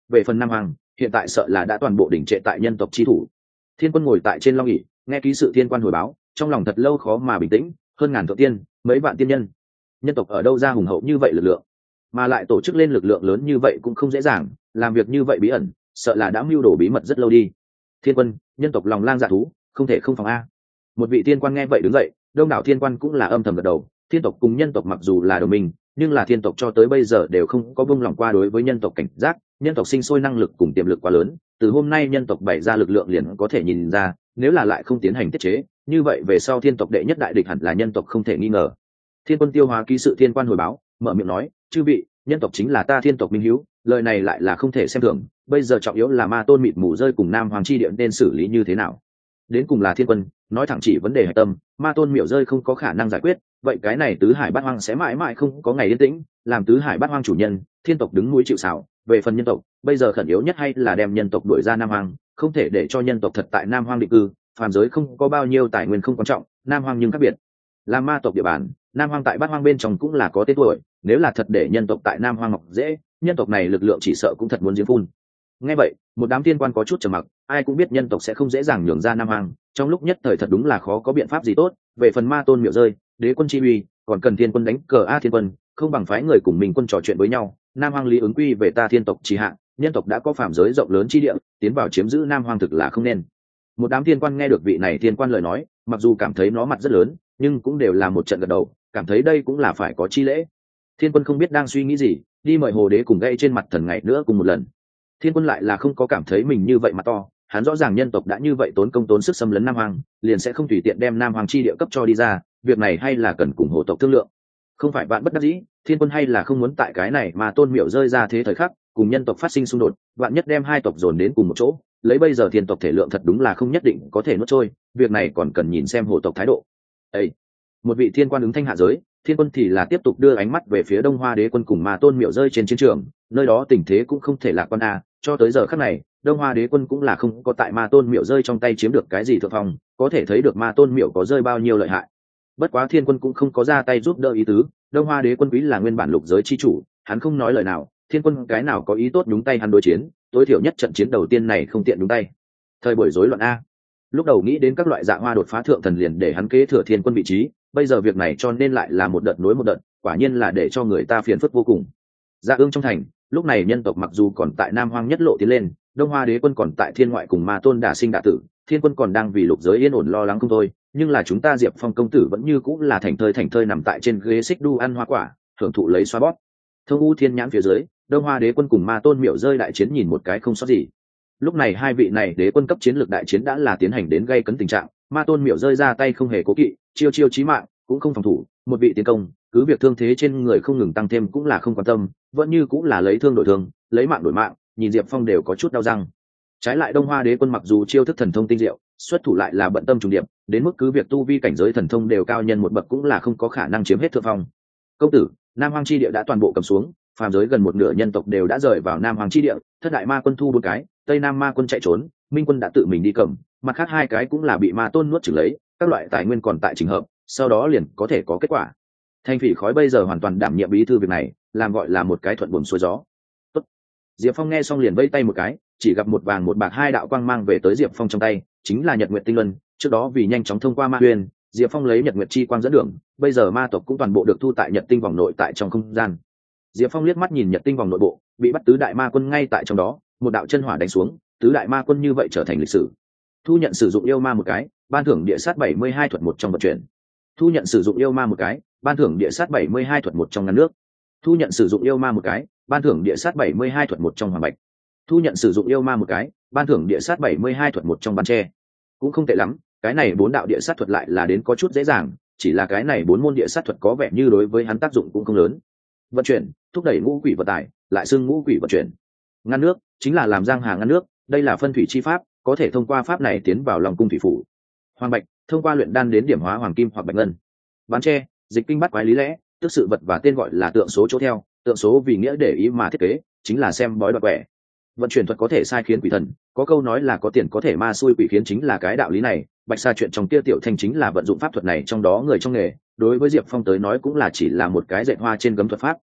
về phần nam hoàng hiện tại sợ là đã toàn bộ đỉnh trệ tại nhân tộc chi thủ. Thiên Quân ngồi tại trên long ỷ nghe ký sự thiên quan hồi báo, trong lòng thật lâu khó mà bình tĩnh. Hơn ngàn thượng tiên, mấy vạn tiên nhân, nhân tộc ở đâu ra hùng hậu như vậy lực lượng, mà lại tổ chức lên lực lượng lớn như vậy cũng không dễ dàng, làm việc như vậy bí ẩn, sợ là đã mưu đồ bí mật rất lâu đi. Thiên Quân, nhân tộc lòng lang dạ thú, không thể không phòng a. Một vị tiên quan nghe vậy đứng dậy, đông đảo thiên quan cũng là âm thầm gật đầu. Thiên tộc cùng nhân tộc mặc dù là đồng minh, nhưng là thiên tộc cho tới bây giờ đều không có buông lòng qua đối với nhân tộc cảnh giác. Nhân tộc sinh sôi năng lực cùng tiềm lực quá lớn, từ hôm nay nhân tộc bày ra lực lượng liền có thể nhìn ra, nếu là lại không tiến hành tiết chế, như vậy về sau thiên tộc đệ nhất đại địch hẳn là nhân tộc không thể nghi ngờ. Thiên Quân tiêu hóa ký sự thiên quan hồi báo, mở miệng nói, chư vị, nhân tộc chính là ta thiên tộc minh hiếu, lời này lại là không thể xem thường. Bây giờ trọng yếu là ma tôn mịt mù rơi cùng nam hoàng chi địa nên xử lý như thế nào. Đến cùng là Thiên Quân nói thẳng chỉ vấn đề hạch tâm, ma tôn miểu rơi không có khả năng giải quyết, vậy cái này tứ hải bát hoang sẽ mãi mãi không có ngày yên tĩnh. Làm tứ hải bát hoang chủ nhân, thiên tộc đứng núi chịu sào. Về phần nhân tộc, bây giờ khẩn yếu nhất hay là đem nhân tộc đuổi ra nam hoang, không thể để cho nhân tộc thật tại nam hoang định cư. Phàm giới không có bao nhiêu tài nguyên không quan trọng, nam hoang nhưng khác biệt, là ma tộc địa bàn. Nam hoang tại bát hoang bên trong cũng là có tên tuổi, nếu là thật để nhân tộc tại nam hoang ngọc dễ, nhân tộc này lực lượng chỉ sợ cũng thật muốn giếng phun. Nghe vậy, một đám tiên quan có chút trầm mặc, ai cũng biết nhân tộc sẽ không dễ dàng nhường ra nam hoang, trong lúc nhất thời thật đúng là khó có biện pháp gì tốt. Về phần ma tôn miểu rơi, đế quân chi uy, còn cần Thiên Quân đánh cờ a. Thiên Quân không bằng phái người cùng mình quân trò chuyện với nhau. Nam hoang lý ứng quy về ta thiên tộc trì hạ, nhân tộc đã có phạm giới rộng lớn chi địa, tiến vào chiếm giữ nam hoang thực là không nên. Một đám tiên quan nghe được vị này tiên quan lời nói, mặc dù cảm thấy nó mặt rất lớn, nhưng cũng đều là một trận gật đầu, cảm thấy đây cũng là phải có chi lễ. Thiên Quân không biết đang suy nghĩ gì, đi mời hồ đế cùng gây trên mặt thần ngày nữa cùng một lần. Thiên Quân lại là không có cảm thấy mình như vậy mà to, hắn rõ ràng nhân tộc đã như vậy tốn công tốn sức xâm lấn nam hoàng, liền sẽ không tùy tiện đem nam hoàng chi địa cấp cho đi ra, việc này hay là cần cùng hồ tộc thương lượng. Không phải bạn bất đắc dĩ, Thiên Quân hay là không muốn tại cái này mà tôn miểu rơi ra thế thời khắc cùng nhân tộc phát sinh xung đột, bạn nhất đem hai tộc dồn đến cùng một chỗ, lấy bây giờ thiên tộc thể lượng thật đúng là không nhất định có thể nuốt trôi, việc này còn cần nhìn xem hồ tộc thái độ. Ê! Một vị thiên quan ứng thanh hạ giới, Thiên Quân thì là tiếp tục đưa ánh mắt về phía Đông Hoa Đế quân cùng Ma Tôn miểu rơi trên chiến trường, nơi đó tình thế cũng không thể lạc quan a. Cho tới giờ khắc này, Đông Hoa Đế quân cũng là không có tại Ma Tôn miểu rơi trong tay chiếm được cái gì thượng phong, có thể thấy được Ma Tôn miểu có rơi bao nhiêu lợi hại. Bất quá Thiên Quân cũng không có ra tay giúp đỡ ý tứ, Đông Hoa Đế quân quý là nguyên bản lục giới chi chủ, hắn không nói lời nào, Thiên Quân cái nào có ý tốt nhúng tay hắn đối chiến, tối thiểu nhất trận chiến đầu tiên này không tiện nhúng tay. Thời buổi rối loạn a. Lúc đầu nghĩ đến các loại dạ hoa đột phá thượng thần liền để hắn kế thừa Thiên Quân vị trí, bây giờ việc này cho nên lại là một đợt nối một đợt, quả nhiên là để cho người ta phiền phức vô cùng. Dạ ương trong thành, lúc này nhân tộc mặc dù còn tại Nam Hoang nhất lộ tiến lên, Đông Hoa Đế quân còn tại thiên ngoại cùng Ma Tôn đả sinh đả tử, Thiên Quân còn đang vì lục giới yên ổn lo lắng không thôi, nhưng là chúng ta Diệp Phong công tử vẫn như cũng là thành thơi thành thơi nằm tại trên ghế xích đu ăn hoa quả, hưởng thụ lấy xoa bóp. Thông U Thiên nhãn phía dưới, Đông Hoa Đế quân cùng Ma Tôn miểu rơi đại chiến nhìn một cái không sót gì. Lúc này hai vị này đế quân cấp chiến lược đại chiến đã là tiến hành đến gây cấn tình trạng, Ma Tôn miểu rơi ra tay không hề cố kỵ, chiêu chiêu chí mạng, cũng không phòng thủ, một vị tiến công, cứ việc thương thế trên người không ngừng tăng thêm cũng là không quan tâm, vẫn như cũng là lấy thương đổi thương, lấy mạng đổi mạng, nhìn Diệp Phong đều có chút đau răng. Trái lại Đông Hoa Đế quân mặc dù chiêu thức thần thông tinh diệu, xuất thủ lại là bận tâm trùng điệp, đến mức cứ việc tu vi cảnh giới thần thông đều cao nhân một bậc cũng là không có khả năng chiếm hết thượng phong. Công tử, Nam Hoang chi địa đã toàn bộ cầm xuống, phàm giới gần một nửa nhân tộc đều đã rời vào Nam Hoang chi địa, thất đại ma quân thu bốn cái, Tây Nam ma quân chạy trốn, Minh quân đã tự mình đi cầm, mặt khác hai cái cũng là bị ma tôn nuốt chửng lấy, các loại tài nguyên còn tại trình hợp, sau đó liền có thể có kết quả. Thanh Phỉ khói bây giờ hoàn toàn đảm nhiệm bí thư việc này, làm gọi là một cái thuận buồm xuôi gió. Tốt. Diệp Phong nghe xong liền vây tay một cái, chỉ gặp một vàng một bạc hai đạo quang mang về tới Diệp Phong trong tay, chính là Nhật Nguyệt Tinh Luân. Trước đó vì nhanh chóng thông qua ma huyền, Diệp Phong lấy Nhật Nguyệt chi quang dẫn đường, bây giờ ma tộc cũng toàn bộ được thu tại Nhật Tinh vòng nội tại trong không gian. Diệp Phong liếc mắt nhìn Nhật Tinh vòng nội bộ, bị bắt tứ đại ma quân ngay tại trong đó, một đạo chân hỏa đánh xuống, tứ đại ma quân như vậy trở thành lịch sử. Thu nhận sử dụng yêu ma một cái, ban thưởng địa sát bảy mươi hai thuật một trong vận chuyển. Thu nhận sử dụng yêu ma một cái, ban thưởng địa sát bảy mươi hai thuật một trong ngăn nước. Thu nhận sử dụng yêu ma một cái, ban thưởng địa sát bảy mươi hai thuật một trong hoàng bạch. Thu nhận sử dụng yêu ma một cái, ban thưởng địa sát bảy mươi hai thuật một trong ban tre. Cũng không tệ lắm, cái này bốn đạo địa sát thuật lại là đến có chút dễ dàng, chỉ là cái này bốn môn địa sát thuật có vẻ như đối với hắn tác dụng cũng không lớn. Vận chuyển, thúc đẩy ngũ quỷ vận tải, lại xưng ngũ quỷ vận chuyển. Ngăn nước, chính là làm giang hà ngăn nước, đây là phân thủy chi pháp, có thể thông qua pháp này tiến vào lòng cung thủy phủ. Hoàng bạch, thông qua luyện đan đến điểm hóa hoàng kim hoặc bạch ngân. Bán tre, dịch kinh bắt quái lý lẽ, tức sự vật và tên gọi là tượng số chỗ theo, tượng số vì nghĩa để ý mà thiết kế, chính là xem bói đoạt quẻ. Vận chuyển thuật có thể sai khiến quỷ thần, có câu nói là có tiền có thể ma xui quỷ khiến, chính là cái đạo lý này. Bạch Sa chuyện trong kia tiểu thanh chính là vận dụng pháp thuật này trong đó người trong nghề, đối với Diệp Phong tới nói cũng là chỉ là một cái dạy hoa trên gấm thuật pháp.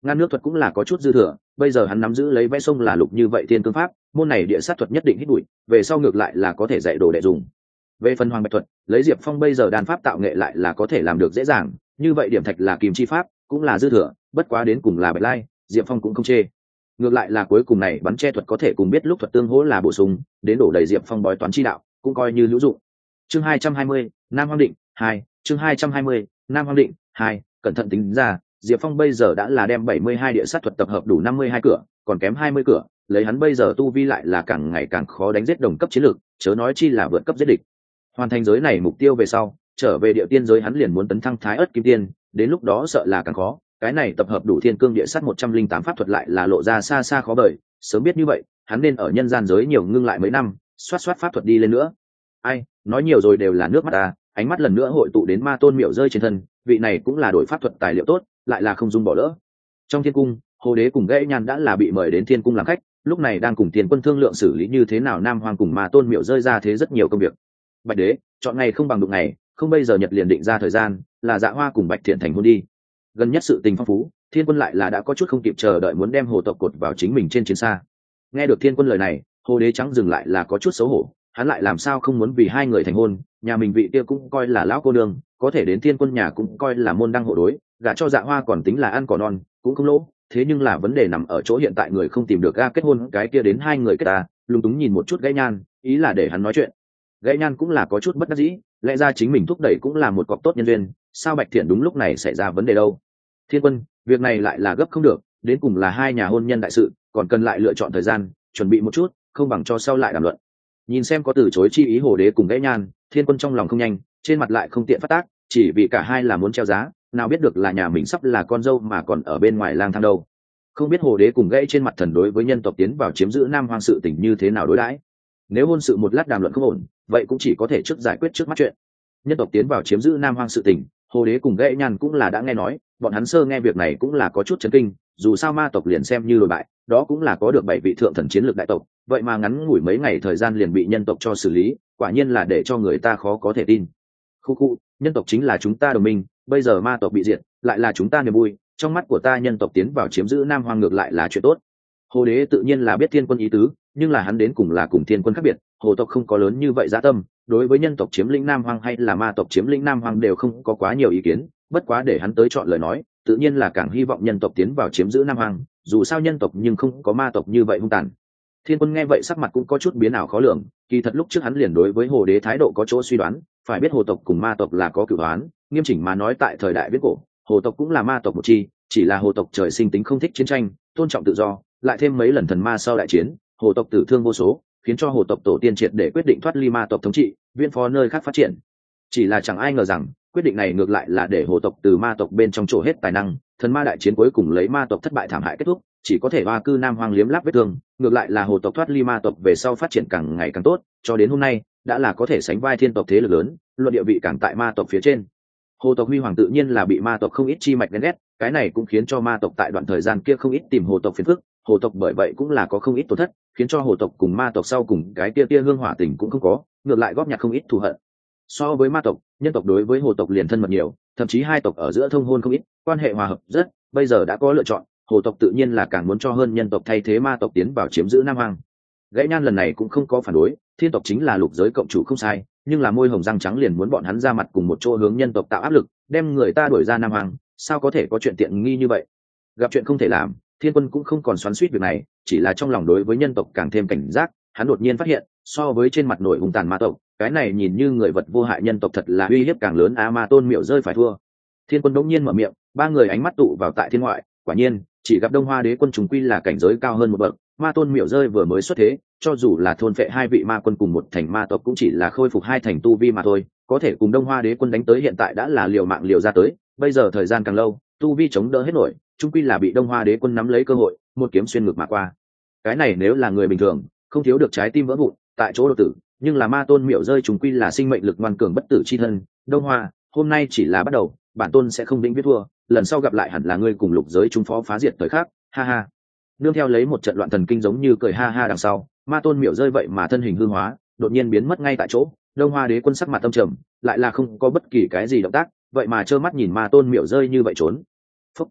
ngăn nước thuật cũng là có chút dư thừa, bây giờ hắn nắm giữ lấy vẽ sông là lục như vậy thiên cương pháp, môn này địa sát thuật nhất định hít bụi, về sau ngược lại là có thể dạy đồ đệ dùng. Về phần hoàng bạch thuật, lấy Diệp Phong bây giờ đan pháp tạo nghệ lại là có thể làm được dễ dàng, như vậy điểm thạch là kim chi pháp cũng là dư thừa, bất quá đến cùng là bạch lai, Diệp Phong cũng không chê. Ngược lại là cuối cùng này bắn che thuật có thể cùng biết lúc thuật tương hỗ là bổ sung, đến đổ đầy Diệp Phong bói toán chi đạo, cũng coi như hữu dụng. Chương hai trăm hai mươi, Nam Hoang Định hai, chương hai trăm hai mươi, Nam Hoang Định hai, cẩn thận tính ra, Diệp Phong bây giờ đã là đem bảy mươi hai địa sát thuật tập hợp đủ năm mươi hai cửa, còn kém hai mươi cửa, lấy hắn bây giờ tu vi lại là càng ngày càng khó đánh giết đồng cấp chiến lược, chớ nói chi là vượt cấp giết địch. Hoàn thành giới này mục tiêu về sau, trở về địa tiên giới hắn liền muốn tấn thăng Thái Ức Kim Tiên, đến lúc đó sợ là càng khó, cái này tập hợp đủ thiên cương địa sát một trăm linh tám pháp thuật lại là lộ ra xa xa khó bời, sớm biết như vậy, hắn nên ở nhân gian giới nhiều ngưng lại mấy năm, xoát xoát pháp thuật đi lên nữa. Ai, nói nhiều rồi đều là nước mắt ta, ánh mắt lần nữa hội tụ đến Ma Tôn miểu rơi trên thân, vị này cũng là đổi pháp thuật tài liệu tốt, lại là không dung bỏ lỡ. Trong thiên cung, Hồ Đế cùng Gãy Nhan đã là bị mời đến thiên cung làm khách, lúc này đang cùng Tiền Quân thương lượng xử lý như thế nào Nam Hoang cùng Ma Tôn miểu rơi ra thế rất nhiều công việc. Bạch Đế, chọn ngày không bằng đụng ngày, không bây giờ Nhật liền định ra thời gian, là Dạ Hoa cùng Bạch Thiện thành hôn đi. Gần nhất sự tình phong phú, Thiên Quân lại là đã có chút không kịp chờ đợi muốn đem Hồ tộc cột vào chính mình trên chiến xa. Nghe được Thiên Quân lời này, Hồ Đế trắng dừng lại là có chút xấu hổ, hắn lại làm sao không muốn vì hai người thành hôn, nhà mình vị kia cũng coi là lão cô nương, có thể đến Thiên Quân nhà cũng coi là môn đăng hộ đối, gả cho Dạ Hoa còn tính là ăn cỏ non, cũng không lỗ, thế nhưng là vấn đề nằm ở chỗ hiện tại người không tìm được ga kết hôn, cái kia đến hai người kết ta, lúng túng nhìn một chút Gãy Nhan, ý là để hắn nói chuyện. Gãy Nhan cũng là có chút bất đắc dĩ, lẽ ra chính mình thúc đẩy cũng là một cọc tốt nhân duyên, sao Bạch Thiện đúng lúc này xảy ra vấn đề đâu? Thiên Quân, việc này lại là gấp không được, đến cùng là hai nhà hôn nhân đại sự, còn cần lại lựa chọn thời gian, chuẩn bị một chút, không bằng cho sau lại đàm luận. Nhìn xem có từ chối chi ý Hồ Đế cùng Gãy Nhan, Thiên Quân trong lòng không nhanh, trên mặt lại không tiện phát tác, chỉ vì cả hai là muốn treo giá, nào biết được là nhà mình sắp là con dâu mà còn ở bên ngoài lang thang đâu. Không biết Hồ Đế cùng Gãy trên mặt thần đối với nhân tộc tiến vào chiếm giữ Nam Hoang sự tình như thế nào đối đãi. Nếu hôn sự một lát đàm luận không ổn, vậy cũng chỉ có thể trước giải quyết trước mắt chuyện. Nhân tộc tiến vào chiếm giữ Nam Hoang sự tình, Hồ Đế cùng Gãy Nhan cũng là đã nghe nói, bọn hắn sơ nghe việc này cũng là có chút chấn kinh, dù sao ma tộc liền xem như lùi bại, đó cũng là có được bảy vị thượng thần chiến lược đại tộc, vậy mà ngắn ngủi mấy ngày thời gian liền bị nhân tộc cho xử lý, quả nhiên là để cho người ta khó có thể tin. Khu khu, nhân tộc chính là chúng ta đồng minh, bây giờ ma tộc bị diệt, lại là chúng ta niềm vui, trong mắt của ta nhân tộc tiến vào chiếm giữ Nam Hoang ngược lại là chuyện tốt. Hồ Đế tự nhiên là biết Thiên Quân ý tứ, nhưng là hắn đến cùng là cùng Thiên Quân khác biệt, Hồ tộc không có lớn như vậy dã tâm, đối với nhân tộc chiếm lĩnh Nam Hoang hay là ma tộc chiếm lĩnh Nam Hoang đều không có quá nhiều ý kiến, bất quá để hắn tới chọn lời nói, tự nhiên là càng hy vọng nhân tộc tiến vào chiếm giữ Nam Hoang, dù sao nhân tộc nhưng không có ma tộc như vậy hung tàn. Thiên Quân nghe vậy sắc mặt cũng có chút biến ảo khó lường, kỳ thật lúc trước hắn liền đối với Hồ Đế thái độ có chỗ suy đoán, phải biết Hồ tộc cùng ma tộc là có cửu oán, nghiêm chỉnh mà nói tại thời đại viễn cổ, Hồ tộc cũng là ma tộc một chi, chỉ là Hồ tộc trời sinh tính không thích chiến tranh, tôn trọng tự do, lại thêm mấy lần thần ma sau đại chiến, Hồ tộc tử thương vô số, khiến cho Hồ tộc tổ tiên triệt để quyết định thoát ly ma tộc thống trị, viễn phó nơi khác phát triển. Chỉ là chẳng ai ngờ rằng, quyết định này ngược lại là để Hồ tộc từ ma tộc bên trong trổ hết tài năng, thần ma đại chiến cuối cùng lấy ma tộc thất bại thảm hại kết thúc, chỉ có thể ba cư Nam Hoang liếm láp vết thương, ngược lại là Hồ tộc thoát ly ma tộc về sau phát triển càng ngày càng tốt, cho đến hôm nay đã là có thể sánh vai thiên tộc thế lực lớn, luận địa vị càng tại ma tộc phía trên. Hồ tộc huy hoàng tự nhiên là bị ma tộc không ít chi mạch ghen ghét, cái này cũng khiến cho ma tộc tại đoạn thời gian kia không ít tìm Hồ tộc phiền phức, Hồ tộc bởi vậy cũng là có không ít tổn thất, khiến cho Hồ tộc cùng ma tộc sau cùng cái tia tia hương hỏa tình cũng không có, ngược lại góp nhặt không ít thù hận. So với ma tộc, nhân tộc đối với Hồ tộc liền thân mật nhiều, thậm chí hai tộc ở giữa thông hôn không ít, quan hệ hòa hợp rất, bây giờ đã có lựa chọn, Hồ tộc tự nhiên là càng muốn cho hơn nhân tộc thay thế ma tộc tiến vào chiếm giữ Nam Hoang. Gãy Nhan lần này cũng không có phản đối, thiên tộc chính là lục giới cộng chủ không sai, nhưng là môi hồng răng trắng liền muốn bọn hắn ra mặt cùng một chỗ hướng nhân tộc tạo áp lực, đem người ta đuổi ra Nam Hoang, sao có thể có chuyện tiện nghi như vậy. Gặp chuyện không thể làm, Thiên Quân cũng không còn xoắn xuýt việc này, chỉ là trong lòng đối với nhân tộc càng thêm cảnh giác, hắn đột nhiên phát hiện, so với trên mặt nổi hung tàn ma tộc, cái này nhìn như người vật vô hại nhân tộc thật là uy hiếp càng lớn, a Ma Tôn miểu rơi phải thua. Thiên Quân đột nhiên mở miệng, ba người ánh mắt tụ vào tại thiên ngoại, quả nhiên, chỉ gặp Đông Hoa Đế quân trùng quy là cảnh giới cao hơn một bậc, Ma Tôn miểu rơi vừa mới xuất thế, cho dù là thôn phệ hai vị ma quân cùng một thành ma tộc cũng chỉ là khôi phục hai thành tu vi mà thôi, có thể cùng Đông Hoa Đế quân đánh tới hiện tại đã là liều mạng liều ra tới, bây giờ thời gian càng lâu, tu vi chống đỡ hết nổi, chung quy là bị Đông Hoa Đế quân nắm lấy cơ hội, một kiếm xuyên ngực mà qua. Cái này nếu là người bình thường, không thiếu được trái tim vỡ vụn, tại chỗ đột tử, nhưng là Ma Tôn miểu rơi chung quy là sinh mệnh lực ngoan cường bất tử chi thân, Đông Hoa, hôm nay chỉ là bắt đầu, bản tôn sẽ không định viết thua, lần sau gặp lại hẳn là ngươi cùng lục giới chúng phó phá diệt thời khắc, ha ha. Nương theo lấy một trận loạn thần kinh giống như cười ha ha đằng sau, Ma Tôn miểu rơi vậy mà thân hình hư hóa, đột nhiên biến mất ngay tại chỗ. Đông Hoa Đế quân sắc mặt âm trầm, lại là không có bất kỳ cái gì động tác, vậy mà trơ mắt nhìn Ma Tôn miểu rơi như vậy trốn. Phúc.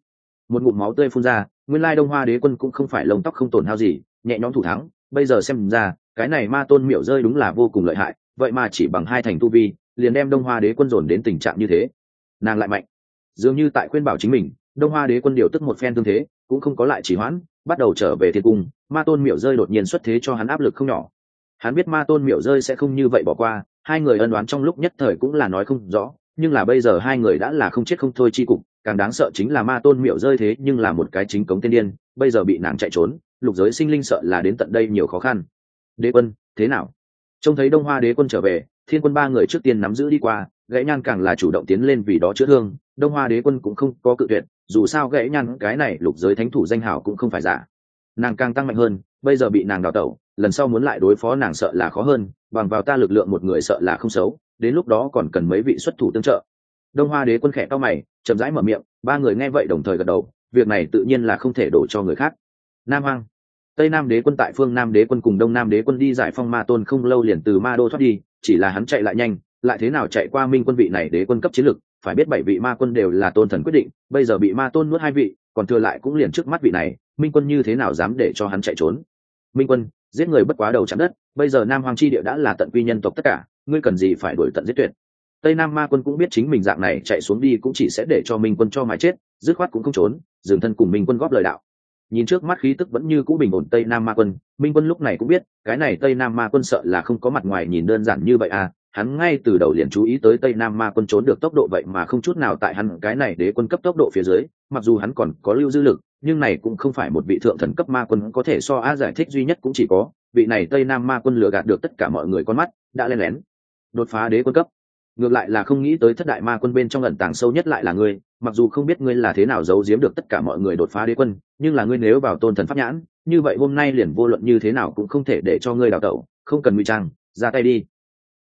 một ngụm máu tươi phun ra, nguyên lai đông hoa đế quân cũng không phải lông tóc không tổn hao gì, nhẹ nhõm thủ thắng. Bây giờ xem ra cái này ma tôn miểu rơi đúng là vô cùng lợi hại, vậy mà chỉ bằng hai thành tu vi liền đem đông hoa đế quân dồn đến tình trạng như thế. Nàng lại mạnh, dường như tại khuyên bảo chính mình. Đông hoa đế quân điều tức một phen tương thế, cũng không có lại trì hoãn, bắt đầu trở về thiên cung. Ma tôn miểu rơi đột nhiên xuất thế cho hắn áp lực không nhỏ. Hắn biết ma tôn miểu rơi sẽ không như vậy bỏ qua, hai người ân oán trong lúc nhất thời cũng là nói không rõ, nhưng là bây giờ hai người đã là không chết không thôi chi cục. Càng đáng sợ chính là ma tôn miểu rơi thế nhưng là một cái chính cống tiên điên, bây giờ bị nàng chạy trốn, lục giới sinh linh sợ là đến tận đây nhiều khó khăn. Đế quân thế nào? Trông thấy đông hoa đế quân trở về, thiên quân ba người trước tiên nắm giữ đi qua, gãy nhan càng là chủ động tiến lên vì đó chữa thương. Đông hoa đế quân cũng không có cự tuyệt, dù sao gãy nhan cái này lục giới thánh thủ danh hào cũng không phải giả. Nàng càng tăng mạnh hơn, bây giờ bị nàng đào tẩu, lần sau muốn lại đối phó nàng sợ là khó hơn, bằng vào ta lực lượng một người sợ là không xấu, đến lúc đó còn cần mấy vị xuất thủ tương trợ. Đông hoa đế quân khẽ cau mày, chậm rãi mở miệng. Ba người nghe vậy đồng thời gật đầu, việc này tự nhiên là không thể đổ cho người khác. Nam Hoang, Tây Nam đế quân tại phương Nam đế quân cùng Đông Nam đế quân đi giải phong ma tôn không lâu liền từ ma đô thoát đi, chỉ là hắn chạy lại nhanh, lại thế nào chạy qua minh quân vị này đế quân cấp chiến lực, phải biết bảy vị ma quân đều là tôn thần quyết định, bây giờ bị ma tôn nuốt hai vị, còn thừa lại cũng liền trước mắt vị này, minh quân như thế nào dám để cho hắn chạy trốn. Minh quân giết người bất quá đầu chạm đất, bây giờ Nam Hoang chi địa đã là tận quy nhân tộc tất cả, ngươi cần gì phải đuổi tận giết tuyệt. Tây Nam ma quân cũng biết chính mình dạng này chạy xuống đi cũng chỉ sẽ để cho minh quân cho mà chết, dứt khoát cũng không trốn, dừng thân cùng minh quân góp lời đạo. Nhìn trước mắt khí tức vẫn như cũ bình ổn Tây Nam ma quân, minh quân lúc này cũng biết cái này Tây Nam ma quân sợ là không có mặt ngoài nhìn đơn giản như vậy à. Hắn ngay từ đầu liền chú ý tới Tây Nam ma quân trốn được tốc độ vậy mà không chút nào tại hắn cái này đế quân cấp tốc độ phía dưới, mặc dù hắn còn có lưu dư lực, nhưng này cũng không phải một vị thượng thần cấp ma quân có thể so a. Giải thích duy nhất cũng chỉ có vị này Tây Nam ma quân lừa gạt được tất cả mọi người con mắt, đã lén lén đột phá đế quân cấp. Ngược lại là không nghĩ tới thất đại ma quân bên trong ẩn tàng sâu nhất lại là ngươi, mặc dù không biết ngươi là thế nào giấu giếm được tất cả mọi người đột phá đế quân, nhưng là ngươi nếu vào tôn thần pháp nhãn, như vậy hôm nay liền vô luận như thế nào cũng không thể để cho ngươi đào tẩu, không cần ngụy trang, ra tay đi.